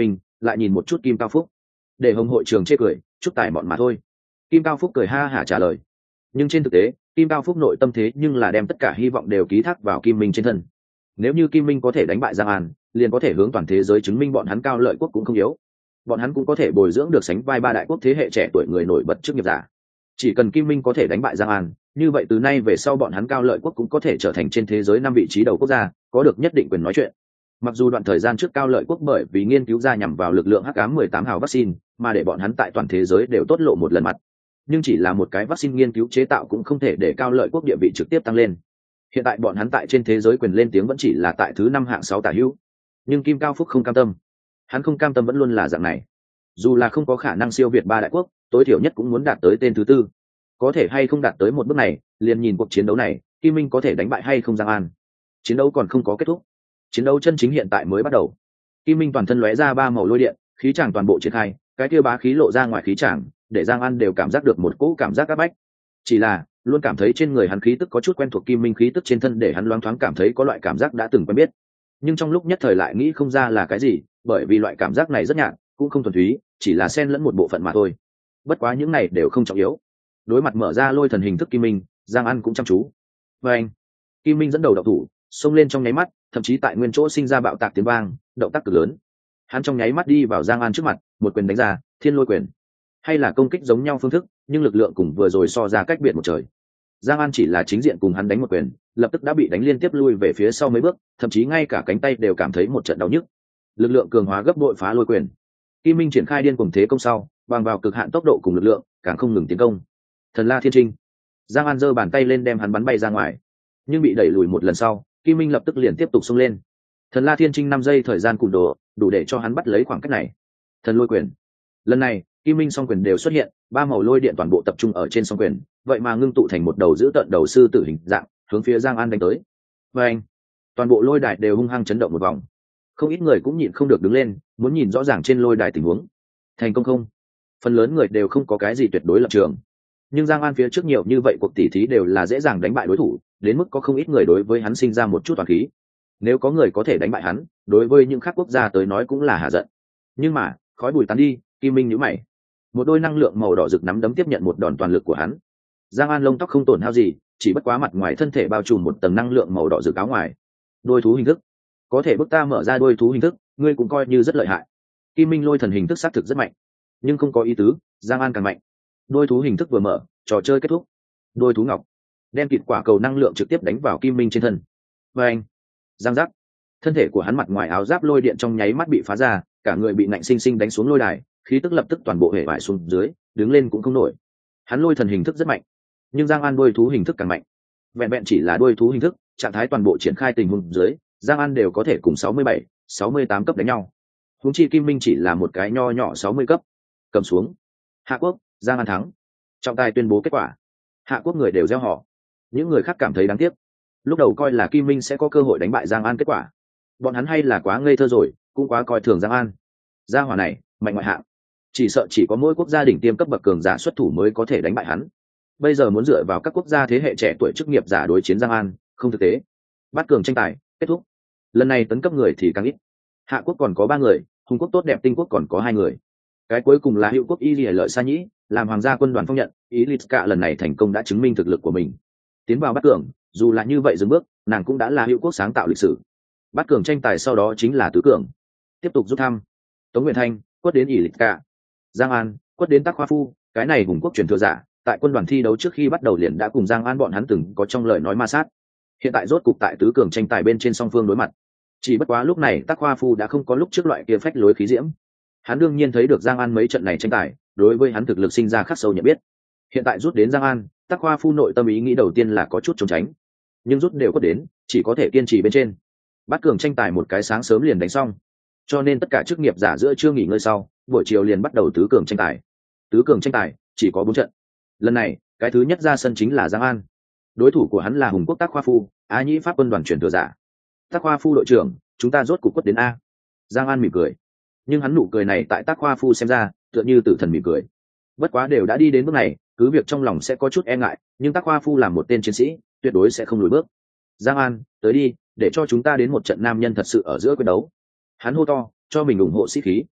lại nhìn một chút Kim Cao Phúc. Để Hồng hội trường chê cười, chút tài bọn mà thôi. Kim Cao Phúc cười ha hả trả lời. Nhưng trên thực tế, Kim Cao Phúc nội tâm thế nhưng là đem tất cả hy vọng đều ký thác vào Kim Minh trên thân. Nếu như Kim Minh có thể đánh bại Giang An, liền có thể hướng toàn thế giới chứng minh bọn hắn Cao Lợi Quốc cũng không yếu. Bọn hắn cũng có thể bồi dưỡng được sánh vai ba đại quốc thế hệ trẻ tuổi người nổi bật trước nghiệp giả. Chỉ cần Kim Minh có thể đánh bại Giang An, như vậy từ nay về sau bọn hắn Cao Lợi Quốc cũng có thể trở thành trên thế giới 5 vị trí đầu quốc gia, có được nhất định quyền nói chuyện. Mặc dù đoạn thời gian trước Cao Lợi Quốc bởi vì nghiên cứu ra nhằm vào lực lượng hắc ám 18 hào vaccine, mà để bọn hắn tại toàn thế giới đều tốt lộ một lần mặt. Nhưng chỉ là một cái vaccine nghiên cứu chế tạo cũng không thể để Cao Lợi Quốc địa vị trực tiếp tăng lên. Hiện tại bọn hắn tại trên thế giới quyền lên tiếng vẫn chỉ là tại thứ 5 hạng 6 tả hữu. Nhưng Kim Cao Phúc không cam tâm. Hắn không cam tâm vẫn luôn là dạng này. Dù là không có khả năng siêu việt ba đại quốc, tối thiểu nhất cũng muốn đạt tới tên thứ 4. Có thể hay không đạt tới một bước này, liền nhìn cuộc chiến đấu này, Kim Minh có thể đánh bại hay không Giang An. Chiến đấu còn không có kết thúc. Chiến đấu chân chính hiện tại mới bắt đầu. Kim Minh toàn thân lóe ra 3 màu lôi điện, khí tràng toàn bộ triển khai, cái kia bá khí lộ ra ngoài khí tràng, để Giang An đều cảm giác được một cỗ cảm giác áp bách. Chỉ là, luôn cảm thấy trên người hắn khí tức có chút quen thuộc, Kim Minh khí tức trên thân để hắn loáng thoáng cảm thấy có loại cảm giác đã từng quen biết. Nhưng trong lúc nhất thời lại nghĩ không ra là cái gì, bởi vì loại cảm giác này rất nhạt, cũng không thuần túy, chỉ là xen lẫn một bộ phận mà thôi. Bất quá những này đều không trọng yếu. Đối mặt mở ra lôi thần hình thức Kim Minh, Giang An cũng chăm chú. Và anh, Kim Minh dẫn đầu động thủ, xông lên trong nháy mắt, thậm chí tại nguyên chỗ sinh ra bạo tạc tiếng vang, động tác cực lớn. Hắn trong nháy mắt đi vào Giang An trước mặt, một quyền đánh ra, Thiên Lôi quyền. Hay là công kích giống nhau phương thức, nhưng lực lượng cùng vừa rồi so ra cách biệt một trời. Giang An chỉ là chính diện cùng hắn đánh một quyền, lập tức đã bị đánh liên tiếp lui về phía sau mấy bước, thậm chí ngay cả cánh tay đều cảm thấy một trận đau nhức. Lực lượng cường hóa gấp bội phá lôi quyền. Kim Minh triển khai điên cuồng thế công sau, bằng vào cực hạn tốc độ cùng lực lượng, càng không ngừng tiến công. Thần La Thiên Trinh. Giang An giơ bàn tay lên đem hắn bắn bay ra ngoài, nhưng bị đẩy lùi một lần sau, Kim Minh lập tức liền tiếp tục xông lên. Thần La Thiên Trinh 5 giây thời gian cùn đồ, đủ để cho hắn bắt lấy khoảng cách này. Thần Lôi quyền. Lần này, Kim Minh song quyền đều xuất hiện, 3 màu lôi điện toàn bộ tập trung ở trên song quyền, vậy mà ngưng tụ thành một đầu giữ tận đầu sư tử hình dạng, hướng phía Giang An đánh tới. Và anh, toàn bộ lôi đài đều hung hăng chấn động một vòng. Không ít người cũng nhịn không được đứng lên, muốn nhìn rõ ràng trên lôi đài tình huống. Thành công không? Phần lớn người đều không có cái gì tuyệt đối lập trường. Nhưng Giang An phía trước nhiều như vậy cuộc tỉ thí đều là dễ dàng đánh bại đối thủ, đến mức có không ít người đối với hắn sinh ra một chút toàn khí. Nếu có người có thể đánh bại hắn, đối với những khác quốc gia tới nói cũng là hạ giận. Nhưng mà, khói bụi tán đi, Kim Minh nhíu mày. Một đôi năng lượng màu đỏ rực nắm đấm tiếp nhận một đòn toàn lực của hắn. Giang An lông tóc không tổn hao gì, chỉ bất quá mặt ngoài thân thể bao trùm một tầng năng lượng màu đỏ rực áo ngoài. Đôi thú hình thức, có thể bức ta mở ra đôi thú hình thức, ngươi cũng coi như rất lợi hại. Kim Minh lôi thần hình thức xác thực rất mạnh, nhưng không có ý tứ, Giang An càng mạnh. Đôi thú hình thức vừa mở, trò chơi kết thúc. Đôi thú ngọc, đen kịt quả cầu năng lượng trực tiếp đánh vào Kim Minh trên thân. Và anh, giang giác, thân thể của hắn mặt ngoài áo giáp lôi điện trong nháy mắt bị phá ra, cả người bị nạnh sinh sinh đánh xuống lôi đài, khí tức lập tức toàn bộ hệ vải xuống dưới, đứng lên cũng không nổi. Hắn lôi thần hình thức rất mạnh, nhưng Giang An đôi thú hình thức càng mạnh. Vẹn vẹn chỉ là đôi thú hình thức, trạng thái toàn bộ triển khai tình huống dưới, Giang An đều có thể cùng 67, 68 cấp đánh nhau. Huống chi Kim Minh chỉ là một cái nho nhỏ 60 cấp. Cầm xuống. Hạ Quốc, Giang An thắng. Trọng tài tuyên bố kết quả. Hạ Quốc người đều reo hò. Những người khác cảm thấy đáng tiếc. Lúc đầu coi là Kim Minh sẽ có cơ hội đánh bại Giang An, kết quả bọn hắn hay là quá ngây thơ rồi, cũng quá coi thường Giang An. Gia hỏa này mạnh ngoại hạng, chỉ sợ chỉ có mỗi quốc gia đỉnh tiêm cấp bậc cường giả xuất thủ mới có thể đánh bại hắn. Bây giờ muốn dựa vào các quốc gia thế hệ trẻ tuổi chức nghiệp giả đối chiến Giang An, không thực tế. Bát cường tranh tài kết thúc. Lần này tấn cấp người thì càng ít. Hạ Quốc còn có 3 người, Hùng Quốc tốt đẹp Tinh Quốc còn có 2 người. Cái cuối cùng là Hữu Quốc Y Lì Lợi Sa Nhĩ, làm hoàng gia quân đoàn phong nhận, ý Litska lần này thành công đã chứng minh thực lực của mình. Tiến vào bát cường, dù là như vậy dừng bước, nàng cũng đã là Hữu Quốc sáng tạo lịch sử. Bát cường tranh tài sau đó chính là tứ cường. Tiếp tục rút thăm. Tống Nguyệt Thanh quất đến ỷ Litska, Giang An quất đến Tắc Khoa Phu, cái này Hùng Quốc truyền thừa giả, tại quân đoàn thi đấu trước khi bắt đầu liền đã cùng Giang An bọn hắn từng có trong lời nói ma sát. Hiện tại rốt cục tại tứ cường tranh tài bên trên song phương đối mặt. Chỉ bất quá lúc này Tắc Khoa Phu đã không có lúc trước loại kia phách lối khí diễm. Hắn đương nhiên thấy được Giang An mấy trận này tranh tài, đối với hắn thực lực sinh ra khắc sâu nhận biết. Hiện tại rút đến Giang An, Tắc Khoa Phu nội tâm ý nghĩ đầu tiên là có chút trốn tránh, nhưng rút đều có đến, chỉ có thể kiên trì bên trên. Bát cường tranh tài một cái sáng sớm liền đánh xong, cho nên tất cả chức nghiệp giả giữa trưa nghỉ ngơi sau, buổi chiều liền bắt đầu tứ cường tranh tài. Tứ cường tranh tài chỉ có 4 trận. Lần này, cái thứ nhất ra sân chính là Giang An. Đối thủ của hắn là Hùng Quốc Tắc Khoa Phu, Á Nhĩ Pháp quân đoàn truyền thừa giả. Tắc Khoa Phu đội trưởng, chúng ta rốt cục quất đến a. Giang An mỉm cười, nhưng hắn nụ cười này tại Tắc Khoa Phu xem ra tựa như tử thần mỉm cười. Bất quá đều đã đi đến bước này, cứ việc trong lòng sẽ có chút e ngại, nhưng Tắc Khoa Phu là một tên chiến sĩ, tuyệt đối sẽ không lùi bước. Giang An, tới đi, để cho chúng ta đến một trận nam nhân thật sự ở giữa quyết đấu. Hắn hô to, cho mình ủng hộ sĩ khí.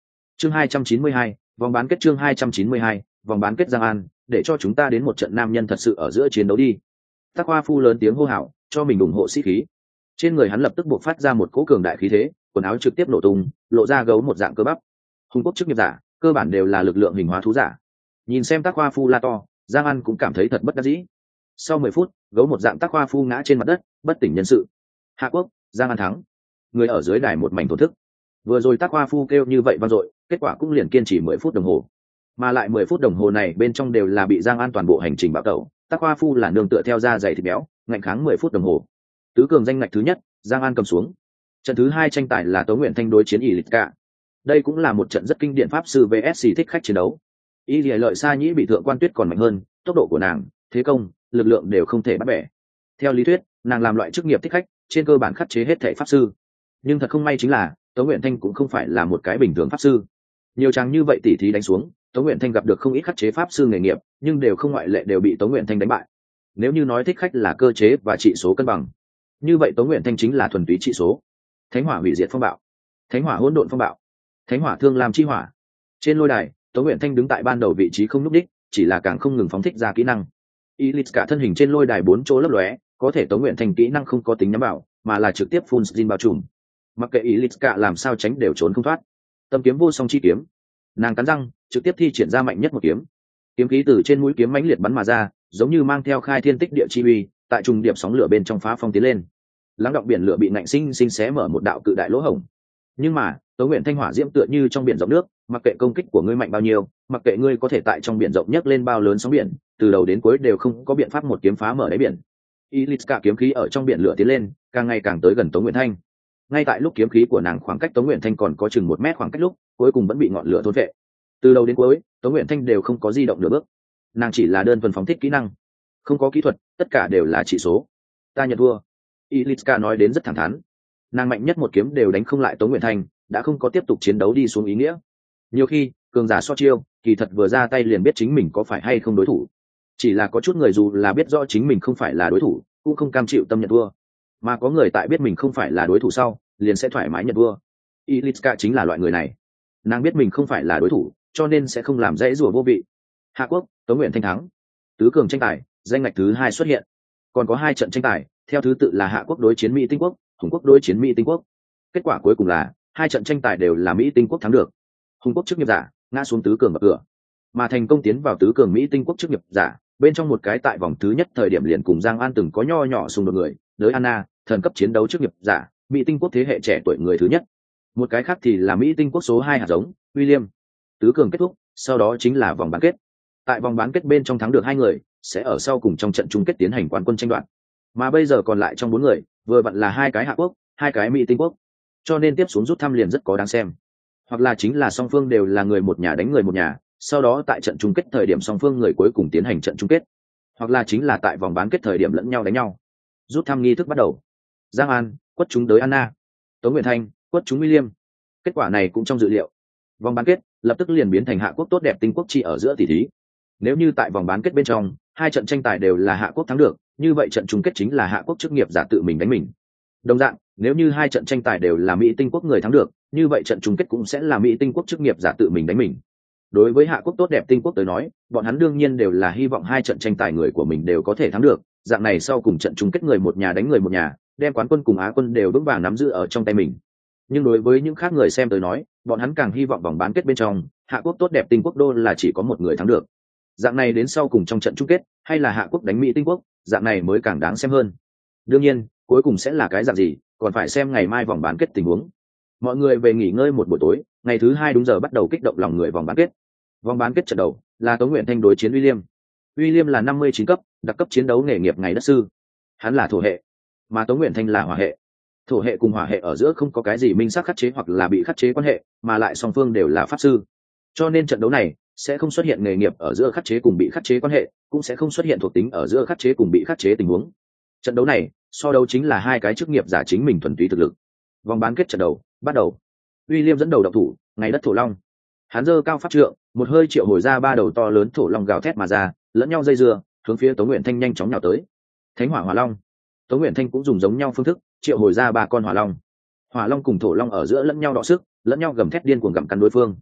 Chương 292, vòng bán kết. Chương 292, vòng bán kết. Giang An, để cho chúng ta đến một trận nam nhân thật sự ở giữa chiến đấu đi. Tắc Hoa Phu lớn tiếng hô hào, cho mình ủng hộ sĩ khí. Trên người hắn lập tức bộc phát ra một cỗ cường đại khí thế, quần áo trực tiếp nổ tung, lộ ra gấu một dạng cơ bắp. Hùng quốc chức nghiệp giả, cơ bản đều là lực lượng hình hóa thú giả. Nhìn xem Tắc Hoa Phu la to, Giang An cũng cảm thấy thật bất đắc dĩ. Sau 10 phút, gấu một dạng Tắc Hoa Phu ngã trên mặt đất, bất tỉnh nhân sự. Hạ Quốc, Giang An thắng. Người ở dưới đài một mảnh thổ thức. Vừa rồi Tắc Hoa Phu kêu như vậy vang dội, kết quả cũng liền kiên trì 10 phút đồng hồ. Mà lại 10 phút đồng hồ này bên trong đều là bị Giang An toàn bộ hành trình bạo tẩu, Tắc Hoa Phu là nương tựa theo da dày thịt béo, ngạnh kháng 10 phút đồng hồ. Tứ cường danh ngạch thứ nhất, Giang An cầm xuống. Trận thứ 2 tranh tài là Tống Nguyện Thanh đối chiến Ilika. Đây cũng là một trận rất kinh điển pháp sư vs thích khách chiến đấu. Y Lệ Lợi Sa Nhĩ bị Thượng Quan Tuyết còn mạnh hơn, tốc độ của nàng, thế công, lực lượng đều không thể bắt bẻ. Theo lý thuyết, nàng làm loại chức nghiệp thích khách, trên cơ bản khắc chế hết thể pháp sư. Nhưng thật không may chính là, Tống Nguyện Thanh cũng không phải là một cái bình thường pháp sư. Nhiều trang như vậy tỉ thí đánh xuống, Tống Nguyện Thanh gặp được không ít khắc chế pháp sư nghề nghiệp, nhưng đều không ngoại lệ đều bị Tống Nguyện Thanh đánh bại. Nếu như nói thích khách là cơ chế và trị số cân bằng, như vậy Tống Nguyện Thanh chính là thuần túy trị số. Thánh hỏa hủy diệt phong bạo, thánh hỏa hỗn độn phong bạo, thánh hỏa thương làm chi hỏa. Trên lôi đài, Tống Nguyện Thanh đứng tại ban đầu vị trí không núp đích, chỉ là càng không ngừng phóng thích ra kỹ năng. Ilitska thân hình trên lôi đài 4 chỗ lấp lóe, có thể Tống Nguyện Thanh kỹ năng không có tính nhắm vào, mà là trực tiếp full screen bao trùm. Mặc kệ Ilitska làm sao tránh đều trốn không thoát. Tâm kiếm vô song chi kiếm, nàng cắn răng, trực tiếp thi triển ra mạnh nhất một kiếm. Kiếm khí từ trên mũi kiếm mãnh liệt bắn mà ra, giống như mang theo khai thiên tích địa chi uy, tại trùng điệp sóng lửa bên trong phá phong tiến lên. Lắng động biển lửa bị ngạnh sinh sinh xé mở một đạo cự đại lỗ hổng. Nhưng mà, Tống Nguyện Thanh hỏa diễm tựa như trong biển rộng nước, mặc kệ công kích của ngươi mạnh bao nhiêu, mặc kệ ngươi có thể tại trong biển rộng nhấc lên bao lớn sóng biển, từ đầu đến cuối đều không có biện pháp một kiếm phá mở đáy biển. Ilitska kiếm khí ở trong biển lửa tiến lên, càng ngày càng tới gần Tống Nguyện Thanh. Ngay tại lúc kiếm khí của nàng khoảng cách Tống Nguyện Thanh còn có chừng 1 mét khoảng cách lúc, cuối cùng vẫn bị ngọn lửa thôn vệ. Từ đầu đến cuối, Tống Nguyện Thanh đều không có di động nửa bước. Nàng chỉ là đơn thuần phóng thích kỹ năng, không có kỹ thuật, tất cả đều là chỉ số. Ta nhận thua. Ilitska nói đến rất thẳng thắn. Nàng mạnh nhất một kiếm đều đánh không lại Tống Nguyện Thanh, đã không có tiếp tục chiến đấu đi xuống ý nghĩa. Nhiều khi, cường giả so chiêu, kỳ thật vừa ra tay liền biết chính mình có phải hay không đối thủ. Chỉ là có chút người dù là biết rõ chính mình không phải là đối thủ, cũng không cam chịu tâm nhận thua. Mà có người tại biết mình không phải là đối thủ sau, liền sẽ thoải mái nhận thua. Ilitska chính là loại người này. Nàng biết mình không phải là đối thủ, cho nên sẽ không làm dãy rủa vô vị. Hạ Quốc, Tống Nguyện Thanh thắng. Tứ cường tranh tài, danh ngạch thứ 2 xuất hiện. Còn có 2 trận tranh tài, theo thứ tự là Hạ Quốc đối chiến Mỹ Tinh Quốc, Hùng Quốc đối chiến Mỹ Tinh Quốc. Kết quả cuối cùng là 2 trận tranh tài đều là Mỹ Tinh Quốc thắng được. Hùng Quốc chức nghiệp giả ngã xuống tứ cường bậc cửa, mà thành công tiến vào tứ cường Mỹ Tinh Quốc chức nghiệp giả, bên trong một cái tại vòng thứ nhất thời điểm liền cùng Giang An từng có nho nhỏ xung đột người, đới Anna, thần cấp chiến đấu chức nghiệp giả, Mỹ Tinh Quốc thế hệ trẻ tuổi người thứ nhất. Một cái khác thì là Mỹ Tinh Quốc số 2 hạt giống, William. Tứ cường kết thúc, sau đó chính là vòng bán kết. Tại vòng bán kết bên trong thắng được 2 người, sẽ ở sau cùng trong trận chung kết tiến hành quán quân tranh đoạt. Mà bây giờ còn lại trong 4 người, vừa vặn là 2 cái Hạ Quốc, 2 cái Mỹ Tinh Quốc. Cho nên tiếp xuống rút thăm liền rất có đáng xem. Hoặc là chính là song phương đều là người một nhà đánh người một nhà, sau đó tại trận chung kết thời điểm song phương người cuối cùng tiến hành trận chung kết. Hoặc là chính là tại vòng bán kết thời điểm lẫn nhau đánh nhau. Rút thăm nghi thức bắt đầu. Giang An quất trúng đới Anna, Tống Nguyện Thanh quất trúng William. Kết quả này cũng trong dự liệu. Vòng bán kết lập tức liền biến thành Hạ Quốc tốt đẹp Tinh Quốc chi ở giữa tỷ thí. Nếu như tại vòng bán kết bên trong 2 trận tranh tài đều là Hạ Quốc thắng được, như vậy trận chung kết chính là Hạ Quốc chức nghiệp giả tự mình đánh mình. Đồng dạng, nếu như 2 trận tranh tài đều là Mỹ Tinh Quốc người thắng được, như vậy trận chung kết cũng sẽ là Mỹ Tinh Quốc chức nghiệp giả tự mình đánh mình. Đối với Hạ Quốc tốt đẹp Tinh Quốc tới nói, bọn hắn đương nhiên đều là hy vọng 2 trận tranh tài người của mình đều có thể thắng được, dạng này sau cùng trận chung kết người một nhà đánh người một nhà, đem quán quân cùng Á quân đều vững vàng nắm giữ ở trong tay mình. Nhưng đối với những khác người xem tới nói, bọn hắn càng hy vọng vòng bán kết bên trong, Hạ Quốc tốt đẹp Tinh Quốc đô là chỉ có một người thắng được. Dạng này đến sau cùng trong trận chung kết, hay là Hạ Quốc đánh Mỹ Tinh Quốc, dạng này mới càng đáng xem hơn. Đương nhiên, cuối cùng sẽ là cái dạng gì, còn phải xem ngày mai vòng bán kết tình huống. Mọi người về nghỉ ngơi một buổi tối, ngày thứ 2 đúng giờ bắt đầu kích động lòng người vòng bán kết. Vòng bán kết trận đầu là Tống Nguyện Thanh đối chiến William. William là 59 cấp, đặc cấp chiến đấu nghề nghiệp ngày đất sư. Hắn là thổ hệ, mà Tống Nguyện Thanh là hỏa hệ. Thổ hệ cùng hỏa hệ ở giữa không có cái gì minh xác khắc chế hoặc là bị khắc chế quan hệ, mà lại song phương đều là pháp sư. Cho nên trận đấu này sẽ không xuất hiện nghề nghiệp ở giữa khắc chế cùng bị khắc chế quan hệ, cũng sẽ không xuất hiện thuộc tính ở giữa khắc chế cùng bị khắc chế tình huống. Trận đấu này so đấu chính là 2 cái chức nghiệp giả chính mình thuần túy thực lực. Vòng bán kết trận đầu bắt đầu. William dẫn đầu động thủ, ngày đất thổ long. Hắn giơ cao pháp trượng, một hơi triệu hồi ra 3 đầu to lớn thổ long gào thét mà ra, lẫn nhau dây dưa, hướng phía Tống Nguyện Thanh nhanh chóng nhào tới. Thánh hỏa hỏa long. Tống Nguyện Thanh cũng dùng giống nhau phương thức, triệu hồi ra 3 con hỏa long. Hỏa long cùng thổ long ở giữa lẫn nhau đọ sức, lẫn nhau gầm thét điên cuồng gặm cắn đối phương.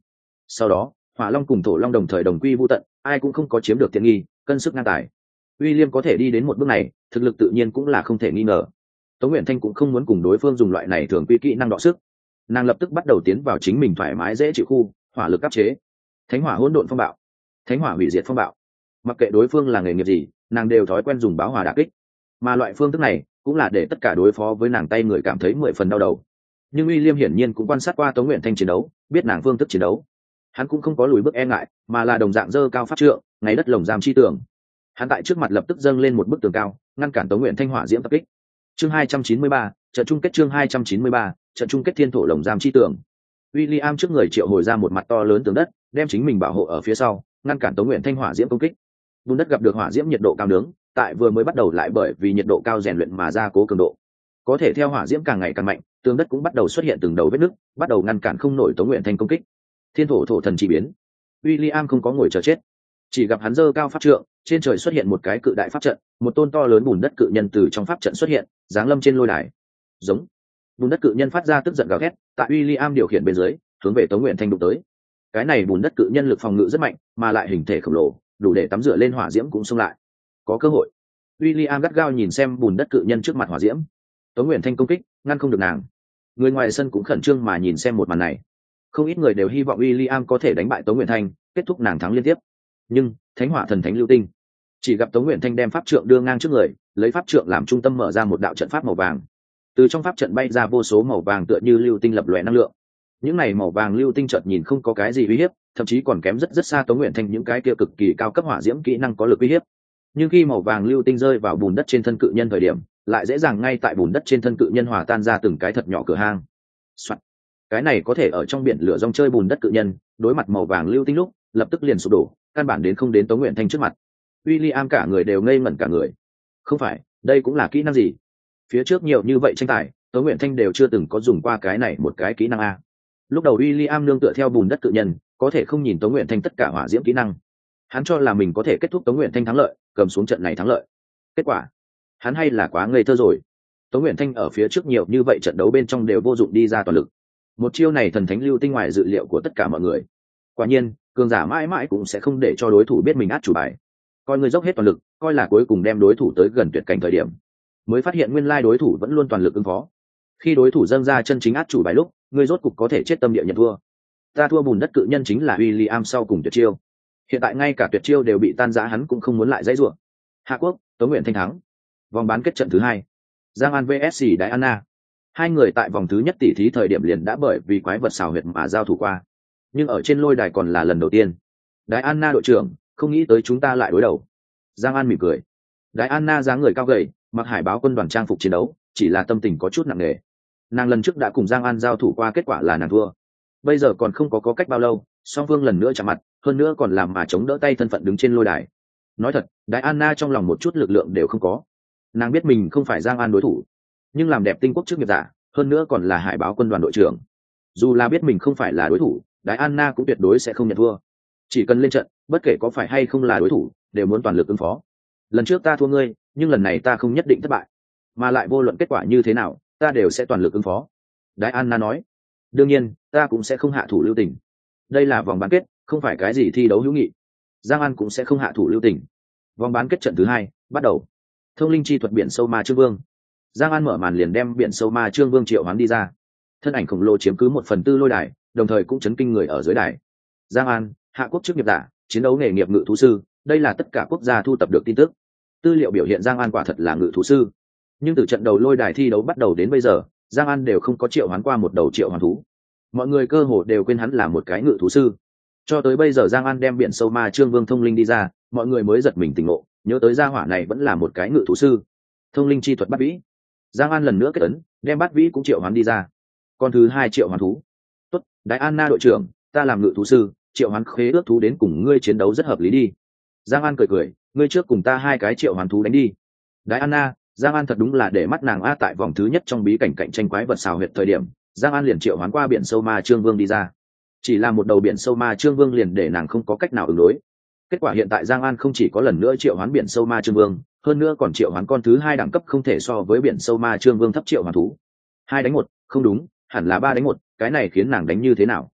Sau đó hỏa long cùng thổ long đồng thời đồng quy vô tận, ai cũng không có chiếm được tiện nghi, cân sức ngang tài. William có thể đi đến một bước này, thực lực tự nhiên cũng là không thể nghi ngờ. Tống Uyển Thanh cũng không muốn cùng đối phương dùng loại này thường quy kỹ năng đọ sức, nàng lập tức bắt đầu tiến vào chính mình thoải mái dễ chịu khu, hỏa lực áp chế, thánh hỏa hỗn độn phong bạo, thánh hỏa hủy diệt phong bạo. Mặc kệ đối phương là nghề nghiệp gì, nàng đều thói quen dùng báo hỏa đả kích, mà loại phương thức này cũng là để tất cả đối phó với nàng tay người cảm thấy 10 phần đau đầu. Nhưng William hiển nhiên cũng quan sát qua Tống Uyển Thanh chiến đấu, biết nàng phương thức chiến đấu. Hắn cũng không có lùi bước e ngại, mà là đồng dạng dơ cao pháp trượng, ngày đất lồng giam chi tường. Hắn tại trước mặt lập tức dâng lên một bức tường cao, ngăn cản Tống Uyển Thanh hỏa diễm tập kích. Chương 293, trận chung kết. Chương 293, trận chung kết thiên thổ lồng giam chi tường. William trước người triệu hồi ra một mặt to lớn tường đất, đem chính mình bảo hộ ở phía sau, ngăn cản Tống Uyển Thanh hỏa diễm công kích. Bùn đất gặp được hỏa diễm nhiệt độ cao nướng, tại vừa mới bắt đầu lại bởi vì nhiệt độ cao rèn luyện mà gia cố cường độ. Có thể theo hỏa diễm càng ngày càng mạnh, tường đất cũng bắt đầu xuất hiện từng đầu vết nứt, bắt đầu ngăn cản không nổi Tống Uyển Thanh công kích. Thiên thổ thổ thần chỉ biến. William không có ngồi chờ chết, chỉ gặp hắn giơ cao pháp trượng, trên trời xuất hiện một cái cự đại pháp trận, một tôn to lớn bùn đất cự nhân từ trong pháp trận xuất hiện, giáng lâm trên lôi đài. Giống. Bùn đất cự nhân phát ra tức giận gào thét, tại William điều khiển bên dưới, hướng về Tống Uyển Thanh đụng tới. Cái này bùn đất cự nhân lực phòng ngự rất mạnh, mà lại hình thể khổng lồ, đủ để tắm rửa lên hỏa diễm cũng xông lại. Có cơ hội. William gắt gao nhìn xem bùn đất cự nhân trước mặt hỏa diễm. Tống Uyển Thanh công kích, ngăn không được nàng. Người ngoài sân cũng khẩn trương mà nhìn xem một màn này. Không ít người đều hy vọng William có thể đánh bại Tống Uyển Thanh, kết thúc nàng thắng liên tiếp. Nhưng thánh hỏa thần thánh lưu tinh, chỉ gặp Tống Uyển Thanh đem pháp trượng đưa ngang trước người, lấy pháp trượng làm trung tâm mở ra một đạo trận pháp màu vàng. Từ trong pháp trận bay ra vô số màu vàng tựa như lưu tinh lập lòe năng lượng. Những này màu vàng lưu tinh chợt nhìn không có cái gì uy hiếp, thậm chí còn kém rất rất xa Tống Uyển Thanh những cái kia cực kỳ cao cấp hỏa diễm kỹ năng có lực uy hiếp. Nhưng khi màu vàng lưu tinh rơi vào bùn đất trên thân cự nhân thời điểm, lại dễ dàng ngay tại bùn đất trên thân cự nhân hòa tan ra từng cái thật nhỏ cửa hang. Soạn. Cái này có thể ở trong biển lửa rong chơi bùn đất cự nhân, đối mặt màu vàng lưu tinh lúc, lập tức liền sụp đổ, căn bản đến không đến Tống Uyển Thanh trước mặt. William cả người đều ngây ngẩn cả người. Không phải, đây cũng là kỹ năng gì? Phía trước nhiều như vậy tranh tài, Tống Uyển Thanh đều chưa từng có dùng qua cái này một cái kỹ năng a. Lúc đầu William nương tựa theo bùn đất cự nhân, có thể không nhìn Tống Uyển Thanh tất cả hỏa diễm kỹ năng. Hắn cho là mình có thể kết thúc Tống Uyển Thanh thắng lợi, cầm xuống trận này thắng lợi. Kết quả, hắn hay là quá ngây thơ rồi. Tống Uyển Thanh ở phía trước nhiều như vậy trận đấu bên trong đều vô dụng đi ra toàn lực. Một chiêu này thần thánh lưu tinh ngoài dự liệu của tất cả mọi người. Quả nhiên, cường giả mãi mãi cũng sẽ không để cho đối thủ biết mình át chủ bài. Coi người dốc hết toàn lực, coi là cuối cùng đem đối thủ tới gần tuyệt cảnh thời điểm, mới phát hiện nguyên lai đối thủ vẫn luôn toàn lực ứng phó. Khi đối thủ dâng ra chân chính át chủ bài lúc, người rốt cục có thể chết tâm địa nhận thua. Ta thua bùn đất cự nhân chính là William sau cùng tuyệt chiêu. Hiện tại ngay cả tuyệt chiêu đều bị tan rã, hắn cũng không muốn lại dãy rủa. Hạ Quốc, Tống Uyển Thanh thắng. Vòng bán kết trận thứ 2. Giang An vs Đái Anna. Hai người tại vòng thứ nhất tỷ thí thời điểm liền đã bởi vì quái vật xào huyệt mà giao thủ qua. Nhưng ở trên lôi đài còn là lần đầu tiên. Đái Anna đội trưởng, không nghĩ tới chúng ta lại đối đầu. Giang An mỉm cười. Đái Anna dáng người cao gầy, mặc hải báo quân đoàn trang phục chiến đấu, chỉ là tâm tình có chút nặng nề. Nàng lần trước đã cùng Giang An giao thủ qua, kết quả là nàng thua. Bây giờ còn không có cách bao lâu, song phương lần nữa chạm mặt, hơn nữa còn làm mà chống đỡ tay thân phận đứng trên lôi đài. Nói thật, Đái Anna trong lòng một chút lực lượng đều không có. Nàng biết mình không phải Giang An đối thủ, nhưng làm đẹp tinh quốc chức nghiệp giả, hơn nữa còn là hải báo quân đoàn đội trưởng. Dù là biết mình không phải là đối thủ, Đái Anna cũng tuyệt đối sẽ không nhận thua. Chỉ cần lên trận, bất kể có phải hay không là đối thủ, đều muốn toàn lực ứng phó. Lần trước ta thua ngươi, nhưng lần này ta không nhất định thất bại, mà lại vô luận kết quả như thế nào, ta đều sẽ toàn lực ứng phó. Đái Anna nói. Đương nhiên, ta cũng sẽ không hạ thủ lưu tình. Đây là vòng bán kết, không phải cái gì thi đấu hữu nghị. Giang An cũng sẽ không hạ thủ lưu tình. Vòng bán kết trận thứ 2 bắt đầu. Thông linh chi thuật biển sâu ma trương vương. Giang An mở màn liền đem biển sâu ma trương vương triệu hoán đi ra. Thân ảnh khổng lồ chiếm cứ 1/4 lôi đài, đồng thời cũng chấn kinh người ở dưới đài. Giang An, Hạ Quốc chức nghiệp giả, chiến đấu nghề nghiệp ngự thú sư, đây là tất cả quốc gia thu tập được tin tức. Tư liệu biểu hiện Giang An quả thật là ngự thú sư. Nhưng từ trận đầu lôi đài thi đấu bắt đầu đến bây giờ, Giang An đều không có triệu hoán qua một đầu triệu hoán thú. Mọi người cơ hồ đều quên hắn là một cái ngự thú sư. Cho tới bây giờ Giang An đem biển sâu ma trương vương thông linh đi ra, mọi người mới giật mình tỉnh ngộ, nhớ tới gia hỏa này vẫn là một cái ngự thú sư. Thông linh chi thuật bắt vĩ. Giang An lần nữa kết ấn, đem bắt vĩ cũng triệu hoán đi ra. Con thứ 2 triệu hoán thú. Tốt, Đái Anna đội trưởng, ta làm ngự thú sư, triệu hoán khế ước thú đến cùng ngươi chiến đấu rất hợp lý đi. Giang An cười cười, ngươi trước cùng ta 2 cái triệu hoán thú đánh đi. Đái Anna, Giang An thật đúng là để mắt nàng a. Tại vòng thứ nhất trong bí cảnh cạnh tranh quái vật xào huyệt thời điểm, Giang An liền triệu hoán qua biển sâu ma trương vương đi ra. Chỉ là một đầu biển sâu ma trương vương liền để nàng không có cách nào ứng đối. Kết quả hiện tại Giang An không chỉ có lần nữa triệu hoán biển sâu ma trương vương, hơn nữa còn triệu hoán con thứ 2 đẳng cấp không thể so với biển sâu ma trương vương thấp triệu hoán thú. 2 đánh 1, không đúng, hẳn là 3 đánh 1, cái này khiến nàng đánh như thế nào?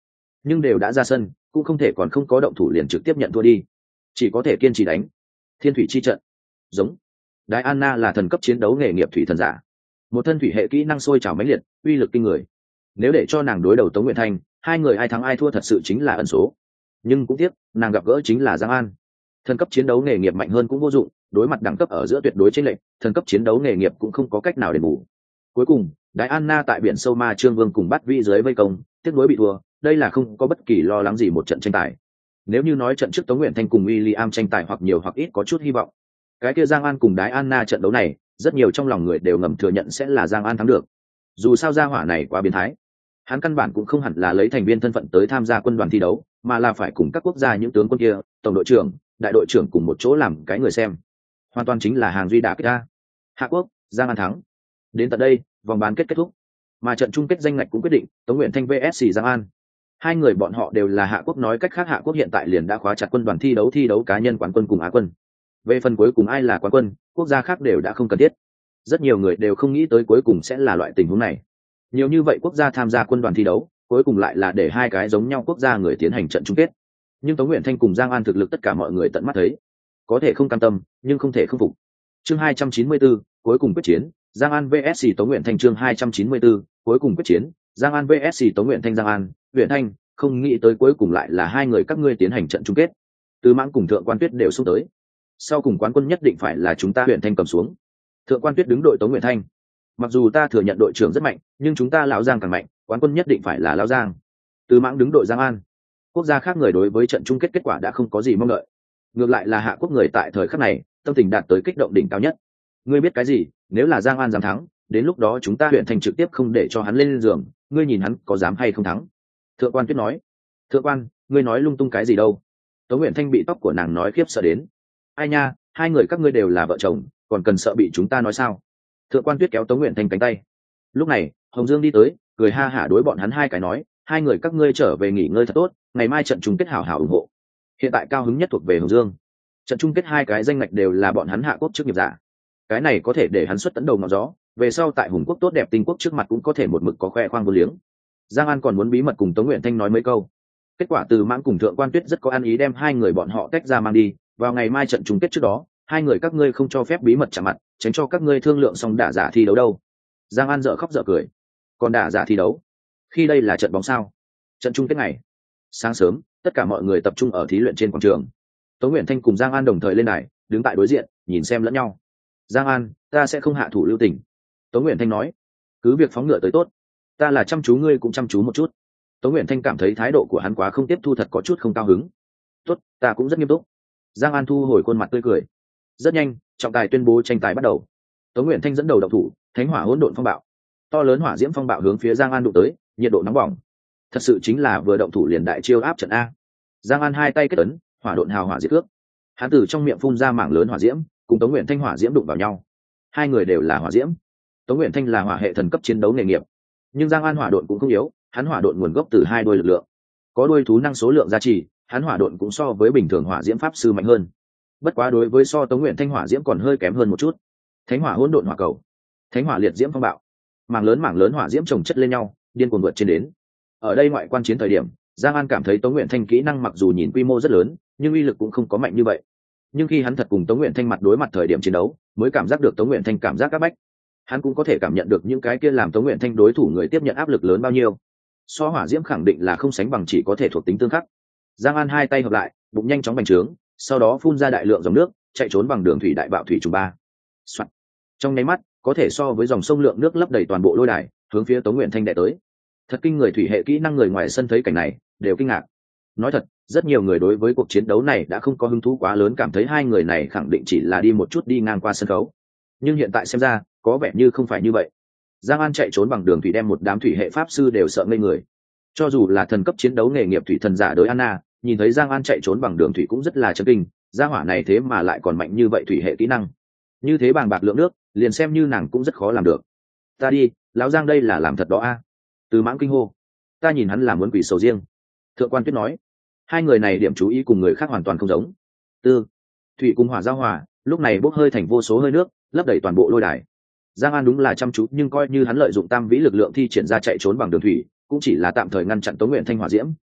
nhưng đều đã ra sân cũng không thể còn không có động thủ liền trực tiếp nhận thua đi, chỉ có thể kiên trì đánh. Thiên thủy chi trận giống. Đái Anna là thần cấp chiến đấu nghề nghiệp thủy thần giả, một thân thủy hệ kỹ năng sôi trào mãnh liệt, uy lực kinh người. Nếu để cho nàng đối đầu Tống Nguyện Thanh, hai người ai thắng ai thua thật sự chính là ẩn số. Nhưng cũng tiếc, nàng gặp gỡ chính là Giang An. Thần cấp chiến đấu nghề nghiệp mạnh hơn cũng vô dụng, đối mặt đẳng cấp ở giữa tuyệt đối chênh lệch, thần cấp chiến đấu nghề nghiệp cũng không có cách nào đền bù. Cuối cùng, Đái Anna tại biển sâu ma Trương Vương cùng bắt vi dưới vây công, tiếc nuối bị thua, đây là không có bất kỳ lo lắng gì một trận tranh tài. Nếu như nói trận trước Tống Nguyện Thanh cùng William tranh tài hoặc nhiều hoặc ít có chút hy vọng, cái kia Giang An cùng Đái Anna trận đấu này, rất nhiều trong lòng người đều ngầm thừa nhận sẽ là Giang An thắng được. Dù sao gia hỏa này quá biến thái, hắn căn bản cũng không hẳn là lấy thành viên thân phận tới tham gia quân đoàn thi đấu, mà là phải cùng các quốc gia những tướng quân kia, tổng đội trưởng, đại đội trưởng cùng một chỗ làm cái người xem, hoàn toàn chính là hàng duy đả kích ta. Hạ Quốc, Giang An thắng. Đến tận đây, vòng bán kết kết thúc, mà trận chung kết danh ngạch cũng quyết định, Tống Nguyện Thanh vs Giang An. Hai người bọn họ đều là Hạ Quốc, nói cách khác Hạ Quốc hiện tại liền đã khóa chặt quân đoàn thi đấu cá nhân quán quân cùng Á quân. Về phần cuối cùng ai là quán quân, quốc gia khác đều đã không cần thiết. Rất nhiều người đều không nghĩ tới cuối cùng sẽ là loại tình huống này. Nhiều như vậy quốc gia tham gia quân đoàn thi đấu, cuối cùng lại là để hai cái giống nhau quốc gia người tiến hành trận chung kết. Nhưng Tống Nguyện Thanh cùng Giang An thực lực tất cả mọi người tận mắt thấy, có thể không cam tâm, nhưng không thể không phục. Chương 294, cuối cùng quyết chiến, Giang An vs Tống Nguyện Thanh. Chương 294, cuối cùng quyết chiến, Giang An vs Tống Nguyện Thanh. Giang An, Nguyện Thanh, không nghĩ tới cuối cùng lại là hai người các ngươi tiến hành trận chung kết. Từ Mãng cùng Thượng Quan Tuyết đều xúc tới. Sau cùng quán quân nhất định phải là chúng ta Nguyện Thanh cầm xuống. Thượng Quan Tuyết đứng đội Tống Nguyện Thanh. Mặc dù ta thừa nhận đội trưởng rất mạnh, nhưng chúng ta lão Giang càng mạnh, quán quân nhất định phải là lão Giang. Từ Mãng đứng đội Giang An. Quốc gia khác người đối với trận chung kết kết quả đã không có gì mong đợi, ngược lại là Hạ Quốc người tại thời khắc này tâm tình đạt tới kích động đỉnh cao nhất. Ngươi biết cái gì, nếu là Giang An dám thắng, đến lúc đó chúng ta Huyện Thành trực tiếp không để cho hắn lên giường, ngươi nhìn hắn có dám hay không thắng. Thượng Quan Tuyết nói. Thượng Quan, ngươi nói lung tung cái gì đâu. Tống Nguyện Thanh bị tóc của nàng nói khiếp sợ đến. Ai nha, hai người các ngươi đều là vợ chồng, còn cần sợ bị chúng ta nói sao. Thượng Quan Tuyết kéo Tống Nguyện Thanh cánh tay. Lúc này Hồng Dương đi tới, cười ha hả đối bọn hắn hai cái nói, hai người các ngươi trở về nghỉ ngơi thật tốt, ngày mai trận chung kết hảo hảo ủng hộ. Hiện tại cao hứng nhất thuộc về Hồng Dương. Trận chung kết hai cái danh ngạch đều là bọn hắn Hạ Quốc chức nghiệp giả, cái này có thể để hắn xuất tấn đầu ngọn gió, về sau tại Hùng Quốc tốt đẹp Tinh Quốc trước mặt cũng có thể một mực có khoe khoang vô liếng. Giang An còn muốn bí mật cùng Tống Nguyện Thanh nói mấy câu. Kết quả Từ Mãng cùng Thượng Quan Tuyết rất có ăn ý đem hai người bọn họ tách ra mang đi, vào ngày mai trận chung kết trước đó, hai người các ngươi không cho phép bí mật chạm mặt, tránh cho các ngươi thương lượng xong đả giả thi đấu đâu. Giang An dở khóc dở cười. Còn đả giả thi đấu? Khi đây là trận bóng sao? Trận chung kết ngày. Sáng sớm, tất cả mọi người tập trung ở thí luyện trên quảng trường. Tống Nguyện Thanh cùng Giang An đồng thời lên đài, đứng tại đối diện, nhìn xem lẫn nhau. Giang An, ta sẽ không hạ thủ lưu tình. Tống Nguyện Thanh nói. Cứ việc phóng ngựa tới tốt. Ta là chăm chú, ngươi cũng chăm chú một chút. Tống Nguyện Thanh cảm thấy thái độ của hắn quá không tiếp thu, thật có chút không cao hứng. Tốt, ta cũng rất nghiêm túc. Giang An thu hồi khuôn mặt tươi cười. Rất nhanh, trọng tài tuyên bố tranh tài bắt đầu. Tống Nguyện Thanh dẫn đầu động thủ, thánh hỏa hỗn độn phong bạo. To lớn hỏa diễm phong bạo hướng phía Giang An đụng tới, nhiệt độ nóng bỏng. Thật sự chính là vừa động thủ liền đại chiêu áp trận a. Giang An hai tay kết ấn, hỏa độn hào hỏa diệt cước. Hắn từ trong miệng phun ra mảng lớn hỏa diễm, cùng Tống Nguyện Thanh hỏa diễm đụng vào nhau. Hai người đều là hỏa diễm. Tống Nguyện Thanh là hỏa hệ thần cấp chiến đấu nghề nghiệp, nhưng Giang An hỏa độn cũng không yếu, hắn hỏa độn nguồn gốc từ hai đuôi lực lượng, có đuôi thú năng số lượng gia trì, hắn hỏa độn cũng so với bình thường hỏa diễm pháp sư mạnh hơn. Bất quá đối với so Tống Nguyện Thanh hỏa diễm còn hơi kém hơn một chút. Thánh hỏa hỗn độn hỏa cầu, thánh hỏa liệt diễm phong bạo, mảng lớn hỏa diễm chồng chất lên nhau, điên cuồng vượt trên đến. Ở đây ngoại quan chiến thời điểm, Giang An cảm thấy Tống Nguyện Thanh kỹ năng mặc dù nhìn quy mô rất lớn, nhưng uy lực cũng không có mạnh như vậy. Nhưng khi hắn thật cùng Tống Nguyện Thanh mặt đối mặt thời điểm chiến đấu, mới cảm giác được Tống Nguyện Thanh cảm giác áp bách. Hắn cũng có thể cảm nhận được những cái kia làm Tống Nguyện Thanh đối thủ người tiếp nhận áp lực lớn bao nhiêu. So hỏa diễm khẳng định là không sánh bằng, chỉ có thể thuộc tính tương khắc. Giang An hai tay hợp lại, bụng nhanh chóng bành trướng, sau đó phun ra đại lượng dòng nước, chạy trốn bằng đường thủy đại bạo thủy trùng ba. Soạn. Trong nháy mắt, có thể so với dòng sông lượng nước lấp đầy toàn bộ lôi đài, hướng phía Tống Nguyện Thanh đè tới. Thật kinh người, thủy hệ kỹ năng người ngoài sân thấy cảnh này đều kinh ngạc. Nói thật, rất nhiều người đối với cuộc chiến đấu này đã không có hứng thú quá lớn, cảm thấy hai người này khẳng định chỉ là đi một chút đi ngang qua sân khấu. Nhưng hiện tại xem ra, có vẻ như không phải như vậy. Giang An chạy trốn bằng đường thủy đem một đám thủy hệ pháp sư đều sợ ngây người. Cho dù là thần cấp chiến đấu nghề nghiệp thủy thần giả đối Anna, nhìn thấy Giang An chạy trốn bằng đường thủy cũng rất là chấn kinh, gia hỏa này thế mà lại còn mạnh như vậy thủy hệ kỹ năng. Như thế bàng bạc lượng nước, liền xem như nàng cũng rất khó làm được. Ta đi, lão Giang đây là làm thật đó a. Từ Mãng kinh hô. Ta nhìn hắn là muốn quỷ sầu riêng. Thượng Quan Tuyết nói. Hai người này điểm chú ý cùng người khác hoàn toàn không giống. Tư, thủy cùng hỏa giao hòa, lúc này bốc hơi thành vô số hơi nước, lấp đầy toàn bộ lôi đài. Giang An đúng là chăm chú, nhưng coi như hắn lợi dụng tam vĩ lực lượng thi triển ra chạy trốn bằng đường thủy, cũng chỉ là tạm thời ngăn chặn Tống Nguyện Thanh hỏa diễm,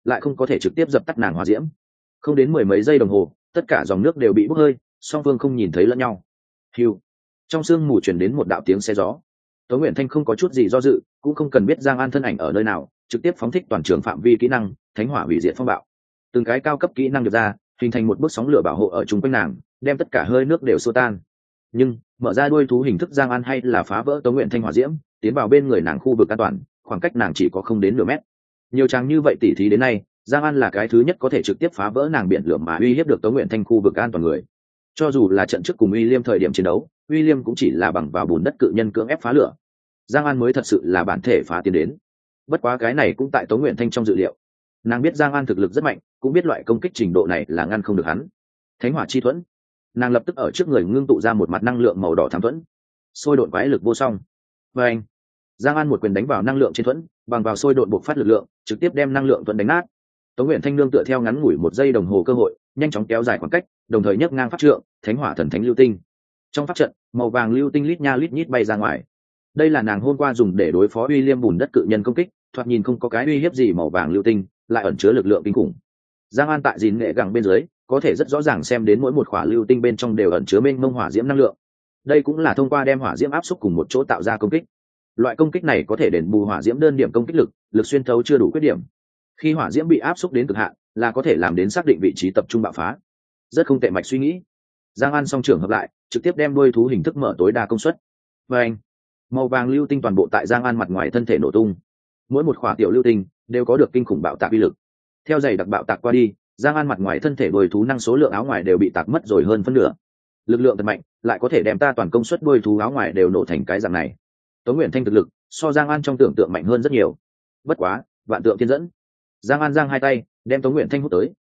lại không có thể trực tiếp dập tắt nàng hỏa diễm. Không đến mười mấy giây đồng hồ, tất cả dòng nước đều bị bốc hơi, song phương không nhìn thấy lẫn nhau. Hưu. Trong sương mù truyền đến một đạo tiếng xe gió. Tống Uyển Thanh không có chút gì do dự, cũng không cần biết Giang An thân ảnh ở nơi nào, trực tiếp phóng thích toàn trường phạm vi kỹ năng thánh hỏa hủy diệt phong bạo. Từng cái cao cấp kỹ năng được ra, hình thành một bức sóng lửa bảo hộ ở chung quanh nàng, đem tất cả hơi nước đều xua tan. Nhưng mở ra đuôi thú hình thức Giang An hay là phá vỡ Tống Uyển Thanh hỏa diễm, tiến vào bên người nàng khu vực an toàn, khoảng cách nàng chỉ có không đến nửa mét. Nhiều trang như vậy tỉ thí đến nay, Giang An là cái thứ nhất có thể trực tiếp phá vỡ nàng biển lửa mà uy hiếp được Tống Uyển Thanh khu vực an toàn người. Cho dù là trận trước cùng William thời điểm chiến đấu, William cũng chỉ là bằng vào bùn đất cự nhân cưỡng ép phá lửa. Giang An mới thật sự là bản thể phá tiến đến. Bất quá cái này cũng tại Tống Uyển Thanh trong dự liệu. Nàng biết Giang An thực lực rất mạnh, cũng biết loại công kích trình độ này là ngăn không được hắn. Thánh hỏa chi thuẫn. Nàng lập tức ở trước người ngưng tụ ra một mặt năng lượng màu đỏ thám thuẫn. Sôi độn quái lực vô song. Và anh. Giang An một quyền đánh vào năng lượng trên thuẫn, bằng vào sôi độn bộc phát lực lượng, trực tiếp đem năng lượng thuẫn đánh nát. Tống Uyển Thanh nương tựa theo ngắn ngủi một giây đồng hồ cơ hội, nhanh chóng kéo dài khoảng cách, đồng thời nhấc ngang pháp trượng, thánh hỏa thần thánh lưu tinh. Trong pháp trận, màu vàng lưu tinh lít nha lít nhít bay ra ngoài. Đây là nàng hôm qua dùng để đối phó William bùn đất cự nhân công kích, thoạt nhìn không có cái uy hiếp gì màu vàng lưu tinh, lại ẩn chứa lực lượng kinh khủng. Giang An tại gìn nghệ gẳng bên dưới, có thể rất rõ ràng xem đến mỗi một khỏa lưu tinh bên trong đều ẩn chứa mênh mông hỏa diễm năng lượng. Đây cũng là thông qua đem hỏa diễm áp xúc cùng một chỗ tạo ra công kích. Loại công kích này có thể đền bù hỏa diễm đơn điểm công kích lực, lực xuyên thấu chưa đủ khuyết điểm. Khi hỏa diễm bị áp xúc đến cực hạn, là có thể làm đến xác định vị trí tập trung bạo phá. Rất không tệ mạch suy nghĩ. Giang An song trưởng hợp lại, trực tiếp đem đuôi thú hình thức mở tối đa công suất. Và anh, màu vàng lưu tinh toàn bộ tại Giang An mặt ngoài thân thể nổ tung. Mỗi một khỏa tiểu lưu tinh đều có được kinh khủng bạo tạc uy lực. Theo dày đặc bạo tạc qua đi, Giang An mặt ngoài thân thể đuôi thú năng số lượng áo ngoài đều bị tạc mất rồi hơn phân nửa. Lực lượng thật mạnh, lại có thể đem ta toàn công suất đuôi thú áo ngoài đều nổ thành cái dạng này. Tống Uyển Thanh thực lực so Giang An trong tưởng tượng mạnh hơn rất nhiều. Bất quá, vạn tượng thiên dẫn. Giang An giang hai tay, đem Tống Uyển Thanh hút tới.